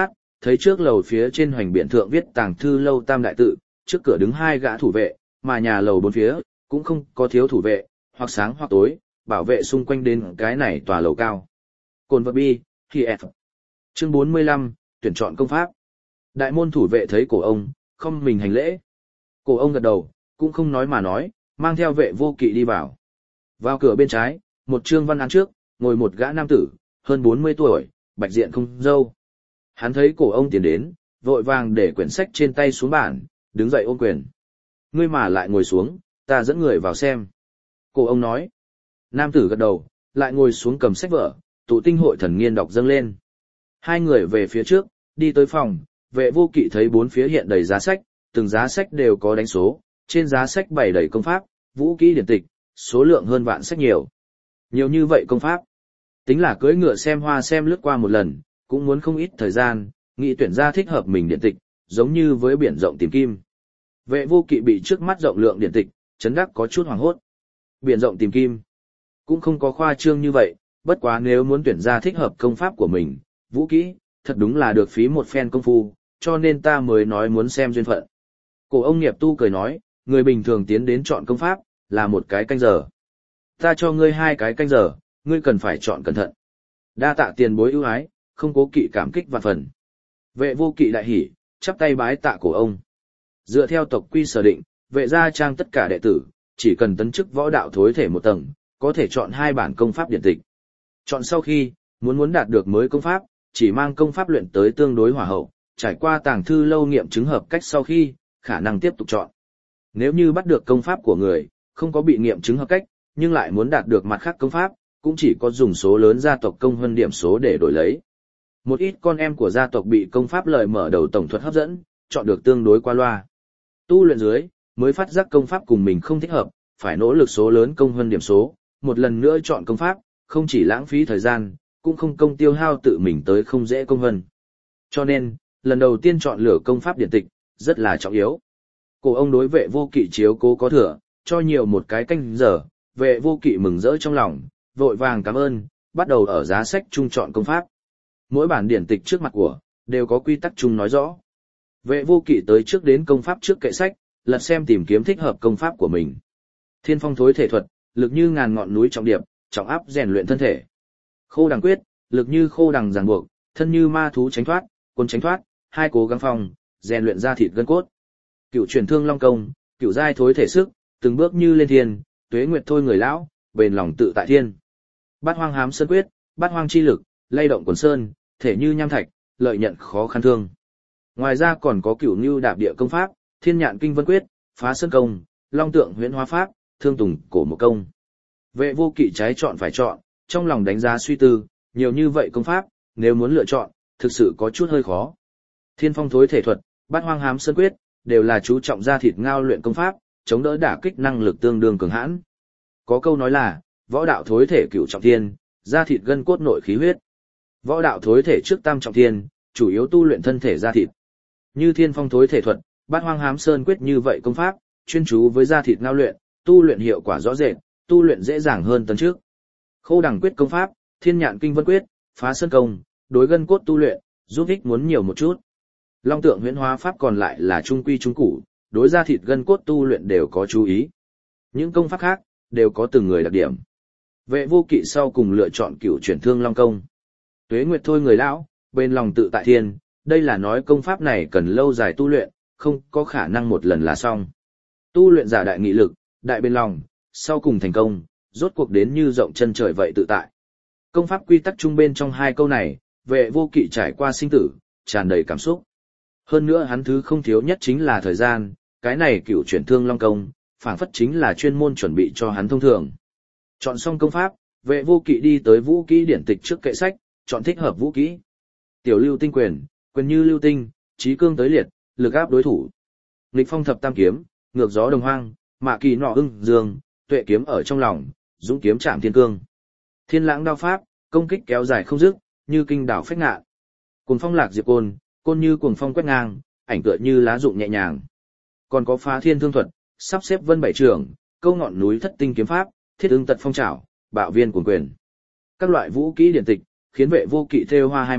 thấy trước lầu phía trên hoành biển thượng viết Tàng Thư Lâu Tam Đại Tự, trước cửa đứng hai gã thủ vệ, mà nhà lầu bốn phía, cũng không có thiếu thủ vệ, hoặc sáng hoặc tối, bảo vệ xung quanh đến cái này tòa lầu cao. Cồn vật bi, khi F. Chương bốn mươi lăm, tuyển chọn công pháp. Đại môn thủ vệ thấy cổ ông, không mình hành lễ. Cổ ông gật đầu, cũng không nói mà nói, mang theo vệ vô kỵ đi vào. Vào cửa bên trái, một trương văn án trước, ngồi một gã nam tử, hơn bốn mươi tuổi, bạch diện không râu. Hắn thấy cổ ông tiến đến, vội vàng để quyển sách trên tay xuống bàn, đứng dậy ôm quyền. Ngươi mà lại ngồi xuống, ta dẫn người vào xem. Cổ ông nói. Nam tử gật đầu, lại ngồi xuống cầm sách vở, tụ tinh hội thần nghiên đọc dâng lên. Hai người về phía trước, đi tới phòng, vệ vô kỵ thấy bốn phía hiện đầy giá sách, từng giá sách đều có đánh số, trên giá sách bày đầy công pháp, vũ kỹ điển tịch, số lượng hơn vạn sách nhiều. Nhiều như vậy công pháp. Tính là cưỡi ngựa xem hoa xem lướt qua một lần, cũng muốn không ít thời gian, nghĩ tuyển ra thích hợp mình điển tịch, giống như với biển rộng tìm kim. Vệ vô kỵ bị trước mắt rộng lượng điển tịch, chấn đắc có chút hoảng hốt. Biển rộng tìm kim. Cũng không có khoa trương như vậy, bất quá nếu muốn tuyển ra thích hợp công pháp của mình, vũ kỹ, thật đúng là được phí một phen công phu, cho nên ta mới nói muốn xem duyên phận. Cổ ông nghiệp tu cười nói, người bình thường tiến đến chọn công pháp, là một cái canh giờ. Ta cho ngươi hai cái canh giờ, ngươi cần phải chọn cẩn thận. Đa tạ tiền bối ưu ái, không cố kỵ cảm kích vạn phần. Vệ vô kỵ đại hỉ, chắp tay bái tạ cổ ông. Dựa theo tộc quy sở định, vệ gia trang tất cả đệ tử, chỉ cần tấn chức võ đạo thối thể một tầng, có thể chọn hai bản công pháp điển tịch. Chọn sau khi, muốn muốn đạt được mới công pháp, chỉ mang công pháp luyện tới tương đối hòa hậu, trải qua Tàng Thư Lâu nghiệm chứng hợp cách sau khi, khả năng tiếp tục chọn. Nếu như bắt được công pháp của người, không có bị nghiệm chứng hợp cách, nhưng lại muốn đạt được mặt khác công pháp, cũng chỉ có dùng số lớn gia tộc công hơn điểm số để đổi lấy. Một ít con em của gia tộc bị công pháp lời mở đầu tổng thuật hấp dẫn, chọn được tương đối qua loa. Tu luyện dưới, mới phát giác công pháp cùng mình không thích hợp, phải nỗ lực số lớn công hơn điểm số, một lần nữa chọn công pháp, không chỉ lãng phí thời gian, cũng không công tiêu hao tự mình tới không dễ công hơn. Cho nên, lần đầu tiên chọn lựa công pháp điển tịch, rất là trọng yếu. Cổ ông đối vệ vô kỵ chiếu cố có thừa, cho nhiều một cái canh giờ, vệ vô kỵ mừng rỡ trong lòng, vội vàng cảm ơn, bắt đầu ở giá sách chung chọn công pháp. Mỗi bản điển tịch trước mặt của, đều có quy tắc chung nói rõ. Vệ vô kỵ tới trước đến công pháp trước kệ sách, lật xem tìm kiếm thích hợp công pháp của mình. Thiên phong thối thể thuật, lực như ngàn ngọn núi trọng điệp, trọng áp rèn luyện thân thể. Khô đằng quyết, lực như khô đằng ràng buộc, thân như ma thú tránh thoát, quân tránh thoát, hai cố gắng phòng, rèn luyện ra thịt gân cốt. Cựu truyền thương long công, cựu giai thối thể sức, từng bước như lên thiên, tuế nguyệt thôi người lão, bền lòng tự tại thiên. Bát hoang hám sơn quyết, bát hoang chi lực, lay động quần sơn, thể như nham thạch, lợi nhận khó khăn thương. Ngoài ra còn có cửu nưu đạp địa công pháp, thiên nhạn kinh vân quyết, phá sơn công, long tượng huyễn hóa pháp, thương tùng cổ một công. Vệ vô kỵ trái chọn phải chọn, trong lòng đánh giá suy tư, nhiều như vậy công pháp, nếu muốn lựa chọn, thực sự có chút hơi khó. Thiên phong thối thể thuật, bát hoang hám sơn quyết, đều là chú trọng ra thịt ngao luyện công pháp, chống đỡ đả kích năng lực tương đương cường hãn. Có câu nói là, võ đạo thối thể cửu trọng thiên, da thịt gân cốt nội khí huyết. Võ đạo thối thể trước tam trọng thiên, chủ yếu tu luyện thân thể da thịt. Như thiên phong thối thể thuật, bát hoang hám sơn quyết như vậy công pháp, chuyên chú với da thịt ngao luyện, tu luyện hiệu quả rõ rệt, tu luyện dễ dàng hơn tấn trước. Khô đằng quyết công pháp, thiên nhạn kinh vân quyết, phá sơn công, đối gân cốt tu luyện, giúp ích muốn nhiều một chút. Long tượng huyễn hóa pháp còn lại là trung quy trung củ, đối da thịt gân cốt tu luyện đều có chú ý. Những công pháp khác, đều có từng người đặc điểm. Vệ vô kỵ sau cùng lựa chọn cửu chuyển thương long công. Tuế nguyệt thôi người lão, bên lòng tự tại thiên, đây là nói công pháp này cần lâu dài tu luyện, không có khả năng một lần là xong. Tu luyện giả đại nghị lực, đại bên lòng, sau cùng thành công, rốt cuộc đến như rộng chân trời vậy tự tại. Công pháp quy tắc trung bên trong hai câu này, vệ vô kỵ trải qua sinh tử, tràn đầy cảm xúc. Hơn nữa hắn thứ không thiếu nhất chính là thời gian, cái này cửu chuyển thương long công, phảng phất chính là chuyên môn chuẩn bị cho hắn thông thường. Chọn xong công pháp, vệ vô kỵ đi tới vũ kỹ điển tịch trước kệ sách, chọn thích hợp vũ kỹ. Tiểu lưu tinh quyền, quyền như lưu tinh, trí cương tới liệt, lực áp đối thủ. Nghịch phong thập tam kiếm, ngược gió đồng hoang, mạ kỳ nọ ưng dương, tuệ kiếm ở trong lòng, dũng kiếm chạm thiên cương. Thiên lãng đao pháp, công kích kéo dài không dứt, như kinh đảo phách ngạn. Cuồng phong lạc diệp côn, côn như cuồng phong quét ngang, ảnh tựa như lá rụng nhẹ nhàng. Còn có phá thiên thương thuật, sắp xếp vân bảy trường, câu ngọn núi thất tinh kiếm pháp, thiết ưng tật phong trảo, bạo viên cuồng quyền. Các loại vũ kỹ điển tịch, khiến vệ vô kỵ thêu hoa hai mắt,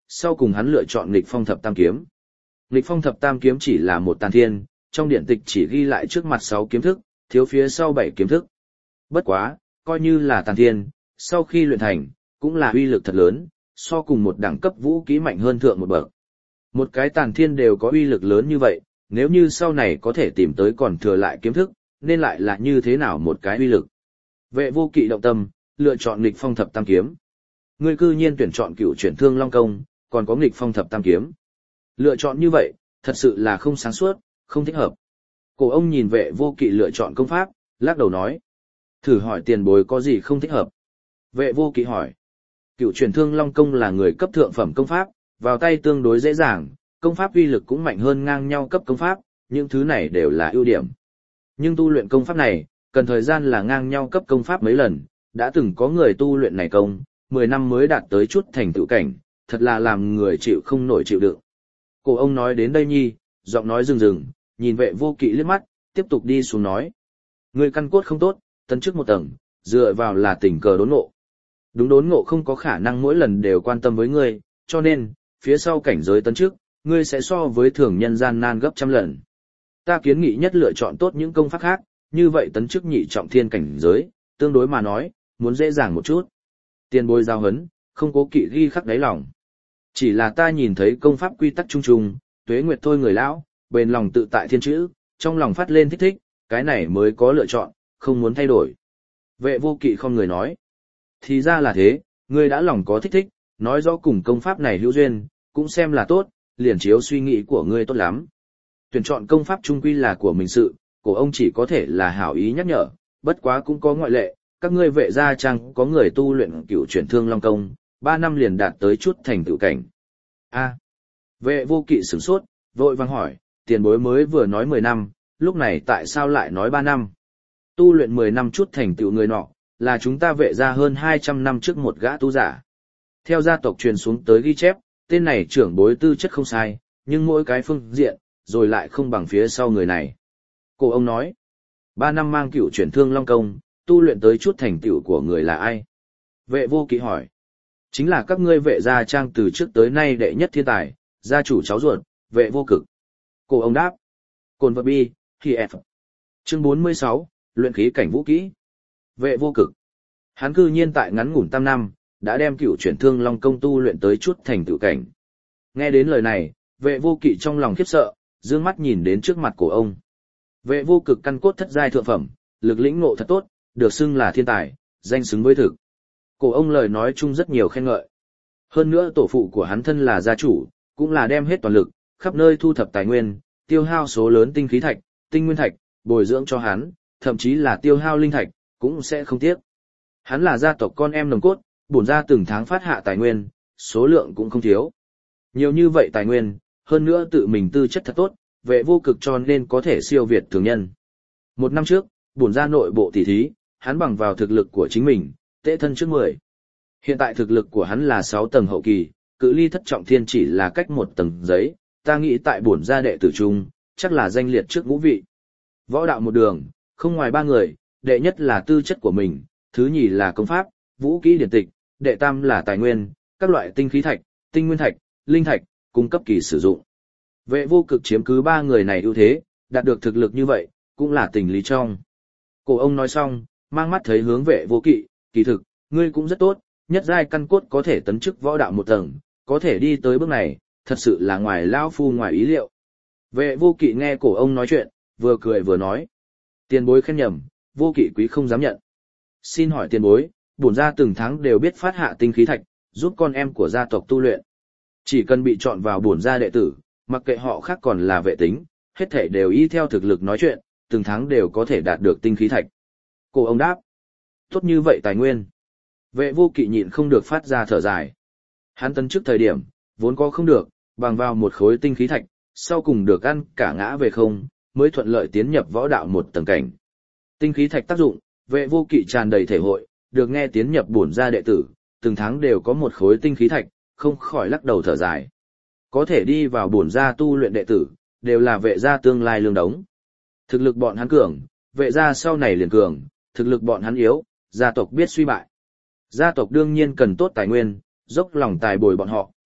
sau cùng hắn lựa chọn nghịch phong thập tam kiếm. Nghịch phong thập tam kiếm chỉ là một tàn thiên, trong điện tịch chỉ ghi lại trước mặt sáu kiếm thức, thiếu phía sau bảy kiếm thức. Bất quá, coi như là tàn thiên, sau khi luyện thành, cũng là uy lực thật lớn, so cùng một đẳng cấp vũ kỹ mạnh hơn thượng một bậc. Một cái tàn thiên đều có uy lực lớn như vậy, nếu như sau này có thể tìm tới còn thừa lại kiếm thức, nên lại là như thế nào một cái uy lực. Vệ Vô Kỵ động tâm, lựa chọn nghịch phong thập tam kiếm. Ngươi cư nhiên tuyển chọn cựu chuyển thương long công, còn có nghịch phong thập tam kiếm. Lựa chọn như vậy, thật sự là không sáng suốt, không thích hợp. Cổ ông nhìn Vệ Vô Kỵ lựa chọn công pháp, lắc đầu nói. Thử hỏi tiền bối có gì không thích hợp. Vệ Vô Kỵ hỏi. Cựu chuyển thương long công là người cấp thượng phẩm công pháp, vào tay tương đối dễ dàng, công pháp uy lực cũng mạnh hơn ngang nhau cấp công pháp, những thứ này đều là ưu điểm. Nhưng tu luyện công pháp này, cần thời gian là ngang nhau cấp công pháp mấy lần, đã từng có người tu luyện này công, mười năm mới đạt tới chút thành tựu cảnh, thật là làm người chịu không nổi chịu đựng. Cổ ông nói đến đây nhi, giọng nói rừng rừng, nhìn Vệ Vô Kỵ liếc mắt, tiếp tục đi xuống nói. Người căn cốt không tốt, tấn chức một tầng, dựa vào là tình cờ đốn ngộ. Đúng đốn ngộ không có khả năng mỗi lần đều quan tâm với ngươi, cho nên, phía sau cảnh giới tấn chức, ngươi sẽ so với thường nhân gian nan gấp trăm lần. Ta kiến nghị nhất lựa chọn tốt những công pháp khác, như vậy tấn chức nhị trọng thiên cảnh giới, tương đối mà nói, muốn dễ dàng một chút. Tiền bối giao hấn, không cố kỵ ghi khắc đáy lòng. Chỉ là ta nhìn thấy công pháp quy tắc chung chung, tuế nguyệt thôi người lão, bền lòng tự tại thiên chữ, trong lòng phát lên thích thích, cái này mới có lựa chọn, không muốn thay đổi. Vệ Vô Kỵ không người nói. Thì ra là thế, ngươi đã lòng có thích thích, nói rõ cùng công pháp này hữu duyên, cũng xem là tốt, liền chiếu suy nghĩ của ngươi tốt lắm. Tuyển chọn công pháp trung quy là của mình sự, cổ ông chỉ có thể là hảo ý nhắc nhở, bất quá cũng có ngoại lệ, các ngươi Vệ gia trang có người tu luyện cửu chuyển thương long công, ba năm liền đạt tới chút thành tựu cảnh. A. Vệ Vô Kỵ sửng sốt, vội vàng hỏi, tiền bối mới vừa nói mười năm, lúc này tại sao lại nói ba năm? Tu luyện mười năm chút thành tựu người nọ, là chúng ta Vệ gia hơn hai trăm năm trước một gã tu giả. Theo gia tộc truyền xuống tới ghi chép, tên này trưởng bối tư chất không sai, nhưng mỗi cái phương diện, rồi lại không bằng phía sau người này. Cổ ông nói, ba năm mang cửu chuyển thương long công, tu luyện tới chút thành tựu của người là ai? Vệ Vô Kỵ hỏi, chính là các ngươi Vệ gia trang từ trước tới nay đệ nhất thiên tài, gia chủ cháu ruột, Vệ Vô Cực. Cổ ông đáp, Cồn vật bi, khi F. Chương bốn mươi sáu, luyện khí cảnh vũ kỹ. Vệ Vô Cực. Hắn cư nhiên tại ngắn ngủn tam năm, đã đem cửu chuyển thương long công tu luyện tới chút thành tựu cảnh. Nghe đến lời này, Vệ Vô Kỵ trong lòng khiếp sợ, dương mắt nhìn đến trước mặt của ông. Vệ Vô Cực căn cốt thất giai thượng phẩm, lực lĩnh ngộ thật tốt, được xưng là thiên tài, danh xứng với thực. Cổ ông lời nói chung rất nhiều khen ngợi. Hơn nữa tổ phụ của hắn thân là gia chủ, cũng là đem hết toàn lực, khắp nơi thu thập tài nguyên, tiêu hao số lớn tinh khí thạch, tinh nguyên thạch, bồi dưỡng cho hắn, thậm chí là tiêu hao linh thạch, cũng sẽ không tiếc. Hắn là gia tộc con em nòng cốt, bổn ra từng tháng phát hạ tài nguyên, số lượng cũng không thiếu. Nhiều như vậy tài nguyên, hơn nữa tự mình tư chất thật tốt, Vệ Vô Cực cho nên có thể siêu việt thường nhân. Một năm trước, bổn ra nội bộ tỷ thí, hắn bằng vào thực lực của chính mình, tệ thân trước mười. Hiện tại thực lực của hắn là sáu tầng hậu kỳ, cự ly thất trọng thiên chỉ là cách một tầng giấy, ta nghĩ tại bổn gia đệ tử trung, chắc là danh liệt trước ngũ vị. Võ đạo một đường, không ngoài ba người, đệ nhất là tư chất của mình, thứ nhì là công pháp, vũ kỹ điển tịch, đệ tam là tài nguyên, các loại tinh khí thạch, tinh nguyên thạch, linh thạch, cung cấp kỳ sử dụng. Vệ Vô Cực chiếm cứ ba người này ưu thế, đạt được thực lực như vậy, cũng là tình lý trong. Cổ ông nói xong, mang mắt thấy hướng Vệ Vô Kỵ, kỳ thực, ngươi cũng rất tốt, nhất giai căn cốt có thể tấn chức võ đạo một tầng, có thể đi tới bước này, thật sự là ngoài lão phu ngoài ý liệu. Vệ Vô Kỵ nghe cổ ông nói chuyện, vừa cười vừa nói. Tiền bối khen nhầm, Vô Kỵ quý không dám nhận. Xin hỏi tiền bối, bổn gia từng tháng đều biết phát hạ tinh khí thạch, giúp con em của gia tộc tu luyện. Chỉ cần bị chọn vào bổn gia đệ tử, mặc kệ họ khác còn là vệ tính, hết thể đều y theo thực lực nói chuyện, từng tháng đều có thể đạt được tinh khí thạch. Cổ ông đáp, tốt như vậy tài nguyên. Vệ Vô Kỵ nhịn không được phát ra thở dài. Hắn tấn trước thời điểm, vốn có không được, bằng vào một khối tinh khí thạch, sau cùng được ăn cả ngã về không, mới thuận lợi tiến nhập võ đạo một tầng cảnh. Tinh khí thạch tác dụng, Vệ Vô Kỵ tràn đầy thể hội, được nghe tiến nhập bổn gia đệ tử, từng tháng đều có một khối tinh khí thạch, không khỏi lắc đầu thở dài. Có thể đi vào bổn gia tu luyện đệ tử, đều là Vệ gia tương lai lương đống. Thực lực bọn hắn cường, Vệ gia sau này liền cường, thực lực bọn hắn yếu, gia tộc biết suy bại. Gia tộc đương nhiên cần tốt tài nguyên, dốc lòng tài bồi bọn họ.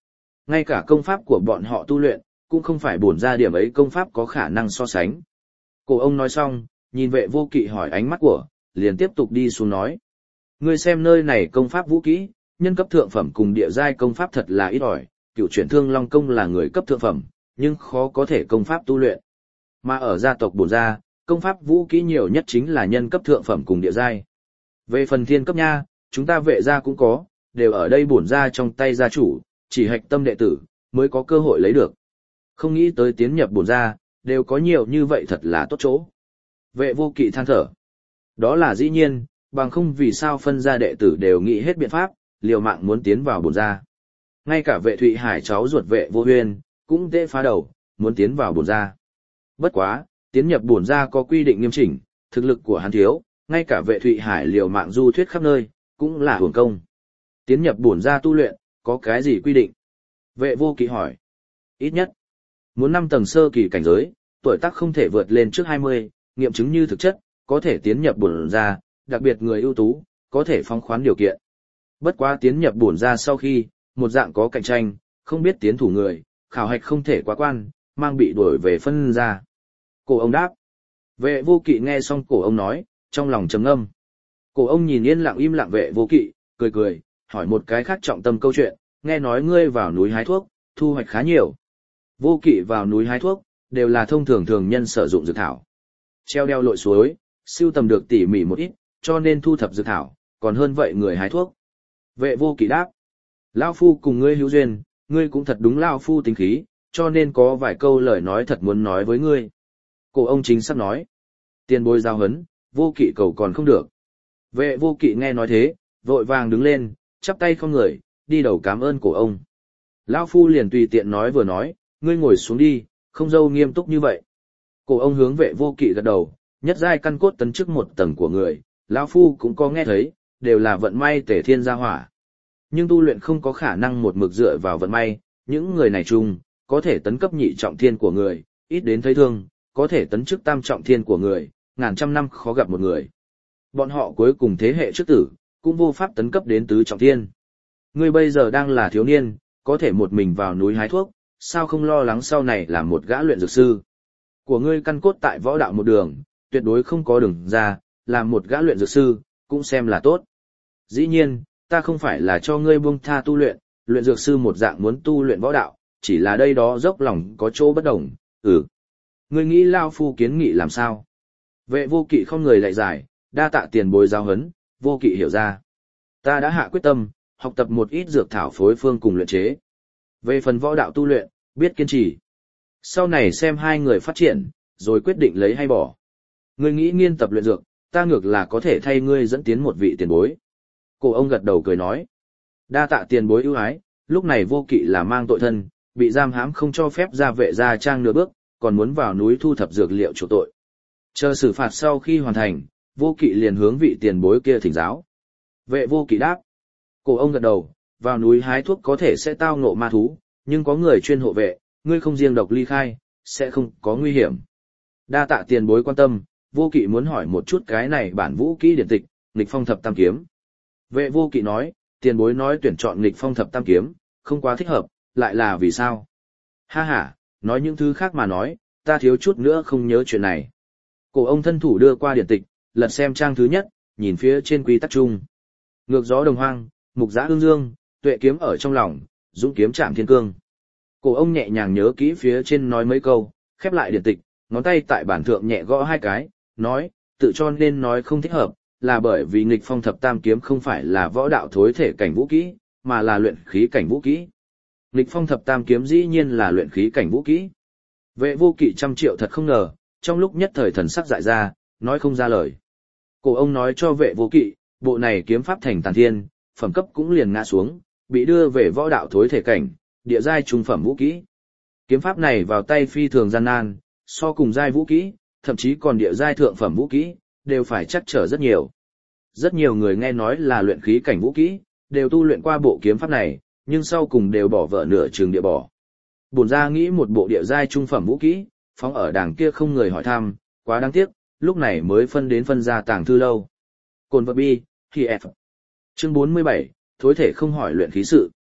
Ngay cả công pháp của bọn họ tu luyện, cũng không phải bổn ra điểm ấy công pháp có khả năng so sánh. Cổ ông nói xong, nhìn vệ vô kỵ hỏi ánh mắt của, liền tiếp tục đi xuống nói. Ngươi xem nơi này công pháp vũ kỹ, nhân cấp thượng phẩm cùng địa giai công pháp thật là ít ỏi, cựu chuyển thương long công là người cấp thượng phẩm, nhưng khó có thể công pháp tu luyện. Mà ở gia tộc bổn gia, công pháp vũ kỹ nhiều nhất chính là nhân cấp thượng phẩm cùng địa giai. Về phần thiên cấp nha, chúng ta vệ gia cũng có, đều ở đây bổn gia trong tay gia chủ, chỉ hạch tâm đệ tử, mới có cơ hội lấy được. Không nghĩ tới tiến nhập bổn gia, đều có nhiều như vậy thật là tốt chỗ. Vệ vô kỵ than thở. Đó là dĩ nhiên, bằng không vì sao phân gia đệ tử đều nghĩ hết biện pháp, liều mạng muốn tiến vào bổn gia. Ngay cả vệ Thụy Hải cháu ruột vệ vô huyên, cũng tê phá đầu, muốn tiến vào bổn gia. Bất quá, tiến nhập bổn gia có quy định nghiêm chỉnh, thực lực của hắn thiếu, ngay cả vệ Thụy Hải liều mạng du thuyết khắp nơi, cũng là hưởng công. Tiến nhập bổn gia tu luyện, có cái gì quy định? Vệ vô kỵ hỏi. Ít nhất, muốn năm tầng sơ kỳ cảnh giới, tuổi tác không thể vượt lên trước hai mươi, nghiệm chứng như thực chất, có thể tiến nhập bổn gia, đặc biệt người ưu tú, có thể phóng khoán điều kiện. Bất quá tiến nhập bổn gia sau khi, một dạng có cạnh tranh, không biết tiến thủ người, khảo hạch không thể quá quan, mang bị đuổi về phân gia. Cổ ông đáp. Vệ vô kỵ nghe xong cổ ông nói, trong lòng trầm ngâm. Cổ ông nhìn yên lặng im lặng vệ vô kỵ, cười cười, hỏi một cái khác trọng tâm câu chuyện, nghe nói ngươi vào núi hái thuốc, thu hoạch khá nhiều. Vô kỵ vào núi hái thuốc, đều là thông thường thường nhân sử dụng dược thảo. Treo đeo lội suối, siêu tầm được tỉ mỉ một ít, cho nên thu thập dược thảo, còn hơn vậy người hái thuốc. Vệ vô kỵ đáp. Lao phu cùng ngươi hữu duyên, ngươi cũng thật đúng Lao phu tính khí, cho nên có vài câu lời nói thật muốn nói với ngươi. Cổ ông chính xác nói. Tiền bối giao hấn, vô kỵ cầu còn không được. Vệ vô kỵ nghe nói thế, vội vàng đứng lên, chắp tay không người, đi đầu cảm ơn cổ ông. Lão phu liền tùy tiện nói vừa nói, ngươi ngồi xuống đi, không dâu nghiêm túc như vậy. Cổ ông hướng vệ vô kỵ gật đầu, nhất giai căn cốt tấn chức một tầng của người, lão phu cũng có nghe thấy, đều là vận may tể thiên gia hỏa. Nhưng tu luyện không có khả năng một mực dựa vào vận may, những người này chung, có thể tấn cấp nhị trọng thiên của người, ít đến thấy thương, có thể tấn chức tam trọng thiên của người, ngàn trăm năm khó gặp một người. Bọn họ cuối cùng thế hệ trước tử, cũng vô pháp tấn cấp đến tứ trọng thiên. Ngươi bây giờ đang là thiếu niên, có thể một mình vào núi hái thuốc, sao không lo lắng sau này làm một gã luyện dược sư? Của ngươi căn cốt tại võ đạo một đường, tuyệt đối không có đường ra, làm một gã luyện dược sư, cũng xem là tốt. Dĩ nhiên, ta không phải là cho ngươi buông tha tu luyện, luyện dược sư một dạng muốn tu luyện võ đạo, chỉ là đây đó dốc lòng có chỗ bất đồng, ừ. Ngươi nghĩ Lao phu kiến nghị làm sao? Vệ vô kỵ không người lại giải, đa tạ tiền bối giáo huấn, vô kỵ hiểu ra. Ta đã hạ quyết tâm, học tập một ít dược thảo phối phương cùng luyện chế. Về phần võ đạo tu luyện, biết kiên trì. Sau này xem hai người phát triển, rồi quyết định lấy hay bỏ. Ngươi nghĩ nghiên tập luyện dược, ta ngược là có thể thay ngươi dẫn tiến một vị tiền bối. Cổ ông gật đầu cười nói. Đa tạ tiền bối ưu ái, lúc này vô kỵ là mang tội thân, bị giam hãm không cho phép ra vệ gia trang nửa bước, còn muốn vào núi thu thập dược liệu chỗ tội. Chờ xử phạt sau khi hoàn thành, vô kỵ liền hướng vị tiền bối kia thỉnh giáo. Vệ vô kỵ đáp. Cổ ông gật đầu, vào núi hái thuốc có thể sẽ tao ngộ ma thú, nhưng có người chuyên hộ vệ, ngươi không riêng độc ly khai, sẽ không có nguy hiểm. Đa tạ tiền bối quan tâm, vô kỵ muốn hỏi một chút cái này bản vũ kỹ điển tịch, nghịch phong thập tam kiếm. Vệ vô kỵ nói, tiền bối nói tuyển chọn nghịch phong thập tam kiếm, không quá thích hợp, lại là vì sao? Ha ha, nói những thứ khác mà nói, ta thiếu chút nữa không nhớ chuyện này. Cổ ông thân thủ đưa qua điển tịch, lật xem trang thứ nhất, nhìn phía trên quy tắc chung. Ngược gió đồng hoang, mục giã ương dương, tuệ kiếm ở trong lòng, dũng kiếm chạm thiên cương. Cổ ông nhẹ nhàng nhớ kỹ phía trên nói mấy câu, khép lại điển tịch, ngón tay tại bản thượng nhẹ gõ hai cái, nói, tự cho nên nói không thích hợp, là bởi vì nghịch phong thập tam kiếm không phải là võ đạo thối thể cảnh vũ kỹ, mà là luyện khí cảnh vũ kỹ. Nghịch phong thập tam kiếm dĩ nhiên là luyện khí cảnh vũ kỹ. Vệ vô kỵ trăm triệu thật không ngờ, trong lúc nhất thời thần sắc dại ra, nói không ra lời. Cổ ông nói cho vệ vô kỵ, bộ này kiếm pháp thành tàn thiên, phẩm cấp cũng liền ngã xuống, bị đưa về võ đạo thối thể cảnh, địa giai trung phẩm vũ kỹ. Kiếm pháp này vào tay phi thường gian nan, so cùng giai vũ kỹ, thậm chí còn địa giai thượng phẩm vũ kỹ, đều phải chắc trở rất nhiều. Rất nhiều người nghe nói là luyện khí cảnh vũ kỹ, đều tu luyện qua bộ kiếm pháp này, nhưng sau cùng đều bỏ vợ nửa trường địa bỏ. Bổn ra nghĩ một bộ địa giai trung phẩm vũ kỹ, phóng ở đàng kia không người hỏi thăm, quá đáng tiếc, lúc này mới phân đến phân ra tàng thư lâu. Cồn vật bi, thì F. Chương bốn mươi bảy, thối thể không hỏi luyện khí sự.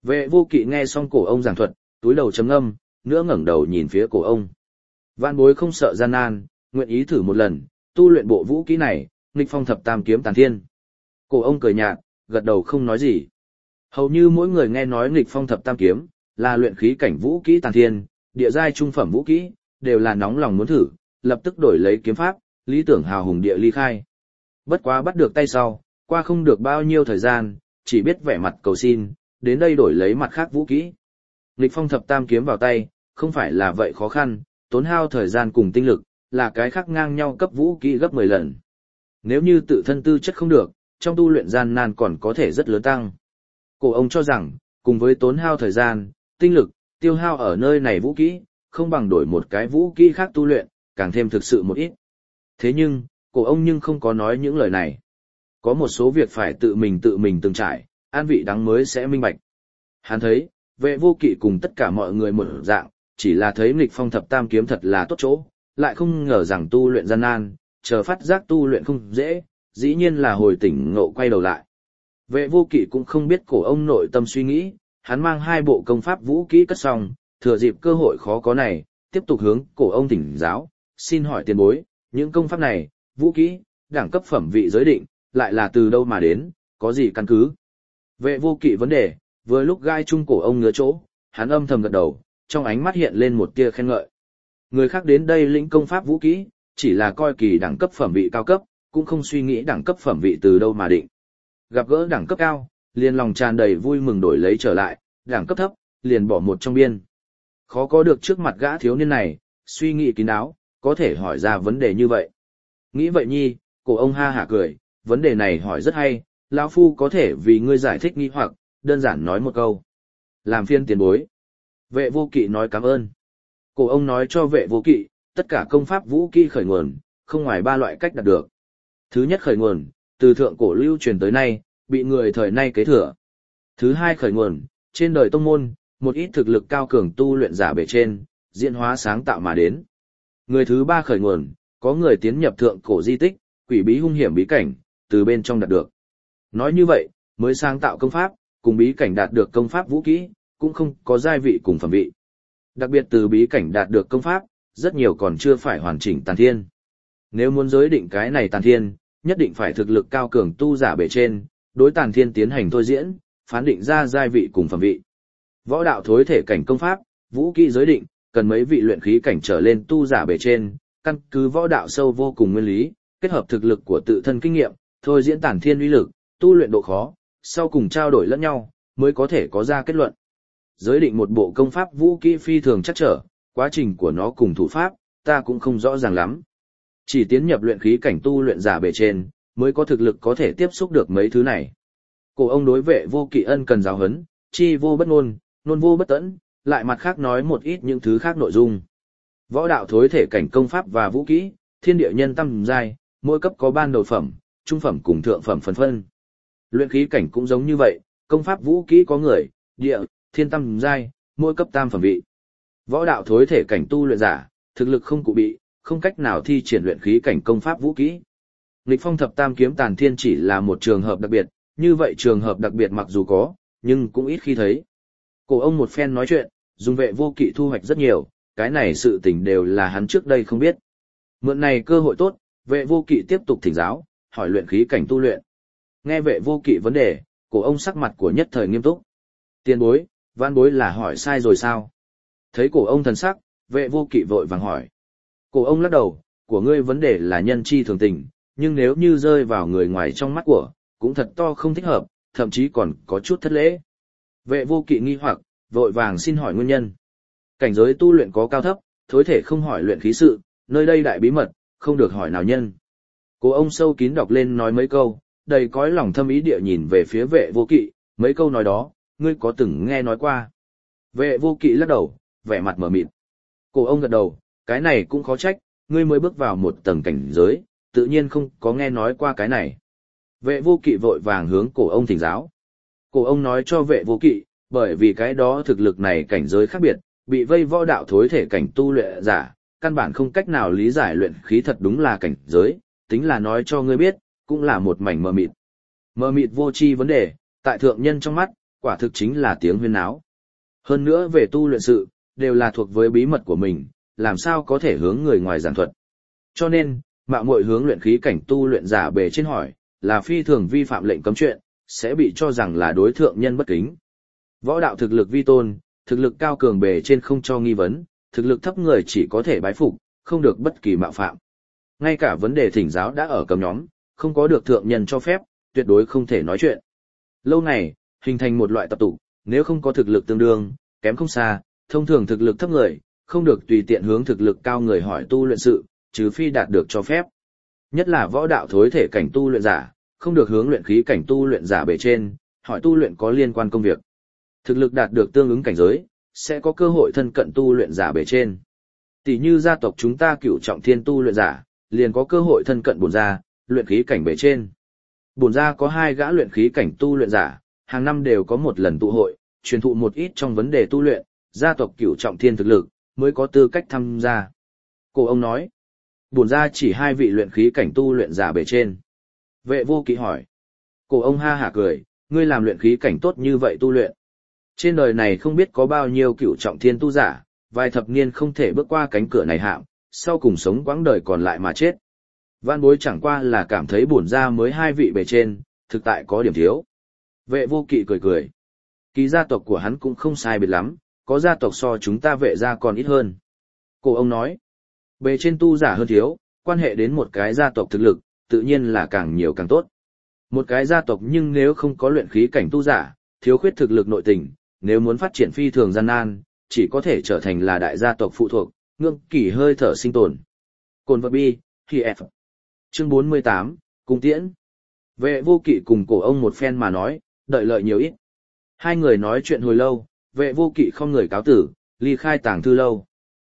Vệ vô kỵ nghe xong cổ ông giảng thuật, túi đầu trầm ngâm, nữa ngẩng đầu nhìn phía cổ ông. Vạn bối không sợ gian nan, nguyện ý thử một lần, tu luyện bộ vũ kỹ này, nghịch phong thập tam kiếm tàn thiên. Cổ ông cười nhạt, gật đầu không nói gì. Hầu như mỗi người nghe nói nghịch phong thập tam kiếm, là luyện khí cảnh vũ kỹ tàn thiên, địa giai trung phẩm vũ kỹ, đều là nóng lòng muốn thử, lập tức đổi lấy kiếm pháp, lý tưởng hào hùng địa ly khai. Bất quá bắt được tay sau, qua không được bao nhiêu thời gian, chỉ biết vẻ mặt cầu xin, đến đây đổi lấy mặt khác vũ kỹ. Nghịch phong thập tam kiếm vào tay, không phải là vậy khó khăn, tốn hao thời gian cùng tinh lực, là cái khác ngang nhau cấp vũ kỹ gấp mười lần. Nếu như tự thân tư chất không được, trong tu luyện gian nan còn có thể rất lớn tăng. Cổ ông cho rằng, cùng với tốn hao thời gian, tinh lực, tiêu hao ở nơi này vũ kỹ, không bằng đổi một cái vũ kỹ khác tu luyện, càng thêm thực sự một ít. Thế nhưng, cổ ông nhưng không có nói những lời này. Có một số việc phải tự mình tự mình từng trải, an vị đắng mới sẽ minh bạch. Hắn thấy, vệ vô kỵ cùng tất cả mọi người một dạng, chỉ là thấy nghịch phong thập tam kiếm thật là tốt chỗ, lại không ngờ rằng tu luyện gian nan, chờ phát giác tu luyện không dễ, dĩ nhiên là hồi tỉnh ngộ quay đầu lại. Vệ vô kỵ cũng không biết cổ ông nội tâm suy nghĩ, hắn mang hai bộ công pháp vũ kỹ cất xong, thừa dịp cơ hội khó có này, tiếp tục hướng cổ ông thỉnh giáo, xin hỏi tiền bối, những công pháp này, vũ kỹ, đẳng cấp phẩm vị giới định, lại là từ đâu mà đến, có gì căn cứ? Vệ vô kỵ vấn đề, vừa lúc gai chung cổ ông ngứa chỗ, hắn âm thầm gật đầu, trong ánh mắt hiện lên một tia khen ngợi. Người khác đến đây lĩnh công pháp vũ kỹ, chỉ là coi kỳ đẳng cấp phẩm vị cao cấp, cũng không suy nghĩ đẳng cấp phẩm vị từ đâu mà định. Gặp gỡ đẳng cấp cao, liền lòng tràn đầy vui mừng đổi lấy trở lại, đẳng cấp thấp, liền bỏ một trong biên. Khó có được trước mặt gã thiếu niên này, suy nghĩ kín đáo, có thể hỏi ra vấn đề như vậy. Nghĩ vậy nhi, cổ ông ha hả cười, vấn đề này hỏi rất hay, lão phu có thể vì ngươi giải thích nghi hoặc, đơn giản nói một câu. Làm phiên tiền bối. Vệ vô kỵ nói cảm ơn. Cổ ông nói cho vệ vô kỵ, tất cả công pháp vũ kỹ khởi nguồn, không ngoài ba loại cách đạt được. Thứ nhất khởi nguồn, từ thượng cổ lưu truyền tới nay, bị người thời nay kế thừa. Thứ hai khởi nguồn, trên đời tông môn, một ít thực lực cao cường tu luyện giả bề trên, diễn hóa sáng tạo mà đến. Người thứ ba khởi nguồn, có người tiến nhập thượng cổ di tích, quỷ bí hung hiểm bí cảnh, từ bên trong đạt được. Nói như vậy, mới sáng tạo công pháp, cùng bí cảnh đạt được công pháp vũ kỹ, cũng không có giai vị cùng phẩm vị. Đặc biệt từ bí cảnh đạt được công pháp, rất nhiều còn chưa phải hoàn chỉnh tàn thiên. Nếu muốn giới định cái này tàn thiên, nhất định phải thực lực cao cường tu giả bề trên, đối tàn thiên tiến hành thôi diễn, phán định ra giai vị cùng phẩm vị. Võ đạo thối thể cảnh công pháp, vũ kỹ giới định, cần mấy vị luyện khí cảnh trở lên tu giả bề trên, căn cứ võ đạo sâu vô cùng nguyên lý, kết hợp thực lực của tự thân kinh nghiệm, thôi diễn tàn thiên uy lực, tu luyện độ khó, sau cùng trao đổi lẫn nhau, mới có thể có ra kết luận. Giới định một bộ công pháp vũ kỹ phi thường chắc trở, quá trình của nó cùng thủ pháp, ta cũng không rõ ràng lắm. Chỉ tiến nhập luyện khí cảnh tu luyện giả bề trên, mới có thực lực có thể tiếp xúc được mấy thứ này. Cổ ông đối vệ vô kỵ ân cần giáo huấn, chi vô bất ngôn, nôn vô bất tẫn, lại mặt khác nói một ít những thứ khác nội dung. Võ đạo thối thể cảnh công pháp và vũ kỹ, thiên địa nhân tam giai, mỗi cấp có ban đầu phẩm, trung phẩm cùng thượng phẩm phân phân. Luyện khí cảnh cũng giống như vậy, công pháp vũ kỹ có người, địa, thiên tam giai, mỗi cấp tam phẩm vị. Võ đạo thối thể cảnh tu luyện giả, thực lực không cụ bị, không cách nào thi triển luyện khí cảnh công pháp vũ kỹ. Nghịch phong thập tam kiếm tàn thiên chỉ là một trường hợp đặc biệt, như vậy trường hợp đặc biệt mặc dù có, nhưng cũng ít khi thấy. Cổ ông một phen nói chuyện, dùng vệ vô kỵ thu hoạch rất nhiều, cái này sự tình đều là hắn trước đây không biết. Mượn này cơ hội tốt, vệ vô kỵ tiếp tục thỉnh giáo, hỏi luyện khí cảnh tu luyện. Nghe vệ vô kỵ vấn đề, cổ ông sắc mặt của nhất thời nghiêm túc. Tiền bối, văn bối là hỏi sai rồi sao? Thấy cổ ông thần sắc, vệ vô kỵ vội vàng hỏi. Cổ ông lắc đầu, của ngươi vấn đề là nhân chi thường tình, nhưng nếu như rơi vào người ngoài trong mắt của, cũng thật to không thích hợp, thậm chí còn có chút thất lễ. Vệ vô kỵ nghi hoặc, vội vàng xin hỏi nguyên nhân. Cảnh giới tu luyện có cao thấp, thối thể không hỏi luyện khí sự, nơi đây đại bí mật, không được hỏi nào nhân. Cổ ông sâu kín đọc lên nói mấy câu, đầy cõi lòng thâm ý địa nhìn về phía vệ vô kỵ, mấy câu nói đó, ngươi có từng nghe nói qua. Vệ vô kỵ lắc đầu, vẻ mặt mở mịt. Cổ ông gật đầu, cái này cũng khó trách, ngươi mới bước vào một tầng cảnh giới, tự nhiên không có nghe nói qua cái này. Vệ vô kỵ vội vàng hướng cổ ông thỉnh giáo. Cổ ông nói cho vệ vô kỵ, bởi vì cái đó thực lực này cảnh giới khác biệt, bị vây võ đạo thối thể cảnh tu luyện giả, căn bản không cách nào lý giải luyện khí thật đúng là cảnh giới, tính là nói cho ngươi biết, cũng là một mảnh mờ mịt. Mờ mịt vô tri vấn đề, tại thượng nhân trong mắt, quả thực chính là tiếng huyên náo. Hơn nữa về tu luyện sự, đều là thuộc với bí mật của mình, làm sao có thể hướng người ngoài giảng thuật. Cho nên, mạo muội hướng luyện khí cảnh tu luyện giả bề trên hỏi, là phi thường vi phạm lệnh cấm chuyện, sẽ bị cho rằng là đối thượng nhân bất kính. Võ đạo thực lực vi tôn, thực lực cao cường bề trên không cho nghi vấn, thực lực thấp người chỉ có thể bái phục, không được bất kỳ mạo phạm. Ngay cả vấn đề thỉnh giáo đã ở cầm nhóm, không có được thượng nhân cho phép, tuyệt đối không thể nói chuyện. Lâu này, hình thành một loại tập tụ, nếu không có thực lực tương đương, kém không xa, thông thường thực lực thấp người, không được tùy tiện hướng thực lực cao người hỏi tu luyện sự, trừ phi đạt được cho phép. Nhất là võ đạo thối thể cảnh tu luyện giả, không được hướng luyện khí cảnh tu luyện giả bề trên, hỏi tu luyện có liên quan công việc. Thực lực đạt được tương ứng cảnh giới, sẽ có cơ hội thân cận tu luyện giả bề trên. Tỷ như gia tộc chúng ta Cửu Trọng Thiên tu luyện giả, liền có cơ hội thân cận bổn gia, luyện khí cảnh bề trên. Bổn gia có hai gã luyện khí cảnh tu luyện giả, hàng năm đều có một lần tụ hội, truyền thụ một ít trong vấn đề tu luyện, gia tộc Cửu Trọng Thiên thực lực mới có tư cách tham gia. Cổ ông nói, bổn gia chỉ hai vị luyện khí cảnh tu luyện giả bề trên. Vệ Vô Kỵ hỏi, cổ ông ha hả cười, ngươi làm luyện khí cảnh tốt như vậy tu luyện. Trên đời này không biết có bao nhiêu Cửu Trọng Thiên tu giả, vài thập niên không thể bước qua cánh cửa này hạm, sau cùng sống quãng đời còn lại mà chết. Văn bối chẳng qua là cảm thấy bổn gia mới hai vị bề trên, thực tại có điểm thiếu. Vệ Vô Kỵ cười cười. Kỳ gia tộc của hắn cũng không sai biệt lắm, có gia tộc so chúng ta vệ gia còn ít hơn. Cổ ông nói, bề trên tu giả hơn thiếu, quan hệ đến một cái gia tộc thực lực, tự nhiên là càng nhiều càng tốt. Một cái gia tộc nhưng nếu không có luyện khí cảnh tu giả, thiếu khuyết thực lực nội tình, nếu muốn phát triển phi thường gian nan, chỉ có thể trở thành là đại gia tộc phụ thuộc, ngưỡng kỳ hơi thở sinh tồn. Cồn vật bi, khi F. Chương bốn mươi tám, Cung Tiễn. Vệ Vô Kỵ cùng cổ ông một phen mà nói, đợi lợi nhiều ít. Hai người nói chuyện hồi lâu, Vệ Vô Kỵ không người cáo tử, ly khai tàng thư lâu.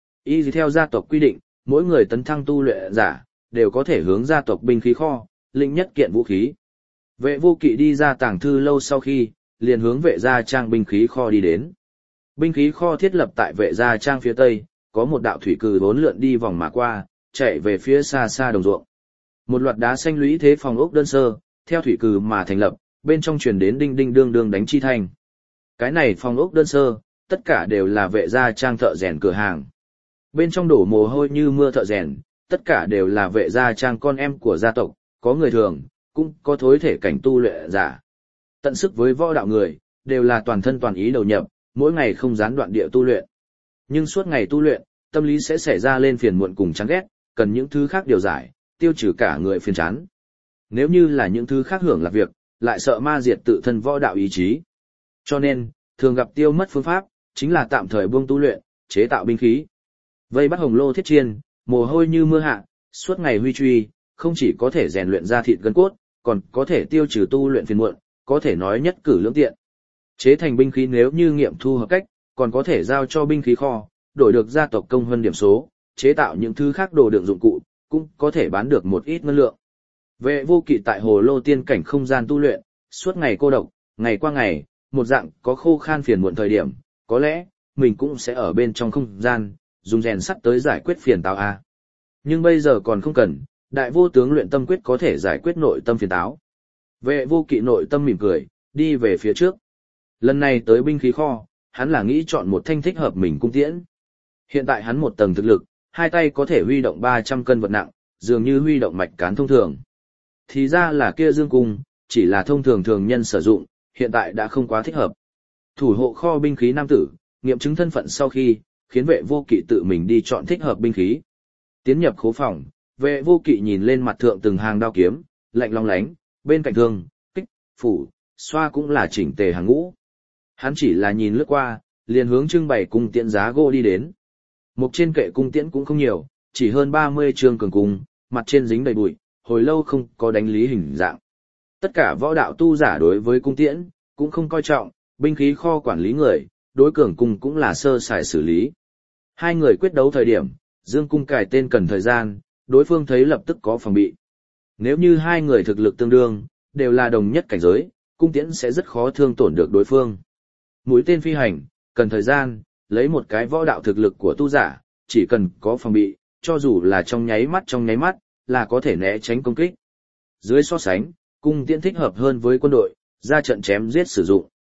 Y theo gia tộc quy định, mỗi người tấn thăng tu luyện giả, đều có thể hướng gia tộc binh khí kho, lĩnh nhất kiện vũ khí. Vệ Vô Kỵ đi ra tàng thư lâu sau khi, liền hướng vệ gia trang binh khí kho đi đến. Binh khí kho thiết lập tại vệ gia trang phía tây, có một đạo thủy cừ vốn lượn đi vòng mà qua, chạy về phía xa xa đồng ruộng. Một loạt đá xanh lũy thế phòng ốc đơn sơ, theo thủy cừ mà thành lập, bên trong truyền đến đinh đinh đương đương đánh chi thanh. Cái này phòng ốc đơn sơ, tất cả đều là vệ gia trang thợ rèn cửa hàng. Bên trong đổ mồ hôi như mưa thợ rèn, tất cả đều là vệ gia trang con em của gia tộc, có người thường, cũng có thối thể cảnh tu luyện giả. Tận sức với võ đạo người, đều là toàn thân toàn ý đầu nhập, mỗi ngày không gián đoạn địa tu luyện. Nhưng suốt ngày tu luyện, tâm lý sẽ xảy ra lên phiền muộn cùng chán ghét, cần những thứ khác điều giải, tiêu trừ cả người phiền chán. Nếu như là những thứ khác hưởng lạc việc, lại sợ ma diệt tự thân võ đạo ý chí. Cho nên, thường gặp tiêu mất phương pháp, chính là tạm thời buông tu luyện, chế tạo binh khí. Vây bắt hồng lô thiết chiên, mồ hôi như mưa hạ, suốt ngày huy truy, không chỉ có thể rèn luyện ra thịt gân cốt, còn có thể tiêu trừ tu luyện phiền muộn, có thể nói nhất cử lưỡng tiện. Chế thành binh khí nếu như nghiệm thu hợp cách, còn có thể giao cho binh khí kho, đổi được gia tộc công hơn điểm số, chế tạo những thứ khác đồ đựng dụng cụ, cũng có thể bán được một ít ngân lượng. Vệ Vô Kỵ tại hồ lô tiên cảnh không gian tu luyện, suốt ngày cô độc, ngày qua ngày, một dạng có khô khan phiền muộn thời điểm, có lẽ, mình cũng sẽ ở bên trong không gian, dùng rèn sắt tới giải quyết phiền táo a. Nhưng bây giờ còn không cần, đại vô tướng luyện tâm quyết có thể giải quyết nội tâm phiền táo. Vệ Vô Kỵ nội tâm mỉm cười, đi về phía trước. Lần này tới binh khí kho, hắn là nghĩ chọn một thanh thích hợp mình cung tiễn. Hiện tại hắn một tầng thực lực, hai tay có thể huy động ba trăm cân vật nặng, dường như huy động mạch cán thông thường. Thì ra là kia dương cung, chỉ là thông thường thường nhân sử dụng, hiện tại đã không quá thích hợp. Thủ hộ kho binh khí nam tử, nghiệm chứng thân phận sau khi, khiến Vệ Vô Kỵ tự mình đi chọn thích hợp binh khí. Tiến nhập khố phòng, Vệ Vô Kỵ nhìn lên mặt thượng từng hàng đao kiếm, lạnh long lánh, bên cạnh thương, kích, phủ, xoa cũng là chỉnh tề hàng ngũ. Hắn chỉ là nhìn lướt qua, liền hướng trưng bày cung tiễn giá gỗ đi đến. Một trên kệ cung tiễn cũng không nhiều, chỉ hơn ba mươi trương cường cung, mặt trên dính đầy bụi, hồi lâu không có đánh lý hình dạng. Tất cả võ đạo tu giả đối với cung tiễn, cũng không coi trọng, binh khí kho quản lý người, đối cường cung cũng là sơ sài xử lý. Hai người quyết đấu thời điểm, dương cung cài tên cần thời gian, đối phương thấy lập tức có phòng bị. Nếu như hai người thực lực tương đương, đều là đồng nhất cảnh giới, cung tiễn sẽ rất khó thương tổn được đối phương. Mũi tên phi hành, cần thời gian, lấy một cái võ đạo thực lực của tu giả, chỉ cần có phòng bị, cho dù là trong nháy mắt trong nháy mắt, là có thể né tránh công kích. Dưới so sánh, cung tiễn thích hợp hơn với quân đội, ra trận chém giết sử dụng.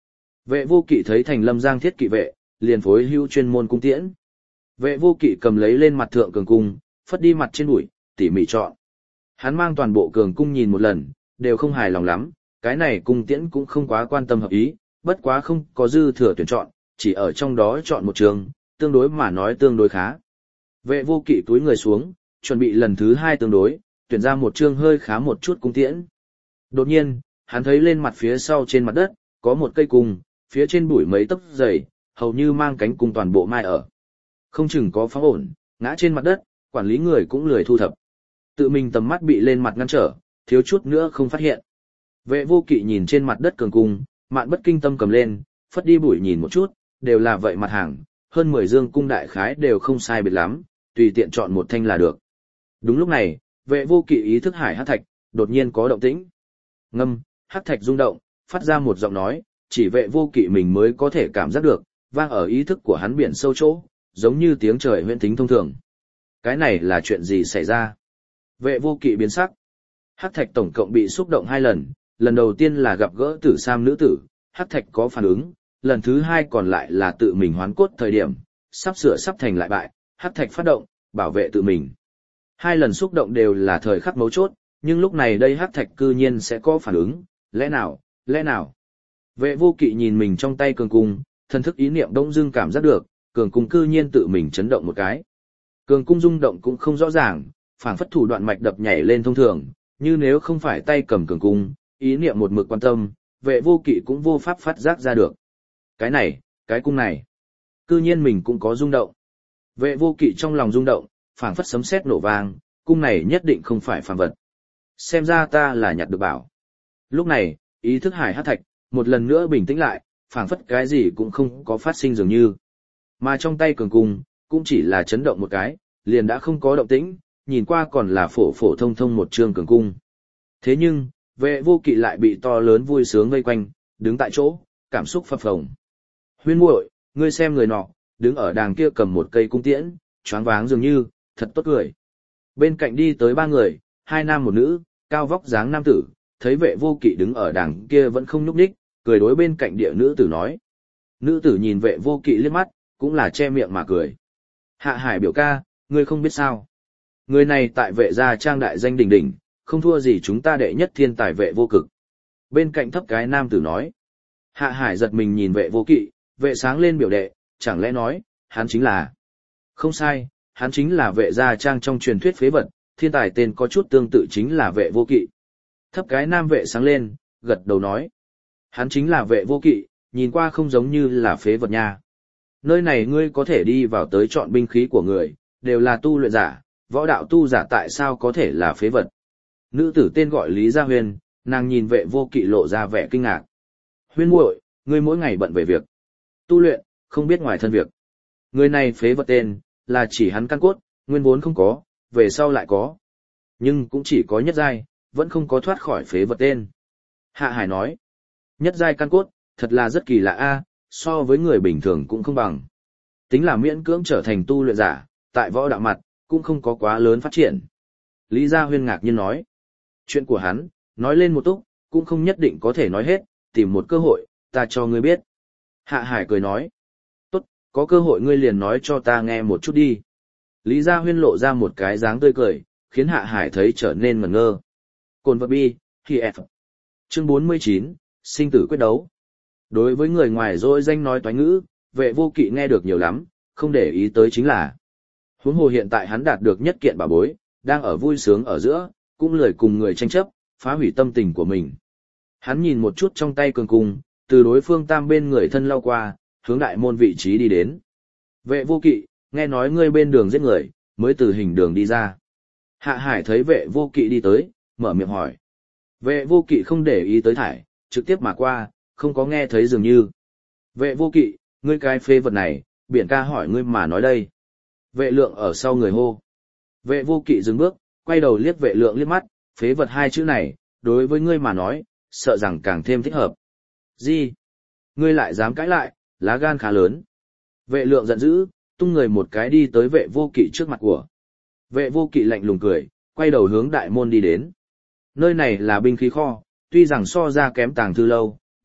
Vệ vô kỵ thấy thành lâm giang thiết kỵ vệ, liền phối hưu chuyên môn cung tiễn. Vệ vô kỵ cầm lấy lên mặt thượng cường cung, phất đi mặt trên bụi, tỉ mỉ chọn. Hắn mang toàn bộ cường cung nhìn một lần, đều không hài lòng lắm, cái này cung tiễn cũng không quá quan tâm hợp ý, bất quá không có dư thừa tuyển chọn, chỉ ở trong đó chọn một trường, tương đối mà nói tương đối khá. Vệ vô kỵ túi người xuống, chuẩn bị lần thứ hai tương đối, tuyển ra một chương hơi khá một chút cung tiễn. Đột nhiên, hắn thấy lên mặt phía sau trên mặt đất, có một cây cung, phía trên bụi mấy tấc dày, hầu như mang cánh cung toàn bộ mai ở. Không chừng có phá ổn, ngã trên mặt đất, quản lý người cũng lười thu thập. Tự mình tầm mắt bị lên mặt ngăn trở, thiếu chút nữa không phát hiện. Vệ vô kỵ nhìn trên mặt đất cường cung, mạn bất kinh tâm cầm lên, phất đi bụi nhìn một chút, đều là vậy mặt hàng, hơn mười dương cung đại khái đều không sai biệt lắm, tùy tiện chọn một thanh là được. Đúng lúc này, vệ vô kỵ ý thức hải hắc thạch, đột nhiên có động tĩnh. Ngâm, hắc thạch rung động, phát ra một giọng nói, chỉ vệ vô kỵ mình mới có thể cảm giác được, vang ở ý thức của hắn biển sâu chỗ, giống như tiếng trời huyễn thính thông thường. Cái này là chuyện gì xảy ra? Vệ vô kỵ biến sắc. Hắc thạch tổng cộng bị xúc động hai lần, lần đầu tiên là gặp gỡ tử sam nữ tử, hắc thạch có phản ứng, lần thứ hai còn lại là tự mình hoán cốt thời điểm, sắp sửa sắp thành lại bại, hắc thạch phát động, bảo vệ tự mình. Hai lần xúc động đều là thời khắc mấu chốt, nhưng lúc này đây hắc thạch cư nhiên sẽ có phản ứng, lẽ nào, lẽ nào? Vệ vô kỵ nhìn mình trong tay cường cung, thân thức ý niệm đông dưng cảm giác được, cường cung cư nhiên tự mình chấn động một cái. Cường cung rung động cũng không rõ ràng, phảng phất thủ đoạn mạch đập nhảy lên thông thường, như nếu không phải tay cầm cường cung, ý niệm một mực quan tâm, vệ vô kỵ cũng vô pháp phát giác ra được. Cái này, cái cung này, cư nhiên mình cũng có rung động. Vệ vô kỵ trong lòng rung động, phảng phất sấm sét nổ vang, cung này nhất định không phải phàm vật. Xem ra ta là nhặt được bảo. Lúc này, ý thức hải hắc thạch, một lần nữa bình tĩnh lại, phảng phất cái gì cũng không có phát sinh dường như. Mà trong tay cường cung, cũng chỉ là chấn động một cái, liền đã không có động tĩnh, nhìn qua còn là phổ phổ thông thông một trương cường cung. Thế nhưng, vệ vô kỵ lại bị to lớn vui sướng vây quanh, đứng tại chỗ, cảm xúc phập phồng. Huyên muội, ngươi xem người nọ, đứng ở đàng kia cầm một cây cung tiễn, choáng váng dường như, thật tốt cười. Bên cạnh đi tới ba người, hai nam một nữ, cao vóc dáng nam tử, thấy vệ vô kỵ đứng ở đàng kia vẫn không nhúc nhích, cười đối bên cạnh địa nữ tử nói. Nữ tử nhìn vệ vô kỵ liếc mắt, cũng là che miệng mà cười. Hạ Hải biểu ca, ngươi không biết sao. Người này tại vệ gia trang đại danh đỉnh đỉnh, không thua gì chúng ta đệ nhất thiên tài vệ vô cực. Bên cạnh thấp cái nam tử nói. Hạ Hải giật mình nhìn vệ vô kỵ, vệ sáng lên biểu đệ, chẳng lẽ nói, hắn chính là. Không sai, hắn chính là vệ gia trang trong truyền thuyết phế vật, thiên tài tên có chút tương tự chính là vệ vô kỵ. Thấp cái nam vệ sáng lên, gật đầu nói. Hắn chính là vệ vô kỵ, nhìn qua không giống như là phế vật nha. Nơi này ngươi có thể đi vào tới chọn binh khí của người, đều là tu luyện giả, võ đạo tu giả tại sao có thể là phế vật. Nữ tử tên gọi Lý Gia Huyên, nàng nhìn vệ vô kỵ lộ ra vẻ kinh ngạc. Huyên muội, ngươi mỗi ngày bận về việc tu luyện, không biết ngoài thân việc. Người này phế vật tên, là chỉ hắn căn cốt, nguyên vốn không có, về sau lại có. Nhưng cũng chỉ có nhất giai, vẫn không có thoát khỏi phế vật tên. Hạ Hải nói, nhất giai căn cốt, thật là rất kỳ lạ a, so với người bình thường cũng không bằng. Tính là miễn cưỡng trở thành tu luyện giả, tại võ đạo mặt, cũng không có quá lớn phát triển. Lý Gia Huyên ngạc nhiên nói, chuyện của hắn, nói lên một túc, cũng không nhất định có thể nói hết, tìm một cơ hội, ta cho ngươi biết. Hạ Hải cười nói, tốt, có cơ hội ngươi liền nói cho ta nghe một chút đi. Lý Gia Huyên lộ ra một cái dáng tươi cười, khiến Hạ Hải thấy trở nên ngẩn ngơ. Cồn vật bi, khi F. Chương bốn mươi chín, sinh tử quyết đấu. Đối với người ngoài dối danh nói toán ngữ, vệ vô kỵ nghe được nhiều lắm, không để ý tới chính là. Huống hồ hiện tại hắn đạt được nhất kiện bảo bối, đang ở vui sướng ở giữa, cũng lười cùng người tranh chấp, phá hủy tâm tình của mình. Hắn nhìn một chút trong tay cường cung, từ đối phương tam bên người thân lao qua, hướng đại môn vị trí đi đến. Vệ vô kỵ, nghe nói ngươi bên đường giết người, mới từ hình đường đi ra. Hạ Hải thấy vệ vô kỵ đi tới, mở miệng hỏi. Vệ vô kỵ không để ý tới thải, trực tiếp mà qua, không có nghe thấy dường như. Vệ vô kỵ, ngươi cái phê vật này, biển ca hỏi ngươi mà nói đây. Vệ lượng ở sau người hô. Vệ vô kỵ dừng bước, quay đầu liếc vệ lượng liếc mắt, phế vật hai chữ này, đối với ngươi mà nói, sợ rằng càng thêm thích hợp. Gì? Ngươi lại dám cãi lại, lá gan khá lớn. Vệ lượng giận dữ, tung người một cái đi tới vệ vô kỵ trước mặt của. Vệ vô kỵ lạnh lùng cười, quay đầu hướng đại môn đi đến. Nơi này là binh khí kho, tuy rằng so ra kém tàng thư lâu,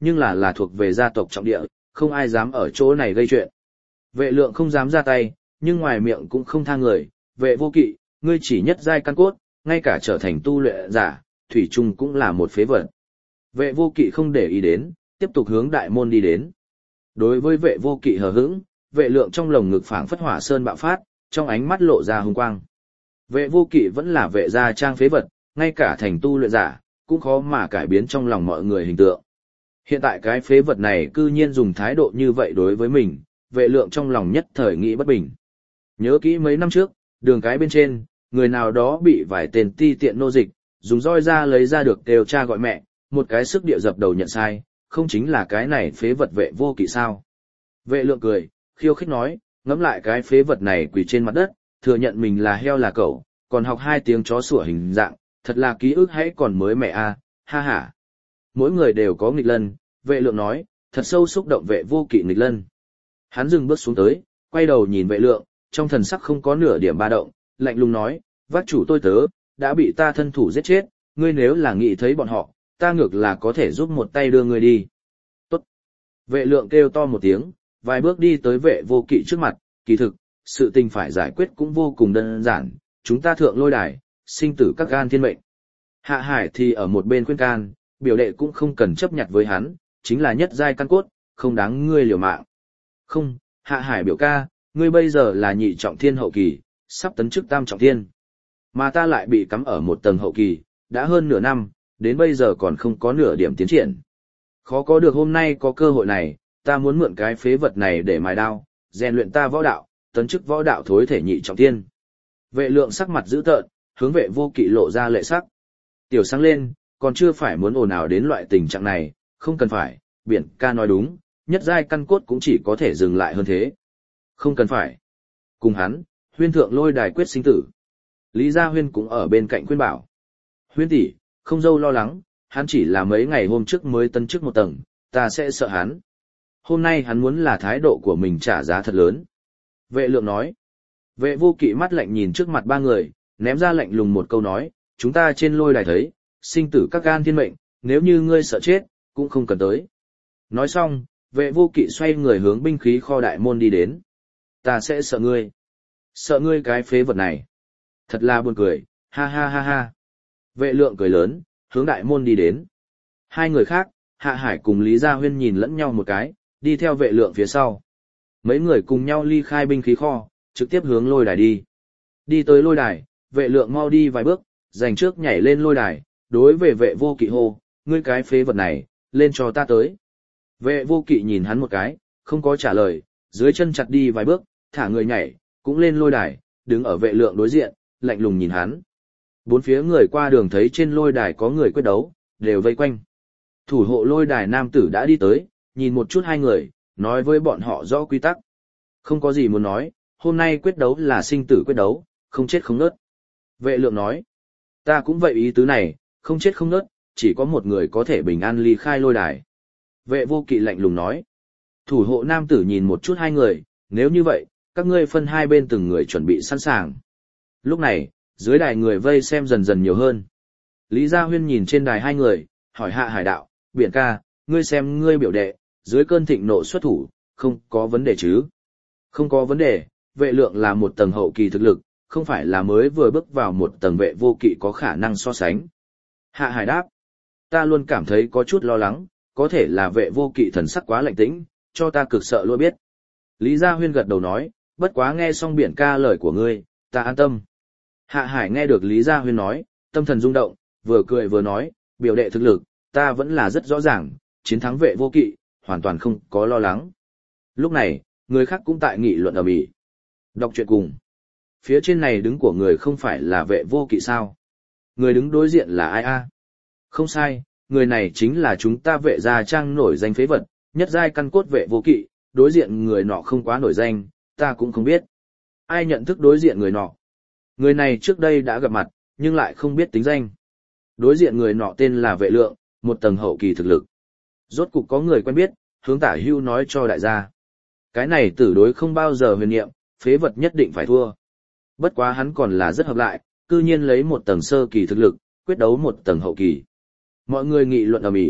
nhưng là là thuộc về gia tộc trọng địa, không ai dám ở chỗ này gây chuyện. Vệ lượng không dám ra tay, nhưng ngoài miệng cũng không tha người, vệ vô kỵ, ngươi chỉ nhất giai căn cốt, ngay cả trở thành tu luyện giả, thủy chung cũng là một phế vật. Vệ vô kỵ không để ý đến, tiếp tục hướng đại môn đi đến. Đối với vệ vô kỵ hờ hững, vệ lượng trong lồng ngực phảng phất hỏa sơn bạo phát, trong ánh mắt lộ ra hung quang. Vệ vô kỵ vẫn là vệ gia trang phế vật, ngay cả thành tu luyện giả, cũng khó mà cải biến trong lòng mọi người hình tượng. Hiện tại cái phế vật này cư nhiên dùng thái độ như vậy đối với mình, vệ lượng trong lòng nhất thời nghĩ bất bình. Nhớ kỹ mấy năm trước, đường cái bên trên, người nào đó bị vài tên ti tiện nô dịch, dùng roi ra lấy ra được đều cha gọi mẹ, một cái sức địa dập đầu nhận sai, không chính là cái này phế vật vệ vô kỵ sao. Vệ lượng cười, khiêu khích nói, ngẫm lại cái phế vật này quỳ trên mặt đất, thừa nhận mình là heo là cẩu, còn học hai tiếng chó sủa hình dạng, thật là ký ức hãy còn mới mẹ a, ha ha. Mỗi người đều có nghịch lân, vệ lượng nói, thật sâu xúc động vệ vô kỵ nghịch lân. Hắn dừng bước xuống tới, quay đầu nhìn vệ lượng, trong thần sắc không có nửa điểm ba động, lạnh lùng nói, vác chủ tôi tớ, đã bị ta thân thủ giết chết, ngươi nếu là nghĩ thấy bọn họ, ta ngược là có thể giúp một tay đưa ngươi đi. Tốt. Vệ lượng kêu to một tiếng, vài bước đi tới vệ vô kỵ trước mặt, kỳ thực, sự tình phải giải quyết cũng vô cùng đơn giản, chúng ta thượng lôi đài, sinh tử các gan thiên mệnh. Hạ Hải thì ở một bên khuyên can, biểu đệ cũng không cần chấp nhặt với hắn, chính là nhất giai căn cốt, không đáng ngươi liều mạng. Không, Hạ Hải biểu ca, ngươi bây giờ là nhị trọng thiên hậu kỳ, sắp tấn chức tam trọng thiên. Mà ta lại bị cắm ở một tầng hậu kỳ, đã hơn nửa năm, đến bây giờ còn không có nửa điểm tiến triển. Khó có được hôm nay có cơ hội này, ta muốn mượn cái phế vật này để mài đao, rèn luyện ta võ đạo, tấn chức võ đạo thối thể nhị trọng thiên. Vệ lượng sắc mặt dữ tợn, hướng vệ vô kỵ lộ ra lệ sắc. Tiểu sáng lên, còn chưa phải muốn ồn ào đến loại tình trạng này, không cần phải, biển ca nói đúng, nhất giai căn cốt cũng chỉ có thể dừng lại hơn thế. Không cần phải. Cùng hắn, huyên thượng lôi đài quyết sinh tử. Lý Gia Huyên cũng ở bên cạnh khuyên bảo. Huyên tỷ, không dâu lo lắng, hắn chỉ là mấy ngày hôm trước mới tấn chức một tầng, ta sẽ sợ hắn. Hôm nay hắn muốn là thái độ của mình trả giá thật lớn. Vệ lượng nói. Vệ vô kỵ mắt lạnh nhìn trước mặt ba người, ném ra lạnh lùng một câu nói, chúng ta trên lôi đài thấy, sinh tử các gan thiên mệnh, nếu như ngươi sợ chết, cũng không cần tới. Nói xong, vệ vô kỵ xoay người hướng binh khí kho đại môn đi đến. Ta sẽ sợ ngươi. Sợ ngươi cái phế vật này. Thật là buồn cười, ha ha ha ha. Vệ lượng cười lớn, hướng đại môn đi đến. Hai người khác, Hạ Hải cùng Lý Gia Huyên nhìn lẫn nhau một cái, đi theo vệ lượng phía sau. Mấy người cùng nhau ly khai binh khí kho, trực tiếp hướng lôi đài đi. Đi tới lôi đài, vệ lượng mau đi vài bước, dành trước nhảy lên lôi đài, đối về vệ vô kỵ hô, ngươi cái phế vật này, lên cho ta tới. Vệ vô kỵ nhìn hắn một cái, không có trả lời, dưới chân chặt đi vài bước, thả người nhảy, cũng lên lôi đài, đứng ở vệ lượng đối diện, lạnh lùng nhìn hắn. Bốn phía người qua đường thấy trên lôi đài có người quyết đấu, đều vây quanh. Thủ hộ lôi đài nam tử đã đi tới, nhìn một chút hai người, nói với bọn họ rõ quy tắc. Không có gì muốn nói, hôm nay quyết đấu là sinh tử quyết đấu, không chết không nớt. Vệ lượng nói, ta cũng vậy ý tứ này, không chết không nớt, chỉ có một người có thể bình an ly khai lôi đài. Vệ vô kỵ lạnh lùng nói, thủ hộ nam tử nhìn một chút hai người, nếu như vậy, các ngươi phân hai bên từng người chuẩn bị sẵn sàng. Lúc này, dưới đài người vây xem dần dần nhiều hơn. Lý Gia Huyên nhìn trên đài hai người, hỏi Hạ Hải đạo, biển ca, ngươi xem ngươi biểu đệ, dưới cơn thịnh nộ xuất thủ, không có vấn đề chứ? Không có vấn đề, vệ lượng là một tầng hậu kỳ thực lực, không phải là mới vừa bước vào một tầng vệ vô kỵ có khả năng so sánh. Hạ Hải đáp, ta luôn cảm thấy có chút lo lắng, có thể là vệ vô kỵ thần sắc quá lạnh tĩnh, cho ta cực sợ luôn biết. Lý Gia Huyên gật đầu nói, bất quá nghe xong biển ca lời của ngươi, ta an tâm. Hạ Hải nghe được Lý Gia Huyên nói, tâm thần rung động, vừa cười vừa nói, biểu đệ thực lực, ta vẫn là rất rõ ràng, chiến thắng vệ vô kỵ, hoàn toàn không có lo lắng. Lúc này, người khác cũng tại nghị luận ầm ĩ. Đọc truyện cùng. Phía trên này đứng của người không phải là vệ vô kỵ sao? Người đứng đối diện là ai a? Không sai, người này chính là chúng ta vệ gia trang nổi danh phế vật, nhất giai căn cốt vệ vô kỵ, đối diện người nọ không quá nổi danh, ta cũng không biết. Ai nhận thức đối diện người nọ? Người này trước đây đã gặp mặt, nhưng lại không biết tính danh. Đối diện người nọ tên là vệ lượng, một tầng hậu kỳ thực lực. Rốt cục có người quen biết, hướng Tả Hưu nói cho đại gia. Cái này tử đối không bao giờ huyền niệm, phế vật nhất định phải thua. Bất quá hắn còn là rất hợp lại, cư nhiên lấy một tầng sơ kỳ thực lực, quyết đấu một tầng hậu kỳ. Mọi người nghị luận ầm ĩ,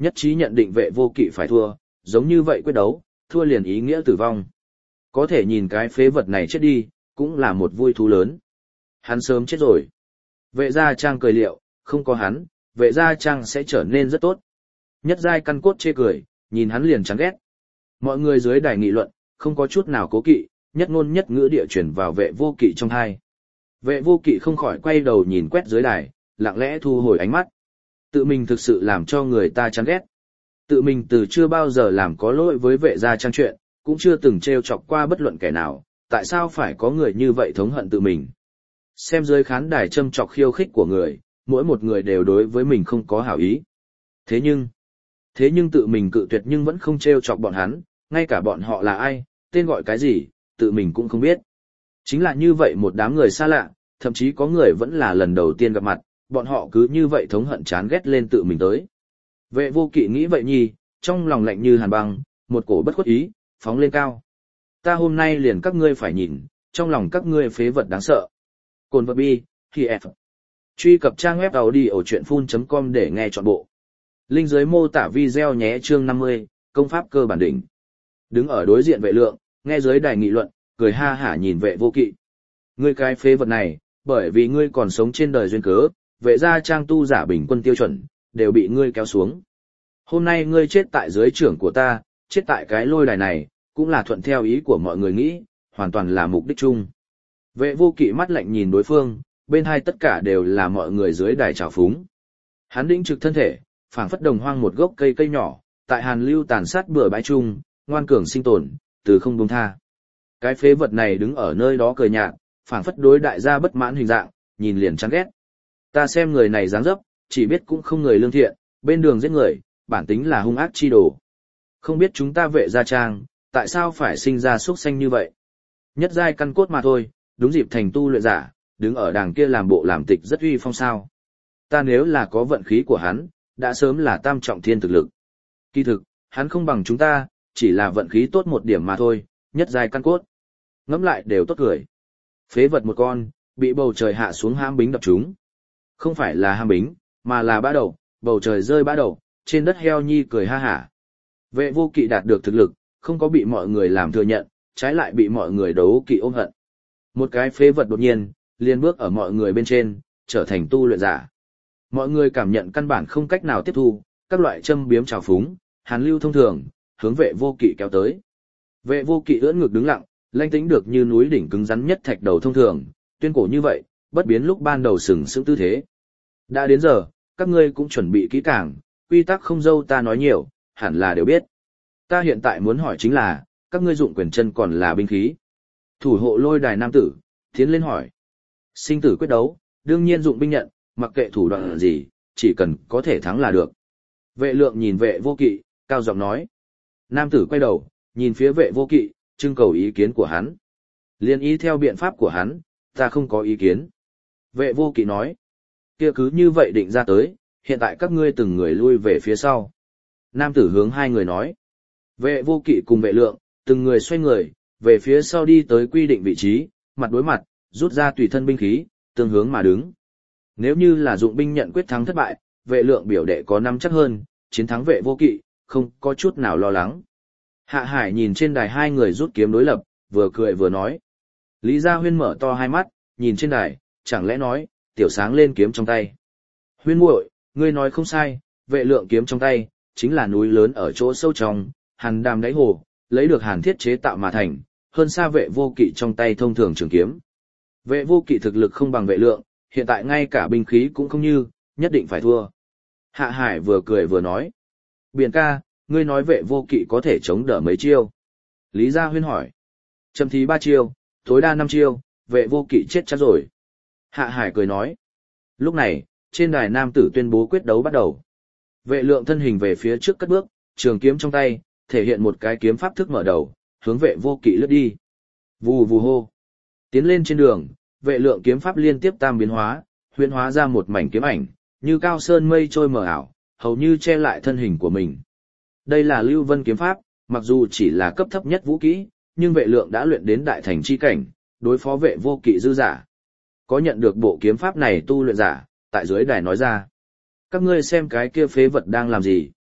Nhất trí nhận định vệ vô kỵ phải thua, giống như vậy quyết đấu, thua liền ý nghĩa tử vong. Có thể nhìn cái phế vật này chết đi, cũng là một vui thú lớn. Hắn sớm chết rồi. Vệ gia trang cười liệu, không có hắn, vệ gia trang sẽ trở nên rất tốt. Nhất giai căn cốt chê cười, nhìn hắn liền chán ghét. Mọi người dưới đài nghị luận, không có chút nào cố kỵ, nhất ngôn nhất ngữ địa chuyển vào vệ vô kỵ trong hai. Vệ vô kỵ không khỏi quay đầu nhìn quét dưới đài, lặng lẽ thu hồi ánh mắt. Tự mình thực sự làm cho người ta chán ghét. Tự mình từ chưa bao giờ làm có lỗi với vệ gia trang chuyện, cũng chưa từng trêu chọc qua bất luận kẻ nào, tại sao phải có người như vậy thống hận tự mình. Xem dưới khán đài châm chọc khiêu khích của người, mỗi một người đều đối với mình không có hảo ý. Thế nhưng, thế nhưng tự mình cự tuyệt nhưng vẫn không trêu chọc bọn hắn, ngay cả bọn họ là ai, tên gọi cái gì, tự mình cũng không biết. Chính là như vậy một đám người xa lạ, thậm chí có người vẫn là lần đầu tiên gặp mặt, bọn họ cứ như vậy thống hận chán ghét lên tự mình tới. Vệ vô kỵ nghĩ vậy nhi, trong lòng lạnh như hàn băng, một cổ bất khuất ý, phóng lên cao. Ta hôm nay liền các ngươi phải nhìn, trong lòng các ngươi phế vật đáng sợ. Cồn vật bi, khi F. Truy cập trang web audiochuyenphun.com để nghe trọn bộ. Link dưới mô tả video nhé. Chương năm mươi, công pháp cơ bản đỉnh. Đứng ở đối diện vệ lượng, nghe dưới đài nghị luận, cười ha hả nhìn vệ vô kỵ. Ngươi cái phế vật này, bởi vì ngươi còn sống trên đời duyên cớ, vệ gia trang tu giả bình quân tiêu chuẩn, đều bị ngươi kéo xuống. Hôm nay ngươi chết tại dưới trưởng của ta, chết tại cái lôi đài này, cũng là thuận theo ý của mọi người nghĩ, hoàn toàn là mục đích chung. Vệ vô kỵ mắt lạnh nhìn đối phương, bên hai tất cả đều là mọi người dưới đài trào phúng. Hắn đĩnh trực thân thể, phảng phất đồng hoang một gốc cây cây nhỏ, tại hàn lưu tàn sát bừa bãi chung, ngoan cường sinh tồn, từ không buông tha. Cái phế vật này đứng ở nơi đó cười nhạt, phảng phất đối đại gia bất mãn hình dạng, nhìn liền chán ghét. Ta xem người này dáng dấp, chỉ biết cũng không người lương thiện, bên đường giết người, bản tính là hung ác chi đồ. Không biết chúng ta vệ gia trang, tại sao phải sinh ra xuất sanh như vậy? Nhất giai căn cốt mà thôi, đúng dịp thành tu luyện giả, đứng ở đàng kia làm bộ làm tịch rất uy phong sao. Ta nếu là có vận khí của hắn, đã sớm là tam trọng thiên thực lực. Kỳ thực, hắn không bằng chúng ta, chỉ là vận khí tốt một điểm mà thôi, nhất giai căn cốt. Ngẫm lại đều tốt cười. Phế vật một con, bị bầu trời hạ xuống ham bính đập chúng. Không phải là ham bính, mà là bã đầu, bầu trời rơi bã đầu, trên đất heo nhi cười ha hả. Vệ vô kỵ đạt được thực lực, không có bị mọi người làm thừa nhận, trái lại bị mọi người đấu kỵ ôm hận. Một cái phế vật đột nhiên, liền bước ở mọi người bên trên, trở thành tu luyện giả. Mọi người cảm nhận căn bản không cách nào tiếp thu, các loại châm biếm trào phúng, hàn lưu thông thường, hướng vệ vô kỵ kéo tới. Vệ vô kỵ ưỡn ngực đứng lặng, lanh tĩnh được như núi đỉnh cứng rắn nhất thạch đầu thông thường, tuyên cổ như vậy, bất biến lúc ban đầu sừng sững tư thế. Đã đến giờ, các ngươi cũng chuẩn bị kỹ càng, quy tắc không dâu ta nói nhiều, hẳn là đều biết. Ta hiện tại muốn hỏi chính là, các ngươi dụng quyền chân còn là binh khí. Thủ hộ lôi đài nam tử, tiến lên hỏi. Sinh tử quyết đấu, đương nhiên dụng binh nhận, mặc kệ thủ đoạn gì, chỉ cần có thể thắng là được. Vệ lượng nhìn vệ vô kỵ, cao giọng nói. Nam tử quay đầu, nhìn phía vệ vô kỵ, trưng cầu ý kiến của hắn. Liên ý theo biện pháp của hắn, ta không có ý kiến. Vệ vô kỵ nói. Kia cứ như vậy định ra tới, hiện tại các ngươi từng người lui về phía sau. Nam tử hướng hai người nói. Vệ vô kỵ cùng vệ lượng, từng người xoay người, về phía sau đi tới quy định vị trí, mặt đối mặt, rút ra tùy thân binh khí, tương hướng mà đứng. Nếu như là dụng binh nhận quyết thắng thất bại, vệ lượng biểu đệ có năm chắc hơn, chiến thắng vệ vô kỵ, không có chút nào lo lắng. Hạ Hải nhìn trên đài hai người rút kiếm đối lập, vừa cười vừa nói. Lý Gia Huyên mở to hai mắt, nhìn trên đài, chẳng lẽ nói, tiểu sáng lên kiếm trong tay. Huyên muội, ngươi nói không sai, vệ lượng kiếm trong tay, chính là núi lớn ở chỗ sâu trong, hàn đàm đáy hồ, lấy được hàn thiết chế tạo mà thành, hơn xa vệ vô kỵ trong tay thông thường trường kiếm. Vệ vô kỵ thực lực không bằng vệ lượng, hiện tại ngay cả binh khí cũng không như, nhất định phải thua. Hạ Hải vừa cười vừa nói. Biển ca, ngươi nói vệ vô kỵ có thể chống đỡ mấy chiêu? Lý Gia Huyên hỏi. Châm thí ba chiêu, tối đa năm chiêu, vệ vô kỵ chết chắc rồi. Hạ Hải cười nói. Lúc này, trên đài nam tử tuyên bố quyết đấu bắt đầu. Vệ lượng thân hình về phía trước cất bước, trường kiếm trong tay, thể hiện một cái kiếm pháp thức mở đầu, hướng vệ vô kỵ lướt đi. Vù vù hô. Tiến lên trên đường, vệ lượng kiếm pháp liên tiếp tam biến hóa, huyễn hóa ra một mảnh kiếm ảnh, như cao sơn mây trôi mờ ảo, hầu như che lại thân hình của mình. Đây là Lưu Vân kiếm pháp, mặc dù chỉ là cấp thấp nhất vũ kỹ, nhưng vệ lượng đã luyện đến đại thành chi cảnh, đối phó vệ vô kỵ dư giả. Có nhận được bộ kiếm pháp này tu luyện giả, tại dưới đài nói ra. Các ngươi xem cái kia phế vật đang làm gì?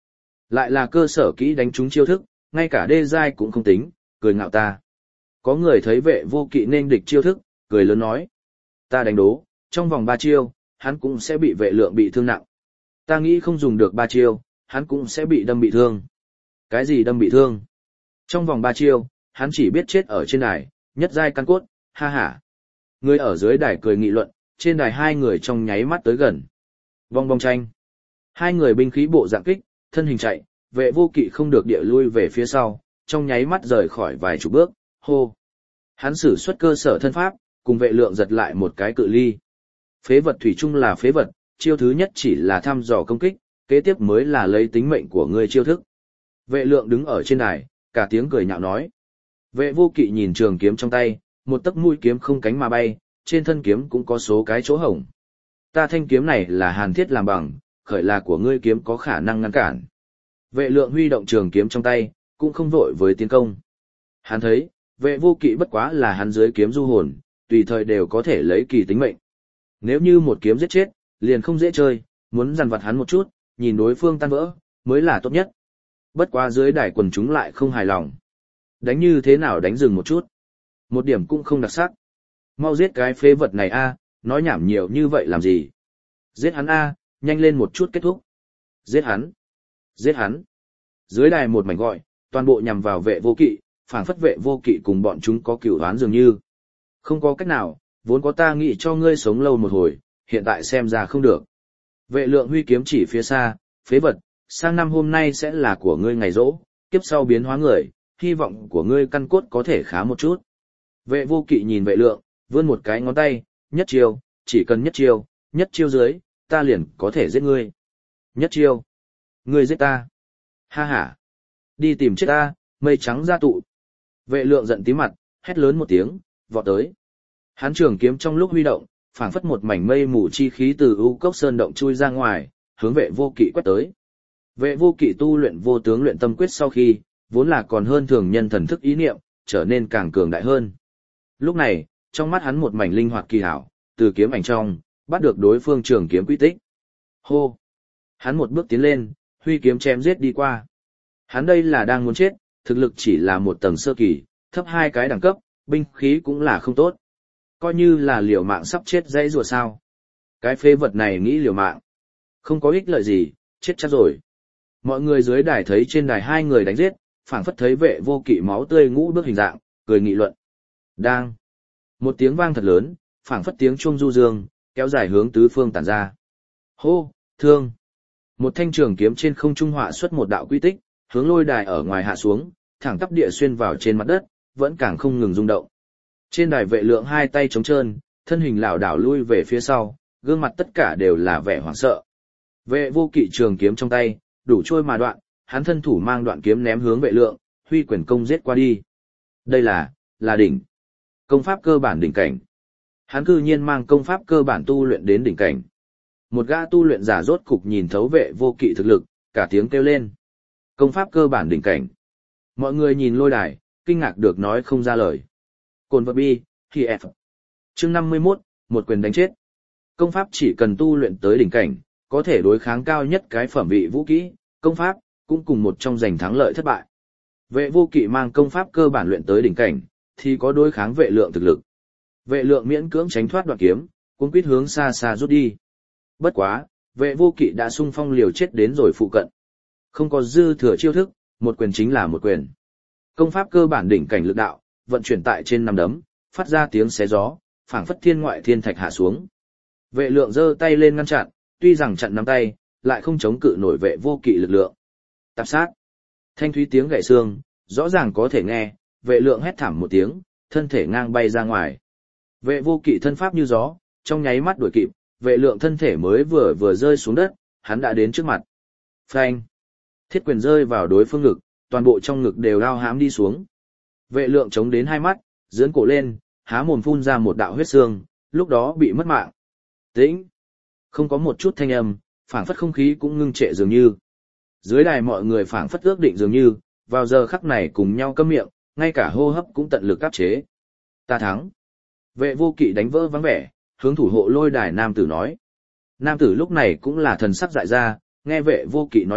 Lại là cơ sở kỹ đánh trúng chiêu thức, ngay cả đê giai cũng không tính, cười ngạo ta. Có người thấy vệ vô kỵ nên địch chiêu thức, cười lớn nói. Ta đánh đố, trong vòng ba chiêu, hắn cũng sẽ bị vệ lượng bị thương nặng. Ta nghĩ không dùng được ba chiêu, hắn cũng sẽ bị đâm bị thương. Cái gì đâm bị thương? Trong vòng ba chiêu, hắn chỉ biết chết ở trên đài, nhất giai căn cốt, ha ha. Người ở dưới đài cười nghị luận, trên đài hai người trong nháy mắt tới gần. Vong bong tranh. Hai người binh khí bộ dạng kích, thân hình chạy, vệ vô kỵ không được địa lui về phía sau, trong nháy mắt rời khỏi vài chục bước, hô. Hắn sử xuất cơ sở thân pháp, cùng vệ lượng giật lại một cái cự ly. Phế vật thủy chung là phế vật, chiêu thứ nhất chỉ là thăm dò công kích, kế tiếp mới là lấy tính mệnh của ngươi chiêu thức. Vệ lượng đứng ở trên đài, cả tiếng cười nhạo nói. Vệ vô kỵ nhìn trường kiếm trong tay, một tấc mũi kiếm không cánh mà bay, trên thân kiếm cũng có số cái chỗ hổng. Ta thanh kiếm này là hàn thiết làm bằng, khởi là của ngươi kiếm có khả năng ngăn cản. Vệ lượng huy động trường kiếm trong tay, cũng không vội với tiến công. Hắn thấy, vệ vô kỵ bất quá là hắn dưới kiếm du hồn, tùy thời đều có thể lấy kỳ tính mệnh. Nếu như một kiếm giết chết, liền không dễ chơi, muốn dằn vặt hắn một chút, nhìn đối phương tan vỡ, mới là tốt nhất. Bất quá dưới đài quần chúng lại không hài lòng. Đánh như thế nào đánh dừng một chút. Một điểm cũng không đặc sắc. Mau giết cái phế vật này a, nói nhảm nhiều như vậy làm gì. Giết hắn a, nhanh lên một chút kết thúc. Giết hắn. Giết hắn. Dưới đài một mảnh gọi, toàn bộ nhằm vào vệ vô kỵ, phảng phất vệ vô kỵ cùng bọn chúng có cựu oán dường như. Không có cách nào, vốn có ta nghĩ cho ngươi sống lâu một hồi, hiện tại xem ra không được. Vệ lượng huy kiếm chỉ phía xa, phế vật, sang năm hôm nay sẽ là của ngươi ngày rỗ, kiếp sau biến hóa người, hy vọng của ngươi căn cốt có thể khá một chút. Vệ vô kỵ nhìn vệ lượng, vươn một cái ngón tay, nhất chiêu, chỉ cần nhất chiêu, nhất chiêu dưới, ta liền có thể giết ngươi. Nhất chiêu. Ngươi giết ta. Ha ha. Đi tìm chết ta, mây trắng ra tụ. Vệ lượng giận tím mặt, hét lớn một tiếng, vọt tới. Hán trường kiếm trong lúc huy động, phảng phất một mảnh mây mù chi khí từ u cốc sơn động chui ra ngoài, hướng vệ vô kỵ quét tới. Vệ vô kỵ tu luyện vô tướng luyện tâm quyết sau khi, vốn là còn hơn thường nhân thần thức ý niệm, trở nên càng cường đại hơn. Lúc này, trong mắt hắn một mảnh linh hoạt kỳ hảo, từ kiếm ảnh trong, bắt được đối phương trường kiếm quy tích. Hô! Hắn một bước tiến lên, huy kiếm chém giết đi qua. Hắn đây là đang muốn chết, thực lực chỉ là một tầng sơ kỳ, thấp hai cái đẳng cấp, binh khí cũng là không tốt. Coi như là liều mạng sắp chết dãy rùa sao. Cái phế vật này nghĩ liều mạng. Không có ích lợi gì, chết chắc rồi. Mọi người dưới đài thấy trên đài hai người đánh giết, phảng phất thấy vệ vô kỵ máu tươi ngũ bước hình dạng, cười nghị luận. Đang. Một tiếng vang thật lớn, phảng phất tiếng chuông du dương, kéo dài hướng tứ phương tản ra. Hô, thương. Một thanh trường kiếm trên không trung họa xuất một đạo quy tích, hướng lôi đài ở ngoài hạ xuống, thẳng tắp địa xuyên vào trên mặt đất, vẫn càng không ngừng rung động. Trên đài vệ lượng hai tay trống trơn, thân hình lảo đảo lui về phía sau, gương mặt tất cả đều là vẻ hoảng sợ. Vệ vô kỵ trường kiếm trong tay, đủ trôi mà đoạn, hắn thân thủ mang đoạn kiếm ném hướng vệ lượng, huy quyền công giết qua đi. Đây là, là đỉnh. Công pháp cơ bản đỉnh cảnh. Hắn cư nhiên mang công pháp cơ bản tu luyện đến đỉnh cảnh. Một gã tu luyện giả rốt cục nhìn thấu vệ vô kỵ thực lực, cả tiếng kêu lên. Công pháp cơ bản đỉnh cảnh. Mọi người nhìn lôi đài, kinh ngạc được nói không ra lời. Cồn vật bi, thì F. Chương năm mươi mốt, một quyền đánh chết. Công pháp chỉ cần tu luyện tới đỉnh cảnh, có thể đối kháng cao nhất cái phẩm vị vũ kỹ, công pháp, cũng cùng một trong giành thắng lợi thất bại. Vệ vô kỵ mang công pháp cơ bản luyện tới đỉnh cảnh, thì có đối kháng vệ lượng thực lực. Vệ lượng miễn cưỡng tránh thoát đoạn kiếm, cuống quýt hướng xa xa rút đi. Bất quá, vệ vô kỵ đã xung phong liều chết đến rồi phụ cận. Không có dư thừa chiêu thức, một quyền chính là một quyền. Công pháp cơ bản đỉnh cảnh lực đạo, vận chuyển tại trên nắm đấm, phát ra tiếng xé gió, phảng phất thiên ngoại thiên thạch hạ xuống. Vệ lượng giơ tay lên ngăn chặn, tuy rằng chặn nắm tay, lại không chống cự nổi vệ vô kỵ lực lượng. Tạp sát. Thanh thúy tiếng gãy xương, rõ ràng có thể nghe, vệ lượng hét thảm một tiếng, thân thể ngang bay ra ngoài. Vệ vô kỵ thân pháp như gió, trong nháy mắt đuổi kịp, vệ lượng thân thể mới vừa vừa rơi xuống đất, hắn đã đến trước mặt. Phanh. Thiết quyền rơi vào đối phương ngực, toàn bộ trong ngực đều lao hãm đi xuống. Vệ lượng chống đến hai mắt, dưỡng cổ lên, há mồm phun ra một đạo huyết xương, lúc đó bị mất mạng. Tĩnh. Không có một chút thanh âm, phảng phất không khí cũng ngưng trệ dường như. Dưới đài mọi người phảng phất ước định dường như, vào giờ khắc này cùng nhau câm miệng, ngay cả hô hấp cũng tận lực áp chế. Ta thắng. Vệ vô kỵ đánh vỡ vắng vẻ, hướng thủ hộ lôi đài nam tử nói. Nam tử lúc này cũng là thần sắc dại ra, nghe vệ vô kỵ nói chuyện,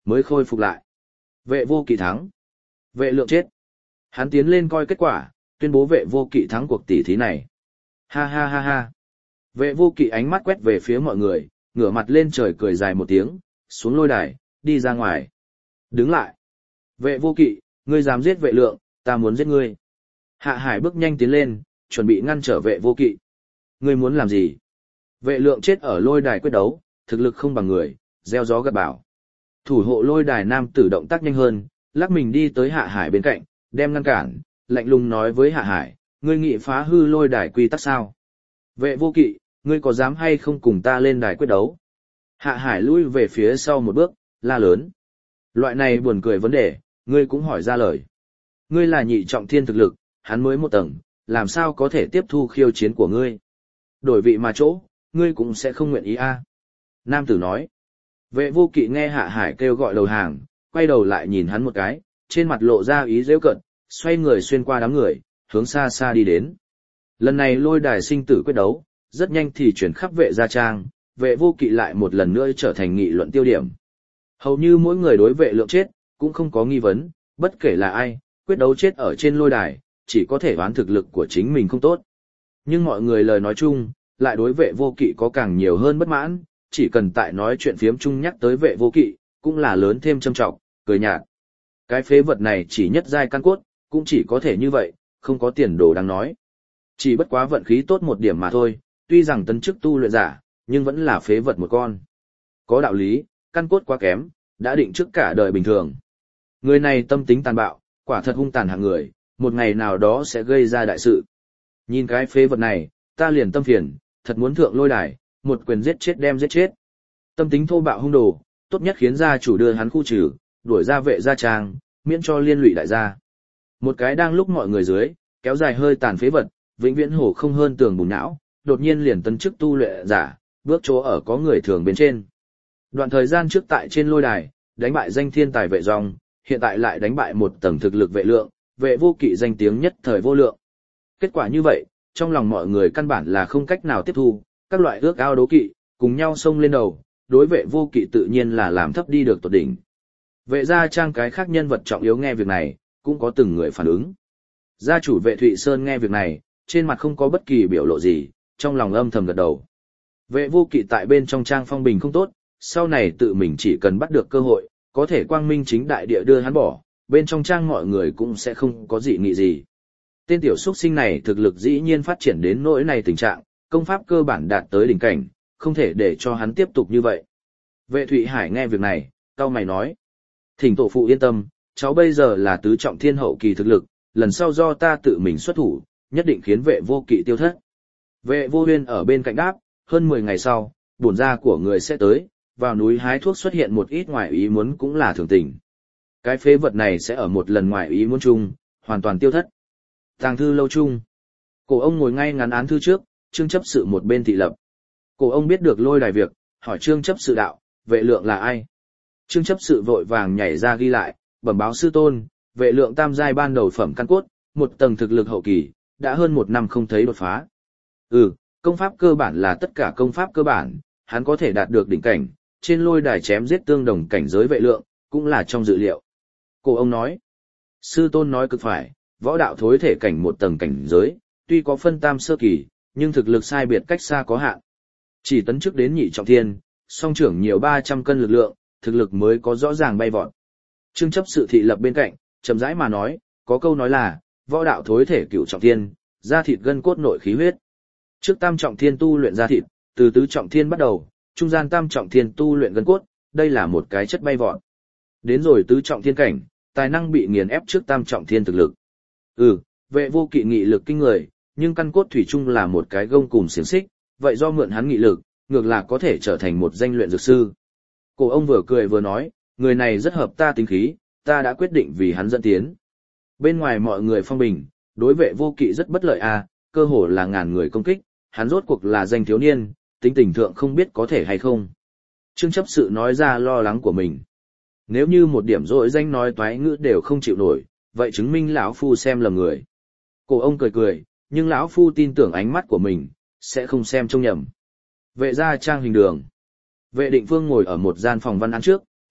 mới khôi phục lại. Vệ vô kỵ thắng. Vệ lượng chết. Hắn tiến lên coi kết quả, tuyên bố vệ vô kỵ thắng cuộc tỷ thí này. Ha ha ha ha. Vệ vô kỵ ánh mắt quét về phía mọi người, ngửa mặt lên trời cười dài một tiếng, xuống lôi đài, đi ra ngoài. Đứng lại. Vệ vô kỵ, ngươi dám giết vệ lượng, ta muốn giết ngươi. Hạ Hải bước nhanh tiến lên, chuẩn bị ngăn trở vệ vô kỵ. Ngươi muốn làm gì? Vệ lượng chết ở lôi đài quyết đấu, thực lực không bằng người, gieo gió gặt bão. Thủ hộ lôi đài nam tử động tác nhanh hơn, lắc mình đi tới Hạ Hải bên cạnh, đem ngăn cản, lạnh lùng nói với Hạ Hải, ngươi nghị phá hư lôi đài quy tắc sao? Vệ vô kỵ, ngươi có dám hay không cùng ta lên đài quyết đấu? Hạ Hải lui về phía sau một bước, la lớn. Loại này buồn cười vấn đề, ngươi cũng hỏi ra lời. Ngươi là nhị trọng thiên thực lực, hắn mới một tầng, làm sao có thể tiếp thu khiêu chiến của ngươi? Đổi vị mà chỗ, ngươi cũng sẽ không nguyện ý a. Nam tử nói. Vệ vô kỵ nghe Hạ Hải kêu gọi đầu hàng, quay đầu lại nhìn hắn một cái, trên mặt lộ ra ý giễu cợt, xoay người xuyên qua đám người, hướng xa xa đi đến. Lần này lôi đài sinh tử quyết đấu, rất nhanh thì chuyển khắp vệ gia trang, vệ vô kỵ lại một lần nữa trở thành nghị luận tiêu điểm. Hầu như mỗi người đối vệ lượng chết, cũng không có nghi vấn, bất kể là ai, quyết đấu chết ở trên lôi đài, chỉ có thể đoán thực lực của chính mình không tốt. Nhưng mọi người lời nói chung, lại đối vệ vô kỵ có càng nhiều hơn bất mãn, chỉ cần tại nói chuyện phiếm chung nhắc tới vệ vô kỵ, cũng là lớn thêm châm trọng, cười nhạt. Cái phế vật này chỉ nhất giai căn cốt, cũng chỉ có thể như vậy, không có tiền đồ đáng nói. Chỉ bất quá vận khí tốt một điểm mà thôi, tuy rằng tấn chức tu luyện giả, nhưng vẫn là phế vật một con. Có đạo lý, căn cốt quá kém, đã định trước cả đời bình thường. Người này tâm tính tàn bạo, quả thật hung tàn hạng người, một ngày nào đó sẽ gây ra đại sự. Nhìn cái phế vật này, ta liền tâm phiền, thật muốn thượng lôi đài, một quyền giết chết đem giết chết. Tâm tính thô bạo hung đồ, tốt nhất khiến gia chủ đưa hắn khu trừ, đuổi ra vệ gia trang, miễn cho liên lụy đại gia. Một cái đang lúc mọi người dưới, kéo dài hơi tàn phế vật, vĩnh viễn hổ không hơn tường bùn não, đột nhiên liền tấn chức tu luyện giả, bước chỗ ở có người thường bên trên. Đoạn thời gian trước tại trên lôi đài, đánh bại danh thiên tài vệ dòng, hiện tại lại đánh bại một tầng thực lực vệ lượng, vệ vô kỵ danh tiếng nhất thời vô lượng. Kết quả như vậy, trong lòng mọi người căn bản là không cách nào tiếp thu, các loại ước ao đố kỵ, cùng nhau xông lên đầu, đối vệ vô kỵ tự nhiên là làm thấp đi được tột đỉnh. Vệ gia trang cái khác nhân vật trọng yếu nghe việc này, cũng có từng người phản ứng. Gia chủ vệ Thụy Sơn nghe việc này, trên mặt không có bất kỳ biểu lộ gì, trong lòng âm thầm gật đầu. Vệ vô kỵ tại bên trong trang phong bình không tốt, sau này tự mình chỉ cần bắt được cơ hội, có thể quang minh chính đại địa đưa hắn bỏ, bên trong trang mọi người cũng sẽ không có dị nghị gì. Tên tiểu xuất sinh này thực lực dĩ nhiên phát triển đến nỗi này tình trạng, công pháp cơ bản đạt tới đỉnh cảnh, không thể để cho hắn tiếp tục như vậy. Vệ Thụy Hải nghe việc này, cau mày nói. Thỉnh tổ phụ yên tâm, cháu bây giờ là tứ trọng thiên hậu kỳ thực lực, lần sau do ta tự mình xuất thủ, nhất định khiến vệ vô kỵ tiêu thất. Vệ vô huyên ở bên cạnh đáp, hơn mười ngày sau, bổn gia của người sẽ tới, vào núi hái thuốc xuất hiện một ít ngoại ý muốn cũng là thường tình. Cái phế vật này sẽ ở một lần ngoại ý muốn chung, hoàn toàn tiêu thất. Tàng thư lâu chung. Cổ ông ngồi ngay ngắn án thư trước, Trương chấp sự một bên thị lập. Cổ ông biết được lôi đài việc, hỏi Trương chấp sự đạo, vệ lượng là ai? Trương chấp sự vội vàng nhảy ra ghi lại, bẩm báo sư tôn, vệ lượng tam giai ban đầu phẩm căn cốt, một tầng thực lực hậu kỳ, đã hơn một năm không thấy đột phá. Ừ, công pháp cơ bản là tất cả công pháp cơ bản, hắn có thể đạt được đỉnh cảnh, trên lôi đài chém giết tương đồng cảnh giới vệ lượng, cũng là trong dự liệu. Cổ ông nói, sư tôn nói cực phải, võ đạo thối thể cảnh một tầng cảnh giới, tuy có phân tam sơ kỳ, nhưng thực lực sai biệt cách xa có hạn. Chỉ tấn chức đến nhị trọng thiên, song trưởng nhiều ba trăm cân lực lượng, thực lực mới có rõ ràng bay vọt. Trương chấp sự thị lập bên cạnh, chậm rãi mà nói, có câu nói là, võ đạo thối thể cửu trọng thiên, da thịt gân cốt nội khí huyết. Trước tam trọng thiên tu luyện da thịt, từ tứ trọng thiên bắt đầu, trung gian tam trọng thiên tu luyện gân cốt, đây là một cái chất bay vọt. Đến rồi tứ trọng thiên cảnh, tài năng bị nghiền ép trước tam trọng thiên thực lực. Ừ, vệ vô kỵ nghị lực kinh người, nhưng căn cốt thủy chung là một cái gông cùm xiềng xích, vậy do mượn hắn nghị lực, ngược là có thể trở thành một danh luyện dược sư. Cổ ông vừa cười vừa nói, người này rất hợp ta tính khí, ta đã quyết định vì hắn dẫn tiến. Bên ngoài mọi người phong bình, đối vệ vô kỵ rất bất lợi à, cơ hồ là ngàn người công kích, hắn rốt cuộc là danh thiếu niên, tính tình thượng không biết có thể hay không. Trương chấp sự nói ra lo lắng của mình. Nếu như một điểm dội danh nói toái ngữ đều không chịu nổi, vậy chứng minh lão phu xem lầm người. Cổ ông cười cười, nhưng lão phu tin tưởng ánh mắt của mình, sẽ không xem trông nhầm. Vệ gia trang hình đường. Vệ định phương ngồi ở một gian phòng văn án trước,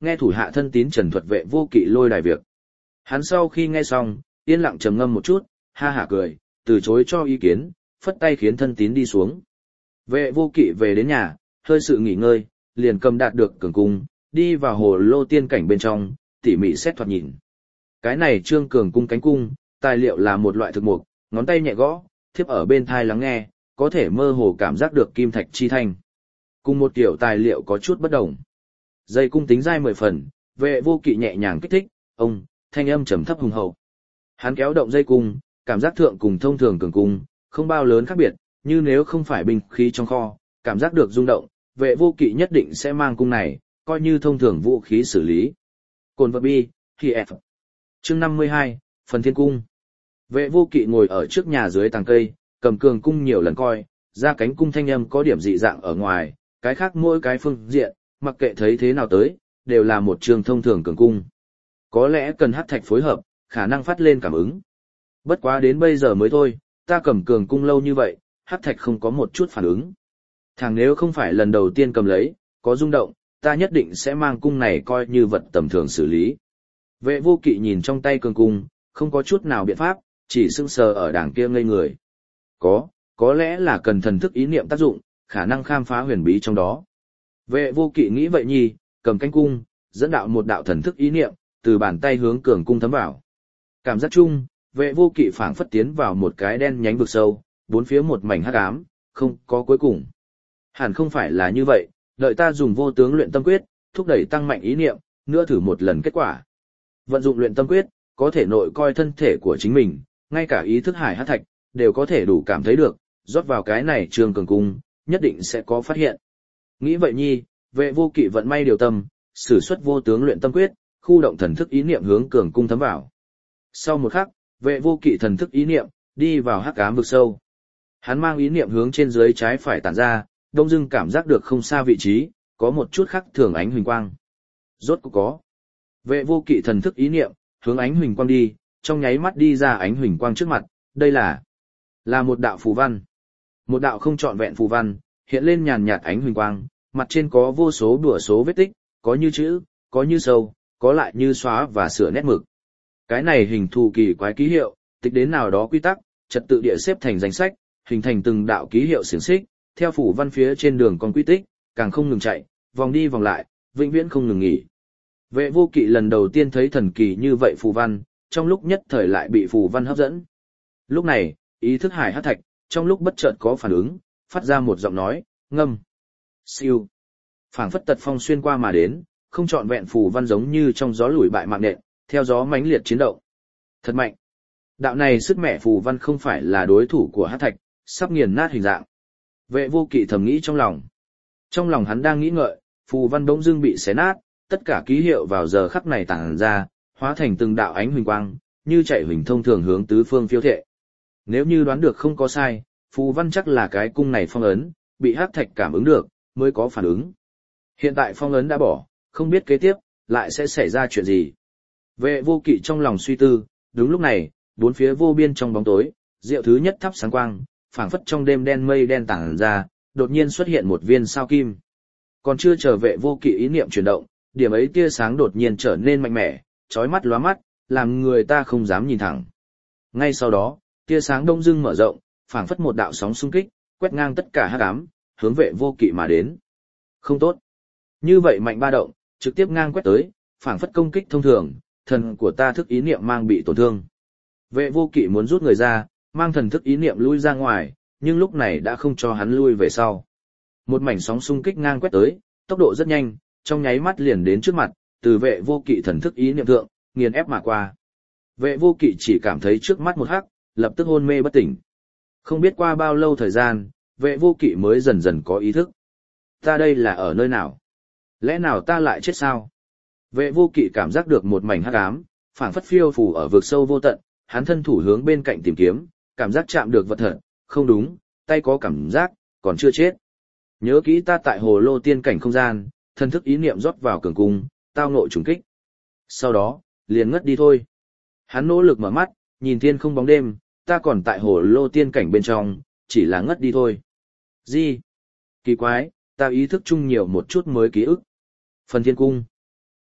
nghe thủ hạ thân tín trần thuật vệ vô kỵ lôi đài việc. Hắn sau khi nghe xong, yên lặng trầm ngâm một chút, ha hả cười, từ chối cho ý kiến, phất tay khiến thân tín đi xuống. Vệ vô kỵ về đến nhà, hơi sự nghỉ ngơi, liền cầm đạt được cường cung, đi vào hồ lô tiên cảnh bên trong, tỉ mỉ xét thoạt nhìn. Cái này trương cường cung cánh cung, tài liệu là một loại thực mục, ngón tay nhẹ gõ, thiếp ở bên thai lắng nghe, có thể mơ hồ cảm giác được kim thạch chi thanh. Cùng một kiểu tài liệu có chút bất đồng. Dây cung tính dai mười phần, vệ vô kỵ nhẹ nhàng kích thích, ông, thanh âm trầm thấp hùng hậu. Hắn kéo động dây cung, cảm giác thượng cùng thông thường cường cung, không bao lớn khác biệt, như nếu không phải binh khí trong kho, cảm giác được rung động, vệ vô kỵ nhất định sẽ mang cung này, coi như thông thường vũ khí xử lý. Cồn vật bi, khi F. Chương năm mươi hai, Phần Thiên Cung. Vệ vô kỵ ngồi ở trước nhà dưới tàng cây, cầm cường cung nhiều lần coi, ra cánh cung thanh âm có điểm dị dạng ở ngoài, cái khác mỗi cái phương diện, mặc kệ thấy thế nào tới, đều là một trường thông thường cường cung. Có lẽ cần hắc thạch phối hợp, khả năng phát lên cảm ứng. Bất quá đến bây giờ mới thôi, ta cầm cường cung lâu như vậy, hắc thạch không có một chút phản ứng. Thằng nếu không phải lần đầu tiên cầm lấy, có rung động, ta nhất định sẽ mang cung này coi như vật tầm thường xử lý. Vệ vô kỵ nhìn trong tay cường cung, không có chút nào biện pháp, chỉ sững sờ ở đàng kia ngây người. Có, có lẽ là cần thần thức ý niệm tác dụng, khả năng khám phá huyền bí trong đó. Vệ vô kỵ nghĩ vậy nhi, cầm cánh cung, dẫn đạo một đạo thần thức ý niệm, từ bàn tay hướng cường cung thấm vào. Cảm giác chung, vệ vô kỵ phảng phất tiến vào một cái đen nhánh vực sâu, bốn phía một mảnh hắc ám, không có cuối cùng. Hẳn không phải là như vậy, đợi ta dùng vô tướng luyện tâm quyết, thúc đẩy tăng mạnh ý niệm, nữa thử một lần kết quả. Vận dụng luyện tâm quyết, có thể nội coi thân thể của chính mình, ngay cả ý thức hải hắc thạch, đều có thể đủ cảm thấy được, rót vào cái này trường cường cung, nhất định sẽ có phát hiện. Nghĩ vậy nhi, vệ vô kỵ vận may điều tâm, sử xuất vô tướng luyện tâm quyết, khu động thần thức ý niệm hướng cường cung thấm vào. Sau một khắc, vệ vô kỵ thần thức ý niệm, đi vào hắc ám vực sâu. Hắn mang ý niệm hướng trên dưới trái phải tản ra, đông dưng cảm giác được không xa vị trí, có một chút khác thường ánh huỳnh quang. Rốt cuộc có. Vệ vô kỵ thần thức ý niệm, hướng ánh huỳnh quang đi, trong nháy mắt đi ra ánh huỳnh quang trước mặt, đây là là một đạo phù văn. Một đạo không trọn vẹn phù văn, hiện lên nhàn nhạt ánh huỳnh quang, mặt trên có vô số đùa số vết tích, có như chữ, có như sâu, có lại như xóa và sửa nét mực. Cái này hình thù kỳ quái ký hiệu, tích đến nào đó quy tắc, trật tự địa xếp thành danh sách, hình thành từng đạo ký hiệu xiển xích, theo phủ văn phía trên đường con quy tích, càng không ngừng chạy, vòng đi vòng lại, vĩnh viễn không ngừng nghỉ. Vệ vô kỵ lần đầu tiên thấy thần kỳ như vậy phù văn, trong lúc nhất thời lại bị phù văn hấp dẫn. Lúc này, ý thức hải hắc thạch, trong lúc bất chợt có phản ứng, phát ra một giọng nói, ngâm. Siêu. Phảng phất tật phong xuyên qua mà đến, không trọn vẹn phù văn giống như trong gió lùi bại mạng nện, theo gió mãnh liệt chiến động. Thật mạnh. Đạo này sức mẹ phù văn không phải là đối thủ của hắc thạch, sắp nghiền nát hình dạng. Vệ vô kỵ thầm nghĩ trong lòng. Trong lòng hắn đang nghĩ ngợi, phù văn bỗng dưng bị xé nát, tất cả ký hiệu vào giờ khắc này tản ra, hóa thành từng đạo ánh huỳnh quang, như chạy huỳnh thông thường hướng tứ phương phiêu thệ. Nếu như đoán được không có sai, phù văn chắc là cái cung này phong ấn, bị hắc thạch cảm ứng được, mới có phản ứng. Hiện tại phong ấn đã bỏ, không biết kế tiếp, lại sẽ xảy ra chuyện gì. Vệ vô kỵ trong lòng suy tư, đúng lúc này, bốn phía vô biên trong bóng tối, diệu thứ nhất thắp sáng quang, phảng phất trong đêm đen mây đen tản ra, đột nhiên xuất hiện một viên sao kim. Còn chưa chờ vệ vô kỵ ý niệm chuyển động, điểm ấy tia sáng đột nhiên trở nên mạnh mẽ, chói mắt lóa mắt, làm người ta không dám nhìn thẳng. Ngay sau đó, tia sáng đông dưng mở rộng, phảng phất một đạo sóng xung kích, quét ngang tất cả hắc ám, hướng vệ vô kỵ mà đến. Không tốt. Như vậy mạnh ba động, trực tiếp ngang quét tới, phảng phất công kích thông thường, thần của ta thức ý niệm mang bị tổn thương. Vệ vô kỵ muốn rút người ra, mang thần thức ý niệm lui ra ngoài, nhưng lúc này đã không cho hắn lui về sau. Một mảnh sóng xung kích ngang quét tới, tốc độ rất nhanh, trong nháy mắt liền đến trước mặt, từ vệ vô kỵ thần thức ý niệm thượng, nghiền ép mà qua. Vệ vô kỵ chỉ cảm thấy trước mắt một hắc, lập tức hôn mê bất tỉnh. Không biết qua bao lâu thời gian, vệ vô kỵ mới dần dần có ý thức. Ta đây là ở nơi nào? Lẽ nào ta lại chết sao? Vệ vô kỵ cảm giác được một mảnh hắc ám, phảng phất phiêu phù ở vực sâu vô tận, hắn thân thủ hướng bên cạnh tìm kiếm, cảm giác chạm được vật thật, không đúng, tay có cảm giác, còn chưa chết. Nhớ kỹ ta tại hồ lô tiên cảnh không gian, thân thức ý niệm rót vào cường cung, tao ngộ trùng kích. Sau đó, liền ngất đi thôi. Hắn nỗ lực mở mắt, nhìn thiên không bóng đêm, ta còn tại hồ lô tiên cảnh bên trong, chỉ là ngất đi thôi. Gì? Kỳ quái, ta ý thức chung nhiều một chút mới ký ức. Phần Thiên Cung.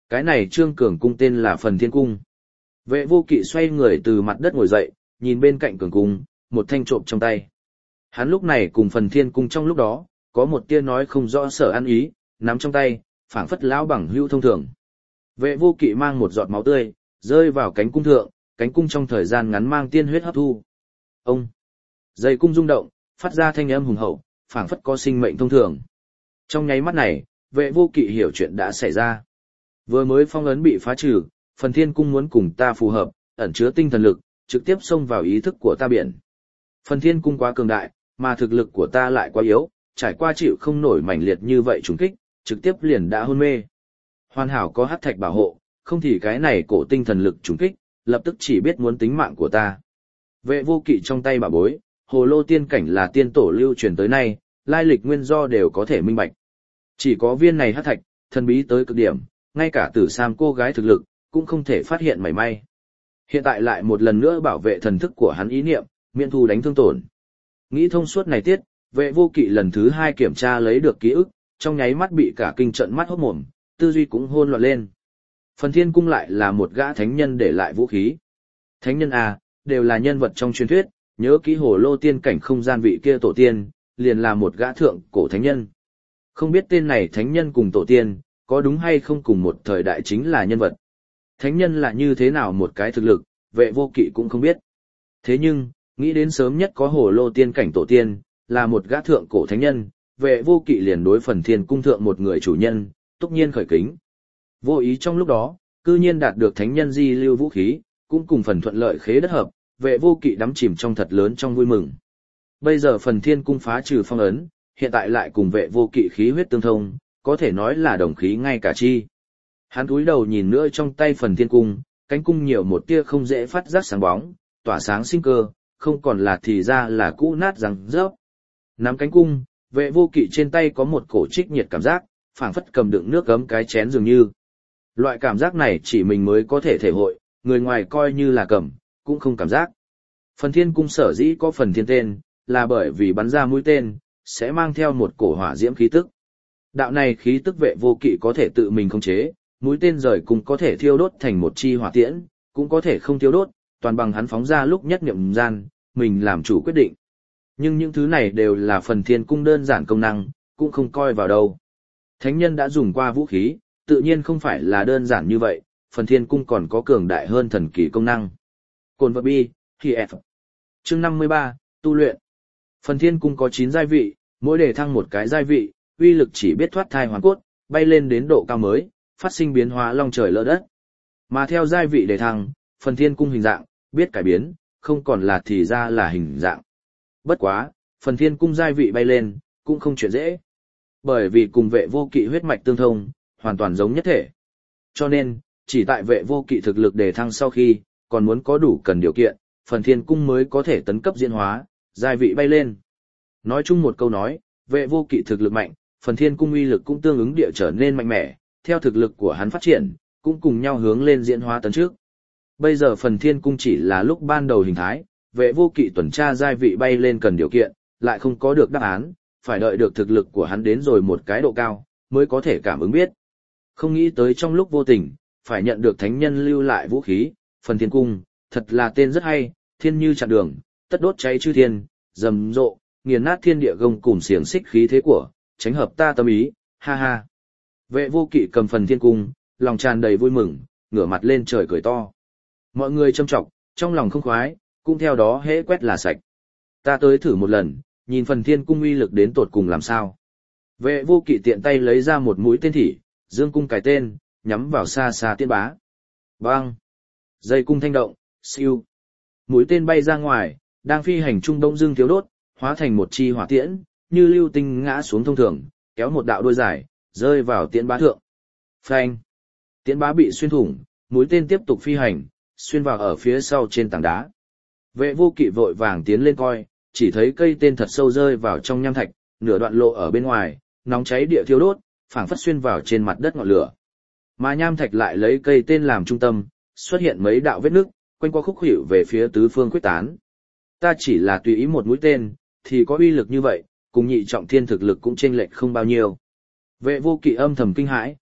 Cái này Trương Cường cung tên là Phần Thiên Cung. Vệ vô kỵ xoay người từ mặt đất ngồi dậy, nhìn bên cạnh Cường cung, một thanh trộm trong tay. Hắn lúc này cùng Phần Thiên Cung trong lúc đó, có một tia nói không rõ sở ăn ý, nắm trong tay, phảng phất lão bằng hữu thông thường. Vệ vô kỵ mang một giọt máu tươi, rơi vào cánh cung thượng, cánh cung trong thời gian ngắn mang tiên huyết hấp thu. Ông! Dây cung rung động, phát ra thanh âm hùng hậu, phảng phất có sinh mệnh thông thường. Trong nháy mắt này, vệ vô kỵ hiểu chuyện đã xảy ra. Vừa mới phong ấn bị phá trừ, Phần Thiên Cung muốn cùng ta phù hợp, ẩn chứa tinh thần lực, trực tiếp xông vào ý thức của ta biển. Phần Thiên Cung quá cường đại, mà thực lực của ta lại quá yếu, trải qua chịu không nổi mãnh liệt như vậy trùng kích, trực tiếp liền đã hôn mê. Hoàn hảo có hắc thạch bảo hộ, không thì cái này cổ tinh thần lực trùng kích, lập tức chỉ biết muốn tính mạng của ta. Vệ vô kỵ trong tay bảo bối, hồ lô tiên cảnh là tiên tổ lưu truyền tới nay, lai lịch nguyên do đều có thể minh bạch. Chỉ có viên này hắc thạch, thần bí tới cực điểm, ngay cả Tử Sam cô gái thực lực, cũng không thể phát hiện mảy may. Hiện tại lại một lần nữa bảo vệ thần thức của hắn ý niệm, miễn thu đánh thương tổn. Nghĩ thông suốt này tiết, vệ vô kỵ lần thứ hai kiểm tra lấy được ký ức, trong nháy mắt bị cả kinh trận mắt hốt mồm, tư duy cũng hôn loạn lên. Phần Thiên Cung lại là một gã thánh nhân để lại vũ khí. Thánh nhân à, đều là nhân vật trong truyền thuyết, nhớ kỹ hồ lô tiên cảnh không gian vị kia tổ tiên, liền là một gã thượng cổ thánh nhân. Không biết tên này thánh nhân cùng tổ tiên, có đúng hay không cùng một thời đại chính là nhân vật. Thánh nhân là như thế nào một cái thực lực, vệ vô kỵ cũng không biết. Thế nhưng, nghĩ đến sớm nhất có hồ lô tiên cảnh tổ tiên, là một gã thượng cổ thánh nhân, vệ vô kỵ liền đối Phần Thiên Cung thượng một người chủ nhân, túc nhiên khởi kính. Vô ý trong lúc đó, cư nhiên đạt được thánh nhân di lưu vũ khí, cũng cùng phần thuận lợi khế đất hợp, vệ vô kỵ đắm chìm trong thật lớn trong vui mừng. Bây giờ Phần Thiên Cung phá trừ phong ấn, hiện tại lại cùng vệ vô kỵ khí huyết tương thông, có thể nói là đồng khí ngay cả chi. Hắn cúi đầu nhìn nữa trong tay Phần Thiên Cung, cánh cung nhiều một tia không dễ phát giác sáng bóng, tỏa sáng sinh cơ, không còn là thì ra là cũ nát răng rớp. Nắm cánh cung, vệ vô kỵ trên tay có một cổ trích nhiệt cảm giác, phảng phất cầm đựng nước gấm cái chén dường như. Loại cảm giác này chỉ mình mới có thể thể hội, người ngoài coi như là cầm, cũng không cảm giác. Phần Thiên Cung sở dĩ có Phần Thiên tên, là bởi vì bắn ra mũi tên, sẽ mang theo một cổ hỏa diễm khí tức. Đạo này khí tức vệ vô kỵ có thể tự mình khống chế, mũi tên rời cung có thể thiêu đốt thành một chi hỏa tiễn, cũng có thể không thiêu đốt, toàn bằng hắn phóng ra lúc nhất niệm gian, mình làm chủ quyết định. Nhưng những thứ này đều là Phần Thiên Cung đơn giản công năng, cũng không coi vào đâu. Thánh nhân đã dùng qua vũ khí, tự nhiên không phải là đơn giản như vậy, Phần Thiên Cung còn có cường đại hơn thần kỳ công năng. Cồn vật bi, khi F. Chương năm mươi ba, tu luyện. Phần Thiên Cung có chín giai vị, mỗi đề thăng một cái giai vị, uy lực chỉ biết thoát thai hoàn cốt, bay lên đến độ cao mới, phát sinh biến hóa long trời lỡ đất. Mà theo giai vị đề thăng, Phần Thiên Cung hình dạng, biết cải biến, không còn là thì ra là hình dạng. Bất quá, Phần Thiên Cung giai vị bay lên, cũng không chuyện dễ. Bởi vì cùng vệ vô kỵ huyết mạch tương thông, hoàn toàn giống nhất thể. Cho nên, chỉ tại vệ vô kỵ thực lực đề thăng sau khi, còn muốn có đủ cần điều kiện, Phần Thiên Cung mới có thể tấn cấp diễn hóa, giai vị bay lên. Nói chung một câu nói, vệ vô kỵ thực lực mạnh, Phần Thiên Cung uy lực cũng tương ứng địa trở nên mạnh mẽ, theo thực lực của hắn phát triển, cũng cùng nhau hướng lên diễn hóa tấn trước. Bây giờ Phần Thiên Cung chỉ là lúc ban đầu hình thái, vệ vô kỵ tuần tra giai vị bay lên cần điều kiện, lại không có được đáp án, phải đợi được thực lực của hắn đến rồi một cái độ cao, mới có thể cảm ứng biết. Không nghĩ tới trong lúc vô tình, phải nhận được thánh nhân lưu lại vũ khí, Phần Thiên Cung, thật là tên rất hay, thiên như chặn đường, tất đốt cháy chư thiên, rầm rộ, nghiền nát thiên địa gông cùm xiềng xích khí thế của, tránh hợp ta tâm ý, ha ha. Vệ vô kỵ cầm Phần Thiên Cung, lòng tràn đầy vui mừng, ngửa mặt lên trời cười to. Mọi người châm trọng, trong lòng không khoái, cũng theo đó hễ quét là sạch. Ta tới thử một lần, nhìn Phần Thiên Cung uy lực đến tột cùng làm sao. Vệ vô kỵ tiện tay lấy ra một mũi tên thỉ, dương cung cái tên, nhắm vào xa xa tiên bá. Bang! Dây cung thanh động, siêu. Mũi tên bay ra ngoài, đang phi hành trung đông dương thiếu đốt, hóa thành một chi hỏa tiễn, như lưu tinh ngã xuống thông thường, kéo một đạo đuôi dài, rơi vào tiễn bá thượng. Phanh! Tiễn bá bị xuyên thủng, mũi tên tiếp tục phi hành, xuyên vào ở phía sau trên tảng đá. Vệ vô kỵ vội vàng tiến lên coi, chỉ thấy cây tên thật sâu rơi vào trong nham thạch, nửa đoạn lộ ở bên ngoài, nóng cháy địa thiêu đốt, phảng phất xuyên vào trên mặt đất ngọn lửa. Mà nham thạch lại lấy cây tên làm trung tâm, xuất hiện mấy đạo vết nứt, quanh qua khúc khuỷu về phía tứ phương quyết tán. Ta chỉ là tùy ý một mũi tên, thì có uy lực như vậy, cùng nhị trọng thiên thực lực cũng chênh lệch không bao nhiêu. Vệ vô kỵ âm thầm kinh hãi,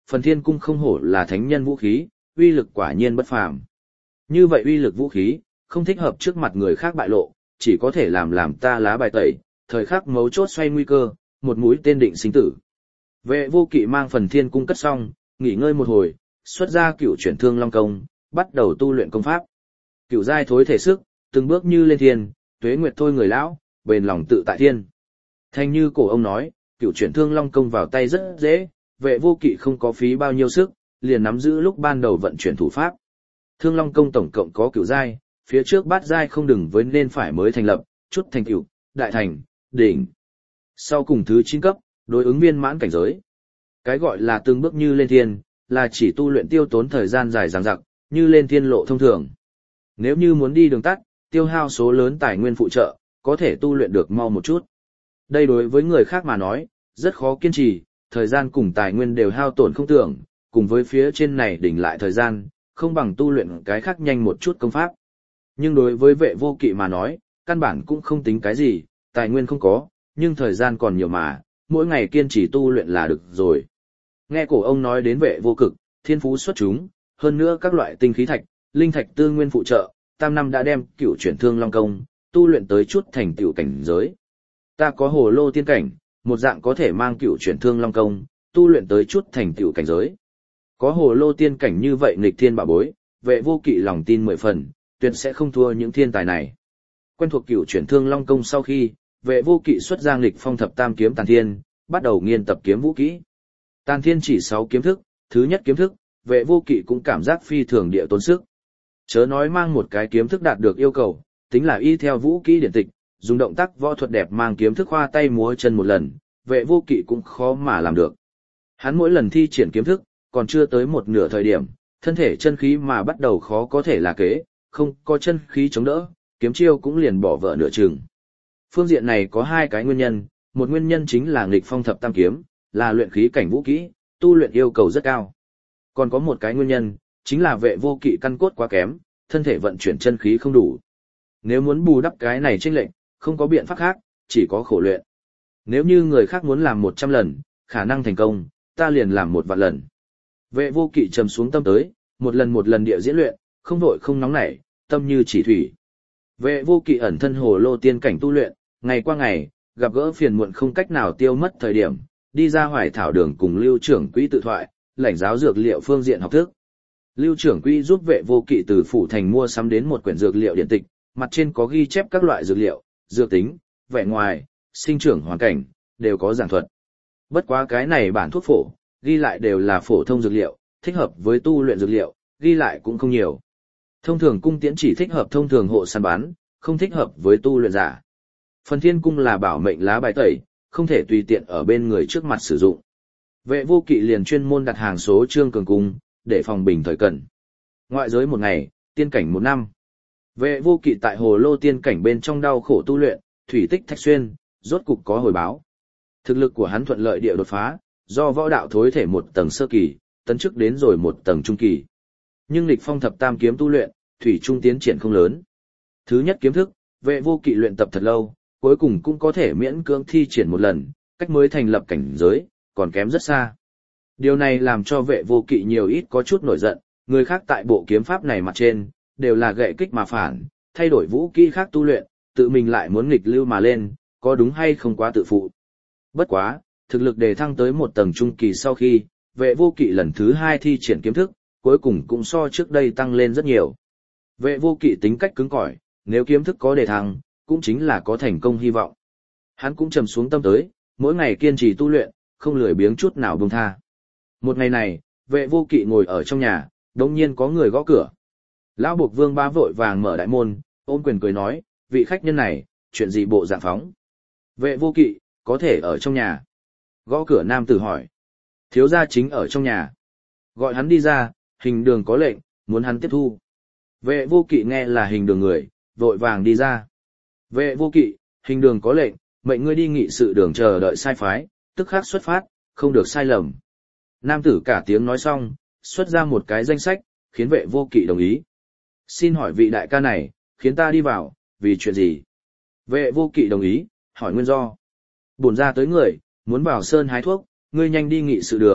phần thiên cung không hổ là thánh nhân vũ khí, uy lực quả nhiên bất phàm. Như vậy uy lực vũ khí, không thích hợp trước mặt người khác bại lộ, chỉ có thể làm làm ta lá bài tẩy, thời khắc mấu chốt xoay nguy cơ, một mũi tên định sinh tử. Vệ vô kỵ mang phần thiên cung cất xong, nghỉ ngơi một hồi, xuất ra cửu chuyển thương long công, bắt đầu tu luyện công pháp. Cửu giai thối thể sức, từng bước như lên thiên, tuế nguyệt thôi người lão, bền lòng tự tại thiên. Thanh như cổ ông nói, cửu chuyển thương long công vào tay rất dễ, vệ vô kỵ không có phí bao nhiêu sức, liền nắm giữ lúc ban đầu vận chuyển thủ pháp. Thương long công tổng cộng có cửu giai, phía trước bát giai không đừng với nên phải mới thành lập, chút thành cửu, đại thành, đỉnh. Sau cùng thứ chín cấp, đối ứng viên mãn cảnh giới. Cái gọi là từng bước như lên thiên, là chỉ tu luyện tiêu tốn thời gian dài dằng dặc, như lên thiên lộ thông thường. Nếu như muốn đi đường tắt, tiêu hao số lớn tài nguyên phụ trợ, có thể tu luyện được mau một chút. Đây đối với người khác mà nói, rất khó kiên trì, thời gian cùng tài nguyên đều hao tổn không tưởng, cùng với phía trên này đỉnh lại thời gian, không bằng tu luyện cái khác nhanh một chút công pháp. Nhưng đối với vệ vô kỵ mà nói, căn bản cũng không tính cái gì, tài nguyên không có, nhưng thời gian còn nhiều mà, mỗi ngày kiên trì tu luyện là được rồi. Nghe cổ ông nói đến vệ vô cực, thiên phú xuất chúng, hơn nữa các loại tinh khí thạch, linh thạch tư nguyên phụ trợ, tam năm đã đem cửu chuyển thương long công, tu luyện tới chút thành tựu cảnh giới. Ta có hồ lô tiên cảnh, một dạng có thể mang cửu chuyển thương long công, tu luyện tới chút thành tựu cảnh giới. Có hồ lô tiên cảnh như vậy nghịch thiên bảo bối, vệ vô kỵ lòng tin mười phần, tuyệt sẽ không thua những thiên tài này. Quen thuộc cửu chuyển thương long công sau khi, vệ vô kỵ xuất ra nghịch phong thập tam kiếm tàn thiên, bắt đầu nghiên tập kiếm vũ kỹ. Tàn thiên chỉ sáu kiếm thức, thứ nhất kiếm thức, vệ vô kỵ cũng cảm giác phi thường địa tốn sức. Chớ nói mang một cái kiếm thức đạt được yêu cầu, tính là y theo vũ kỹ điển tịch, dùng động tác võ thuật đẹp mang kiếm thức khoa tay múa chân một lần, vệ vô kỵ cũng khó mà làm được. Hắn mỗi lần thi triển kiếm thức, còn chưa tới một nửa thời điểm, thân thể chân khí mà bắt đầu khó có thể là kế, không có chân khí chống đỡ, kiếm chiêu cũng liền bỏ vợ nửa chừng. Phương diện này có hai cái nguyên nhân, một nguyên nhân chính là nghịch phong thập tam kiếm, là luyện khí cảnh vũ kỹ, tu luyện yêu cầu rất cao. Còn có một cái nguyên nhân, chính là vệ vô kỵ căn cốt quá kém, thân thể vận chuyển chân khí không đủ. Nếu muốn bù đắp cái này chênh lệch, không có biện pháp khác, chỉ có khổ luyện. Nếu như người khác muốn làm một trăm lần, khả năng thành công, ta liền làm một vạn lần. Vệ vô kỵ trầm xuống tâm tới, một lần một lần địa diễn luyện, không vội không nóng nảy, tâm như chỉ thủy. Vệ vô kỵ ẩn thân hồ lô tiên cảnh tu luyện, ngày qua ngày, gặp gỡ phiền muộn không cách nào tiêu mất thời điểm, đi ra Hoài Thảo Đường cùng Lưu trưởng quỹ tự thoại, lãnh giáo dược liệu phương diện học thức. Lưu trưởng quỹ giúp vệ vô kỵ từ phủ thành mua sắm đến một quyển dược liệu điện tịch, mặt trên có ghi chép các loại dược liệu, dược tính, vẻ ngoài, sinh trưởng hoàn cảnh, đều có giảng thuật. Bất quá cái này bản thuốc phổ, ghi lại đều là phổ thông dược liệu, thích hợp với tu luyện dược liệu, ghi lại cũng không nhiều. Thông thường cung tiễn chỉ thích hợp thông thường hộ săn bán, không thích hợp với tu luyện giả. Phần thiên cung là bảo mệnh lá bài tẩy, không thể tùy tiện ở bên người trước mặt sử dụng. Vệ vô kỵ liền chuyên môn đặt hàng số trương cường cung, để phòng bình thời cận. Ngoại giới một ngày, tiên cảnh một năm. Vệ vô kỵ tại hồ lô tiên cảnh bên trong đau khổ tu luyện, thủy tích thạch xuyên, rốt cục có hồi báo. Thực lực của hắn thuận lợi địa đột phá, do võ đạo thối thể một tầng sơ kỳ, tấn chức đến rồi một tầng trung kỳ. Nhưng lịch phong thập tam kiếm tu luyện, thủy trung tiến triển không lớn. Thứ nhất kiếm thức, vệ vô kỵ luyện tập thật lâu, cuối cùng cũng có thể miễn cưỡng thi triển một lần, cách mới thành lập cảnh giới, còn kém rất xa. Điều này làm cho vệ vô kỵ nhiều ít có chút nổi giận, người khác tại bộ kiếm pháp này mặt trên, đều là gậy kích mà phản, thay đổi vũ kỹ khác tu luyện, tự mình lại muốn nghịch lưu mà lên, có đúng hay không quá tự phụ. Bất quá, thực lực đề thăng tới một tầng trung kỳ sau khi, vệ vô kỵ lần thứ hai thi triển kiếm thức, cuối cùng cũng so trước đây tăng lên rất nhiều. Vệ vô kỵ tính cách cứng cỏi, nếu kiếm thức có đề thăng, cũng chính là có thành công hy vọng. Hắn cũng trầm xuống tâm tới, mỗi ngày kiên trì tu luyện, không lười biếng chút nào buông tha. Một ngày này, vệ vô kỵ ngồi ở trong nhà, đống nhiên có người gõ cửa. Lão Bộc Vương Bá vội vàng mở đại môn, ôm quyền cười nói, vị khách nhân này, chuyện gì bộ dạng phóng. Vệ vô kỵ, có thể ở trong nhà. Gõ cửa nam tử hỏi. Thiếu gia chính ở trong nhà. Gọi hắn đi ra, hình đường có lệnh, muốn hắn tiếp thu. Vệ vô kỵ nghe là hình đường người, vội vàng đi ra. Vệ vô kỵ, hình đường có lệnh, mệnh ngươi đi nghị sự đường chờ đợi sai phái, tức khắc xuất phát, không được sai lầm. Nam tử cả tiếng nói xong, xuất ra một cái danh sách, khiến vệ vô kỵ đồng ý. Xin hỏi vị đại ca này, khiến ta đi vào, vì chuyện gì? Vệ vô kỵ đồng ý, hỏi nguyên do. Bổn ra tới người, muốn vào sơn hái thuốc, ngươi nhanh đi nghị sự đường,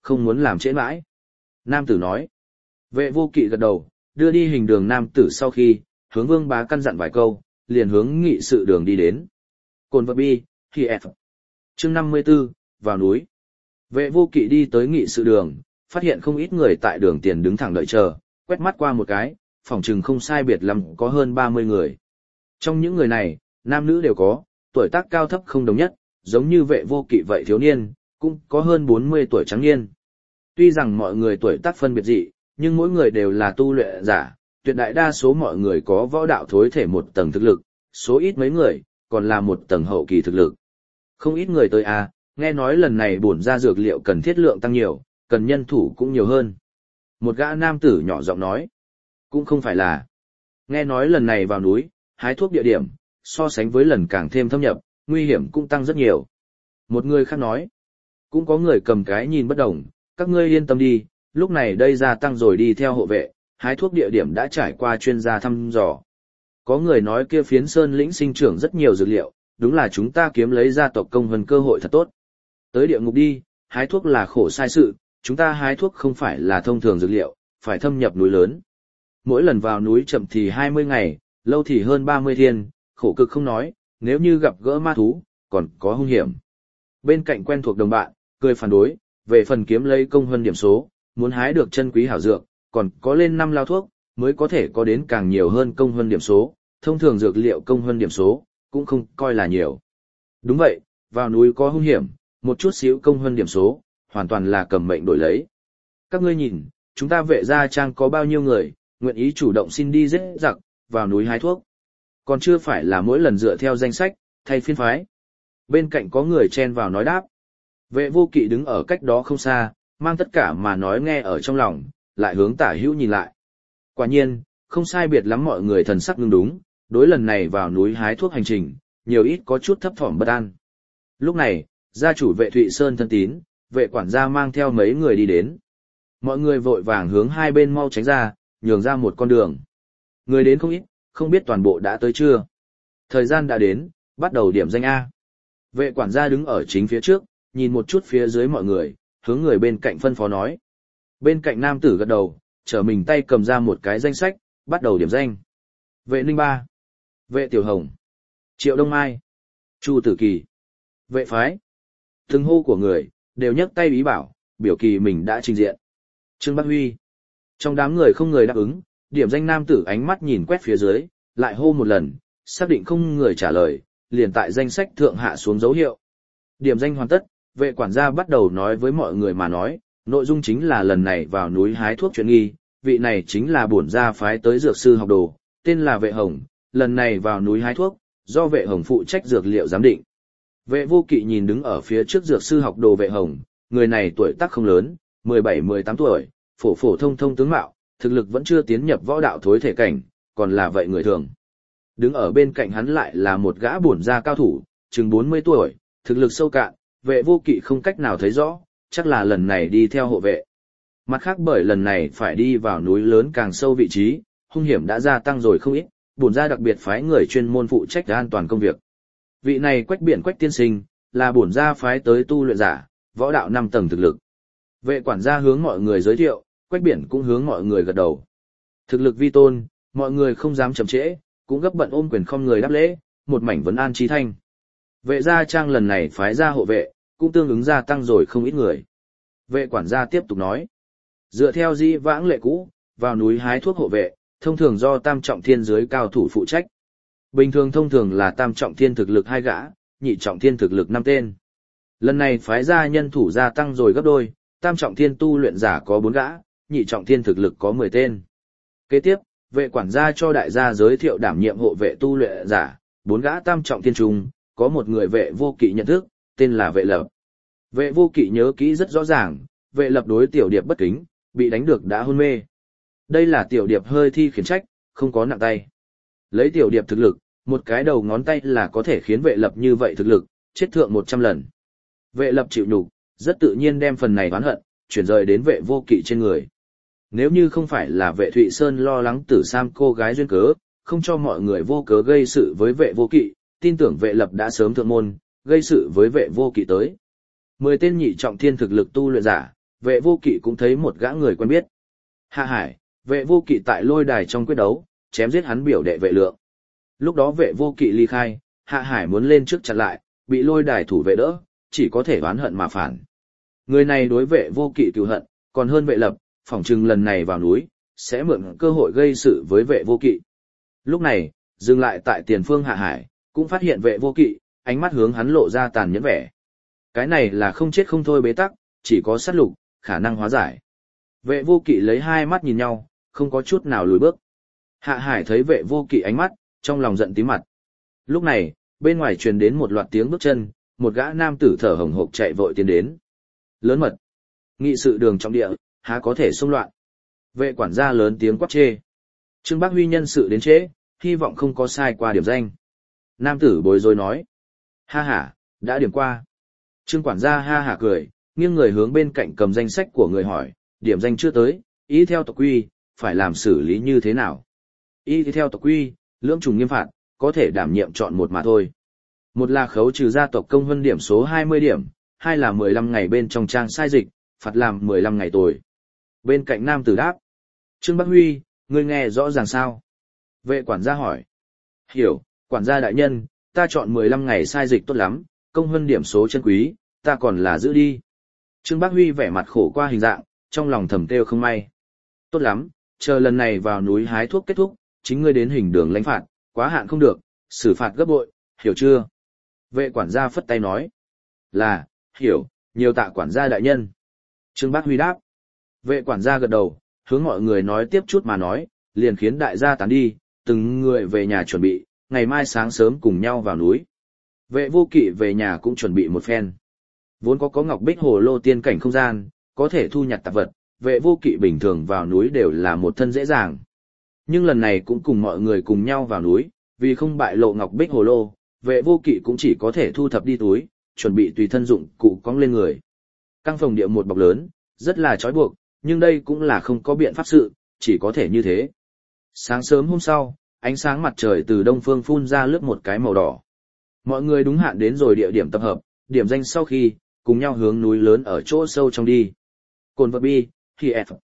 không muốn làm trễ mãi. Nam tử nói. Vệ vô kỵ gật đầu, đưa đi hình đường nam tử sau khi, hướng Vương Bá căn dặn vài câu, liền hướng nghị sự đường đi đến. Cồn vật bi, khi F. Chương năm mươi 54, vào núi. Vệ vô kỵ đi tới nghị sự đường, phát hiện không ít người tại đường tiền đứng thẳng đợi chờ, quét mắt qua một cái, phòng chừng không sai biệt lắm có hơn ba mươi người. Trong những người này, nam nữ đều có, tuổi tác cao thấp không đồng nhất, giống như vệ vô kỵ vậy thiếu niên, cũng có hơn bốn mươi tuổi trắng niên. Tuy rằng mọi người tuổi tác phân biệt dị, nhưng mỗi người đều là tu luyện giả, tuyệt đại đa số mọi người có võ đạo thối thể một tầng thực lực, số ít mấy người, còn là một tầng hậu kỳ thực lực. Không ít người tới à, nghe nói lần này bổn ra dược liệu cần thiết lượng tăng nhiều, cần nhân thủ cũng nhiều hơn. Một gã nam tử nhỏ giọng nói, cũng không phải là. Nghe nói lần này vào núi, hái thuốc địa điểm, so sánh với lần càng thêm thâm nhập, nguy hiểm cũng tăng rất nhiều. Một người khác nói, cũng có người cầm cái nhìn bất đồng, các ngươi yên tâm đi, lúc này đây gia tăng rồi đi theo hộ vệ, hái thuốc địa điểm đã trải qua chuyên gia thăm dò. Có người nói kia phiến sơn lĩnh sinh trưởng rất nhiều dược liệu, đúng là chúng ta kiếm lấy gia tộc công vân cơ hội thật tốt. Tới địa ngục đi, hái thuốc là khổ sai sự, chúng ta hái thuốc không phải là thông thường dược liệu, phải thâm nhập núi lớn. Mỗi lần vào núi chậm thì hai mươi ngày, lâu thì hơn ba mươi thiên, khổ cực không nói, nếu như gặp gỡ ma thú, còn có hung hiểm. Bên cạnh quen thuộc đồng bạn, cười phản đối, về phần kiếm lấy công hơn điểm số, muốn hái được chân quý hảo dược, còn có lên năm lao thuốc, mới có thể có đến càng nhiều hơn công hơn điểm số, thông thường dược liệu công hơn điểm số, cũng không coi là nhiều. Đúng vậy, vào núi có hung hiểm, một chút xíu công hơn điểm số, hoàn toàn là cầm mệnh đổi lấy. Các ngươi nhìn, chúng ta vệ gia trang có bao nhiêu người, nguyện ý chủ động xin đi giết giặc, vào núi hái thuốc. Còn chưa phải là mỗi lần dựa theo danh sách, thay phiên phái. Bên cạnh có người chen vào nói đáp. Vệ vô kỵ đứng ở cách đó không xa, mang tất cả mà nói nghe ở trong lòng, lại hướng tả hữu nhìn lại. Quả nhiên, không sai biệt lắm mọi người thần sắc ngưng đúng, đối lần này vào núi hái thuốc hành trình, nhiều ít có chút thấp thỏm bất an. Lúc này, gia chủ vệ Thụy Sơn thân tín, vệ quản gia mang theo mấy người đi đến. Mọi người vội vàng hướng hai bên mau tránh ra, nhường ra một con đường. Người đến không ít, không biết toàn bộ đã tới chưa. Thời gian đã đến, bắt đầu điểm danh A. Vệ quản gia đứng ở chính phía trước, nhìn một chút phía dưới mọi người, hướng người bên cạnh phân phó nói. Bên cạnh nam tử gật đầu, trở mình tay cầm ra một cái danh sách, bắt đầu điểm danh. Vệ Ninh Ba, vệ Tiểu Hồng, Triệu Đông Mai, Chu Tử Kỳ, vệ Phái. Từng hô của người, đều nhấc tay ý bảo, biểu kỳ mình đã trình diện. Trương Bắc Huy. Trong đám người không người đáp ứng, điểm danh nam tử ánh mắt nhìn quét phía dưới, lại hô một lần, xác định không người trả lời, liền tại danh sách thượng hạ xuống dấu hiệu. Điểm danh hoàn tất, vệ quản gia bắt đầu nói với mọi người mà nói, nội dung chính là lần này vào núi hái thuốc chuyện nghi, vị này chính là bổn gia phái tới dược sư học đồ, tên là Vệ Hồng, lần này vào núi hái thuốc, do Vệ Hồng phụ trách dược liệu giám định. Vệ vô kỵ nhìn đứng ở phía trước dược sư học đồ Vệ Hồng, người này tuổi tác không lớn, mười bảy mười tám tuổi, phổ phổ thông thông tướng mạo, thực lực vẫn chưa tiến nhập võ đạo thối thể cảnh, còn là vậy người thường. Đứng ở bên cạnh hắn lại là một gã bổn gia cao thủ, chừng bốn mươi tuổi, thực lực sâu cạn, vệ vô kỵ không cách nào thấy rõ, chắc là lần này đi theo hộ vệ. Mặt khác bởi lần này phải đi vào núi lớn càng sâu vị trí, hung hiểm đã gia tăng rồi không ít, bổn gia đặc biệt phái người chuyên môn phụ trách an toàn công việc. Vị này Quách Biển Quách tiên sinh, là bổn gia phái tới tu luyện giả, võ đạo năm tầng thực lực. Vệ quản gia hướng mọi người giới thiệu, Quách Biển cũng hướng mọi người gật đầu. Thực lực vi tôn, mọi người không dám chậm trễ, cũng gấp bận ôm quyền không người đáp lễ, một mảnh vấn an trí thanh. Vệ gia trang lần này phái ra hộ vệ, cũng tương ứng gia tăng rồi không ít người. Vệ quản gia tiếp tục nói, dựa theo di vãng lệ cũ, vào núi hái thuốc hộ vệ, thông thường do tam trọng thiên dưới cao thủ phụ trách. Bình thường thông thường là tam trọng thiên thực lực hai gã, nhị trọng thiên thực lực năm tên. Lần này phái ra nhân thủ gia tăng rồi gấp đôi, tam trọng thiên tu luyện giả có bốn gã, nhị trọng thiên thực lực có mười tên. Kế tiếp, vệ quản gia cho đại gia giới thiệu đảm nhiệm hộ vệ tu luyện giả, bốn gã tam trọng thiên trung, có một người vệ vô kỵ nhận thức, tên là Vệ Lập. Vệ vô kỵ nhớ kỹ rất rõ ràng, Vệ Lập đối tiểu điệp bất kính, bị đánh được đã hôn mê. Đây là tiểu điệp hơi thi khiển trách, không có nặng tay. Lấy tiểu điệp thực lực, một cái đầu ngón tay là có thể khiến Vệ Lập như vậy thực lực, chết thượng một trăm lần. Vệ Lập chịu nhục, rất tự nhiên đem phần này oán hận, chuyển rời đến vệ vô kỵ trên người. Nếu như không phải là vệ Thụy Sơn lo lắng Tử Sam cô gái duyên cớ, không cho mọi người vô cớ gây sự với vệ vô kỵ, tin tưởng Vệ Lập đã sớm thượng môn, gây sự với vệ vô kỵ tới. Mười tên nhị trọng thiên thực lực tu luyện giả, vệ vô kỵ cũng thấy một gã người quen biết. Hạ Hải, vệ vô kỵ tại lôi đài trong quyết đấu, chém giết hắn biểu đệ vệ lượng. Lúc đó vệ vô kỵ ly khai, Hạ Hải muốn lên trước chặn lại, bị lôi đài thủ vệ đỡ, chỉ có thể oán hận mà phản. Người này đối vệ vô kỵ cừu hận, còn hơn vệ lập, phỏng chừng lần này vào núi, sẽ mượn cơ hội gây sự với vệ vô kỵ. Lúc này, dừng lại tại tiền phương Hạ Hải, cũng phát hiện vệ vô kỵ, ánh mắt hướng hắn lộ ra tàn nhẫn vẻ. Cái này là không chết không thôi bế tắc, chỉ có sát lục, khả năng hóa giải. Vệ vô kỵ lấy hai mắt nhìn nhau, không có chút nào lùi bước. Hạ Hải thấy vệ vô kỵ ánh mắt, trong lòng giận tím mặt. Lúc này, bên ngoài truyền đến một loạt tiếng bước chân, một gã nam tử thở hổn hộc chạy vội tiến đến. Lớn mật. Nghị sự đường trong địa, há có thể xông loạn. Vệ quản gia lớn tiếng quát chê. Trương Bác Huy nhân sự đến trễ, hy vọng không có sai qua điểm danh. Nam tử bối rối nói. Ha ha, đã điểm qua. Trương quản gia ha ha cười, nghiêng người hướng bên cạnh cầm danh sách của người hỏi, điểm danh chưa tới, ý theo tộc quy, phải làm xử lý như thế nào? Ý theo tộc quy, lưỡng trùng nghiêm phạt, có thể đảm nhiệm chọn một mà thôi. Một là khấu trừ gia tộc công vân điểm số hai mươi điểm, hai là mười lăm ngày bên trong trang sai dịch, phạt làm mười lăm ngày tồi. Bên cạnh nam tử đáp. Trương Bác Huy, ngươi nghe rõ ràng sao? Vệ quản gia hỏi. Hiểu, quản gia đại nhân, ta chọn mười lăm ngày sai dịch tốt lắm, công vân điểm số chân quý, ta còn là giữ đi. Trương Bác Huy vẻ mặt khổ qua hình dạng, trong lòng thầm kêu không may. Tốt lắm, chờ lần này vào núi hái thuốc kết thúc, chính ngươi đến hình đường lãnh phạt, quá hạn không được, xử phạt gấp bội, hiểu chưa? Vệ quản gia phất tay nói. Là, hiểu, nhiều tạ quản gia đại nhân. Trương Bác Huy đáp. Vệ quản gia gật đầu, hướng mọi người nói tiếp chút mà nói, liền khiến đại gia tán đi, từng người về nhà chuẩn bị, ngày mai sáng sớm cùng nhau vào núi. Vệ vô kỵ về nhà cũng chuẩn bị một phen. Vốn có có ngọc bích hồ lô tiên cảnh không gian, có thể thu nhặt tạp vật, vệ vô kỵ bình thường vào núi đều là một thân dễ dàng. Nhưng lần này cũng cùng mọi người cùng nhau vào núi, vì không bại lộ ngọc bích hồ lô, vệ vô kỵ cũng chỉ có thể thu thập đi túi, chuẩn bị tùy thân dụng cụ cong lên người. Căng phòng địa một bọc lớn, rất là trói buộc, nhưng đây cũng là không có biện pháp sự, chỉ có thể như thế. Sáng sớm hôm sau, ánh sáng mặt trời từ đông phương phun ra lướt một cái màu đỏ. Mọi người đúng hạn đến rồi địa điểm tập hợp, điểm danh sau khi, cùng nhau hướng núi lớn ở chỗ sâu trong đi. Cồn vật bi, khi F.